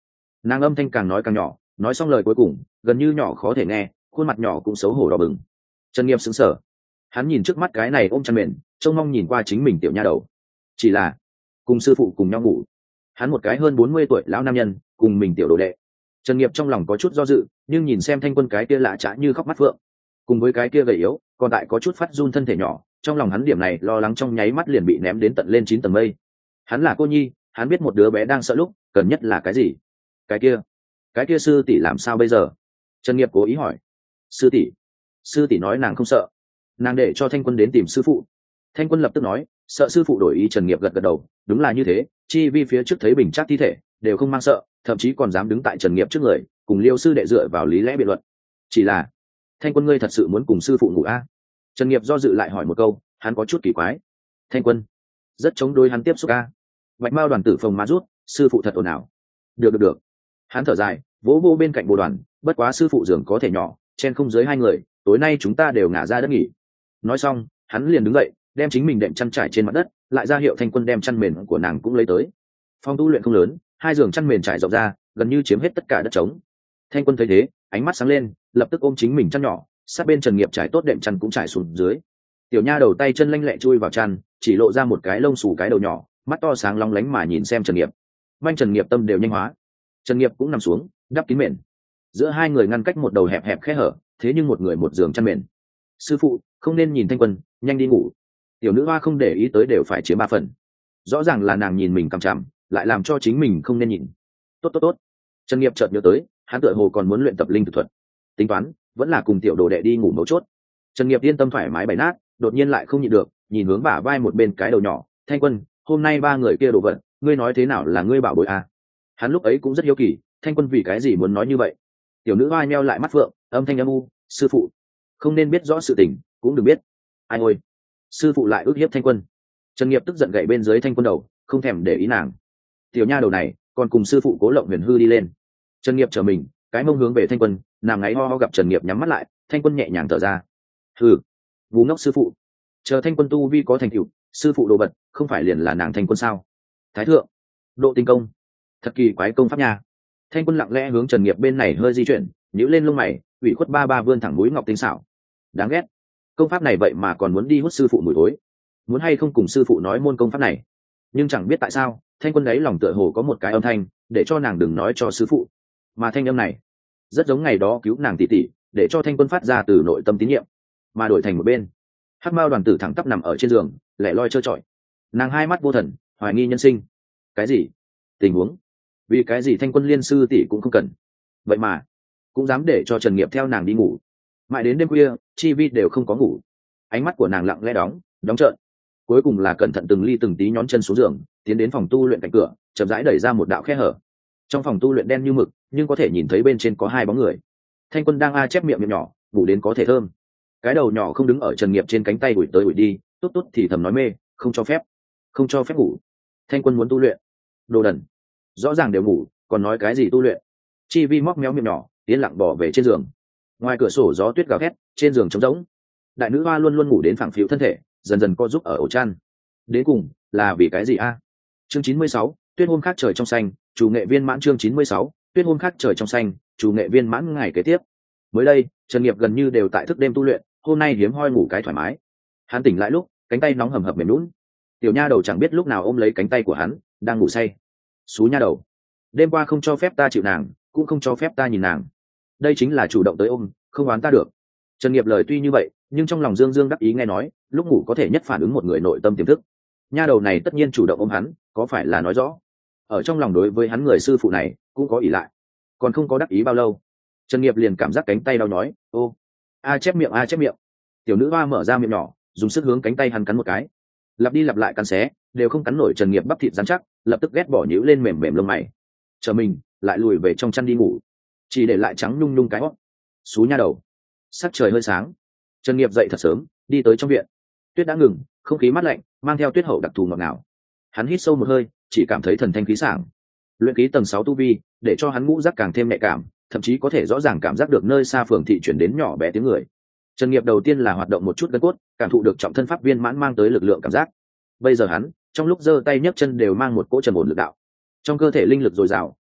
A: Nàng âm thanh càng nói càng nhỏ, nói xong lời cuối cùng gần như nhỏ khó thể nghe, khuôn mặt nhỏ cũng xấu hổ đỏ bừng. Trần Nghiệp sững sờ, hắn nhìn trước mắt cái này ôm chăn mền, trông mong nhìn qua chính mình tiểu nha đầu. Chỉ là cùng sư phụ cùng nhau ngủ, hắn một cái hơn bốn mươi tuổi lão nam nhân cùng mình tiểu đồ đệ. Trần Nghiệp trong lòng có chút do dự, nhưng nhìn xem Thanh Quân cái kia lạ chã như khóc mắt phượng, cùng với cái kia gầy yếu còn tại có chút phát run thân thể nhỏ, trong lòng hắn điểm này lo lắng trong nháy mắt liền bị ném đến tận lên chín tầng mây. Hắn là cô nhi, hắn biết một đứa bé đang sợ lúc cần nhất là cái gì. Cái kia cái kia sư tỷ làm sao bây giờ? Trần Nghiệp cố ý hỏi. Sư tỷ sư tỷ nói nàng không sợ, nàng để cho Thanh Quân đến tìm sư phụ. Thanh Quân lập tức nói sợ sư phụ đổi ý. Trần Nghiệp gật gật đầu, đúng là như thế, chi vi phía trước thấy bình trác thi thể đều không mang sợ, thậm chí còn dám đứng tại Trần Nghiệp trước người cùng Liêu sư đệ dựa vào lý lẽ biện luận. Chỉ là Thanh Quân ngươi thật sự muốn cùng sư phụ ngủ a à? Trần Nghiệp do dự lại hỏi một câu, hắn có chút kỳ quái. Thanh Quân rất chống đối hắn tiếp xúc a à? Bạch Mao đoàn tử phồng má rút, sư phụ thật ồn ào. Được được được. Hắn thở dài, vỗ vô bên cạnh bộ đoàn, bất quá sư phụ giường có thể nhỏ, chen không dưới hai người, tối nay chúng ta đều ngả ra đất nghỉ. Nói xong hắn liền đứng dậy, đem chính mình đệm chăn trải trên mặt đất, lại ra hiệu Thanh Quân đem chăn mền của nàng cũng lấy tới. Phòng tu luyện không lớn, hai giường chăn mền trải rộng ra, gần như chiếm hết tất cả đất trống. Thanh Quân thấy thế, ánh mắt sáng lên, lập tức ôm chính mình chăn nhỏ, sát bên Trần Nghiệp trải tốt đệm chăn cũng trải xuống dưới. Tiểu nha đầu tay chân lanh lẹ chui vào chăn, chỉ lộ ra một cái lông xù cái đầu nhỏ, mắt to sáng long lánh mà nhìn xem Trần Nghiệp. Manh Trần Nghiệp tâm đều nhanh hóa. Trần Nghiệp cũng nằm xuống, đắp kín mền. Giữa hai người ngăn cách một đầu hẹp hẹp khe hở, thế nhưng một người một giường chăn mền. Sư phụ không nên nhìn Thanh Quân, nhanh đi ngủ. Tiểu nữ hoa không để ý tới đều phải chiếm ba phần. Rõ ràng là nàng nhìn mình cằm chằm, lại làm cho chính mình không nên nhìn. Tốt tốt tốt. Trần Nghiệp chợt nhớ tới, hắn tựa hồ còn muốn luyện tập linh thực thuật. Tính toán vẫn là cùng tiểu đồ đệ đi ngủ mấu chốt. Trần Nghiệp yên tâm thoải mái bày nát, đột nhiên lại không nhịn được, nhìn hướng bả vai một bên cái đầu nhỏ. Thanh Quân, hôm nay ba người kia đồ vật, ngươi nói thế nào là ngươi bảo bối à? Hắn lúc ấy cũng rất hiếu kỳ, Thanh Quân vì cái gì muốn nói như vậy. Tiểu nữ hoa nheo lại mắt phượng, âm thanh âm u, sư phụ không nên biết rõ sự tình, cũng đừng biết. Ai ôi, sư phụ lại ức hiếp Thanh Quân. Trần Nghiệp tức giận gậy bên dưới Thanh Quân đầu, không thèm để ý nàng. Tiểu nha đầu này còn cùng sư phụ Cố Lộng Huyền hư đi lên. Trần Nghiệp trở mình, cái mông hướng về Thanh Quân, nàng ngáy ho ho gặp Trần Nghiệp nhắm mắt lại. Thanh Quân nhẹ nhàng thở ra. Hừ, ngu ngốc sư phụ. Chờ Thanh Quân tu vi có thành tựu, sư phụ đồ vật không phải liền là nàng Thanh Quân sao? Thái thượng độ tinh công, thật kỳ quái công pháp nha. Thanh Quân lặng lẽ hướng Trần Nghiệp bên này hơi di chuyển, nhíu lên lông mày, ủy khuất ba ba vươn thẳng mũi ngọc tinh xảo. Đáng ghét, công pháp này vậy mà còn muốn đi hút sư phụ mùi thối. Muốn hay không cùng sư phụ nói môn công pháp này? Nhưng chẳng biết tại sao, Thanh Quân ấy lòng tựa hồ có một cái âm thanh, để cho nàng đừng nói cho sư phụ. Mà thanh âm này rất giống ngày đó cứu nàng tỷ tỷ, để cho Thanh Quân phát ra từ nội tâm tín nhiệm. Mà đổi thành một bên, Hắc Mao đoàn tử thẳng tắp nằm ở trên giường, lẻ loi trơ trọi. Nàng hai mắt vô thần, hoài nghi nhân sinh. Cái gì? Tình huống? Vì cái gì Thanh Quân liên sư tỷ cũng không cần, vậy mà cũng dám để cho Trần Nghiệp theo nàng đi ngủ. Mãi đến đêm khuya, chi vi đều không có ngủ. Ánh mắt của nàng lặng lẽ đóng đóng trợn, cuối cùng là cẩn thận từng ly từng tí nhón chân xuống giường, tiến đến phòng tu luyện cạnh cửa, chậm rãi đẩy ra một đạo khe hở. Trong phòng tu luyện đen như mực, nhưng có thể nhìn thấy bên trên có hai bóng người. Thanh Quân đang a chép miệng miệng nhỏ, ngủ đến có thể thơm. Cái đầu nhỏ không đứng ở Trần Nghiệp trên cánh tay ủi tới ủi đi, tốt tốt thì thầm nói mê, không cho phép, không cho phép ngủ. Thanh Quân muốn tu luyện. Đồ đần, rõ ràng đều ngủ, còn nói cái gì tu luyện? Chi vi móc méo miệng nhỏ, tiến lặng bỏ về trên giường. Ngoài cửa sổ gió tuyết gào thét, trên giường trống rỗng. Đại nữ hoa luôn luôn ngủ đến phẳng phiu thân thể, dần dần co giúp ở ổ chăn. Đến cùng là vì cái gì a? Chương chín mươi sáu, tuyết hôm khác trời trong xanh, chủ nghệ viên mãn. Chương chín mươi sáu, tuyết hôm khác trời trong xanh, chủ nghệ viên mãn. Ngày kế tiếp, mới đây Trần Nghiệp gần như đều tại thức đêm tu luyện, hôm nay hiếm hoi ngủ cái thoải mái. Hắn tỉnh lại lúc cánh tay nóng hầm hập mềm lún, tiểu nha đầu chẳng biết lúc nào ôm lấy cánh tay của hắn, đang ngủ say. Xú nha đầu, đêm qua không cho phép ta chịu nàng, cũng không cho phép ta nhìn nàng, đây chính là chủ động tới ôm, không oán ta được. Trần Nghiệp lời tuy như vậy, nhưng trong lòng dương dương đắc ý nghe nói, lúc ngủ có thể nhất phản ứng một người nội tâm tiềm thức. Nha đầu này tất nhiên chủ động ôm hắn, có phải là nói rõ ở trong lòng đối với hắn người sư phụ này cũng có ỷ lại. Còn không có đắc ý bao lâu, Trần Nghiệp liền cảm giác cánh tay đau nhói. Ô, a chép miệng, a chép miệng. Tiểu nữ hoa mở ra miệng nhỏ, dùng sức hướng cánh tay hắn cắn một cái, lặp đi lặp lại cắn xé, đều không cắn nổi Trần Nghiệp bắp thịt rắn chắc, lập tức ghét bỏ nhíu lên mềm mềm lông mày, chờ mình lại lùi về trong chăn đi ngủ, chỉ để lại trắng nhung nhung cái hót. Xú nha đầu. Sắc trời hơi sáng, Trần Nghiệp dậy thật sớm, đi tới trong viện. Tuyết đã ngừng, không khí mát lạnh, mang theo tuyết hậu đặc thù ngọt ngào. Hắn hít sâu một hơi, chỉ cảm thấy thần thanh khí sảng. Luyện khí tầng sáu tu vi, để cho hắn ngũ giác càng thêm nhạy cảm, thậm chí có thể rõ ràng cảm giác được nơi xa phường thị chuyển đến nhỏ bé tiếng người. Trần Nghiệp đầu tiên là hoạt động một chút gân cốt, cảm thụ được trọng thân pháp viên mãn mang tới lực lượng cảm giác. Bây giờ hắn, trong lúc giơ tay nhấc chân đều mang một cỗ trầm ổn lực đạo. Trong cơ thể linh lực dồi dào,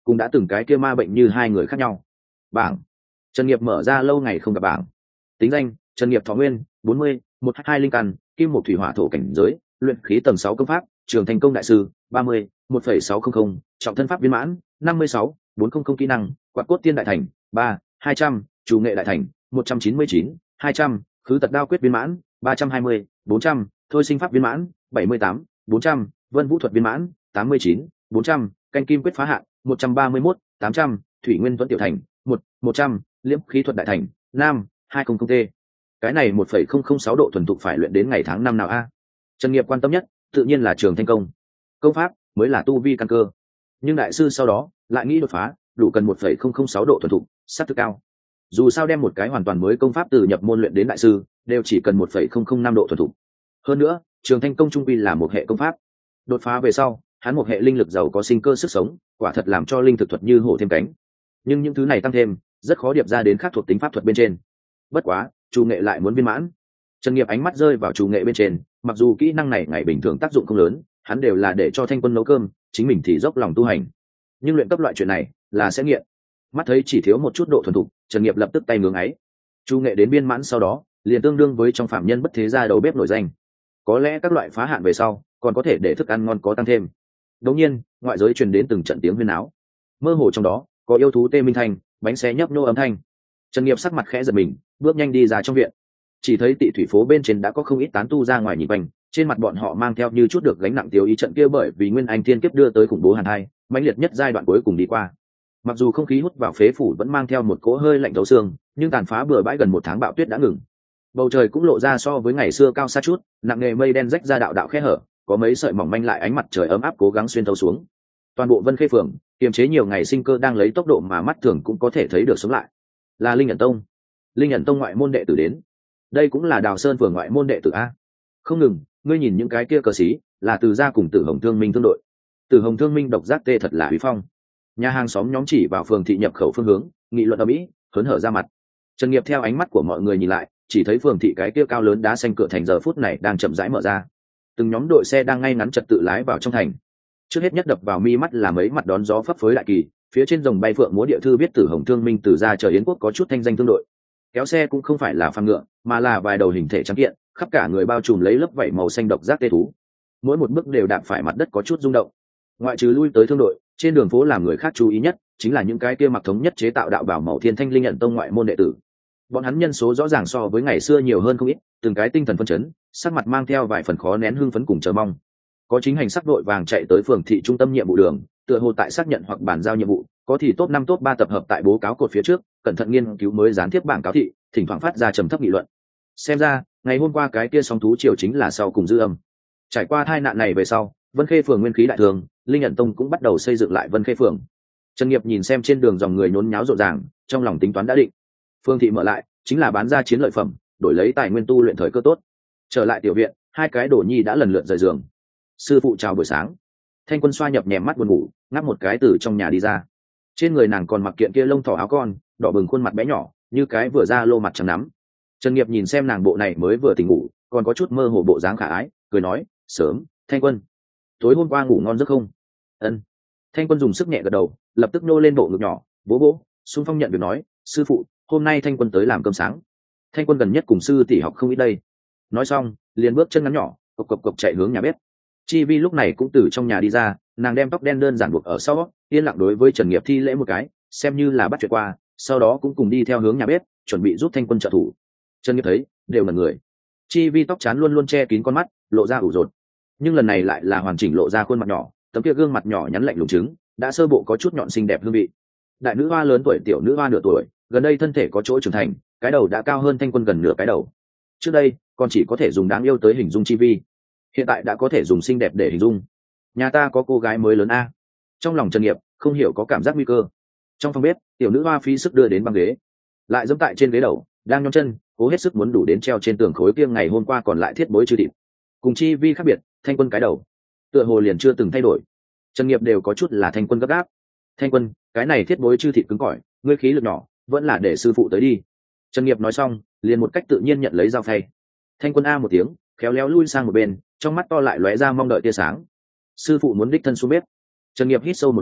A: cũng đã từng cái kia ma bệnh như hai người khác nhau. Bảng. Trần Nghiệp mở ra lâu ngày không gặp bảng. Tính danh: Trần Nghiệp Thọ Nguyên, bốn mươi, một hai linh căn, kim một thủy hỏa thổ cảnh giới, luyện khí tầng sáu công pháp, trường thành công đại sư, ba mươi, một phẩy sáu không không, trọng thân pháp viên mãn, năm mươi sáu, bốn trăm kỹ năng, quạt cốt tiên đại thành, ba, hai trăm, chủ nghệ đại thành, một trăm chín mươi chín, hai trăm, khứ tật đao quyết viên mãn, ba trăm hai mươi, bốn trăm, thôi sinh pháp viên mãn, bảy mươi tám, bốn trăm, vân vũ thuật viên mãn, tám mươi chín, bốn trăm, canh kim quyết phá hạn, một trăm ba mươi mốt, tám trăm, thủy nguyên tuấn tiểu thành, một, một trăm, liễm khí thuật đại thành, nam, hai trăm t. Cái này một phẩy không không sáu độ thuần thục phải luyện đến ngày tháng năm nào a? Trần Nghiệp quan tâm nhất tự nhiên là trường thanh công. Công pháp mới là tu vi căn cơ. Nhưng đại sư sau đó lại nghĩ đột phá, đủ cần một phẩy không không sáu độ thuần thục, sát thực cao. Dù sao đem một cái hoàn toàn mới công pháp từ nhập môn luyện đến đại sư, đều chỉ cần một phẩy không không năm độ thuần thục. Hơn nữa, trường thanh công trung quy là một hệ công pháp. Đột phá về sau, hắn một hệ linh lực giàu có sinh cơ sức sống, quả thật làm cho linh thực thuật như hổ thêm cánh. Nhưng những thứ này tăng thêm, rất khó điệp ra đến khác thuộc tính pháp thuật bên trên. Bất quá, chủ nghệ lại muốn viên mãn. Trần Nghiệp ánh mắt rơi vào chủ nghệ bên trên, mặc dù kỹ năng này ngày bình thường tác dụng không lớn, hắn đều là để cho Thanh Quân nấu cơm, chính mình thì dốc lòng tu hành. Nhưng luyện cấp loại chuyện này là sẽ nghiện. Mắt thấy chỉ thiếu một chút độ thuần thục, Trần Nghiệp lập tức tay ngưỡng ấy. Chủ nghệ đến viên mãn sau đó, liền tương đương với trong phạm nhân bất thế gia đầu bếp nổi danh. Có lẽ các loại phá hạn về sau, còn có thể để thức ăn ngon có tăng thêm. Đột nhiên, ngoại giới truyền đến từng trận tiếng huyên náo. Mơ hồ trong đó, có yêu thú tê minh thanh, bánh xé nhấp nhô âm thanh. Trần Nghiệp sắc mặt khẽ giật mình, bước nhanh đi ra trong viện. Chỉ thấy Tị thủy phố bên trên đã có không ít tán tu ra ngoài nhìn quanh, trên mặt bọn họ mang theo như chút được gánh nặng tiêu ý trận kia, bởi vì nguyên anh thiên kiếp đưa tới khủng bố hàn hai, mãnh liệt nhất giai đoạn cuối cùng đi qua. Mặc dù không khí hút vào phế phủ vẫn mang theo một cỗ hơi lạnh thấu xương, nhưng tàn phá bừa bãi gần một tháng bão tuyết đã ngừng. Bầu trời cũng lộ ra so với ngày xưa cao xa chút, nặng nề mây đen rách ra đạo đạo khe hở, có mấy sợi mỏng manh lại ánh mặt trời ấm áp cố gắng xuyên thấu xuống. Toàn bộ Vân Khê phường kiềm chế nhiều ngày sinh cơ đang lấy tốc độ mà mắt thường cũng có thể thấy được sống lại. Là Linh Ẩn Tông. Linh Ẩn Tông ngoại môn đệ tử đến. Đây cũng là Đào Sơn phường ngoại môn đệ tử a. Không ngừng, ngươi nhìn những cái kia cờ xí, là từ gia cùng Tử Hồng Thương Minh thương đội. Tử Hồng Thương Minh độc giác tê thật là uy phong. Nhà hàng xóm nhóm chỉ vào phường thị nhập khẩu phương hướng, nghị luận ầm ĩ, hớn hở ra mặt. Trần Nghiệp theo ánh mắt của mọi người nhìn lại, chỉ thấy phường thị cái kia cao lớn đá xanh cửa thành giờ phút này đang chậm rãi mở ra. Từng nhóm đội xe đang ngay ngắn trật tự lái vào trong thành. Trước hết nhất đập vào mi mắt là mấy mặt đón gió phấp phới đại kỳ, phía trên rồng bay phượng múa địa thư viết Tử Hồng Thương Minh từ gia chờ Yến Quốc có chút thanh danh thương đội. Kéo xe cũng không phải là phàm ngựa, mà là vài đầu hình thể trắng kiện, khắp cả người bao trùm lấy lớp vảy màu xanh độc giác tê thú. Mỗi một bước đều đạp phải mặt đất có chút rung động. Ngoại trừ lui tới thương đội, trên đường phố làm người khác chú ý nhất chính là những cái kia mặc thống nhất chế tạo đạo bảo màu thiên thanh linh nhận tông ngoại môn đệ tử. Bọn hắn nhân số rõ ràng so với ngày xưa nhiều hơn không ít, từng cái tinh thần phấn chấn, sắc mặt mang theo vài phần khó nén hưng phấn cùng chờ mong. Có chính hành sắc đội vàng chạy tới phường thị trung tâm nhiệm vụ đường, tựa hồ tại xác nhận hoặc bàn giao nhiệm vụ, có thì top năm top ba tập hợp tại bố cáo cột phía trước, cẩn thận nghiên cứu mới gián tiếp bảng cáo thị, thỉnh thoảng phát ra trầm thấp nghị luận. Xem ra, ngày hôm qua cái kia song thú triều chính là sau cùng dư âm. Trải qua tai nạn này về sau, Vân Khê phường nguyên khí đại thường, Linh Nhận Tông cũng bắt đầu xây dựng lại Vân Khê phường. Trần Nghiệp nhìn xem trên đường dòng người nhốn nháo rộn ràng, trong lòng tính toán đã định. Phương thị mở lại, chính là bán ra chiến lợi phẩm, đổi lấy tài nguyên tu luyện thời cơ tốt. Trở lại tiểu viện, hai cái đồ nhi đã lần lượt rời giường. Sư phụ chào buổi sáng. Thanh Quân xoa nhập nhèm mắt buồn ngủ, ngáp một cái từ trong nhà đi ra. Trên người nàng còn mặc kiện kia lông thỏ áo con, đỏ bừng khuôn mặt bé nhỏ, như cái vừa ra lô mặt trắng nắm. Trần Nghiệp nhìn xem nàng bộ này mới vừa tỉnh ngủ, còn có chút mơ hồ bộ dáng khả ái, cười nói: "Sớm, Thanh Quân, tối hôm qua ngủ ngon giấc không?" Ân. Thanh Quân dùng sức nhẹ gật đầu, lập tức nô lên bộ ngực nhỏ, vỗ vỗ, xung phong nhận việc nói: "Sư phụ, hôm nay Thanh Quân tới làm cơm sáng." Thanh Quân gần nhất cùng sư tỷ học không ít đây. Nói xong, liền bước chân ngắn nhỏ, cộc cộc cộc chạy hướng nhà bếp. Chi Vi lúc này cũng từ trong nhà đi ra, nàng đem tóc đen đơn giản buộc ở sau, yên lặng đối với Trần Nghiệp thi lễ một cái, xem như là bắt chuyện qua, sau đó cũng cùng đi theo hướng nhà bếp, chuẩn bị giúp Thanh Quân trợ thủ. Trần Nghiệp thấy, đều ngẩn người. Chi Vi tóc trán luôn luôn che kín con mắt, lộ ra ủ rột, nhưng lần này lại là hoàn chỉnh lộ ra khuôn mặt nhỏ, tấm kia gương mặt nhỏ nhắn lạnh lùng trứng, đã sơ bộ có chút nhọn xinh đẹp hương vị. Đại nữ hoa lớn tuổi, tiểu nữ hoa nửa tuổi, gần đây thân thể có chỗ trưởng thành, cái đầu đã cao hơn Thanh Quân gần nửa cái đầu. Trước đây, còn chỉ có thể dùng đáng yêu tới hình dung Chi Vi, hiện tại đã có thể dùng xinh đẹp để hình dung. Nhà ta có cô gái mới lớn a. Trong lòng Trần Nghiệp không hiểu có cảm giác nguy cơ. Trong phòng bếp, tiểu nữ hoa phí sức đưa đến băng ghế, lại giẫm tại trên ghế đầu, đang nhón chân, cố hết sức muốn đủ đến treo trên tường khối kia ngày hôm qua còn lại thiết bối chư thịt. Cùng Chi Vi khác biệt, Thanh Quân cái đầu tựa hồ liền chưa từng thay đổi. Trần Nghiệp đều có chút là Thanh Quân gấp gáp. "Thanh Quân, cái này thiết bối chư thịt cứng cỏi, ngươi khí lực nhỏ, vẫn là để sư phụ tới đi." Trần Nghiệp nói xong, liền một cách tự nhiên nhận lấy dao phay. Thanh Quân a một tiếng, khéo léo lui sang một bên, trong mắt to lại lóe ra mong đợi tia sáng. "Sư phụ muốn đích thân xuống bếp." Trần Nghiệp hít sâu một hơi,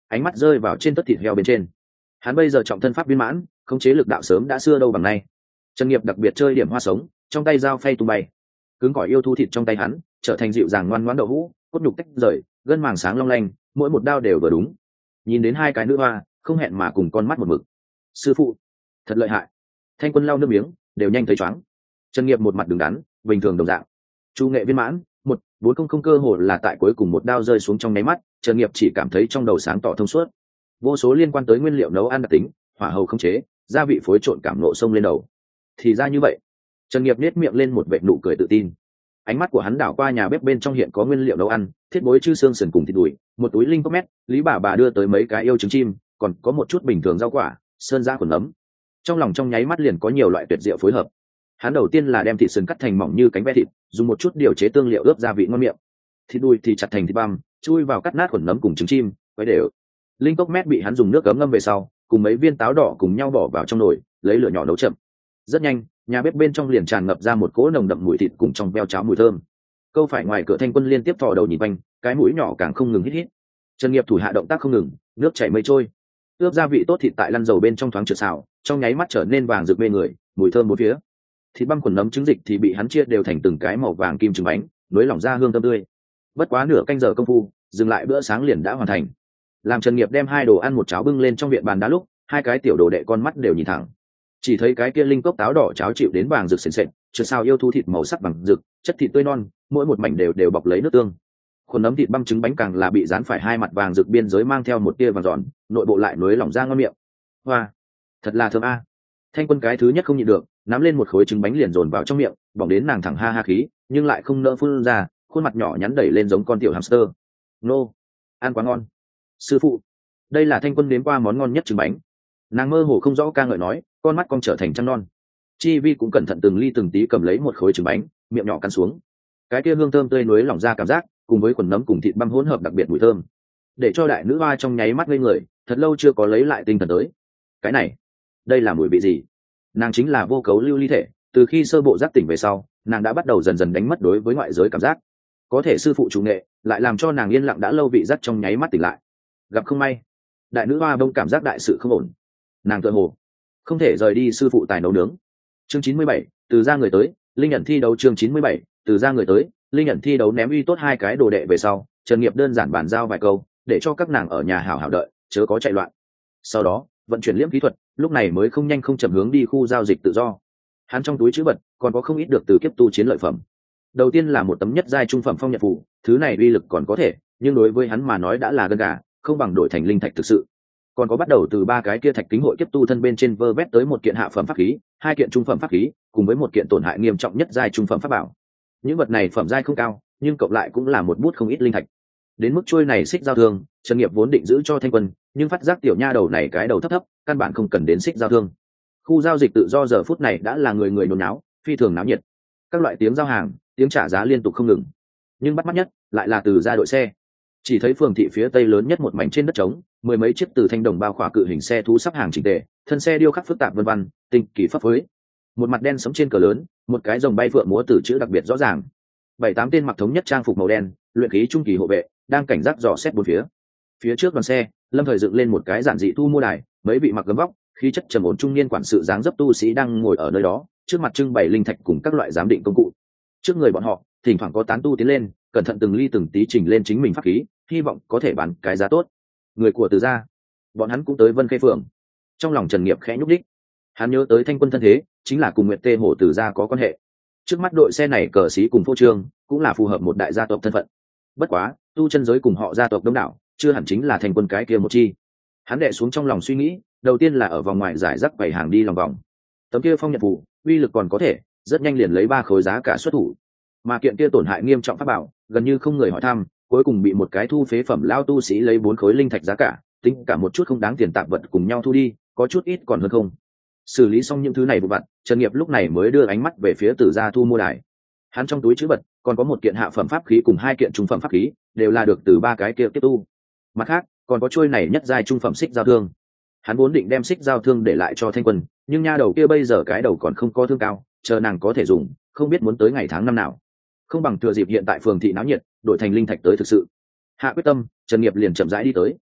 A: ánh mắt rơi vào trên tất thịt heo bên trên. Hắn bây giờ trọng thân pháp viên mãn, khống chế lực đạo sớm đã xưa đâu bằng nay. Trần Nghiệp đặc biệt chơi điểm hoa sống, trong tay dao phay tung bay, cứng cỏi yêu thú thịt trong tay hắn trở thành dịu dàng ngoan ngoãn đậu hũ, cốt nhục tách rời, gân màng sáng long lanh, mỗi một đao đều vừa đúng. Nhìn đến hai cái nữ hoa không hẹn mà cùng con mắt một mực. Sư phụ thật lợi hại. Thanh Quân lau nước miếng đều nhanh thấy choáng. Trần Nghiệp một mặt đứng đắn bình thường đồng dạng. Chu nghệ viên mãn một bốn không không cơ hội là tại cuối cùng một đao rơi xuống trong nháy mắt, Trần Nghiệp chỉ cảm thấy trong đầu sáng tỏ thông suốt. Vô số liên quan tới nguyên liệu nấu ăn đặc tính, hỏa hầu không chế, gia vị phối trộn cảm nộ sông lên đầu. Thì ra như vậy. Trần Nghiệp nét miệng lên một vệt nụ cười tự tin. Ánh mắt của hắn đảo qua nhà bếp bên trong hiện có nguyên liệu nấu ăn, thiết bối chư xương sườn cùng thịt đùi, một túi linh cốc mét, Lý bà bà đưa tới mấy cái yêu trứng chim, còn có một chút bình thường rau quả, sơn giã quần ấm. Trong lòng trong nháy mắt liền có nhiều loại tuyệt diệu phối hợp. Hắn đầu tiên là đem thịt sườn cắt thành mỏng như cánh ve thịt, dùng một chút điều chế tương liệu ướp gia vị ngon miệng. Thịt đùi thì chặt thành thịt băm, chui vào cắt nát quần nấm cùng trứng chim, quấy đều. Linh cốc mét bị hắn dùng nước cấm ngâm về sau, cùng mấy viên táo đỏ cùng nhau bỏ vào trong nồi, lấy lửa nhỏ nấu chậm. Rất nhanh, nhà bếp bên trong liền tràn ngập ra một cỗ nồng đậm mùi thịt cùng trong veo cháo mùi thơm. Câu phải ngoài cửa Thanh Quân liên tiếp thò đầu nhìn quanh, cái mũi nhỏ càng không ngừng hít hít. Trần Nghiệp thủ hạ động tác không ngừng, nước chảy mây trôi. Ướp gia vị tốt thịt tại lăn dầu bên trong thoáng trượt xào, trong nháy mắt trở nên vàng rực mê người, mùi thơm bốn phía. Thịt băm quần nấm trứng dịch thì bị hắn chia đều thành từng cái màu vàng kim trứng bánh, nối lỏng ra hương thơm tươi. Bất quá nửa canh giờ công phu, dừng lại bữa sáng liền đã hoàn thành. Làm Trần Nghiệp đem hai đồ ăn một cháo bưng lên trong viện bàn đá lúc, hai cái tiểu đồ đệ con mắt đều nhìn thẳng. Chỉ thấy cái kia linh cốc táo đỏ cháo chịu đến vàng rực sền sệt, trượt sao yêu thú thịt màu sắc vàng rực, chất thịt tươi non, mỗi một mảnh đều đều bọc lấy nước tương. Khuôn nấm thịt băm trứng bánh càng là bị dán phải hai mặt vàng rực biên giới mang theo một tia vàng giòn, nội bộ lại nối lỏng ra ngon miệng. Hoa, thật là thơm a. Thanh Quân cái thứ nhất không nhịn được, nắm lên một khối trứng bánh liền dồn vào trong miệng, bỏng đến nàng thẳng ha ha khí, nhưng lại không nỡ phun ra, khuôn mặt nhỏ nhắn đẩy lên giống con tiểu hamster. Nô, ăn quá ngon. Sư phụ, đây là Thanh Quân nếm qua món ngon nhất trứng bánh. Nàng mơ hồ không rõ ca ngợi nói, con mắt con trở thành trăng non. Chi Vi cũng cẩn thận từng ly từng tí cầm lấy một khối trứng bánh, miệng nhỏ cắn xuống. Cái kia hương thơm tươi nuối lỏng ra cảm giác, cùng với quần nấm cùng thịt băm hỗn hợp đặc biệt mùi thơm, để cho đại nữ hoa trong nháy mắt ngây người, thật lâu chưa có lấy lại tinh thần tới. Cái này, đây là mùi vị gì? Nàng chính là vô cấu lưu ly thể, từ khi sơ bộ giác tỉnh về sau, nàng đã bắt đầu dần dần đánh mất đối với ngoại giới cảm giác. Có thể sư phụ chủ nghệ lại làm cho nàng yên lặng đã lâu vị giác trong nháy mắt tỉnh lại. Gặp không may, đại nữ hoa bông cảm giác đại sự không ổn, nàng tựa hồ không thể rời đi sư phụ tài nấu nướng. Chương chín mươi bảy, từ ra người tới, linh nhận thi đấu. Chương chín mươi bảy, từ ra người tới, linh nhận thi đấu. Ném uy tốt hai cái đồ đệ về sau, Trần Nghiệp đơn giản bàn giao vài câu, để cho các nàng ở nhà hảo hảo đợi, chớ có chạy loạn. Sau đó, vận chuyển liễm kỹ thuật, lúc này mới không nhanh không chậm hướng đi khu giao dịch tự do. Hắn trong túi trữ vật còn có không ít được từ kiếp tu chiến lợi phẩm. Đầu tiên là một tấm nhất giai trung phẩm phong nhật phù, thứ này uy lực còn có thể, nhưng đối với hắn mà nói đã là gân gà, không bằng đổi thành linh thạch thực sự. Còn có bắt đầu từ ba cái kia thạch kính hội kiếp tu thân bên trên vơ vét tới một kiện hạ phẩm pháp khí, hai kiện trung phẩm pháp khí, cùng với một kiện tổn hại nghiêm trọng nhất giai trung phẩm pháp bảo. Những vật này phẩm giai không cao, nhưng cộng lại cũng là một bút không ít linh thạch. Đến mức trôi này xích giao thương, Trần Nghiệp vốn định giữ cho Thanh Quân, nhưng phát giác tiểu nha đầu này cái đầu thấp thấp, căn bản không cần đến xích giao thương. Khu giao dịch tự do giờ phút này đã là người người nhốn nháo, phi thường náo nhiệt. Các loại tiếng giao hàng, tiếng trả giá liên tục không ngừng. Nhưng bắt mắt nhất lại là từ ra đội xe. Chỉ thấy phường thị phía tây lớn nhất một mảnh trên đất trống, mười mấy chiếc từ thanh đồng bao khỏa cự hình xe thú sắp hàng chỉnh tề, thân xe điêu khắc phức tạp vân vân, tinh kỳ pháp phối. Một mặt đen sống trên cờ lớn, một cái rồng bay phượng múa từ chữ đặc biệt rõ ràng. Bảy tám tên mặc thống nhất trang phục màu đen, luyện khí trung kỳ hộ vệ, đang cảnh giác dò xét bốn phía. Phía trước đoàn xe, lâm thời dựng lên một cái giản dị thu mua đài, mấy vị mặc gấm vóc, khí chất trầm ổn trung niên quản sự dáng dấp tu sĩ đang ngồi ở nơi đó, trước mặt trưng bày linh thạch cùng các loại giám định công cụ. Trước người bọn họ, thỉnh thoảng có tán tu tiến lên, cẩn thận từng ly từng tí chỉnh lên chính mình pháp khí, hy vọng có thể bán cái giá tốt. Người của Từ gia, bọn hắn cũng tới Vân Khê phường. Trong lòng Trần Nghiệp khẽ nhúc đích, hắn nhớ tới Thanh Quân thân thế, chính là cùng Nguyệt Tê Hổ Từ gia có quan hệ. Trước mắt đội xe này cờ xí cùng phô trương, cũng là phù hợp một đại gia tộc thân phận. Bất quá, tu chân giới cùng họ gia tộc đông đảo, chưa hẳn chính là Thanh Quân cái kia một chi. Hắn đệ xuống trong lòng suy nghĩ, đầu tiên là ở vòng ngoài giải rác bảy hàng đi lòng vòng. Tấm kia phong nhật phù, uy lực còn có thể, rất nhanh liền lấy ba khối giá cả xuất thủ. Mà kiện kia tổn hại nghiêm trọng pháp bảo, gần như không người hỏi thăm, cuối cùng bị một cái thu phế phẩm lao tu sĩ lấy bốn khối linh thạch giá cả, tính cả một chút không đáng tiền tạp vật cùng nhau thu đi, có chút ít còn hơn không. Xử lý xong những thứ này vụ vặt, Trần Nghiệp lúc này mới đưa ánh mắt về phía Từ gia thu mua đài. Hắn trong túi trữ vật còn có một kiện hạ phẩm pháp khí cùng hai kiện trung phẩm pháp khí, đều là được từ ba cái kia tiếp tu. Mặt khác, còn có chuôi này nhất giai trung phẩm xích giao thương. Hắn vốn định đem xích giao thương để lại cho Thanh Quân, nhưng nha đầu kia bây giờ cái đầu còn không có thương cao, chờ nàng có thể dùng, không biết muốn tới ngày tháng năm nào. Không bằng thừa dịp hiện tại phường thị náo nhiệt, đổi thành linh thạch tới thực sự. Hạ quyết tâm, Trần Nghiệp liền chậm rãi đi tới.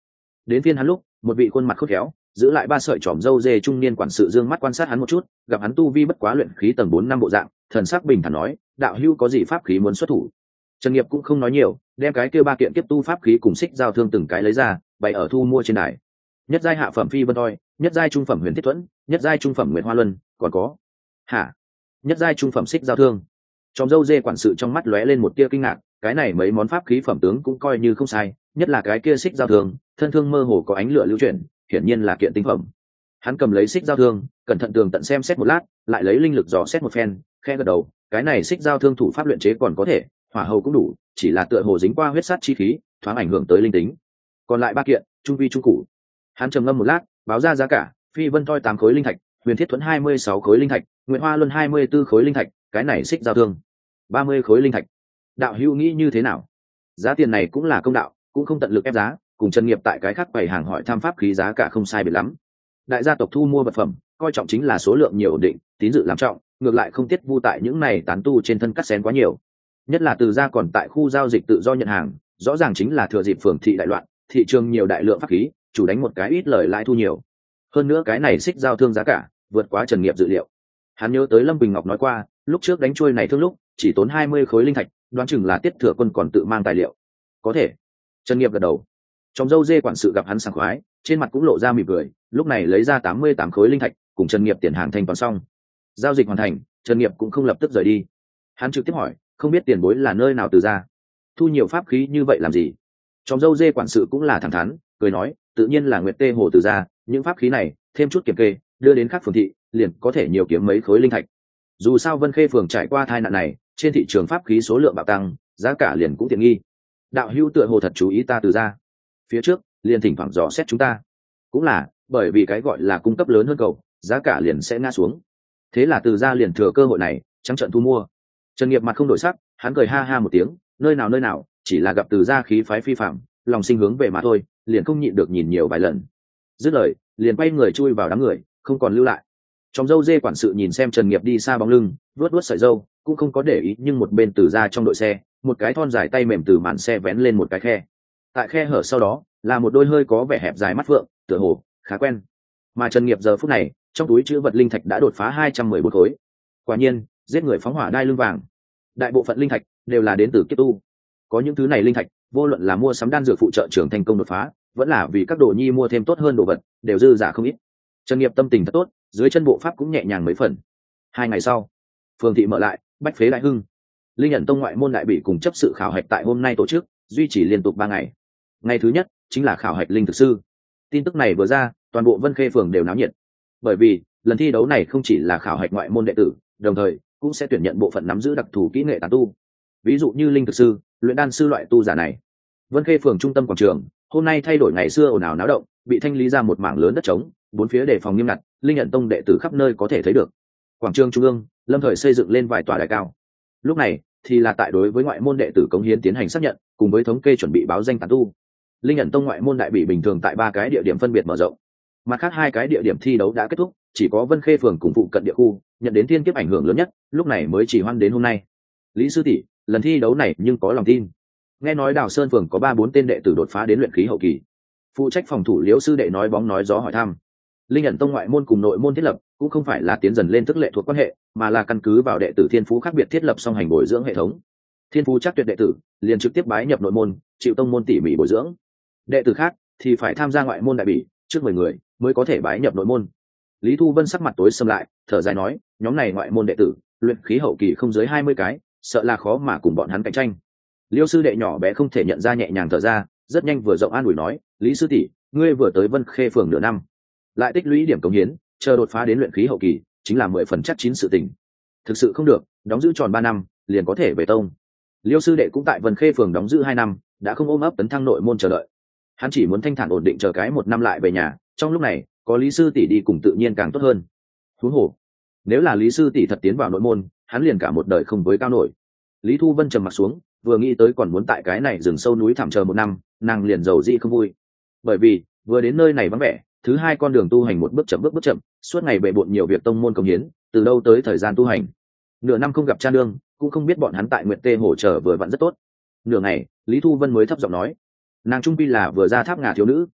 A: Đến phiên hắn lúc, một vị khuôn mặt khôn khéo, giữ lại ba sợi tròm râu dê trung niên quản sự dương mắt quan sát hắn một chút, gặp hắn tu vi bất quá luyện khí tầng bốn năm bộ dạng, thần sắc bình thản nói, đạo hữu có gì pháp khí muốn xuất thủ. Trần Nghiệp cũng không nói nhiều, đem cái kia ba kiện kiếp tu pháp khí cùng xích giao thương từng cái lấy ra, bày ở thu mua trên đài. Nhất giai hạ phẩm phi vân toi, nhất giai trung phẩm huyền thiết thuẫn, nhất giai trung phẩm nguyệt hoa luân, còn có hả nhất giai trung phẩm xích giao thương. Tròm râu dê quản sự trong mắt lóe lên một tia kinh ngạc, cái này mấy món pháp khí phẩm tướng cũng coi như không sai, nhất là cái kia xích giao thương, thân thương mơ hồ có ánh lửa lưu chuyển, hiển nhiên là kiện tinh phẩm. Hắn cầm lấy xích giao thương, cẩn thận tường tận xem xét một lát, lại lấy linh lực dò xét một phen, khe gật đầu, cái này xích giao thương thủ pháp luyện chế còn có thể, hỏa hầu cũng đủ, chỉ là tựa hồ dính qua huyết sát chi khí, thoáng ảnh hưởng tới linh tính. Còn lại ba kiện, trung vi trung cụ. Hắn trầm ngâm một lát, báo ra giá cả, phi vân toi tám khối linh thạch, huyền thiết thuẫn hai mươi sáu khối linh thạch, nguyệt hoa luân hai mươi 24 khối linh thạch, cái này xích giao thương ba mươi khối linh thạch. Đạo hữu nghĩ như thế nào? Giá tiền này cũng là công đạo, cũng không tận lực ép giá, cùng Trần Nghiệp tại cái khác quầy hàng hỏi thăm pháp khí giá cả không sai biệt lắm. Đại gia tộc thu mua vật phẩm, coi trọng chính là số lượng nhiều ổn định, tín dự làm trọng, ngược lại không tiết vu tại những này tán tu trên thân cắt xén quá nhiều. Nhất là từ gia còn tại khu giao dịch tự do nhận hàng, rõ ràng chính là thừa dịp phường thị đại loạn, thị trường nhiều đại lượng pháp khí, chủ đánh một cái ít lời lãi thu nhiều. Hơn nữa cái này xích giao thương giá cả vượt quá Trần Nghiệp dự liệu. Hắn nhớ tới Lâm Bình Ngọc nói qua, lúc trước đánh chuôi này thương lúc chỉ tốn hai mươi khối linh thạch, đoán chừng là Tiết Thừa Quân còn tự mang tài liệu. Có thể. Trần Nghiệp gật đầu. Trong dâu dê quản sự gặp hắn sảng khoái, trên mặt cũng lộ ra mỉm cười, lúc này lấy ra tám mươi tám khối linh thạch, cùng Trần Nghiệp tiền hàng thanh toán xong. Giao dịch hoàn thành, Trần Nghiệp cũng không lập tức rời đi. Hắn trực tiếp hỏi, không biết tiền bối là nơi nào từ ra, thu nhiều pháp khí như vậy làm gì? Trong dâu dê quản sự cũng là thẳng thắn, cười nói, tự nhiên là Nguyệt Tê Hồ từ ra, những pháp khí này thêm chút kiểm kê, đưa đến các phường thị, liền có thể nhiều kiếm mấy khối linh thạch. Dù sao Vân Khê phường trải qua tai nạn này, trên thị trường pháp khí số lượng bạo tăng, giá cả liền cũng tiện nghi. Đạo hữu tựa hồ thật chú ý ta từ ra, phía trước liền thỉnh thoảng dò xét chúng ta, cũng là bởi vì cái gọi là cung cấp lớn hơn cầu, giá cả liền sẽ ngã xuống. Thế là từ ra liền thừa cơ hội này trắng trận thu mua. Trần Nghiệp mặt không đổi sắc, hắn cười ha ha một tiếng, nơi nào nơi nào, chỉ là gặp từ ra khí phái phi phạm, lòng sinh hướng về mà thôi, liền không nhịn được nhìn nhiều vài lần. Dứt lời, liền quay người chui vào đám người, không còn lưu lại. Trong dâu dê quản sự nhìn xem Trần Nghiệp đi xa bóng lưng, vuốt vuốt sợi dâu, cũng không có để ý, nhưng một bên từ ra trong đội xe, một cái thon dài tay mềm từ màn xe vén lên một cái khe. Tại khe hở sau đó, là một đôi hơi có vẻ hẹp dài mắt phượng, tựa hồ khá quen. Mà Trần Nghiệp giờ phút này, trong túi chữ vật linh thạch đã đột phá hai trăm mười bốn khối. Quả nhiên, giết người phóng hỏa đai lưng vàng. Đại bộ phận linh thạch đều là đến từ kiếp tu. Có những thứ này linh thạch, vô luận là mua sắm đan dược phụ trợ trưởng thành công đột phá, vẫn là vì các đồ nhi mua thêm tốt hơn đồ vật, đều dư giả không ít. Trần Nghiệp tâm tình thật tốt, dưới chân bộ pháp cũng nhẹ nhàng mấy phần. Hai ngày sau, phường thị mở lại, bách phế đại hưng. Linh Ẩn Tông ngoại môn đại bị cùng chấp sự khảo hạch tại hôm nay tổ chức, duy trì liên tục ba ngày. Ngày thứ nhất chính là khảo hạch linh thực sư. Tin tức này vừa ra, toàn bộ Vân Khê phường đều náo nhiệt. Bởi vì lần thi đấu này không chỉ là khảo hạch ngoại môn đệ tử, đồng thời cũng sẽ tuyển nhận bộ phận nắm giữ đặc thù kỹ nghệ tán tu. Ví dụ như linh thực sư, luyện đan sư loại tu giả này. Vân Khê phường trung tâm quảng trường, hôm nay thay đổi ngày xưa ồn ào náo động, bị thanh lý ra một mảng lớn đất trống, bốn phía đề phòng nghiêm ngặt, Linh Ẩn Tông đệ tử khắp nơi có thể thấy được. Quảng trường trung ương, lâm thời xây dựng lên vài tòa đài cao. Lúc này thì là tại đối với ngoại môn đệ tử cống hiến tiến hành xác nhận, cùng với thống kê chuẩn bị báo danh tán tu. Linh Ẩn Tông ngoại môn đại bị bình thường tại ba cái địa điểm phân biệt mở rộng, mặt khác hai cái địa điểm thi đấu đã kết thúc, chỉ có Vân Khê phường cùng phụ cận địa khu nhận đến thiên kiếp ảnh hưởng lớn nhất, lúc này mới chỉ hoan đến hôm nay. Lý sư tỷ, lần thi đấu này nhưng có lòng tin. Nghe nói Đào Sơn phường có ba bốn tên đệ tử đột phá đến luyện khí hậu kỳ. Phụ trách phòng thủ Liễu sư đệ nói bóng nói gió hỏi thăm. Linh Ẩn Tông ngoại môn cùng nội môn thiết lập cũng không phải là tiến dần lên tức lệ thuộc quan hệ, mà là căn cứ vào đệ tử thiên phú khác biệt thiết lập song hành bồi dưỡng hệ thống. Thiên phú chắc tuyệt đệ tử liền trực tiếp bái nhập nội môn, chịu tông môn tỉ mỉ bồi dưỡng. Đệ tử khác thì phải tham gia ngoại môn đại bỉ, trước mười người mới có thể bái nhập nội môn. Lý Thu Vân sắc mặt tối sầm lại, thở dài nói, nhóm này ngoại môn đệ tử, luyện khí hậu kỳ không dưới hai mươi cái, sợ là khó mà cùng bọn hắn cạnh tranh. Liêu sư đệ nhỏ bé không thể nhận ra, nhẹ nhàng thở ra, rất nhanh vừa rộng an ủi nói, Lý sư tỷ, ngươi vừa tới Vân Khê phường nửa năm, lại tích lũy điểm cống hiến, chờ đột phá đến luyện khí hậu kỳ, chính là mười phần chắc chín sự tình. Thực sự không được, đóng giữ tròn ba năm, liền có thể về tông. Liêu sư đệ cũng tại Vân Khê phường đóng giữ hai năm, đã không ôm ấp tấn thăng nội môn chờ đợi. Hắn chỉ muốn thanh thản ổn định chờ cái một năm lại về nhà, trong lúc này có Lý sư tỷ đi cùng tự nhiên càng tốt hơn. Huống hồ, nếu là Lý sư tỷ thật tiến vào nội môn, hắn liền cả một đời không với cao nổi. Lý Thu Vân trầm mặt xuống, vừa nghĩ tới còn muốn tại cái này rừng sâu núi thẳm chờ một năm, nàng liền giàu dị không vui. Bởi vì vừa đến nơi này vắng vẻ, thứ hai con đường tu hành một bước chậm bước bước chậm, suốt ngày bệ bội nhiều việc tông môn công hiến, từ đâu tới thời gian tu hành. Nửa năm không gặp cha nương, cũng không biết bọn hắn tại Nguyệt Tê hỗ trợ vừa vặn rất tốt. Nửa ngày, Lý Thu Vân mới thấp giọng nói, nàng trung pi là vừa ra tháp ngà thiếu nữ,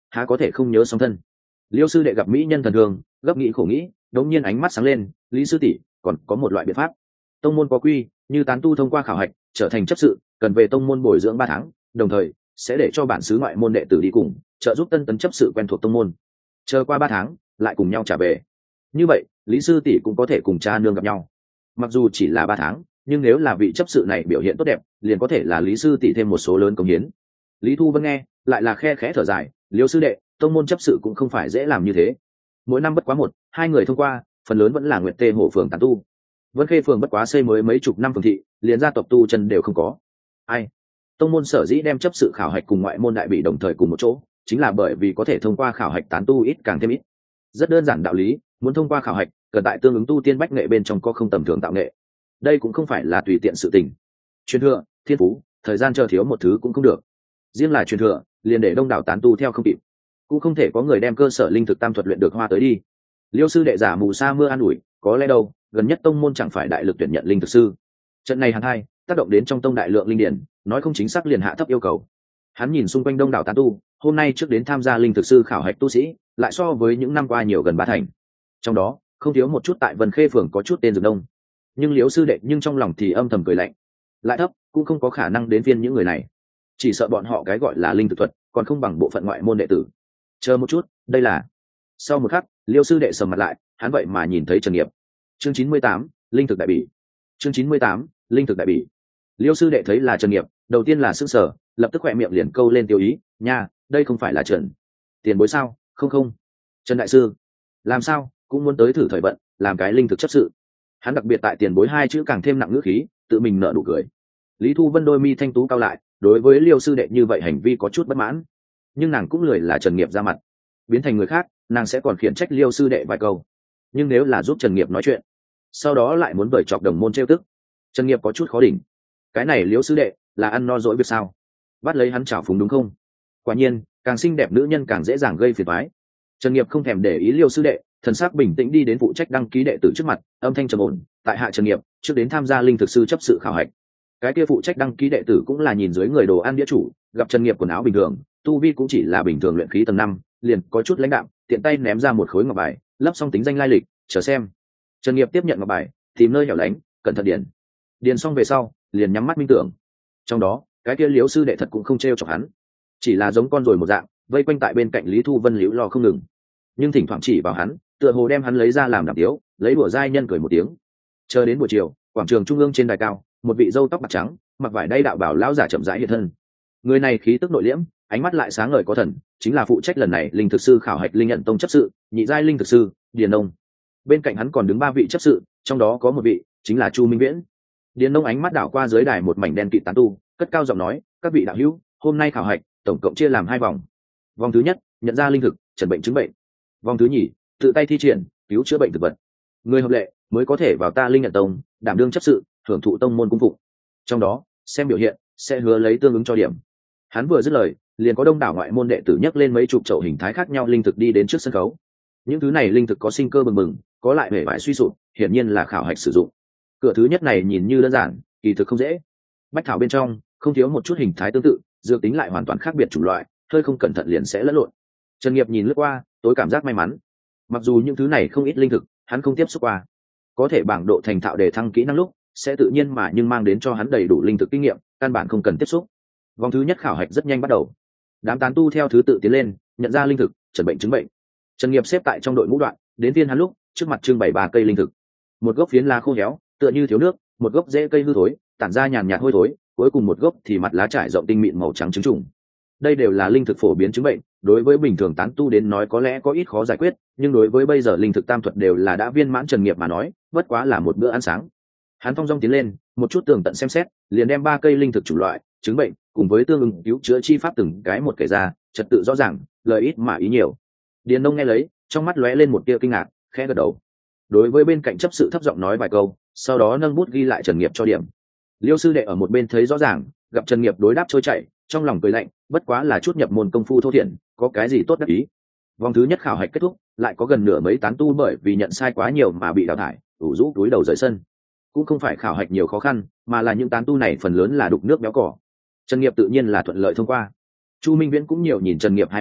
A: há có thể không nhớ song thân. Liêu sư đệ gặp mỹ nhân thần thương, gấp nghĩ khổ nghĩ, đống nhiên ánh mắt sáng lên. Lý sư tỷ, còn có một loại biện pháp. Tông môn có quy, như tán tu thông qua khảo hạch trở thành chấp sự, cần về tông môn bồi dưỡng ba tháng, đồng thời sẽ để cho bản xứ ngoại môn đệ tử đi cùng, trợ giúp tân tấn chấp sự quen thuộc tông môn. Chờ qua ba tháng, lại cùng nhau trả về. Như vậy, Lý sư tỷ cũng có thể cùng cha nương gặp nhau. Mặc dù chỉ là ba tháng, nhưng nếu là vị chấp sự này biểu hiện tốt đẹp, liền có thể là Lý sư tỷ thêm một số lớn công hiến. Lý Thu Vân nghe, lại là khe khẽ thở dài. Liêu sư đệ, tông môn chấp sự cũng không phải dễ làm như thế. Mỗi năm bất quá một hai người thông qua, phần lớn vẫn là Nguyệt Tê Hổ phường tán tu. Vân Khê phường bất quá xây mới mấy chục năm phường thị, liền gia tộc tu chân đều không có. Ai? Tông môn sở dĩ đem chấp sự khảo hạch cùng ngoại môn đại bị đồng thời cùng một chỗ, chính là bởi vì có thể thông qua khảo hạch tán tu ít càng thêm ít. Rất đơn giản đạo lý, muốn thông qua khảo hạch, cần tại tương ứng tu tiên bách nghệ bên trong có không tầm thường tạo nghệ. Đây cũng không phải là tùy tiện sự tình. Truyền thừa, thiên phú, thời gian chờ thiếu một thứ cũng không được. Riêng là truyền thừa, liền để đông đảo tán tu theo không kịp. Cũng không thể có người đem cơ sở linh thực tam thuật luyện được hoa tới đi. Liêu sư đệ giả mù sa mưa an ủi, có lẽ đâu, gần nhất tông môn chẳng phải đại lực tuyển nhận linh thực sư. Trận này hàng hai tác động đến trong tông đại lượng linh điển, nói không chính xác liền hạ thấp yêu cầu. Hắn nhìn xung quanh đông đảo tán tu, hôm nay trước đến tham gia linh thực sư khảo hạch tu sĩ, lại so với những năm qua nhiều gần ba thành. Trong đó, không thiếu một chút tại Vân Khê phường có chút tên dược đông. Nhưng Liêu sư đệ nhưng trong lòng thì âm thầm cười lạnh. Lại thấp, cũng không có khả năng đến phiên những người này. Chỉ sợ bọn họ cái gọi là linh thực thuật, còn không bằng bộ phận ngoại môn đệ tử. Chờ một chút, đây là... Sau một khắc, Liêu sư đệ sầm mặt lại, hắn vậy mà nhìn thấy Trần Nghiệp. Chương chín mươi tám, linh thực đại bỉ. Chương chín mươi tám, linh thực đại bỉ. Liêu sư đệ thấy là Trần Nghiệp, đầu tiên là sững sờ, lập tức khỏe miệng liền câu lên tiêu ý, nha, đây không phải là Trần tiền bối sao? Không không, Trần đại sư, làm sao cũng muốn tới thử thời vận, làm cái linh thực chấp sự. Hắn đặc biệt tại tiền bối hai chữ càng thêm nặng ngữ khí, tự mình nở nụ cười. Lý Thu Vân đôi mi thanh tú cao lại, đối với Liêu sư đệ như vậy hành vi có chút bất mãn, nhưng nàng cũng lười là Trần Nghiệp ra mặt. Biến thành người khác, nàng sẽ còn khiển trách Liêu sư đệ vài câu, nhưng nếu là giúp Trần Nghiệp nói chuyện, sau đó lại muốn vời chọc đồng môn trêu tức, Trần Nghiệp có chút khó đỉnh. Cái này Liêu sư đệ là ăn no dỗi việc sao? Bắt lấy hắn chảo phúng đúng không? Quả nhiên, càng xinh đẹp nữ nhân càng dễ dàng gây phiền toái. Trần Nghiệp không thèm để ý Liêu sư đệ, thần sắc bình tĩnh đi đến phụ trách đăng ký đệ tử trước mặt, âm thanh trầm ổn, tại hạ Trần Nghiệp, trước đến tham gia linh thực sư chấp sự khảo hạch. Cái kia phụ trách đăng ký đệ tử cũng là nhìn dưới người đồ ăn đĩa chủ, gặp Trần Nghiệp quần áo bình thường, tu vi cũng chỉ là bình thường luyện khí tầng năm, liền có chút lãnh đạm, tiện tay ném ra một khối ngọc bài, lấp xong tính danh lai lịch, chờ xem. Trần Nghiệp tiếp nhận ngọc bài, tìm nơi hẻo lánh, cẩn thận điền. Điền xong về sau, liền nhắm mắt minh tưởng. Trong đó, cái kia Liễu sư đệ thật cũng không trêu chọc hắn, chỉ là giống con rồi một dạng, vây quanh tại bên cạnh Lý Thu Vân liễu lo không ngừng, nhưng thỉnh thoảng chỉ vào hắn, tựa hồ đem hắn lấy ra làm đảm tiếu, lấy đùa giai nhân cười một tiếng. Chờ đến buổi chiều, quảng trường trung ương trên đài cao, một vị râu tóc bạc trắng, mặc vải đay đạo bảo lão giả chậm rãi hiện thân. Người này khí tức nội liễm, ánh mắt lại sáng ngời có thần, chính là phụ trách lần này linh thực sư khảo hạch linh nhận tông chấp sự, nhị giai linh thực sư Điền Nông. Bên cạnh hắn còn đứng ba vị chấp sự, trong đó có một vị chính là Chu Minh Viễn. Điền Nông ánh mắt đảo qua dưới đài một mảnh đen kịt tán tu, cất cao giọng nói, các vị đạo hữu, hôm nay khảo hạch tổng cộng chia làm hai vòng. Vòng thứ nhất, nhận ra linh thực, trần bệnh chứng bệnh. Vòng thứ nhì, tự tay thi triển, cứu chữa bệnh thực vật. Người hợp lệ mới có thể vào ta linh nhận tông, đảm đương chấp sự, hưởng thụ tông môn cung phụng. Trong đó, xem biểu hiện, sẽ hứa lấy tương ứng cho điểm. Hắn vừa dứt lời, liền có đông đảo ngoại môn đệ tử nhấc lên mấy chục chậu hình thái khác nhau linh thực đi đến trước sân khấu. Những thứ này linh thực có sinh cơ bừng bừng, có lại vẻ vải suy sụp, hiển nhiên là khảo hạch sử dụng. Cửa thứ nhất này nhìn như đơn giản, kỳ thực không dễ. Bách thảo bên trong không thiếu một chút hình thái tương tự, dược tính lại hoàn toàn khác biệt chủng loại, hơi không cẩn thận liền sẽ lẫn lộn. Trần Nghiệp nhìn lướt qua, tối cảm giác may mắn. Mặc dù những thứ này không ít linh thực, hắn không tiếp xúc qua, có thể bảng độ thành thạo để thăng kỹ năng lúc sẽ tự nhiên mà nhưng mang đến cho hắn đầy đủ linh thực kinh nghiệm, căn bản không cần tiếp xúc. Vòng thứ nhất khảo hạch rất nhanh bắt đầu. Đám tán tu theo thứ tự tiến lên, nhận ra linh thực, trần bệnh chứng bệnh. Trần Nghiệp xếp tại trong đội ngũ đoạn, đến viên hắn lúc, trước mặt trưng bày ba cây linh thực. Một gốc phiến lá khô héo, tựa như thiếu nước, một gốc rễ cây hư thối, tản ra nhàn nhạt hôi thối, cuối cùng một gốc thì mặt lá trải rộng tinh mịn màu trắng trứng trùng. Đây đều là linh thực phổ biến chứng bệnh, đối với bình thường tán tu đến nói có lẽ có ít khó giải quyết, nhưng đối với bây giờ linh thực tam thuật đều là đã viên mãn Trần Nghiệp mà nói, bất quá là một bữa ăn sáng. Hắn thong dong tiến lên, một chút tường tận xem xét, liền đem ba cây linh thực chủng loại, chứng bệnh, cùng với tương ứng cứu chữa chi pháp từng cái một kể ra, trật tự rõ ràng, lời ít mà ý nhiều. Điền Nông nghe lấy, trong mắt lóe lên một tia kinh ngạc, khẽ gật đầu. Đối với bên cạnh chấp sự thấp giọng nói vài câu, sau đó nâng bút ghi lại Trần Nghiệp cho điểm. Liêu sư đệ ở một bên thấy rõ ràng, gặp Trần Nghiệp đối đáp trôi chảy, trong lòng cười lạnh, bất quá là chút nhập môn công phu thô thiển, có cái gì tốt đắc ý. Vòng thứ nhất khảo hạch kết thúc, lại có gần nửa mấy tán tu bởi vì nhận sai quá nhiều mà bị đào thải, ủ rũ túi đầu rời sân. Cũng không phải khảo hạch nhiều khó khăn, mà là những tán tu này phần lớn là đục nước béo cỏ. Trần Nghiệp tự nhiên là thuận lợi thông qua. Chu Minh Viễn cũng nhiều nhìn Trần Nghiệp hai mắt,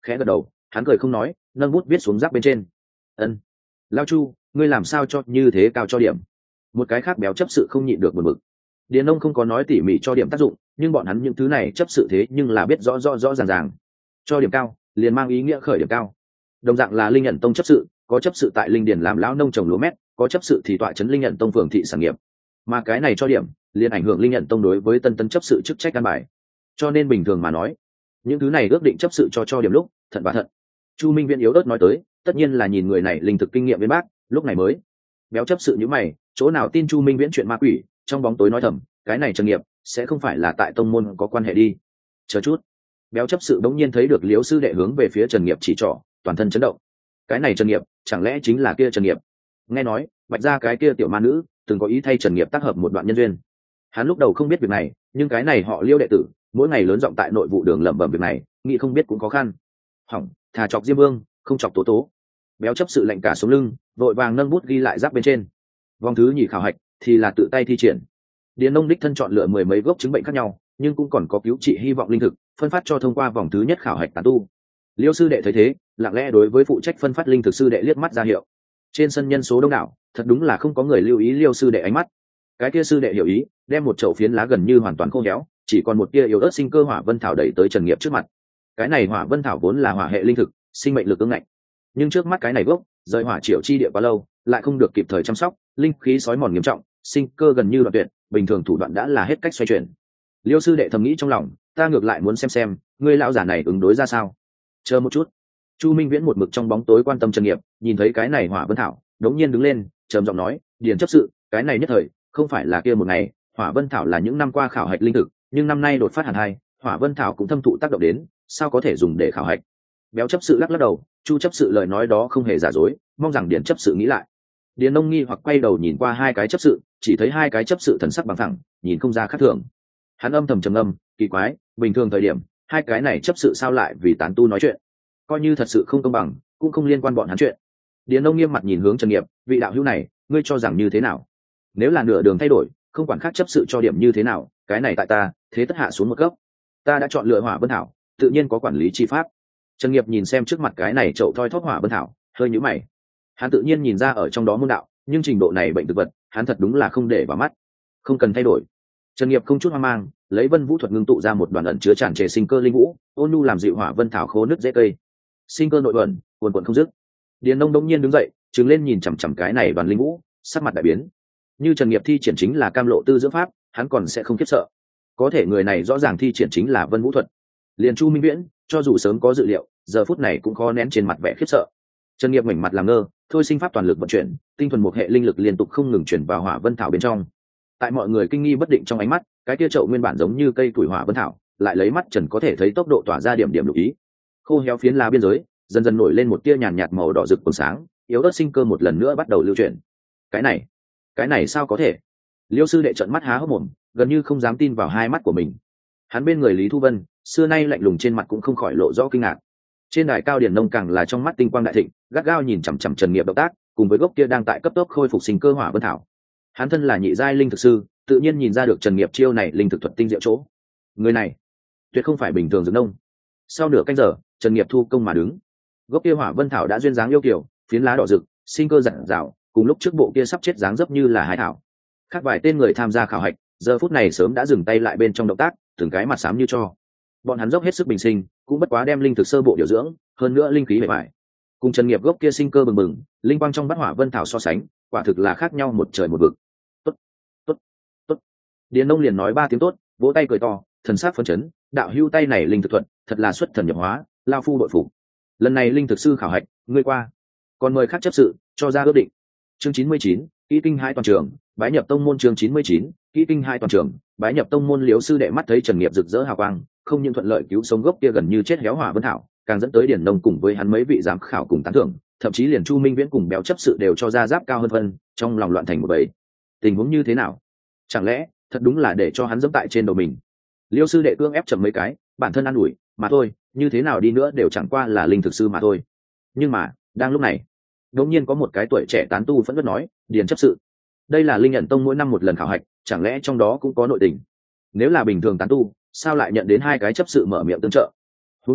A: khẽ gật đầu, hắn cười không nói, nâng bút viết xuống giáp bên trên. Ân, Lao Chu, ngươi làm sao cho như thế cao cho điểm? Một cái khác béo chấp sự không nhịn được buồn bực. Điền Nông không có nói tỉ mỉ cho điểm tác dụng, nhưng bọn hắn những thứ này chấp sự thế nhưng là biết rõ rõ rõ ràng ràng. Cho điểm cao, liền mang ý nghĩa khởi điểm cao. Đồng dạng là Linh Nhận Tông chấp sự, có chấp sự tại Linh Điền làm lão nông trồng lúa mét, có chấp sự thì tọa trấn Linh Nhận Tông phường thị sản nghiệp. Mà cái này cho điểm, liền ảnh hưởng Linh Nhận Tông đối với tân tân chấp sự chức trách căn bài. Cho nên bình thường mà nói, những thứ này ước định chấp sự cho cho điểm lúc, thận và thận. Chu Minh Viễn yếu ớt nói tới, tất nhiên là nhìn người này linh thực kinh nghiệm viên bác, lúc này mới. Béo chấp sự như mày, chỗ nào tin Chu Minh Viễn chuyện ma quỷ, trong bóng tối nói thầm, cái này Trần Nghiệp sẽ không phải là tại tông môn có quan hệ đi. Chờ chút. Béo chấp sự bỗng nhiên thấy được Liễu sư đệ hướng về phía Trần Nghiệp chỉ trỏ, toàn thân chấn động. Cái này Trần Nghiệp, chẳng lẽ chính là kia Trần Nghiệp? Nghe nói, Bạch gia cái kia tiểu ma nữ, từng có ý thay Trần Nghiệp tác hợp một đoạn nhân duyên. Hắn lúc đầu không biết việc này, nhưng cái này họ Liêu đệ tử, mỗi ngày lớn giọng tại nội vụ đường lẩm bẩm việc này, nghĩ không biết cũng khó khăn. Hỏng, thà chọc Diêm Vương, không chọc Tố Tố. Béo chấp sự lạnh cả sống lưng, vội vàng nâng bút ghi lại giáp bên trên. Vòng thứ nhì khảo hạch thì là tự tay thi triển. Điền Nông đích thân chọn lựa mười mấy gốc chứng bệnh khác nhau, nhưng cũng còn có cứu trị hy vọng linh thực, phân phát cho thông qua vòng thứ nhất khảo hạch tán tu. Liêu sư đệ thấy thế, lặng lẽ đối với phụ trách phân phát linh thực sư đệ liếc mắt ra hiệu. Trên sân nhân số đông đảo, thật đúng là không có người lưu ý Liêu sư đệ ánh mắt. Cái kia sư đệ hiểu ý, đem một chậu phiến lá gần như hoàn toàn khô héo, chỉ còn một tia yếu ớt sinh cơ hỏa vân thảo đẩy tới Trần Nghiệp trước mặt. Cái này hỏa vân thảo vốn là hỏa hệ linh thực, sinh mệnh lực ương ngạnh, nhưng trước mắt cái này gốc rời hỏa triệu chi địa quá lâu, lại không được kịp thời chăm sóc, linh khí sói mòn nghiêm trọng, sinh cơ gần như đoạn tuyệt, bình thường thủ đoạn đã là hết cách xoay chuyển. Liêu sư đệ thầm nghĩ trong lòng, ta ngược lại muốn xem xem ngươi lão giả này ứng đối ra sao. Chờ một chút. Chu Minh Viễn một mực trong bóng tối quan tâm Trần Nghiệp, nhìn thấy cái này hỏa vân thảo, đống nhiên đứng lên, trầm giọng nói, điền chấp sự, cái này nhất thời không phải là kia một ngày, hỏa vân thảo là những năm qua khảo hạch linh thực, nhưng năm nay đột phát hẳn hai, hỏa vân thảo cũng thâm thụ tác động đến, sao có thể dùng để khảo hạch? Béo chấp sự lắc lắc đầu, Chu chấp sự lời nói đó không hề giả dối, mong rằng điền chấp sự nghĩ lại. Điền Nông nghi hoặc quay đầu nhìn qua hai cái chấp sự, chỉ thấy hai cái chấp sự thần sắc bằng thẳng, nhìn không ra khác thường. Hắn âm thầm trầm ngâm, kỳ quái, bình thường thời điểm, hai cái này chấp sự sao lại vì tán tu nói chuyện? Coi như thật sự không công bằng, cũng không liên quan bọn hắn chuyện. Điền Nông nghiêm mặt nhìn hướng Trần Nghiệp, vị đạo hữu này, ngươi cho rằng như thế nào? Nếu là nửa đường thay đổi, không quản khác chấp sự cho điểm như thế nào, cái này tại ta, thế tất hạ xuống một cấp. Ta đã chọn lựa hỏa vân thảo, tự nhiên có quản lý chi pháp. Trần Nghiệp nhìn xem trước mặt cái này chậu thoi thóp hỏa vân thảo, hơi nhíu mày. Hắn tự nhiên nhìn ra ở trong đó môn đạo, nhưng trình độ này bệnh thực vật, hắn thật đúng là không để vào mắt. Không cần thay đổi. Trần Nghiệp không chút hoang mang, lấy Vân Vũ thuật ngưng tụ ra một đoàn ẩn chứa tràn trề sinh cơ linh vũ, ôn nhu làm dịu hỏa vân thảo khô nứt dễ cây. Sinh cơ nội ẩn, cuồn cuộn không dứt. Điền Nông đống nhiên đứng dậy, trừng lên nhìn chằm chằm cái này đoàn linh vũ, sắc mặt đại biến. Như Trần Nghiệp thi triển chính là cam lộ tư dưỡng pháp, hắn còn sẽ không khiếp sợ. Có thể người này rõ ràng thi triển chính là Vân Vũ thuật. Liền Chu Minh Viễn, cho dù sớm có dự liệu, giờ phút này cũng khó nén trên mặt vẻ khiếp sợ. Trần Nghiệp mảnh mặt làm ngơ, thôi sinh pháp toàn lực vận chuyển, tinh thuần một hệ linh lực liên tục không ngừng chuyển vào hỏa vân thảo bên trong. Tại mọi người kinh nghi bất định trong ánh mắt, cái kia chậu nguyên bản giống như cây tuổi hỏa vân thảo, lại lấy mắt Trần có thể thấy tốc độ tỏa ra điểm điểm lục ý. Khô héo phiến lá biên giới, dần dần nổi lên một tia nhàn nhạt màu đỏ rực còn sáng, yếu ớt sinh cơ một lần nữa bắt đầu lưu chuyển. Cái này, cái này sao có thể? Liêu sư đệ trợn mắt há hốc mồm, gần như không dám tin vào hai mắt của mình. Hắn bên người Lý Thu Vân, xưa nay lạnh lùng trên mặt cũng không khỏi lộ rõ kinh ngạc. Trên đài cao Điền Nông càng là trong mắt tinh quang đại thịnh, gắt gao nhìn chằm chằm Trần Nghiệp động tác, cùng với gốc kia đang tại cấp tốc khôi phục sinh cơ hỏa vân thảo. Hắn thân là nhị giai linh thực sư, tự nhiên nhìn ra được Trần Nghiệp chiêu này linh thực thuật tinh diệu chỗ. Người này, tuyệt không phải bình thường dược nông. Sau nửa canh giờ, Trần Nghiệp thu công mà đứng. Gốc kia hỏa vân thảo đã duyên dáng yêu kiều, phiến lá đỏ rực, sinh cơ rạng rào, cùng lúc trước bộ kia sắp chết dáng dấp như là hải thảo. Khác vài tên người tham gia khảo hạch, giờ phút này sớm đã dừng tay lại bên trong động tác, từng cái mặt xám như cho. Bọn hắn dốc hết sức bình sinh, cũng bất quá đem linh thực sơ bộ điều dưỡng, hơn nữa linh khí bề bại. Cùng Trần Nghiệp gốc kia sinh cơ bừng bừng, linh quang trong bát hỏa vân thảo so sánh, quả thực là khác nhau một trời một vực. Tốt, tốt, tốt. Điền Nông liền nói ba tiếng tốt, vỗ tay cười to, thần sắc phấn chấn, đạo hưu tay này linh thực thuận, thật là xuất thần nhập hóa, lao phu đội phục. Lần này linh thực sư khảo hạch, ngươi qua, còn mời khác chấp sự cho ra ước định. Chương chín mươi chín, kỹ kinh hai toàn trường, bái nhập tông môn. Chương chín mươi chín, kỹ kinh hai toàn trường, bái nhập tông môn. Liễu sư đệ mắt thấy Trần Nghiệp rực rỡ hào quang, không những thuận lợi cứu sống gốc kia gần như chết héo hỏa vân thảo, càng dẫn tới Điền Nông cùng với hắn mấy vị giám khảo cùng tán thưởng, thậm chí liền Chu Minh Viễn cùng béo chấp sự đều cho ra giáp cao hơn phân, trong lòng loạn thành một bầy. Tình huống như thế nào? Chẳng lẽ thật đúng là để cho hắn dẫm tại trên đầu mình? Liêu sư đệ cương ép chậm mấy cái, bản thân an ủi, mà thôi, như thế nào đi nữa đều chẳng qua là linh thực sư mà thôi. Nhưng mà, đang lúc này, đột nhiên có một cái tuổi trẻ tán tu phẫn nộ nói, Điền chấp sự, đây là Linh Nhận Tông mỗi năm một lần khảo hạch, chẳng lẽ trong đó cũng có nội tình? Nếu là bình thường tán tu, sao lại nhận đến hai cái chấp sự mở miệng tương trợ? Huống hồ,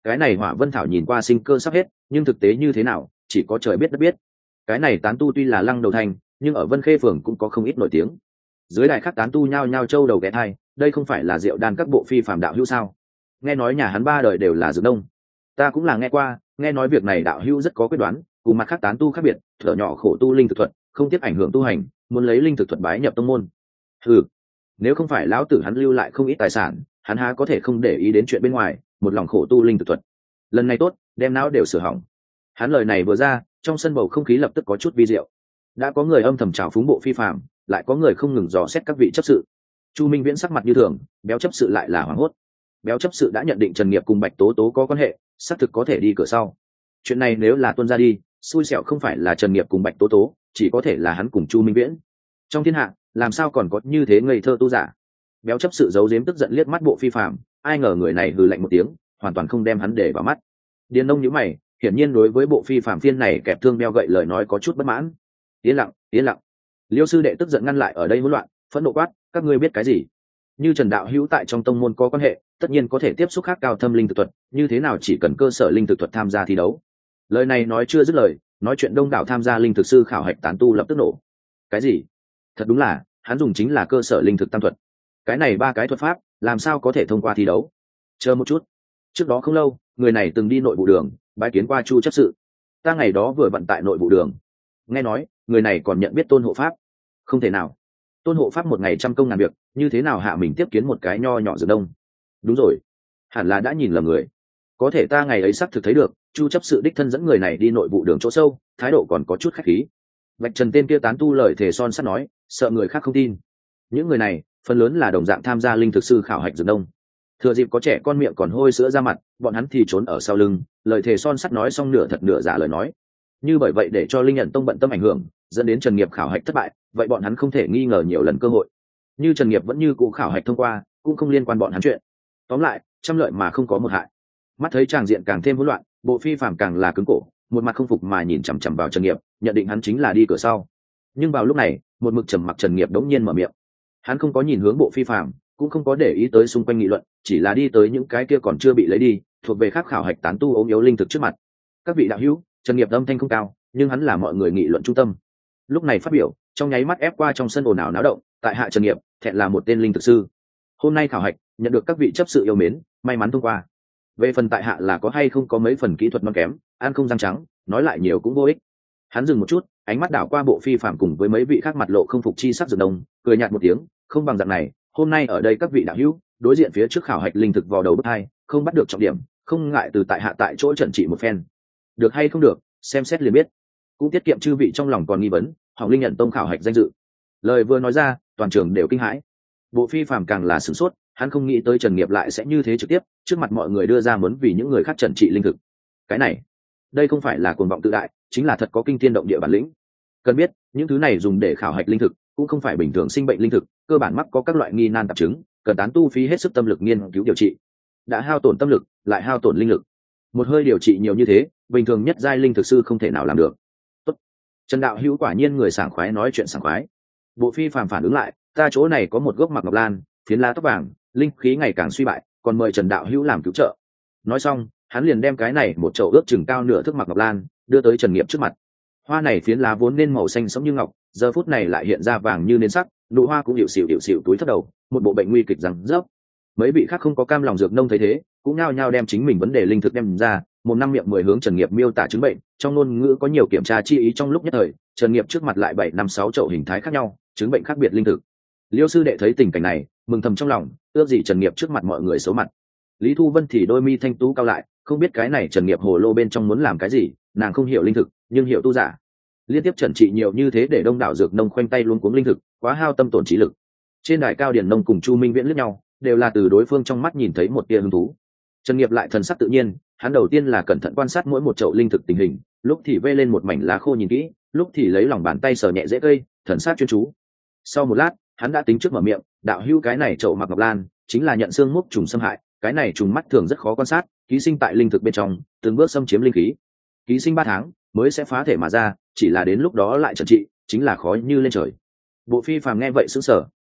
A: cái này hỏa vân thảo nhìn qua sinh cơ sắp hết, nhưng thực tế như thế nào chỉ có trời biết đất biết. Cái này tán tu tuy là lăng đầu thành, nhưng ở Vân Khê phường cũng có không ít nổi tiếng. Dưới đài khác tán tu nhao nhao trâu đầu ghé thai, đây không phải là Diệu Đan các bộ phi phàm đạo hữu sao? Nghe nói nhà hắn ba đời đều là dược đông. Ta cũng là nghe qua, nghe nói việc này đạo hữu rất có quyết đoán, cùng mặt khác tán tu khác biệt, thở nhỏ khổ tu linh thực thuật, không tiếc ảnh hưởng tu hành, muốn lấy linh thực thuật bái nhập tông môn. Ừ, nếu không phải lão tử hắn lưu lại không ít tài sản, hắn há có thể không để ý đến chuyện bên ngoài, một lòng khổ tu linh thực thuật. Lần này tốt, đem não đều sửa hỏng. Hắn lời này vừa ra, trong sân bầu không khí lập tức có chút vi diệu. Đã có người âm thầm trào phúng bộ phi phàm, lại có người không ngừng dò xét các vị chấp sự. Chu Minh Viễn sắc mặt như thường, béo chấp sự lại là hoảng hốt. Béo chấp sự đã nhận định Trần Nghiệp cùng Bạch Tố Tố có quan hệ, xác thực có thể đi cửa sau. Chuyện này nếu là tuân ra đi, xui xẻo không phải là Trần Nghiệp cùng Bạch Tố Tố, chỉ có thể là hắn cùng Chu Minh Viễn. Trong thiên hạ, làm sao còn có như thế ngây thơ tu giả? Béo chấp sự giấu giếm tức giận liếc mắt bộ phi phàm, ai ngờ người này hừ lạnh một tiếng, hoàn toàn không đem hắn để vào mắt. Điền Nông nhíu mày, hiển nhiên đối với bộ phi phàm phiên này kẹp thương đeo gậy lời nói có chút bất mãn. Yên lặng, yên lặng. Liêu sư đệ tức giận ngăn lại ở đây hỗn loạn, phẫn nộ quát, các ngươi biết cái gì? Như Trần đạo hữu tại trong tông môn có quan hệ, tất nhiên có thể tiếp xúc khác cao thâm linh thực thuật, như thế nào chỉ cần cơ sở linh thực thuật tham gia thi đấu? Lời này nói chưa dứt lời, nói chuyện đông đảo tham gia linh thực sư khảo hạch tán tu lập tức nổ. Cái gì? Thật đúng là, hắn dùng chính là cơ sở linh thực tam thuật. Cái này ba cái thuật pháp, làm sao có thể thông qua thi đấu? Chờ một chút. Trước đó không lâu, người này từng đi nội vụ đường, bái kiến qua Chu chấp sự. Ta ngày đó vừa vận tại nội vụ đường. Nghe nói, người này còn nhận biết Tôn hộ pháp. Không thể nào. Tôn hộ pháp một ngày trăm công ngàn việc, như thế nào hạ mình tiếp kiến một cái nho nhỏ dược đông? Đúng rồi, hẳn là đã nhìn lầm người. Có thể ta ngày ấy xác thực thấy được, Chu chấp sự đích thân dẫn người này đi nội vụ đường chỗ sâu, thái độ còn có chút khách khí. Bạch Trần tên kia tán tu lời thề son sắt nói, sợ người khác không tin. Những người này, phần lớn là đồng dạng tham gia linh thực sư khảo hạch dược đông. Thừa dịp có trẻ con miệng còn hôi sữa ra mặt, bọn hắn thì trốn ở sau lưng, lời thề son sắt nói xong nửa thật nửa giả lời nói. Như bởi vậy để cho linh nhận tông bận tâm ảnh hưởng, dẫn đến Trần Nghiệp khảo hạch thất bại, vậy bọn hắn không thể nghi ngờ nhiều lần cơ hội. Như Trần Nghiệp vẫn như cũ khảo hạch thông qua, cũng không liên quan bọn hắn chuyện. Tóm lại, trăm lợi mà không có một hại. Mắt thấy tràng diện càng thêm hỗn loạn, bộ phi phàm càng là cứng cổ, một mặt không phục mà nhìn chằm chằm vào Trần Nghiệp, nhận định hắn chính là đi cửa sau. Nhưng vào lúc này, một mực trầm mặc Trần Nghiệp đống nhiên mở miệng. Hắn không có nhìn hướng bộ phi phàm, cũng không có để ý tới xung quanh nghị luận, chỉ là đi tới những cái kia còn chưa bị lấy đi, thuộc về khác khảo hạch tán tu ốm yếu linh thực trước mặt. Các vị đạo hữu, Trần Nghiệp âm thanh không cao, nhưng hắn là mọi người nghị luận trung tâm. Lúc này phát biểu, trong nháy mắt ép qua trong sân ồn ào náo động, tại hạ Trần Nghiệp, thẹn là một tên linh thực sư. Hôm nay khảo hạch, nhận được các vị chấp sự yêu mến, may mắn thông qua. Về phần tại hạ là có hay không có mấy phần kỹ thuật non kém, ăn không răng trắng, nói lại nhiều cũng vô ích. Hắn dừng một chút, ánh mắt đảo qua bộ phi phàm cùng với mấy vị khác mặt lộ không phục chi sắc dược đông, cười nhạt một tiếng, không bằng dạng này, hôm nay ở đây các vị đạo hữu, đối diện phía trước khảo hạch linh thực vào đầu bước hai, không bắt được trọng điểm, không ngại từ tại hạ tại chỗ trận trị một phen. Được hay không được, xem xét liền biết. Cũng tiết kiệm chư vị trong lòng còn nghi vấn, Hỏng Linh nhận tông khảo hạch danh dự. Lời vừa nói ra, toàn trường đều kinh hãi. Bộ phi phàm càng là sửng sốt, hắn không nghĩ tới Trần Nghiệp lại sẽ như thế trực tiếp, trước mặt mọi người đưa ra muốn vì những người khác trần trị linh thực. Cái này, đây không phải là cuồng vọng tự đại, chính là thật có kinh thiên động địa bản lĩnh. Cần biết, những thứ này dùng để khảo hạch linh thực, cũng không phải bình thường sinh bệnh linh thực, cơ bản mắc có các loại nghi nan tạp chứng, cần tán tu phí hết sức tâm lực nghiên cứu điều trị. Đã hao tổn tâm lực, lại hao tổn linh lực. Một hơi điều trị nhiều như thế, bình thường nhất giai linh thực sư không thể nào làm được. Tốt. Trần đạo hữu quả nhiên người sảng khoái nói chuyện sảng khoái. Bộ phi phàm phản ứng lại, ta chỗ này có một gốc mặc ngọc lan, phiến lá tóc vàng, linh khí ngày càng suy bại, còn mời Trần đạo hữu làm cứu trợ. Nói xong, hắn liền đem cái này một chậu ước chừng cao nửa thước mặc ngọc lan, đưa tới Trần Nghiệp trước mặt. Hoa này phiến lá vốn nên màu xanh sống như ngọc, giờ phút này lại hiện ra vàng như nến sắc, nụ hoa cũng hiệu xỉu hiệu xỉu túi thấp đầu, một bộ bệnh nguy kịch rằng rớp. Mấy vị khác không có cam lòng dược nông thấy thế, cũng nhao nhao đem chính mình vấn đề linh thực đem ra, một năm miệng mười hướng Trần Nghiệp miêu tả chứng bệnh, trong ngôn ngữ có nhiều kiểm tra chi ý trong lúc nhất thời, Trần Nghiệp trước mặt lại bảy năm sáu chậu hình thái khác nhau, chứng bệnh khác biệt linh thực. Liêu sư đệ thấy tình cảnh này, mừng thầm trong lòng, ước gì Trần Nghiệp trước mặt mọi người xấu mặt. Lý Thu Vân thì đôi mi thanh tú cao lại, không biết cái này Trần Nghiệp hồ lô bên trong muốn làm cái gì, nàng không hiểu linh thực, nhưng hiểu tu giả. Liên tiếp trần trị nhiều như thế để đông đảo dược nông khoanh tay luôn cuống linh thực, quá hao tâm tổn trí lực. Trên đài cao điển nông cùng Chu Minh Viễn liếc nhau, đều là từ đối phương trong mắt nhìn thấy một tia hứng thú. Trần Nghiệp lại thần sắc tự nhiên, hắn đầu tiên là cẩn thận quan sát mỗi một chậu linh thực tình hình, lúc thì vê lên một mảnh lá khô nhìn kỹ, lúc thì lấy lòng bàn tay sờ nhẹ rễ cây, thần sắc chuyên chú. Sau một lát, hắn đã tính trước mở miệng, đạo hữu cái này chậu mặc ngọc lan, chính là nhận xương mốc trùng xâm hại, cái này trùng mắt thường rất khó quan sát, ký sinh tại linh thực bên trong, từng bước xâm chiếm linh khí. Ký sinh ba tháng mới sẽ phá thể mà ra, chỉ là đến lúc đó lại trần trị, chính là khó như lên trời. Bộ phi phàm nghe vậy sững sờ,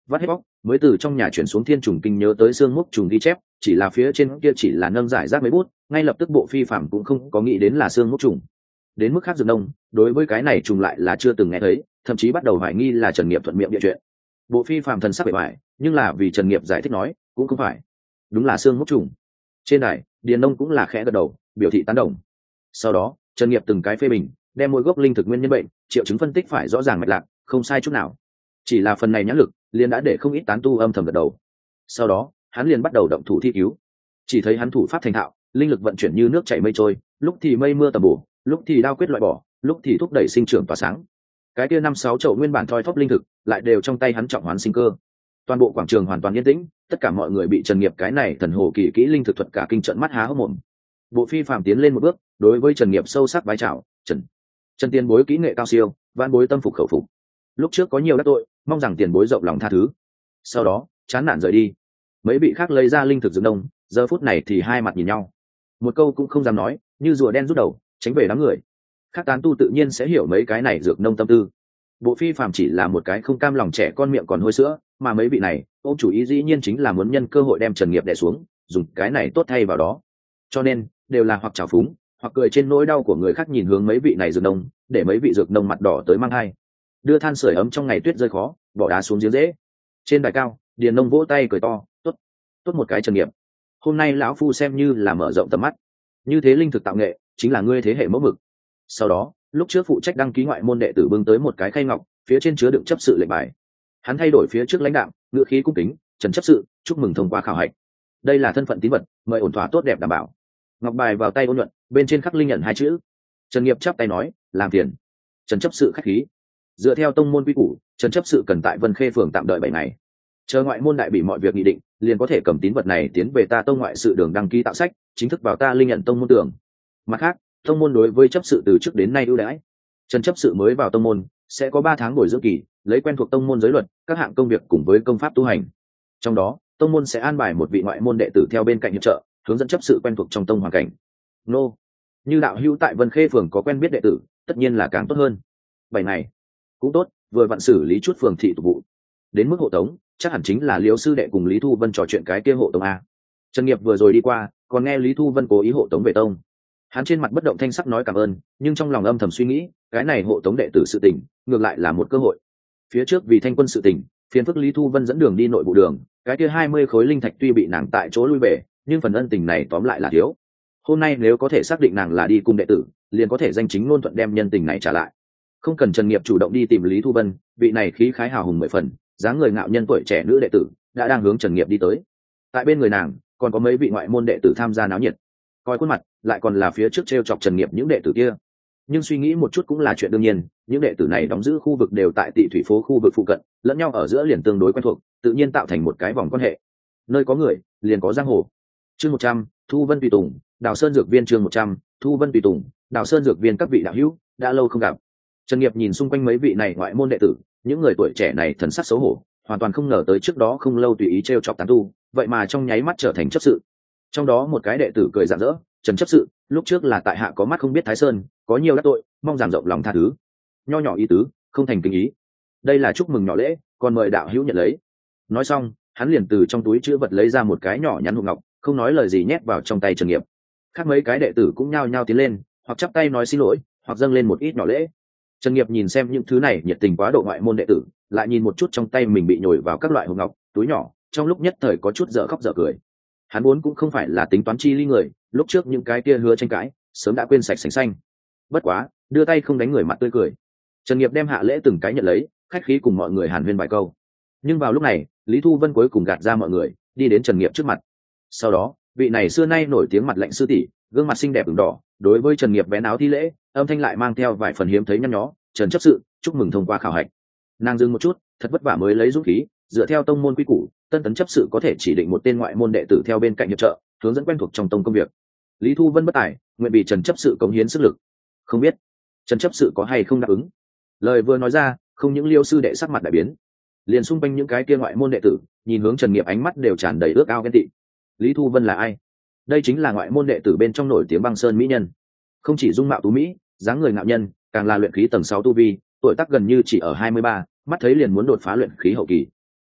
A: vắt hết bóc mới từ trong nhà chuyển xuống thiên trùng kinh nhớ tới xương múc trùng ghi chép, chỉ là phía trên kia chỉ là nâng giải rác mấy bút, ngay lập tức bộ phi phạm cũng không có nghĩ đến là xương múc trùng. Đến mức khác dược nông, đối với cái này trùng lại là chưa từng nghe thấy, thậm chí bắt đầu hoài nghi là Trần Nghiệp thuận miệng địa chuyện. Bộ phi phạm thần sắc bề bại, nhưng là vì Trần Nghiệp giải thích nói, cũng không phải, đúng là xương múc trùng. Trên đài, Điền Nông cũng là khẽ gật đầu, biểu thị tán đồng. Sau đó, Trần Nghiệp từng cái phê bình, đem mỗi gốc linh thực nguyên nhân bệnh, triệu chứng phân tích phải rõ ràng mạch lạc, không sai chút nào. Chỉ là phần này nhãn lực, liền đã để không ít tán tu âm thầm gật đầu. Sau đó, hắn liền bắt đầu động thủ thi cứu. Chỉ thấy hắn thủ pháp thành thạo, linh lực vận chuyển như nước chảy mây trôi, lúc thì mây mưa tầm bổ, lúc thì đao quyết loại bỏ, lúc thì thúc đẩy sinh trưởng tỏa sáng. Cái kia năm sáu chậu nguyên bản thoi thóp linh thực, lại đều trong tay hắn trọng hoán sinh cơ. Toàn bộ quảng trường hoàn toàn yên tĩnh, tất cả mọi người bị Trần Nghiệp cái này thần hồ kỳ kỹ linh thực thuật cả kinh trận mắt há hốc mồm. Bộ phi phàm tiến lên một bước, đối với Trần Nghiệp sâu sắc vái chào, "Trần, Trần tiền bối kỹ nghệ cao siêu, vạn bối tâm phục khẩu phục. Lúc trước có nhiều đắc tội, mong rằng tiền bối rộng lòng tha thứ." Sau đó, chán nản rời đi. Mấy vị khác lấy ra linh thực dược nông, giờ phút này thì hai mặt nhìn nhau, một câu cũng không dám nói, như rùa đen rút đầu, tránh về đám người. Khác tán tu tự nhiên sẽ hiểu mấy cái này dược nông tâm tư. Bộ phi phàm chỉ là một cái không cam lòng trẻ con miệng còn hôi sữa, mà mấy vị này, ôm chủ ý dĩ nhiên chính là muốn nhân cơ hội đem Trần Nghiệp đè xuống, dùng cái này tốt thay vào đó. Cho nên, đều là hoặc trào phúng, hoặc cười trên nỗi đau của người khác nhìn hướng mấy vị này dược nông, để mấy vị dược nông mặt đỏ tới mang hai. Đưa than sưởi ấm trong ngày tuyết rơi khó, bỏ đá xuống giếng dễ. Trên đài cao, Điền Nông vỗ tay cười to, tốt, tốt một cái Trần Nghiệp. Hôm nay lão phu xem như là mở rộng tầm mắt. Như thế linh thực tạo nghệ, chính là ngươi thế hệ mẫu mực. Sau đó, lúc trước phụ trách đăng ký ngoại môn đệ tử bưng tới một cái khay ngọc, phía trên chứa đựng chấp sự lệnh bài. Hắn thay đổi phía trước lãnh đạo, ngựa khí cung kính, "Trần chấp sự, chúc mừng thông qua khảo hạch. Đây là thân phận tín vật, mời ổn thỏa tốt đẹp đảm bảo." Ngọc bài vào tay ôn nhuận, bên trên khắc linh nhận hai chữ. Trần Nghiệp chắp tay nói, "Làm phiền." Trần chấp sự khách khí. Dựa theo tông môn quy củ, Trần chấp sự cần tại Vân Khê phường tạm đợi bảy ngày. Chờ ngoại môn đại bị mọi việc nghị định, liền có thể cầm tín vật này tiến về ta tông ngoại sự đường đăng ký tạo sách, chính thức vào ta linh nhận tông môn tưởng. Mặt khác, tông môn đối với chấp sự từ trước đến nay ưu đãi. Trần chấp sự mới vào tông môn, sẽ có ba tháng bồi dưỡng kỳ, lấy quen thuộc tông môn giới luật, các hạng công việc cùng với công pháp tu hành. Trong đó, tông môn sẽ an bài một vị ngoại môn đệ tử theo bên cạnh hiệp trợ, hướng dẫn chấp sự quen thuộc trong tông hoàn cảnh. Nô, như đạo hữu tại Vân Khê phường có quen biết đệ tử, tất nhiên là càng tốt hơn. Bảy ngày cũng tốt, vừa vặn xử lý chút phường thị tục vụ. Đến mức hộ tống, chắc hẳn chính là Liễu sư đệ cùng Lý Thu Vân trò chuyện cái kia hộ tống a. Trần Nghiệp vừa rồi đi qua, còn nghe Lý Thu Vân cố ý hộ tống về tông. Hắn trên mặt bất động thanh sắc nói cảm ơn, nhưng trong lòng âm thầm suy nghĩ, cái này hộ tống đệ tử sự tình, ngược lại là một cơ hội. Phía trước vì thanh quân sự tình, phiền phức Lý Thu Vân dẫn đường đi nội vụ đường, cái kia hai mươi khối linh thạch tuy bị nàng tại chỗ lui về, nhưng phần ân tình này tóm lại là thiếu. Hôm nay nếu có thể xác định nàng là đi cùng đệ tử, liền có thể danh chính ngôn thuận đem nhân tình này trả lại. Không cần Trần Nghiệp chủ động đi tìm Lý Thu Vân, vị này khí khái hào hùng mười phần, dáng người ngạo nhân tuổi trẻ nữ đệ tử đã đang hướng Trần Nghiệp đi tới. Tại bên người nàng, còn có mấy vị ngoại môn đệ tử tham gia náo nhiệt. Coi khuôn mặt, lại còn là phía trước treo chọc Trần Nghiệp những đệ tử kia. Nhưng suy nghĩ một chút cũng là chuyện đương nhiên, những đệ tử này đóng giữ khu vực đều tại Tị Thủy phố khu vực phụ cận, lẫn nhau ở giữa liền tương đối quen thuộc, tự nhiên tạo thành một cái vòng quan hệ. Nơi có người, liền có giang hồ. Chương một trăm, Thu Vân tùy tùng, Đào Sơn dược viên. Chương một trăm, Thu Vân tùy tùng, Đào Sơn dược viên. Các vị đạo hữu, đã lâu không gặp. Trần Nghiệp nhìn xung quanh mấy vị này ngoại môn đệ tử, những người tuổi trẻ này thần sắc xấu hổ, hoàn toàn không ngờ tới trước đó không lâu tùy ý trêu chọc tán tu, vậy mà trong nháy mắt trở thành chấp sự. Trong đó một cái đệ tử cười rạng rỡ, "Trần chấp sự, lúc trước là tại hạ có mắt không biết Thái Sơn, có nhiều đắc tội, mong rằng rộng lòng tha thứ." Nho nhỏ ý tứ, không thành kính ý. Đây là chúc mừng nhỏ lễ, còn mời đạo hữu nhận lấy. Nói xong, hắn liền từ trong túi chữ vật lấy ra một cái nhỏ nhắn hộp ngọc, không nói lời gì nhét vào trong tay Trần Nghiệp. Khác mấy cái đệ tử cũng nhao nhao tiến lên, hoặc chắp tay nói xin lỗi, hoặc dâng lên một ít nhỏ lễ. Trần Nghiệp nhìn xem những thứ này nhiệt tình quá độ ngoại môn đệ tử, lại nhìn một chút trong tay mình bị nhồi vào các loại hộp ngọc, túi nhỏ, trong lúc nhất thời có chút dở khóc dở cười. Hắn vốn cũng không phải là tính toán chi ly người, lúc trước những cái kia hứa tranh cãi, sớm đã quên sạch sành xanh. Bất quá, đưa tay không đánh người mặt tươi cười. Trần Nghiệp đem hạ lễ từng cái nhận lấy, khách khí cùng mọi người hàn huyên vài câu. Nhưng vào lúc này, Lý Thu Vân cuối cùng gạt ra mọi người, đi đến Trần Nghiệp trước mặt. Sau đó, vị này xưa nay nổi tiếng mặt lạnh sư tỷ, gương mặt xinh đẹp ửng đỏ, đối với Trần Nghiệp vén áo thi lễ, âm thanh lại mang theo vài phần hiếm thấy nhăn nhó, "Trần chấp sự, chúc mừng thông qua khảo hạch." Nàng dừng một chút, thật vất vả mới lấy dũng khí, dựa theo tông môn quy củ, tân tấn chấp sự có thể chỉ định một tên ngoại môn đệ tử theo bên cạnh hiệp trợ, hướng dẫn quen thuộc trong tông công việc. Lý Thu Vân bất tài, nguyện vì Trần chấp sự cống hiến sức lực. Không biết Trần chấp sự có hay không đáp ứng. Lời vừa nói ra, không những Liêu sư đệ sắc mặt đại biến, liền xung quanh những cái kia ngoại môn đệ tử nhìn hướng Trần Nghiệp ánh mắt đều tràn đầy ước ao ghen tị. Lý Thu Vân là ai? Đây chính là ngoại môn đệ tử bên trong nổi tiếng băng sơn mỹ nhân, không chỉ dung mạo tú mỹ, dáng người ngạo nhân, càng là luyện khí tầng sáu tu vi, tuổi tác gần như chỉ ở hai mươi ba, mắt thấy liền muốn đột phá luyện khí hậu kỳ.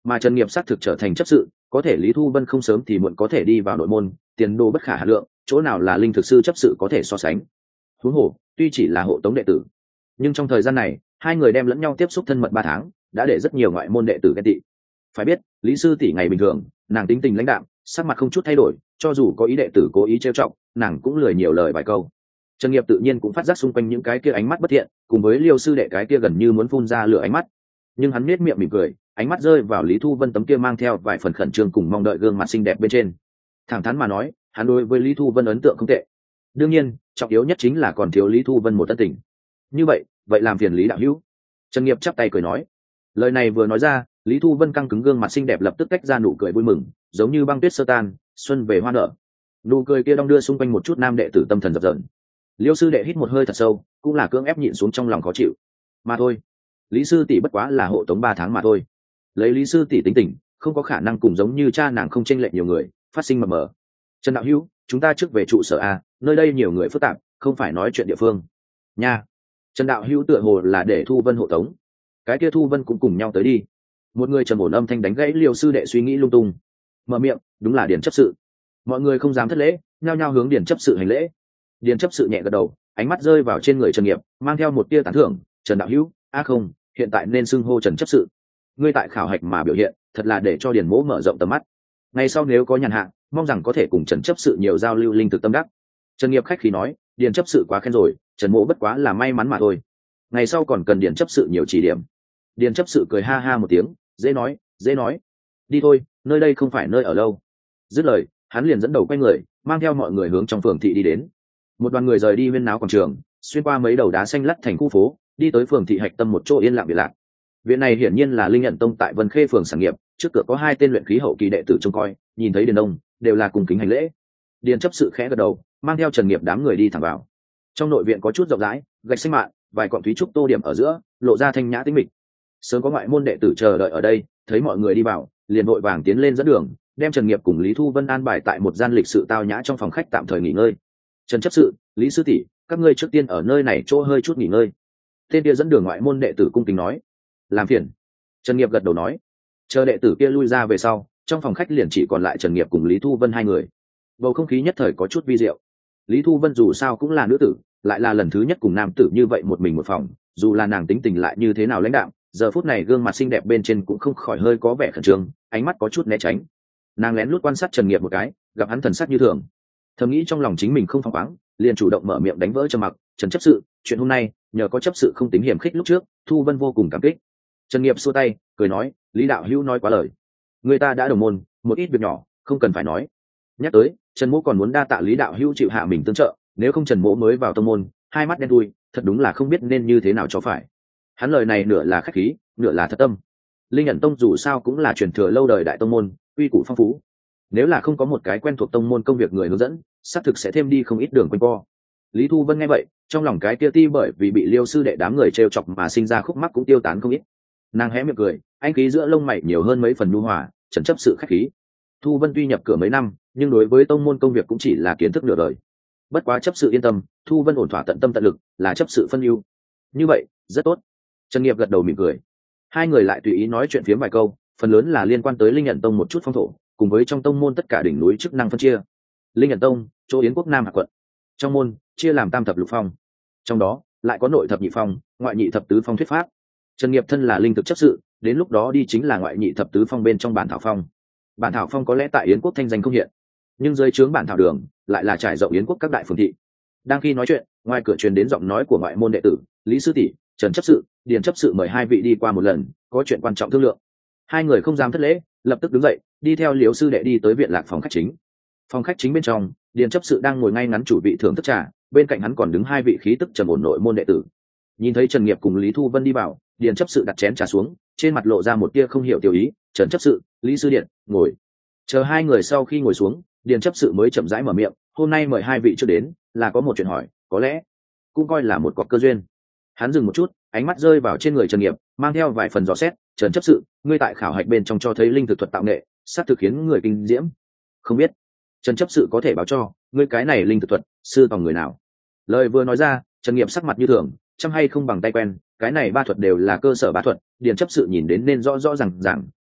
A: mà Trần Nghiệp xác thực trở thành chấp sự, có thể Lý Thu Vân không sớm thì muộn có thể đi vào nội môn, tiền đồ bất khả hà lượng, chỗ nào là linh thực sư chấp sự có thể so sánh. Huống hồ, tuy chỉ là hộ tống đệ tử, nhưng trong thời gian này, hai người đem lẫn nhau tiếp xúc thân mật ba tháng, đã để rất nhiều ngoại môn đệ tử ghen tị. Phải biết, Lý sư tỷ ngày bình thường, nàng tính tình lãnh đạm, sắc mặt không chút thay đổi, cho dù có ý đệ tử cố ý trêu chọc, nàng cũng lười nhiều lời vài câu. Trần Nghiệp tự nhiên cũng phát giác xung quanh những cái kia ánh mắt bất thiện, cùng với Liêu sư đệ cái kia gần như muốn phun ra lửa ánh mắt. Nhưng hắn nhếch miệng mỉm cười, ánh mắt rơi vào Lý Thu Vân tấm kia mang theo vài phần khẩn trương cùng mong đợi gương mặt xinh đẹp bên trên. Thẳng thắn mà nói, hắn đối với Lý Thu Vân ấn tượng không tệ. Đương nhiên, trọng yếu nhất chính là còn thiếu Lý Thu Vân một tân tình. Như vậy, vậy làm phiền Lý đạo hữu. Trần Nghiệp chắp tay cười nói. Lời này vừa nói ra, Lý Thu Vân căng cứng gương mặt xinh đẹp lập tức tách ra nụ cười vui mừng, giống như băng tuyết sơ tan, xuân về hoa nở. Nụ cười kia đong đưa xung quanh một chút nam đệ tử tâm thần dập dờn. Liêu sư đệ hít một hơi thật sâu, cũng là cưỡng ép nhịn xuống trong lòng khó chịu. Mà thôi, Lý sư tỷ bất quá là hộ tống ba tháng mà thôi. Lấy Lý sư tỷ tính tình, không có khả năng cùng giống như cha nàng không chênh lệch nhiều người, phát sinh mờ mờ. Trần đạo hữu, chúng ta trước về trụ sở a, nơi đây nhiều người phức tạp, không phải nói chuyện địa phương. Nha. Trần đạo hữu tựa hồ là để Thu Vân hộ tống. Cái kia Thu Vân cũng cùng nhau tới đi. Một người trầm ổn âm thanh đánh gãy Liêu sư đệ suy nghĩ lung tung. Mở miệng, đúng là Điền chấp sự. Mọi người không dám thất lễ, nhao nhao hướng Điền chấp sự hành lễ. Điền chấp sự nhẹ gật đầu, ánh mắt rơi vào trên người Trần Nghiệp, mang theo một tia tán thưởng. Trần đạo hữu, a không, hiện tại nên xưng hô Trần chấp sự. Ngươi tại khảo hạch mà biểu hiện, thật là để cho Điền mỗ mở rộng tầm mắt. Ngày sau nếu có nhàn hạ, mong rằng có thể cùng Trần chấp sự nhiều giao lưu linh thực tâm đắc. Trần Nghiệp khách khí nói, Điền chấp sự quá khen rồi, Trần mỗ bất quá là may mắn mà thôi. Ngày sau còn cần Điền chấp sự nhiều chỉ điểm. Điền chấp sự cười ha ha một tiếng, dễ nói, dễ nói. Đi thôi, nơi đây không phải nơi ở lâu. Dứt lời, hắn liền dẫn đầu quay người, mang theo mọi người hướng trong phường thị đi đến. Một đoàn người rời đi huyên náo quảng trường, xuyên qua mấy đầu đá xanh lắt thành khu phố, đi tới phường thị hạch tâm một chỗ yên lặng biệt lạc. Viện này hiển nhiên là Linh Nhận Tông tại Vân Khê phường sản nghiệp, trước cửa có hai tên luyện khí hậu kỳ đệ tử trông coi, nhìn thấy Điền Đông, đều là cùng kính hành lễ. Điền chấp sự khẽ gật đầu, mang theo Trần Nghiệp đám người đi thẳng vào. Trong nội viện có chút rộng rãi, gạch xanh mạn, vài cọng thúy trúc tô điểm ở giữa, lộ ra thanh nhã tĩnh mịch. Sớm có ngoại môn đệ tử chờ đợi ở đây, thấy mọi người đi vào, liền vội vàng tiến lên dẫn đường, đem Trần Nghiệp cùng Lý Thu Vân an bài tại một gian lịch sự tao nhã trong phòng khách tạm thời nghỉ ngơi. Trần chấp sự, Lý sư tỷ, các ngươi trước tiên ở nơi này chỗ hơi chút nghỉ ngơi. Tên kia dẫn đường ngoại môn đệ tử cung kính nói. Làm phiền. Trần Nghiệp gật đầu nói. Chờ đệ tử kia lui ra về sau, trong phòng khách liền chỉ còn lại Trần Nghiệp cùng Lý Thu Vân hai người. Bầu không khí nhất thời có chút vi diệu. Lý Thu Vân dù sao cũng là nữ tử, lại là lần thứ nhất cùng nam tử như vậy một mình một phòng, dù là nàng tính tình lại như thế nào lãnh đạm, giờ phút này gương mặt xinh đẹp bên trên cũng không khỏi hơi có vẻ khẩn trương, ánh mắt có chút né tránh. Nàng lén lút quan sát Trần Nghiệp một cái, gặp hắn thần sắc như thường, thầm nghĩ trong lòng chính mình không phăng khoáng, liền chủ động mở miệng đánh vỡ trầm mặc. Trần chấp sự, chuyện hôm nay nhờ có chấp sự không tính hiểm khích lúc trước, Thu Vân vô cùng cảm kích. Trần Nghiệp xua tay cười nói, Lý đạo hữu nói quá lời, người ta đã đồng môn, một ít việc nhỏ không cần phải nói. Nhắc tới, Trần mỗ còn muốn đa tạ Lý đạo hữu chịu hạ mình tương trợ, nếu không Trần mỗ mới vào tông môn, hai mắt đen thui, thật đúng là không biết nên như thế nào cho phải. Hắn lời này nửa là khách khí, nửa là thật tâm. Linh Nhận Tông dù sao cũng là truyền thừa lâu đời đại tông môn, uy củ phong phú, nếu là không có một cái quen thuộc tông môn công việc người hướng dẫn, xác thực sẽ thêm đi không ít đường quanh co. Lý Thu Vân nghe vậy, trong lòng cái kia ti bởi vì bị Liêu sư đệ đám người trêu chọc mà sinh ra khúc mắc cũng tiêu tán không ít. Nàng hé miệng cười, anh khí giữa lông mày nhiều hơn mấy phần nhu hòa, Trần chấp sự khách khí. Thu Vân tuy nhập cửa mấy năm, nhưng đối với tông môn công việc cũng chỉ là kiến thức nửa đời. Bất quá chấp sự yên tâm, Thu Vân ổn thỏa tận tâm tận lực, là chấp sự phân ưu. Như vậy, rất tốt. Trần Nghiệp gật đầu mỉm cười. Hai người lại tùy ý nói chuyện phiếm vài câu, phần lớn là liên quan tới Linh Nhận Tông một chút phong thổ, cùng với trong tông môn tất cả đỉnh núi chức năng phân chia. Linh Nhận Tông, chỗ Yến quốc Nam Hạ quận. Trong môn chia làm tam thập lục phong, trong đó lại có nội thập nhị phong, ngoại nhị thập tứ phong thuyết pháp. Trần Nghiệp thân là linh thực chấp sự, đến lúc đó đi chính là ngoại nhị thập tứ phong bên trong bản thảo phong. Bản thảo phong có lẽ tại Yến quốc thanh danh không hiện, nhưng dưới trướng bản thảo đường lại là trải rộng Yến quốc các đại phường thị. Đang khi nói chuyện, ngoài cửa truyền đến giọng nói của ngoại môn đệ tử, Lý sư tỷ, Trần chấp sự, Điền chấp sự mời hai vị đi qua một lần, có chuyện quan trọng thương lượng. Hai người không dám thất lễ, lập tức đứng dậy, đi theo Liễu sư đệ đi tới viện lạc phòng khách chính. Phòng khách chính bên trong, Điền chấp sự đang ngồi ngay ngắn chủ vị thưởng thức trà, bên cạnh hắn còn đứng hai vị khí tức trầm ổn nội môn đệ tử. Nhìn thấy Trần Nghiệp cùng Lý Thu Vân đi vào, Điền chấp sự đặt chén trà xuống, trên mặt lộ ra một tia không hiểu tiểu ý. Trần chấp sự, Lý sư điện, ngồi. Chờ hai người sau khi ngồi xuống, Điền chấp sự mới chậm rãi mở miệng, hôm nay mời hai vị trước đến, là có một chuyện hỏi, có lẽ cũng coi là một cọc cơ duyên. Hắn dừng một chút, ánh mắt rơi vào trên người Trần Nghiệp, mang theo vài phần dò xét. Trần chấp sự, ngươi tại khảo hạch bên trong cho thấy linh thực thuật tạo nghệ, sát thực khiến người kinh diễm. Không biết Trần chấp sự có thể báo cho ngươi cái này linh thực thuật sư tòng người nào? Lời vừa nói ra, Trần Nghiệp sắc mặt như thường, chăm hay không bằng tay quen, cái này ba thuật đều là cơ sở ba thuật, Điền chấp sự nhìn đến nên rõ rõ ràng ràng,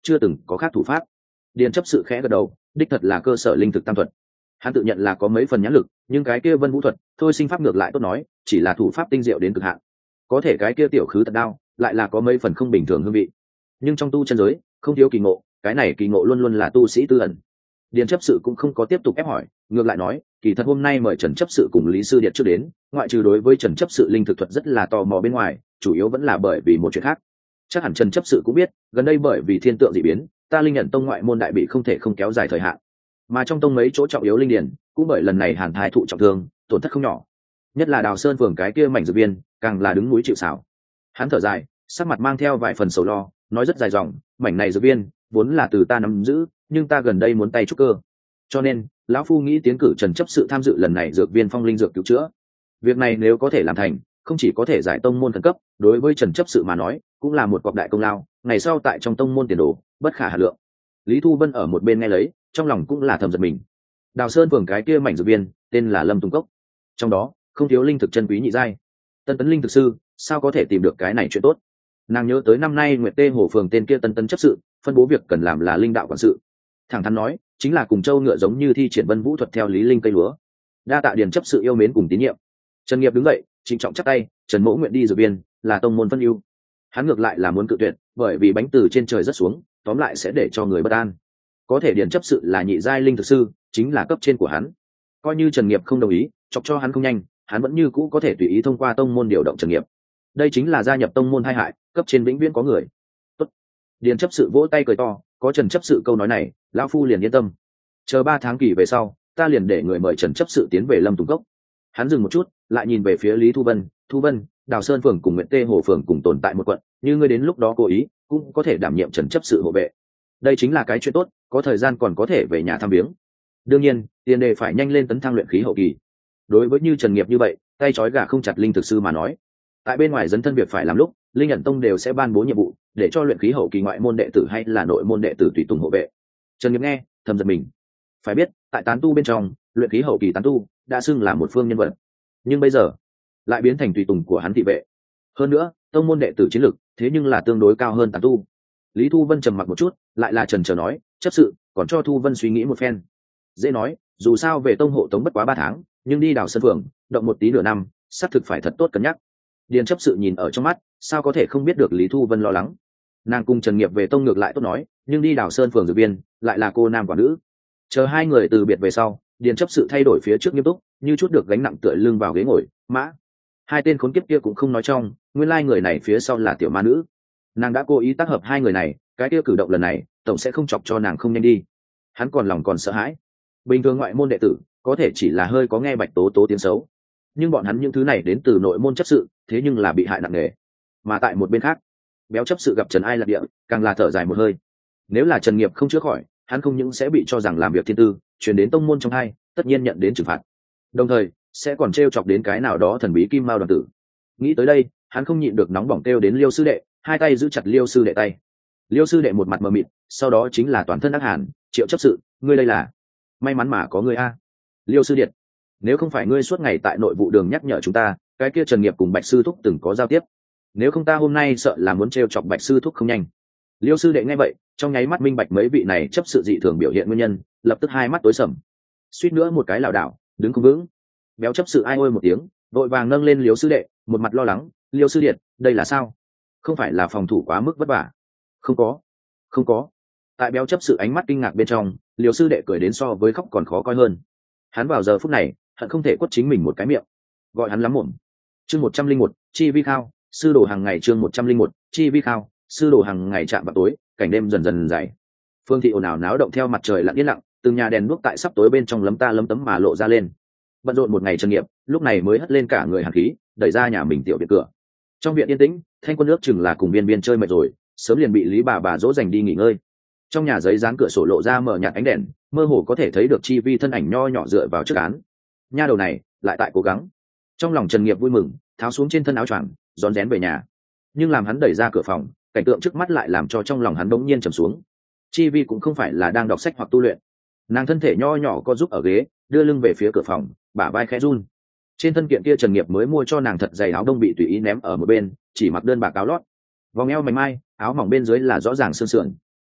A: chưa từng có khác thủ pháp. Điền chấp sự khẽ gật đầu, đích thật là cơ sở linh thực tam thuật. Hắn tự nhận là có mấy phần nhãn lực, nhưng cái kia vân vũ thuật thôi sinh pháp ngược lại tốt nói, chỉ là thủ pháp tinh diệu đến cực hạn. Có thể cái kia tiểu khứ tật đao lại là có mấy phần không bình thường hương vị. Nhưng trong tu chân giới không thiếu kỳ ngộ, cái này kỳ ngộ luôn luôn là tu sĩ tư ẩn. Điền chấp sự cũng không có tiếp tục ép hỏi, ngược lại nói, kỳ thật hôm nay mời Trần chấp sự cùng Lý sư điện trước đến, ngoại trừ đối với Trần chấp sự linh thực thuật rất là tò mò bên ngoài, chủ yếu vẫn là bởi vì một chuyện khác. Chắc hẳn Trần chấp sự cũng biết, gần đây bởi vì thiên tượng dị biến, ta linh nhận tông ngoại môn đại bị không thể không kéo dài thời hạn, mà trong tông mấy chỗ trọng yếu linh điển cũng bởi lần này hàn thai thụ trọng thương, tổn thất không nhỏ. Nhất là Đào Sơn phường cái kia mảnh dược viên, càng là đứng núi chịu sào. Hắn thở dài, sắc mặt mang theo vài phần sầu lo, nói rất dài dòng, mảnh này dược viên vốn là từ ta nắm giữ, nhưng ta gần đây muốn tay trúc cơ, cho nên lão phu nghĩ tiến cử Trần chấp sự tham dự lần này dược viên phong linh dược cứu chữa. Việc này nếu có thể làm thành, không chỉ có thể giải tông môn thần cấp, đối với Trần chấp sự mà nói cũng là một cọc đại công lao, ngày sau tại trong tông môn tiền đồ bất khả hà lượng. Lý Thu Vân ở một bên nghe lấy, trong lòng cũng là thầm giật mình. Đào Sơn phường cái kia mảnh dược viên tên là Lâm Tùng Cốc, trong đó không thiếu linh thực chân quý nhị giai. Tân tấn linh thực sư sao có thể tìm được cái này chuyện tốt. Nàng nhớ tới năm nay Nguyệt Tê Hồ phường tên kia tân tấn chấp sự phân bố việc cần làm là linh đạo quản sự, thẳng thắn nói chính là cùng châu ngựa giống như thi triển vân vũ thuật theo lý linh cây lúa. Đa tạ Điền chấp sự yêu mến cùng tín nhiệm. Trần Nghiệp đứng dậy trịnh trọng chắp tay, Trần mỗ nguyện đi dược viên, là tông môn phân ưu. Hắn ngược lại là muốn cự tuyệt, bởi vì bánh từ trên trời rất xuống, tóm lại sẽ để cho người bất an. Có thể Điền chấp sự là nhị giai linh thực sư, chính là cấp trên của hắn, coi như Trần Nghiệp không đồng ý, chọc cho hắn không nhanh, hắn vẫn như cũ có thể tùy ý thông qua tông môn điều động Trần Nghiệp. Đây chính là gia nhập tông môn hai hại, cấp trên vĩnh viễn có người. Tốt. Điền chấp sự vỗ tay cười to, có Trần chấp sự câu nói này, lão phu liền yên tâm. Chờ ba tháng kỳ về sau, ta liền để người mời Trần chấp sự tiến về Lâm Tùng Cốc. Hắn dừng một chút, lại nhìn về phía Lý Thu Vân, Thu Vân, Đào Sơn phường cùng Nguyệt Tê Hồ phường cùng tồn tại một quận, như ngươi đến lúc đó cố ý, cũng có thể đảm nhiệm Trần chấp sự hộ vệ. Đây chính là cái chuyện tốt, có thời gian còn có thể về nhà thăm viếng. Đương nhiên, tiền đề phải nhanh lên tấn thăng luyện khí hậu kỳ. Đối với như Trần Nghiệp như vậy, tay trói gà không chặt linh thực sư mà nói, tại bên ngoài dấn thân việc phải làm lúc, linh nhận tông đều sẽ ban bố nhiệm vụ để cho luyện khí hậu kỳ ngoại môn đệ tử hay là nội môn đệ tử tùy tùng hộ vệ. Trần Nghiệp nghe thầm giật mình. Phải biết tại tán tu bên trong, luyện khí hậu kỳ tán tu đã xưng là một phương nhân vật, nhưng bây giờ lại biến thành tùy tùng của hắn thị vệ. Hơn nữa tông môn đệ tử chiến lực thế nhưng là tương đối cao hơn tán tu. Lý Thu Vân trầm mặc một chút, lại là trần trờ nói, chấp sự còn cho Thu Vân suy nghĩ một phen. Dễ nói, dù sao về tông hộ tống bất quá ba tháng, nhưng đi Đào Sơn phường động một tí nửa năm, xác thực phải thật tốt cân nhắc. Điền chấp sự nhìn ở trong mắt, sao có thể không biết được Lý Thu Vân lo lắng. Nàng cùng Trần Nghiệp về tông ngược lại tốt nói, nhưng đi Đào Sơn phường dược viên lại là cô nam quả nữ. Chờ hai người từ biệt về sau, Điền chấp sự thay đổi phía trước nghiêm túc, như chút được gánh nặng tựa lưng vào ghế ngồi. Mã, hai tên khốn kiếp kia cũng không nói trong, nguyên lai người này phía sau là tiểu ma nữ. Nàng đã cố ý tác hợp hai người này, cái kia cử động lần này tổng sẽ không chọc cho nàng không nhanh đi. Hắn còn lòng còn sợ hãi. Bình thường ngoại môn đệ tử có thể chỉ là hơi có nghe Bạch Tố Tố tiếng xấu, nhưng bọn hắn những thứ này đến từ nội môn chấp sự, thế nhưng là bị hại nặng nề. Mà tại một bên khác, béo chấp sự gặp Trần Ai Lạc Địa, càng là thở dài một hơi. Nếu là Trần Nghiệp không chữa khỏi, hắn không những sẽ bị cho rằng làm việc thiên tư chuyển đến tông môn trong hai, tất nhiên nhận đến trừng phạt, đồng thời sẽ còn t chọc đến cái nào đó thần bí kim mao đoàn tử. Nghĩ tới đây, hắn không nhịn được nóng bỏng kêu đến Liêu sư đệ, hai tay giữ chặt Liêu sư đệ tay. Liêu sư đệ một mặt mờ mịt, sau đó chính là toàn thân ác hàn. Triệu chấp sự, ngươi đây là? May mắn mà có ngươi a. Liêu sư điện, nếu không phải ngươi suốt ngày tại nội vụ đường nhắc nhở chúng ta, cái kia Trần Nghiệp cùng Bạch sư thúc từng có giao tiếp, nếu không ta hôm nay sợ là muốn t chọc Bạch sư thúc không nhanh. Liêu sư đệ nghe vậy, trong nháy mắt minh bạch mấy vị này chấp sự dị thường biểu hiện nguyên nhân, lập tức hai mắt tối sầm, suýt nữa một cái lảo đảo đứng không vững. Béo chấp sự ai ôi một tiếng, vội vàng nâng lên Liêu sư đệ, một mặt lo lắng, Liêu sư điện, đây là sao? Không phải là phòng thủ quá mức vất vả? Không có, không có. Tại béo chấp sự ánh mắt kinh ngạc bên trong, Liêu sư đệ cười đến so với khóc còn khó coi hơn. Hắn vào giờ phút này hận không thể quất chính mình một cái miệng, gọi hắn lắm mồm. Chương một trăm linh một, chi vi khao, sư đồ hàng ngày. Chương một trăm linh một, chi vi khao, sư đồ hàng ngày. Chạm vào tối, cảnh đêm dần dần dày. Phương thị ồn ào náo động theo mặt trời lặng yên lặng, từng nhà đèn đuốc tại sắp tối bên trong lấm ta lấm tấm mà lộ ra lên. Bận rộn một ngày Trần Nghiệp lúc này mới hất lên cả người hàn khí, đẩy ra nhà mình tiểu viện cửa. Trong viện yên tĩnh, Thanh Quân ước chừng là cùng Biên Biên chơi mệt rồi, sớm liền bị Lý bà bà dỗ dành đi nghỉ ngơi. Trong nhà giấy dán cửa sổ lộ ra mờ nhạt ánh đèn, mơ hồ có thể thấy được chi vi thân ảnh nho nhỏ dựa vào trước án. Nha đầu này lại tại cố gắng. Trong lòng Trần Nghiệp vui mừng, tháo xuống trên thân áo choàng, rón rén về nhà. Nhưng làm hắn đẩy ra cửa phòng, cảnh tượng trước mắt lại làm cho trong lòng hắn bỗng nhiên trầm xuống. Chi vi cũng không phải là đang đọc sách hoặc tu luyện, nàng thân thể nho nhỏ co giúp ở ghế, đưa lưng về phía cửa phòng, bả vai khẽ run. Trên thân kiện kia Trần Nghiệp mới mua cho nàng thật dày áo đông bị tùy ý ném ở một bên, chỉ mặc đơn bạc áo lót, vòng eo mảnh mai, áo mỏng bên dưới là rõ ràng xương sườn.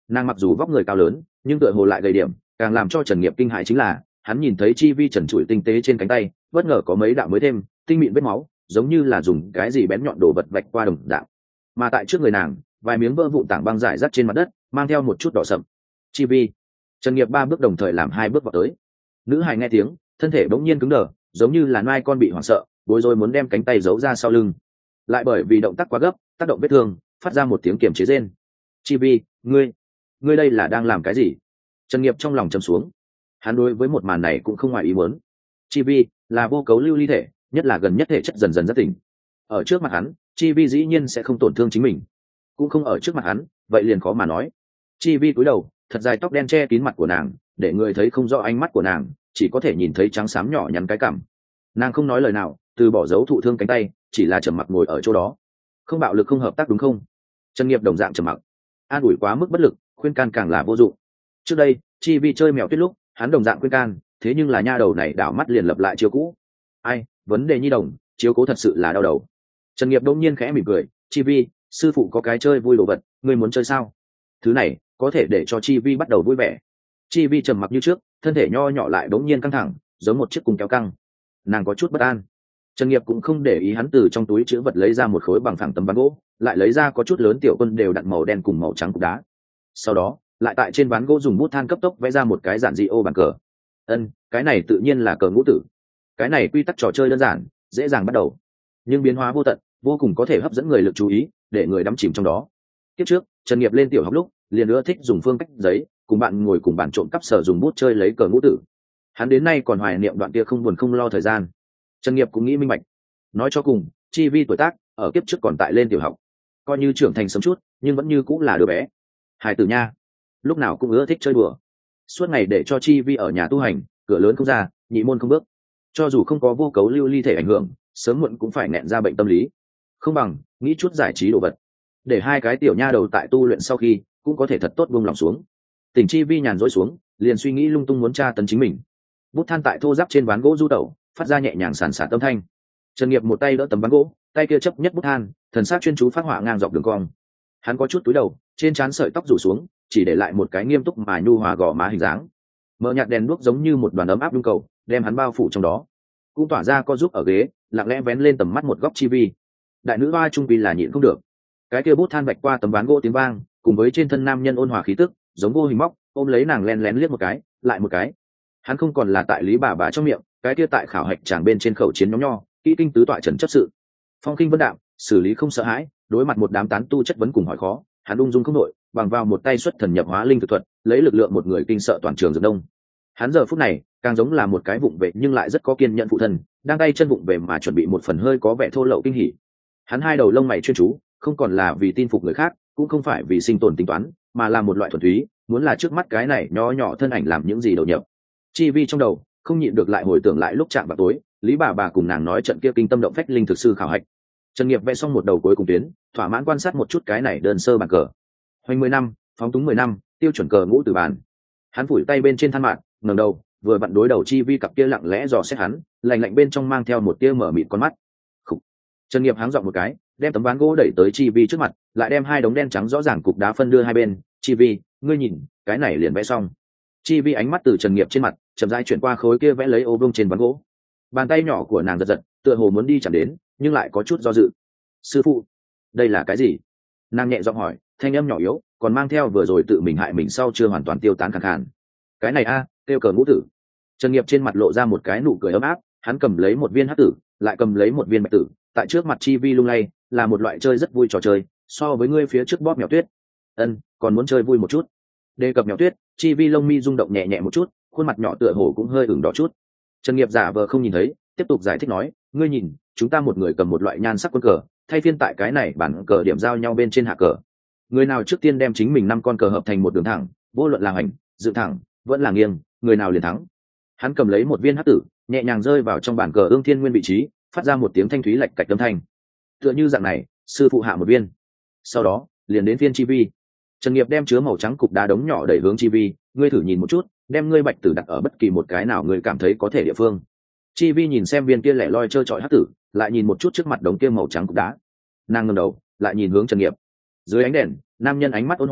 A: Nàng mặc dù vóc người cao lớn nhưng tựa hồ lại gầy điểm, càng làm cho Trần Nghiệp kinh hãi chính là hắn nhìn thấy chi vi trần trụi tinh tế trên cánh tay bất ngờ có mấy đạo mới thêm tinh mịn vết máu, giống như là dùng cái gì bén nhọn đồ vật vạch qua đồng dạng. Mà tại trước người nàng, vài miếng vỡ vụn tảng băng rải rác trên mặt đất, mang theo một chút đỏ sậm. Chi vi. Trần Nghiệp ba bước đồng thời làm hai bước vào tới. Nữ hài nghe tiếng, thân thể bỗng nhiên cứng đờ, giống như là nai con bị hoảng sợ, bối rối muốn đem cánh tay giấu ra sau lưng. Lại bởi vì động tác quá gấp, tác động vết thương, phát ra một tiếng kiềm chế rên. Chi vi, ngươi, ngươi đây là đang làm cái gì? Trần Nghiệp trong lòng trầm xuống. Hắn đối với một màn này cũng không ngoài ý muốn. Chi vi là vô cấu lưu ly thể, nhất là gần nhất thể chất dần dần rất tỉnh. Ở trước mặt hắn, chi vi dĩ nhiên sẽ không tổn thương chính mình, cũng không ở trước mặt hắn, vậy liền khó mà nói. Chi vi cúi đầu, thật dài tóc đen che kín mặt của nàng, để người thấy không rõ ánh mắt của nàng, chỉ có thể nhìn thấy trắng xám nhỏ nhắn cái cằm. Nàng không nói lời nào, từ bỏ dấu thụ thương cánh tay, chỉ là trầm mặc ngồi ở chỗ đó. Không bạo lực không hợp tác đúng không? Trần Nghiệp đồng dạng trầm mặc, an ủi quá mức bất lực, khuyên can càng là vô dụng. Trước đây chi vi chơi mèo tuyết lúc hắn đồng dạng khuyên can, thế nhưng là nha đầu này đảo mắt liền lập lại chiếu cũ. Ai, vấn đề nhi đồng, chiếu cố thật sự là đau đầu. Trần Nghiệp đông nhiên khẽ mỉm cười, chi vi, sư phụ có cái chơi vui đồ vật, ngươi muốn chơi sao? Thứ này có thể để cho chi vi bắt đầu vui vẻ. Chi vi trầm mặc như trước, thân thể nho nhỏ lại đống nhiên căng thẳng, giống một chiếc cung kéo căng. Nàng có chút bất an. Trần Nghiệp cũng không để ý, hắn từ trong túi chữ vật lấy ra một khối bằng phẳng tấm ván gỗ, lại lấy ra có chút lớn tiểu quân đều đặn màu đen cùng màu trắng cục đá. Sau đó lại tại trên ván gỗ dùng bút than cấp tốc vẽ ra một cái giản dị ô bàn cờ. Ân, cái này tự nhiên là cờ ngũ tử. Cái này quy tắc trò chơi đơn giản, dễ dàng bắt đầu, nhưng biến hóa vô tận, vô cùng có thể hấp dẫn người lực chú ý, để người đắm chìm trong đó. Kiếp trước Trần Nghiệp lên tiểu học lúc liền ưa thích dùng phương cách giấy, cùng bạn ngồi cùng bàn trộm cắp sở dùng bút chơi lấy cờ ngũ tử. Hắn đến nay còn hoài niệm đoạn kia không buồn không lo thời gian. Trần Nghiệp cũng nghĩ minh bạch, nói cho cùng chi vi tuổi tác ở kiếp trước còn tại lên tiểu học, coi như trưởng thành sớm chút nhưng vẫn như cũng là đứa bé hài tử nha, lúc nào cũng ưa thích chơi đùa, suốt ngày để cho chi vi ở nhà tu hành, cửa lớn không ra, nhị môn không bước. Cho dù không có vô cấu lưu ly thể ảnh hưởng, sớm muộn cũng phải nẹn ra bệnh tâm lý. Không bằng nghĩ chút giải trí đồ vật, để hai cái tiểu nha đầu tại tu luyện sau khi cũng có thể thật tốt buông lòng xuống. Tỉnh chi vi nhàn rỗi xuống, liền suy nghĩ lung tung muốn tra tấn chính mình. Bút than tại thô giáp trên ván gỗ du tẩu, phát ra nhẹ nhàng sàn sạt âm thanh. Trần Nghiệp một tay đỡ tấm ván gỗ, tay kia chấp nhất bút than, thần sắc chuyên chú phát họa ngang dọc đường cong. Hắn có chút túi đầu, trên trán sợi tóc rủ xuống, chỉ để lại một cái nghiêm túc mà nhu hòa gò má hình dáng. Mở nhạt đèn đuốc giống như một đoàn ấm áp đung cầu, đem hắn bao phủ trong đó. Cũng tỏa ra co giúp ở ghế, lặng lẽ vén lên tầm mắt một góc chi vi. Đại nữ hoa trung quy là nhịn không được. Cái kia bút than vạch qua tấm ván gỗ tiếng vang, cùng với trên thân nam nhân ôn hòa khí tức, giống vô hình móc, ôm lấy nàng lén lén liếc một cái, lại một cái. Hắn không còn là tại lý bà bà trong miệng, cái kia tại khảo hạch chàng bên trên khẩu chiến nhóm nho, kỹ kinh tứ tọa trần chấp sự. Phong khinh vân đạm, xử lý không sợ hãi, đối mặt một đám tán tu chất vấn cùng hỏi khó, hắn ung dung không đội, bằng vào một tay xuất thần nhập hóa linh thực thuật, lấy lực lượng một người kinh sợ toàn trường dược đông. Hắn giờ phút này càng giống là một cái vụng về nhưng lại rất có kiên nhẫn phụ thân, đang tay chân vụng về mà chuẩn bị một phần hơi có vẻ thô lậu kinh hỉ. Hắn hai đầu lông mày chuyên chú, không còn là vì tin phục người khác, cũng không phải vì sinh tồn tính toán, mà là một loại thuần túy, muốn là trước mắt cái này nhỏ nhỏ thân ảnh làm những gì đầu nhập. Chi vi trong đầu không nhịn được lại hồi tưởng lại lúc chạm vào tối, lý bà bà cùng nàng nói trận kia kinh tâm động phách linh thực sư khảo hạch. Trần Nghiệp vẽ xong một đầu cuối cùng tuyến, thỏa mãn quan sát một chút cái này đơn sơ bàn cờ. Hoành mười năm, phóng túng mười năm, tiêu chuẩn cờ ngũ từ bàn. Hắn phủi tay bên trên than mạn, ngẩng đầu, vừa vặn đối đầu chi vi cặp kia lặng lẽ dò xét hắn, lạnh lạnh bên trong mang theo một tia mở mịt con mắt. Khủ. Trần Nghiệp háng giọng một cái, đem tấm ván gỗ đẩy tới chi vi trước mặt, lại đem hai đống đen trắng rõ ràng cục đá phân đưa hai bên. Chi vi, ngươi nhìn, cái này liền vẽ xong. Chi vi ánh mắt từ Trần Nghiệp trên mặt chậm rãi chuyển qua khối kia vẽ lấy ô vuông trên ván gỗ. Bàn tay nhỏ của nàng giật giật, tựa hồ muốn đi chạm đến, nhưng lại có chút do dự. Sư phụ, đây là cái gì? Nàng nhẹ giọng hỏi, thanh âm nhỏ yếu, còn mang theo vừa rồi tự mình hại mình sau chưa hoàn toàn tiêu tán khàn khàn. Cái này a, à, tiêu cờ ngũ tử. Trần Nghiệp trên mặt lộ ra một cái nụ cười ấm áp, hắn cầm lấy một viên hắc tử, lại cầm lấy một viên bạch tử, tại trước mặt chi vi lung lay, là một loại chơi rất vui trò chơi, so với ngươi phía trước bóp mèo tuyết. Ân, còn muốn chơi vui một chút. Đề cập mèo tuyết, chi vi lông mi rung động nhẹ nhẹ một chút, khuôn mặt nhỏ tựa hồ cũng hơi ửng đỏ chút. Trần Nghiệp giả vờ không nhìn thấy, tiếp tục giải thích nói, ngươi nhìn, chúng ta một người cầm một loại nhan sắc quân cờ, thay phiên tại cái này bản cờ điểm giao nhau bên trên hạ cờ. Người nào trước tiên đem chính mình năm con cờ hợp thành một đường thẳng, vô luận là hành, dựng thẳng, vẫn là nghiêng, người nào liền thắng. Hắn cầm lấy một viên hắc tử, nhẹ nhàng rơi vào trong bản cờ ương thiên nguyên vị trí, phát ra một tiếng thanh thúy lạch cạch âm thanh. Tựa như dạng này, sư phụ hạ một viên. Sau đó, liền đến viên chi vi. Trần Nghiệp đem chứa màu trắng cục đá đống nhỏ đẩy hướng chi vi, ngươi thử nhìn một chút, đem ngươi bạch tử đặt ở bất kỳ một cái nào ngươi cảm thấy có thể địa phương. Chi vi nhìn xem viên kia lẻ loi trơ trọi hắc tử, lại nhìn một chút trước mặt đống kia màu trắng cục đá. Nàng ngẩng đầu, lại nhìn hướng Trần Nghiệp. Dưới ánh đèn, nam nhân ánh mắt ôn hòa,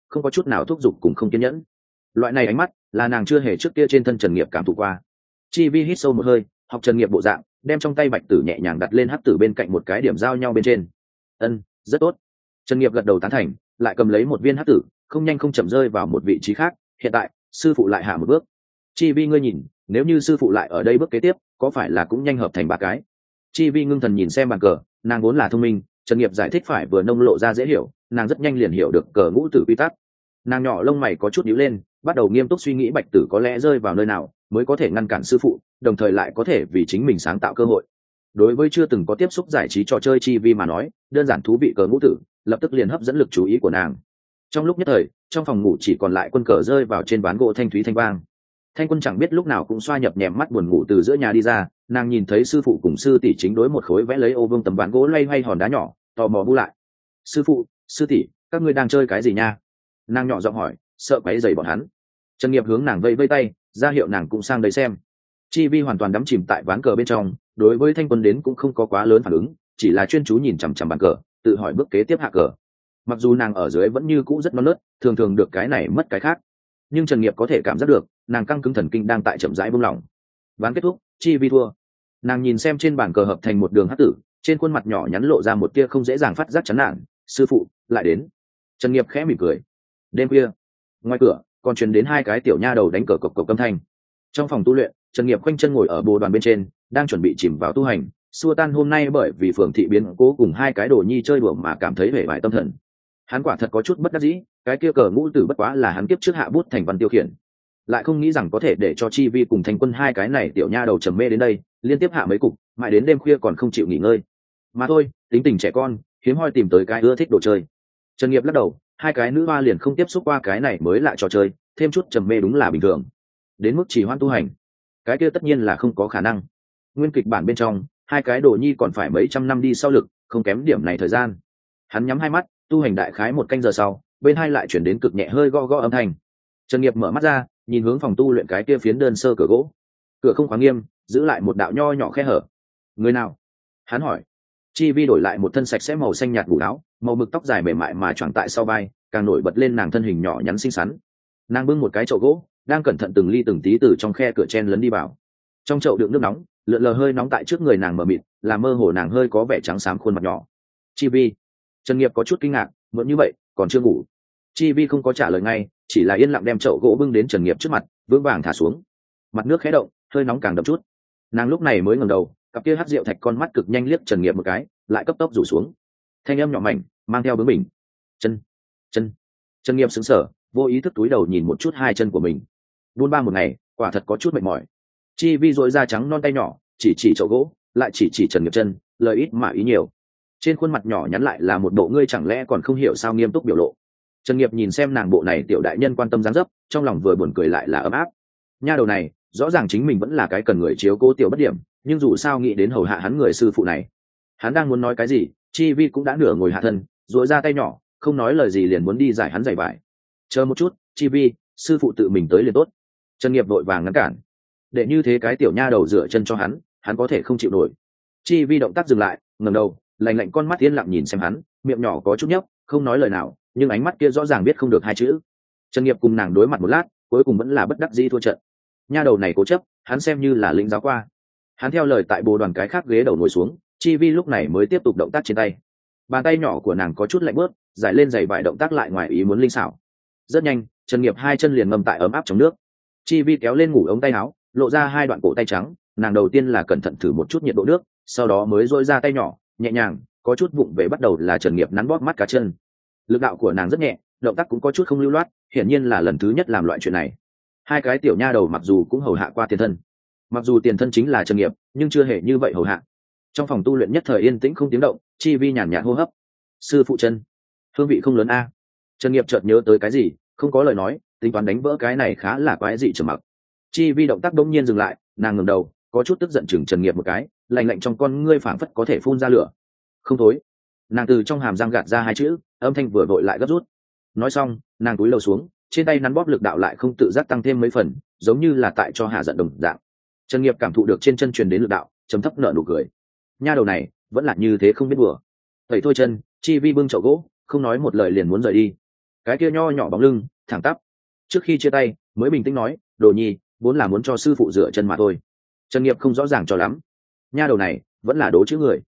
A: không có chút nào thúc giục cùng không kiên nhẫn. Loại này ánh mắt là nàng chưa hề trước kia trên thân Trần Nghiệp cảm thụ qua. Chi Vi hít sâu một hơi, học Trần Nghiệp bộ dạng, đem trong tay bạch tử nhẹ nhàng đặt lên hắc tử bên cạnh một cái điểm giao nhau bên trên. Ân, rất tốt. Trần Nghiệp gật đầu tán thành, lại cầm lấy một viên hắc tử, không nhanh không chậm rơi vào một vị trí khác. Hiện tại sư phụ lại hạ một bước. Chi Vi ngươi nhìn, nếu như sư phụ lại ở đây bước kế tiếp, có phải là cũng nhanh hợp thành ba cái? Chi Vi ngưng thần nhìn xem bàn cờ, nàng vốn là thông minh, Trần Nghiệp giải thích phải vừa nông lộ ra dễ hiểu, nàng rất nhanh liền hiểu được cờ ngũ tử quy tắc. Nàng nhỏ lông mày có chút nhíu lên, bắt đầu nghiêm túc suy nghĩ bạch tử có lẽ rơi vào nơi nào mới có thể ngăn cản sư phụ, đồng thời lại có thể vì chính mình sáng tạo cơ hội. Đối với chưa từng có tiếp xúc giải trí trò chơi Chi Vi mà nói, đơn giản thú vị cờ ngũ tử lập tức liền hấp dẫn lực chú ý của nàng. Trong lúc nhất thời, trong phòng ngủ chỉ còn lại quân cờ rơi vào trên ván gỗ thanh thúy thanh vang. Thanh Quân chẳng biết lúc nào cũng xoa nhập nhèm mắt buồn ngủ từ giữa nhà đi ra, nàng nhìn thấy sư phụ cùng sư tỷ chính đối một khối vẽ lấy ô vương tấm ván gỗ loay hoay hòn đá nhỏ, tò mò bu lại. Sư phụ, sư tỷ, các ngươi đang chơi cái gì nha? Nàng nhỏ giọng hỏi, sợ quấy rầy bọn hắn. Trần Nghiệp hướng nàng vẫy vẫy tay, ra hiệu nàng cũng sang đây xem. Chi Vi hoàn toàn đắm chìm tại ván cờ bên trong, đối với Thanh Quân đến cũng không có quá lớn phản ứng, chỉ là chuyên chú nhìn chằm chằm bàn cờ, tự hỏi bước kế tiếp hạ cờ. Mặc dù nàng ở dưới vẫn như cũ rất non nớt, thường thường được cái này mất cái khác, nhưng Trần Nghiệp có thể cảm giác được nàng căng cứng thần kinh đang tại chậm rãi buông lỏng. Ván kết thúc, Chi Vi thua. Nàng nhìn xem trên bàn cờ hợp thành một đường hắc tử, trên khuôn mặt nhỏ nhắn lộ ra một tia không dễ dàng phát giác chán nản. Sư phụ lại đến. Trần Nghiệp khẽ mỉm cười. Đêm khuya, ngoài cửa còn truyền đến hai cái tiểu nha đầu đánh cờ cộc cộc âm thanh. Trong phòng tu luyện, Trần Nghiệp khoanh chân ngồi ở bồ đoàn bên trên, đang chuẩn bị chìm vào tu hành, xua tan hôm nay bởi vì Phường thị biến cố cùng hai cái đồ nhi chơi đùa mà cảm thấy vẻ vải tâm thần. Hắn quả thật có chút bất đắc dĩ, cái kia cờ ngũ tử bất quá là hắn kiếp trước hạ bút thành văn tiêu khiển, lại không nghĩ rằng có thể để cho Chi Vi cùng Thanh Quân hai cái này tiểu nha đầu trầm mê đến đây, liên tiếp hạ mấy cục, mãi đến đêm khuya còn không chịu nghỉ ngơi. Mà thôi, tính tình trẻ con, hiếm hoi tìm tới cái ưa thích đồ chơi. Trần Nghiệp lắc đầu, hai cái nữ hoa liền không tiếp xúc qua cái này mới lại trò chơi, thêm chút trầm mê đúng là bình thường. Đến mức chỉ hoan tu hành, cái kia tất nhiên là không có khả năng. Nguyên kịch bản bên trong, hai cái đồ nhi còn phải mấy trăm năm đi sau lực, không kém điểm này thời gian. Hắn nhắm hai mắt, tu hành đại khái một canh giờ sau, bên hai lại chuyển đến cực nhẹ hơi gõ gõ âm thanh. Trần Nghiệp mở mắt ra, nhìn hướng phòng tu luyện cái kia phiến đơn sơ cửa gỗ, cửa không khóa nghiêm, giữ lại một đạo nho nhỏ khe hở. Người nào? Hắn hỏi. Chi Vi đổi lại một thân sạch sẽ màu xanh nhạt ngủ áo, màu mực tóc dài mềm mại mà choàng tại sau vai, càng nổi bật lên nàng thân hình nhỏ nhắn xinh xắn. Nàng bưng một cái chậu gỗ, đang cẩn thận từng ly từng tí từ trong khe cửa chen lấn đi vào. Trong chậu đựng nước nóng, lượn lờ hơi nóng tại trước người nàng mờ mịt, làm mơ hồ nàng hơi có vẻ trắng xám khuôn mặt nhỏ. Chi Vi. Trần Nghiệp có chút kinh ngạc, vẫn như vậy, còn chưa ngủ. Chi Vi không có trả lời ngay, chỉ là yên lặng đem chậu gỗ bưng đến Trần Nghiệp trước mặt, vững vàng thả xuống. Mặt nước khẽ động, hơi nóng càng đậm chút. Nàng lúc này mới ngẩng đầu, cặp kia hắc rượu thạch con mắt cực nhanh liếc Trần Nghiệp một cái, lại cấp tốc rủ xuống. Thanh âm nhỏ mảnh, mang theo bướng bỉnh. Chân, chân. Trần Nghiệp sững sờ, vô ý thức túi đầu nhìn một chút hai chân của mình. Buôn ba một ngày, quả thật có chút mệt mỏi. Chi Vi duỗi ra trắng non tay nhỏ, chỉ chỉ chậu gỗ, lại chỉ chỉ Trần Nghiệp chân, lời ít mà ý nhiều. Trên khuôn mặt nhỏ nhắn lại là một bộ ngươi chẳng lẽ còn không hiểu sao nghiêm túc biểu lộ. Trần Nghiệp nhìn xem nàng bộ này tiểu đại nhân quan tâm dáng dấp, trong lòng vừa buồn cười lại là ấm áp. Nha đầu này, rõ ràng chính mình vẫn là cái cần người chiếu cố tiểu bất điểm, nhưng dù sao nghĩ đến hầu hạ hắn người sư phụ này. Hắn đang muốn nói cái gì, Chi Vi cũng đã nửa ngồi hạ thân, duỗi ra tay nhỏ, không nói lời gì liền muốn đi giải hắn giày vải. Chờ một chút, Chi Vi, sư phụ tự mình tới liền tốt. Trần Nghiệp vội vàng ngăn cản. Để như thế cái tiểu nha đầu dựa chân cho hắn, hắn có thể không chịu nổi. Chi Vi động tác dừng lại, ngẩng đầu, lạnh lạnh con mắt yên lặng nhìn xem hắn, miệng nhỏ có chút nhấp, không nói lời nào, nhưng ánh mắt kia rõ ràng biết không được hai chữ. Trần Nghiệp cùng nàng đối mặt một lát, cuối cùng vẫn là bất đắc dĩ thua trận. Nha đầu này cố chấp, hắn xem như là lĩnh giáo qua. Hắn theo lời tại bồ đoàn cái khác ghế đầu ngồi xuống, Chi Vi lúc này mới tiếp tục động tác trên tay. Bàn tay nhỏ của nàng có chút lạnh bớt, giải lên giày vải động tác lại ngoài ý muốn linh xảo. Rất nhanh, Trần Nghiệp hai chân liền ngâm tại ấm áp trong nước. Chi Vi kéo lên ngủ ống tay áo, lộ ra hai đoạn cổ tay trắng, nàng đầu tiên là cẩn thận thử một chút nhiệt độ nước, sau đó mới duỗi ra tay nhỏ, nhẹ nhàng, có chút vụng về bắt đầu là Trần Nghiệp nắn bóp mắt cá chân. Lực đạo của nàng rất nhẹ, động tác cũng có chút không lưu loát, hiển nhiên là lần thứ nhất làm loại chuyện này. Hai cái tiểu nha đầu mặc dù cũng hầu hạ qua tiền thân, mặc dù tiền thân chính là Trần Nghiệp, nhưng chưa hề như vậy hầu hạ. Trong phòng tu luyện nhất thời yên tĩnh không tiếng động, Chi Vi nhàn nhạt hô hấp. Sư phụ chân, hương vị không lớn a. Trần Nghiệp chợt nhớ tới cái gì, không có lời nói, tính toán đánh vỡ cái này khá là quái dị trầm mặc. Chi Vi động tác đống nhiên dừng lại, nàng ngẩng đầu, có chút tức giận chừng Trần Nghiệp một cái, lạnh lạnh trong con ngươi phảng phất có thể phun ra lửa. Không thối. Nàng từ trong hàm răng gạt ra hai chữ, âm thanh vừa vội lại gấp rút. Nói xong, nàng cúi đầu xuống, trên tay nắn bóp lực đạo lại không tự giác tăng thêm mấy phần, giống như là tại cho hạ giận đồng dạng. Trần Nghiệp cảm thụ được trên chân truyền đến lực đạo, chấm thấp nở nụ cười. Nha đầu này, vẫn là như thế không biết đùa. Tẩy thôi chân, Chi Vi bưng chậu gỗ, không nói một lời liền muốn rời đi. cái kia nho nhỏ bóng lưng thẳng tắp. Trước khi chia tay mới bình tĩnh nói, đồ nhi vốn là muốn cho sư phụ dựa chân mà thôi. Trần Nghiệp không rõ ràng cho lắm, nha đầu này vẫn là đố chữ người.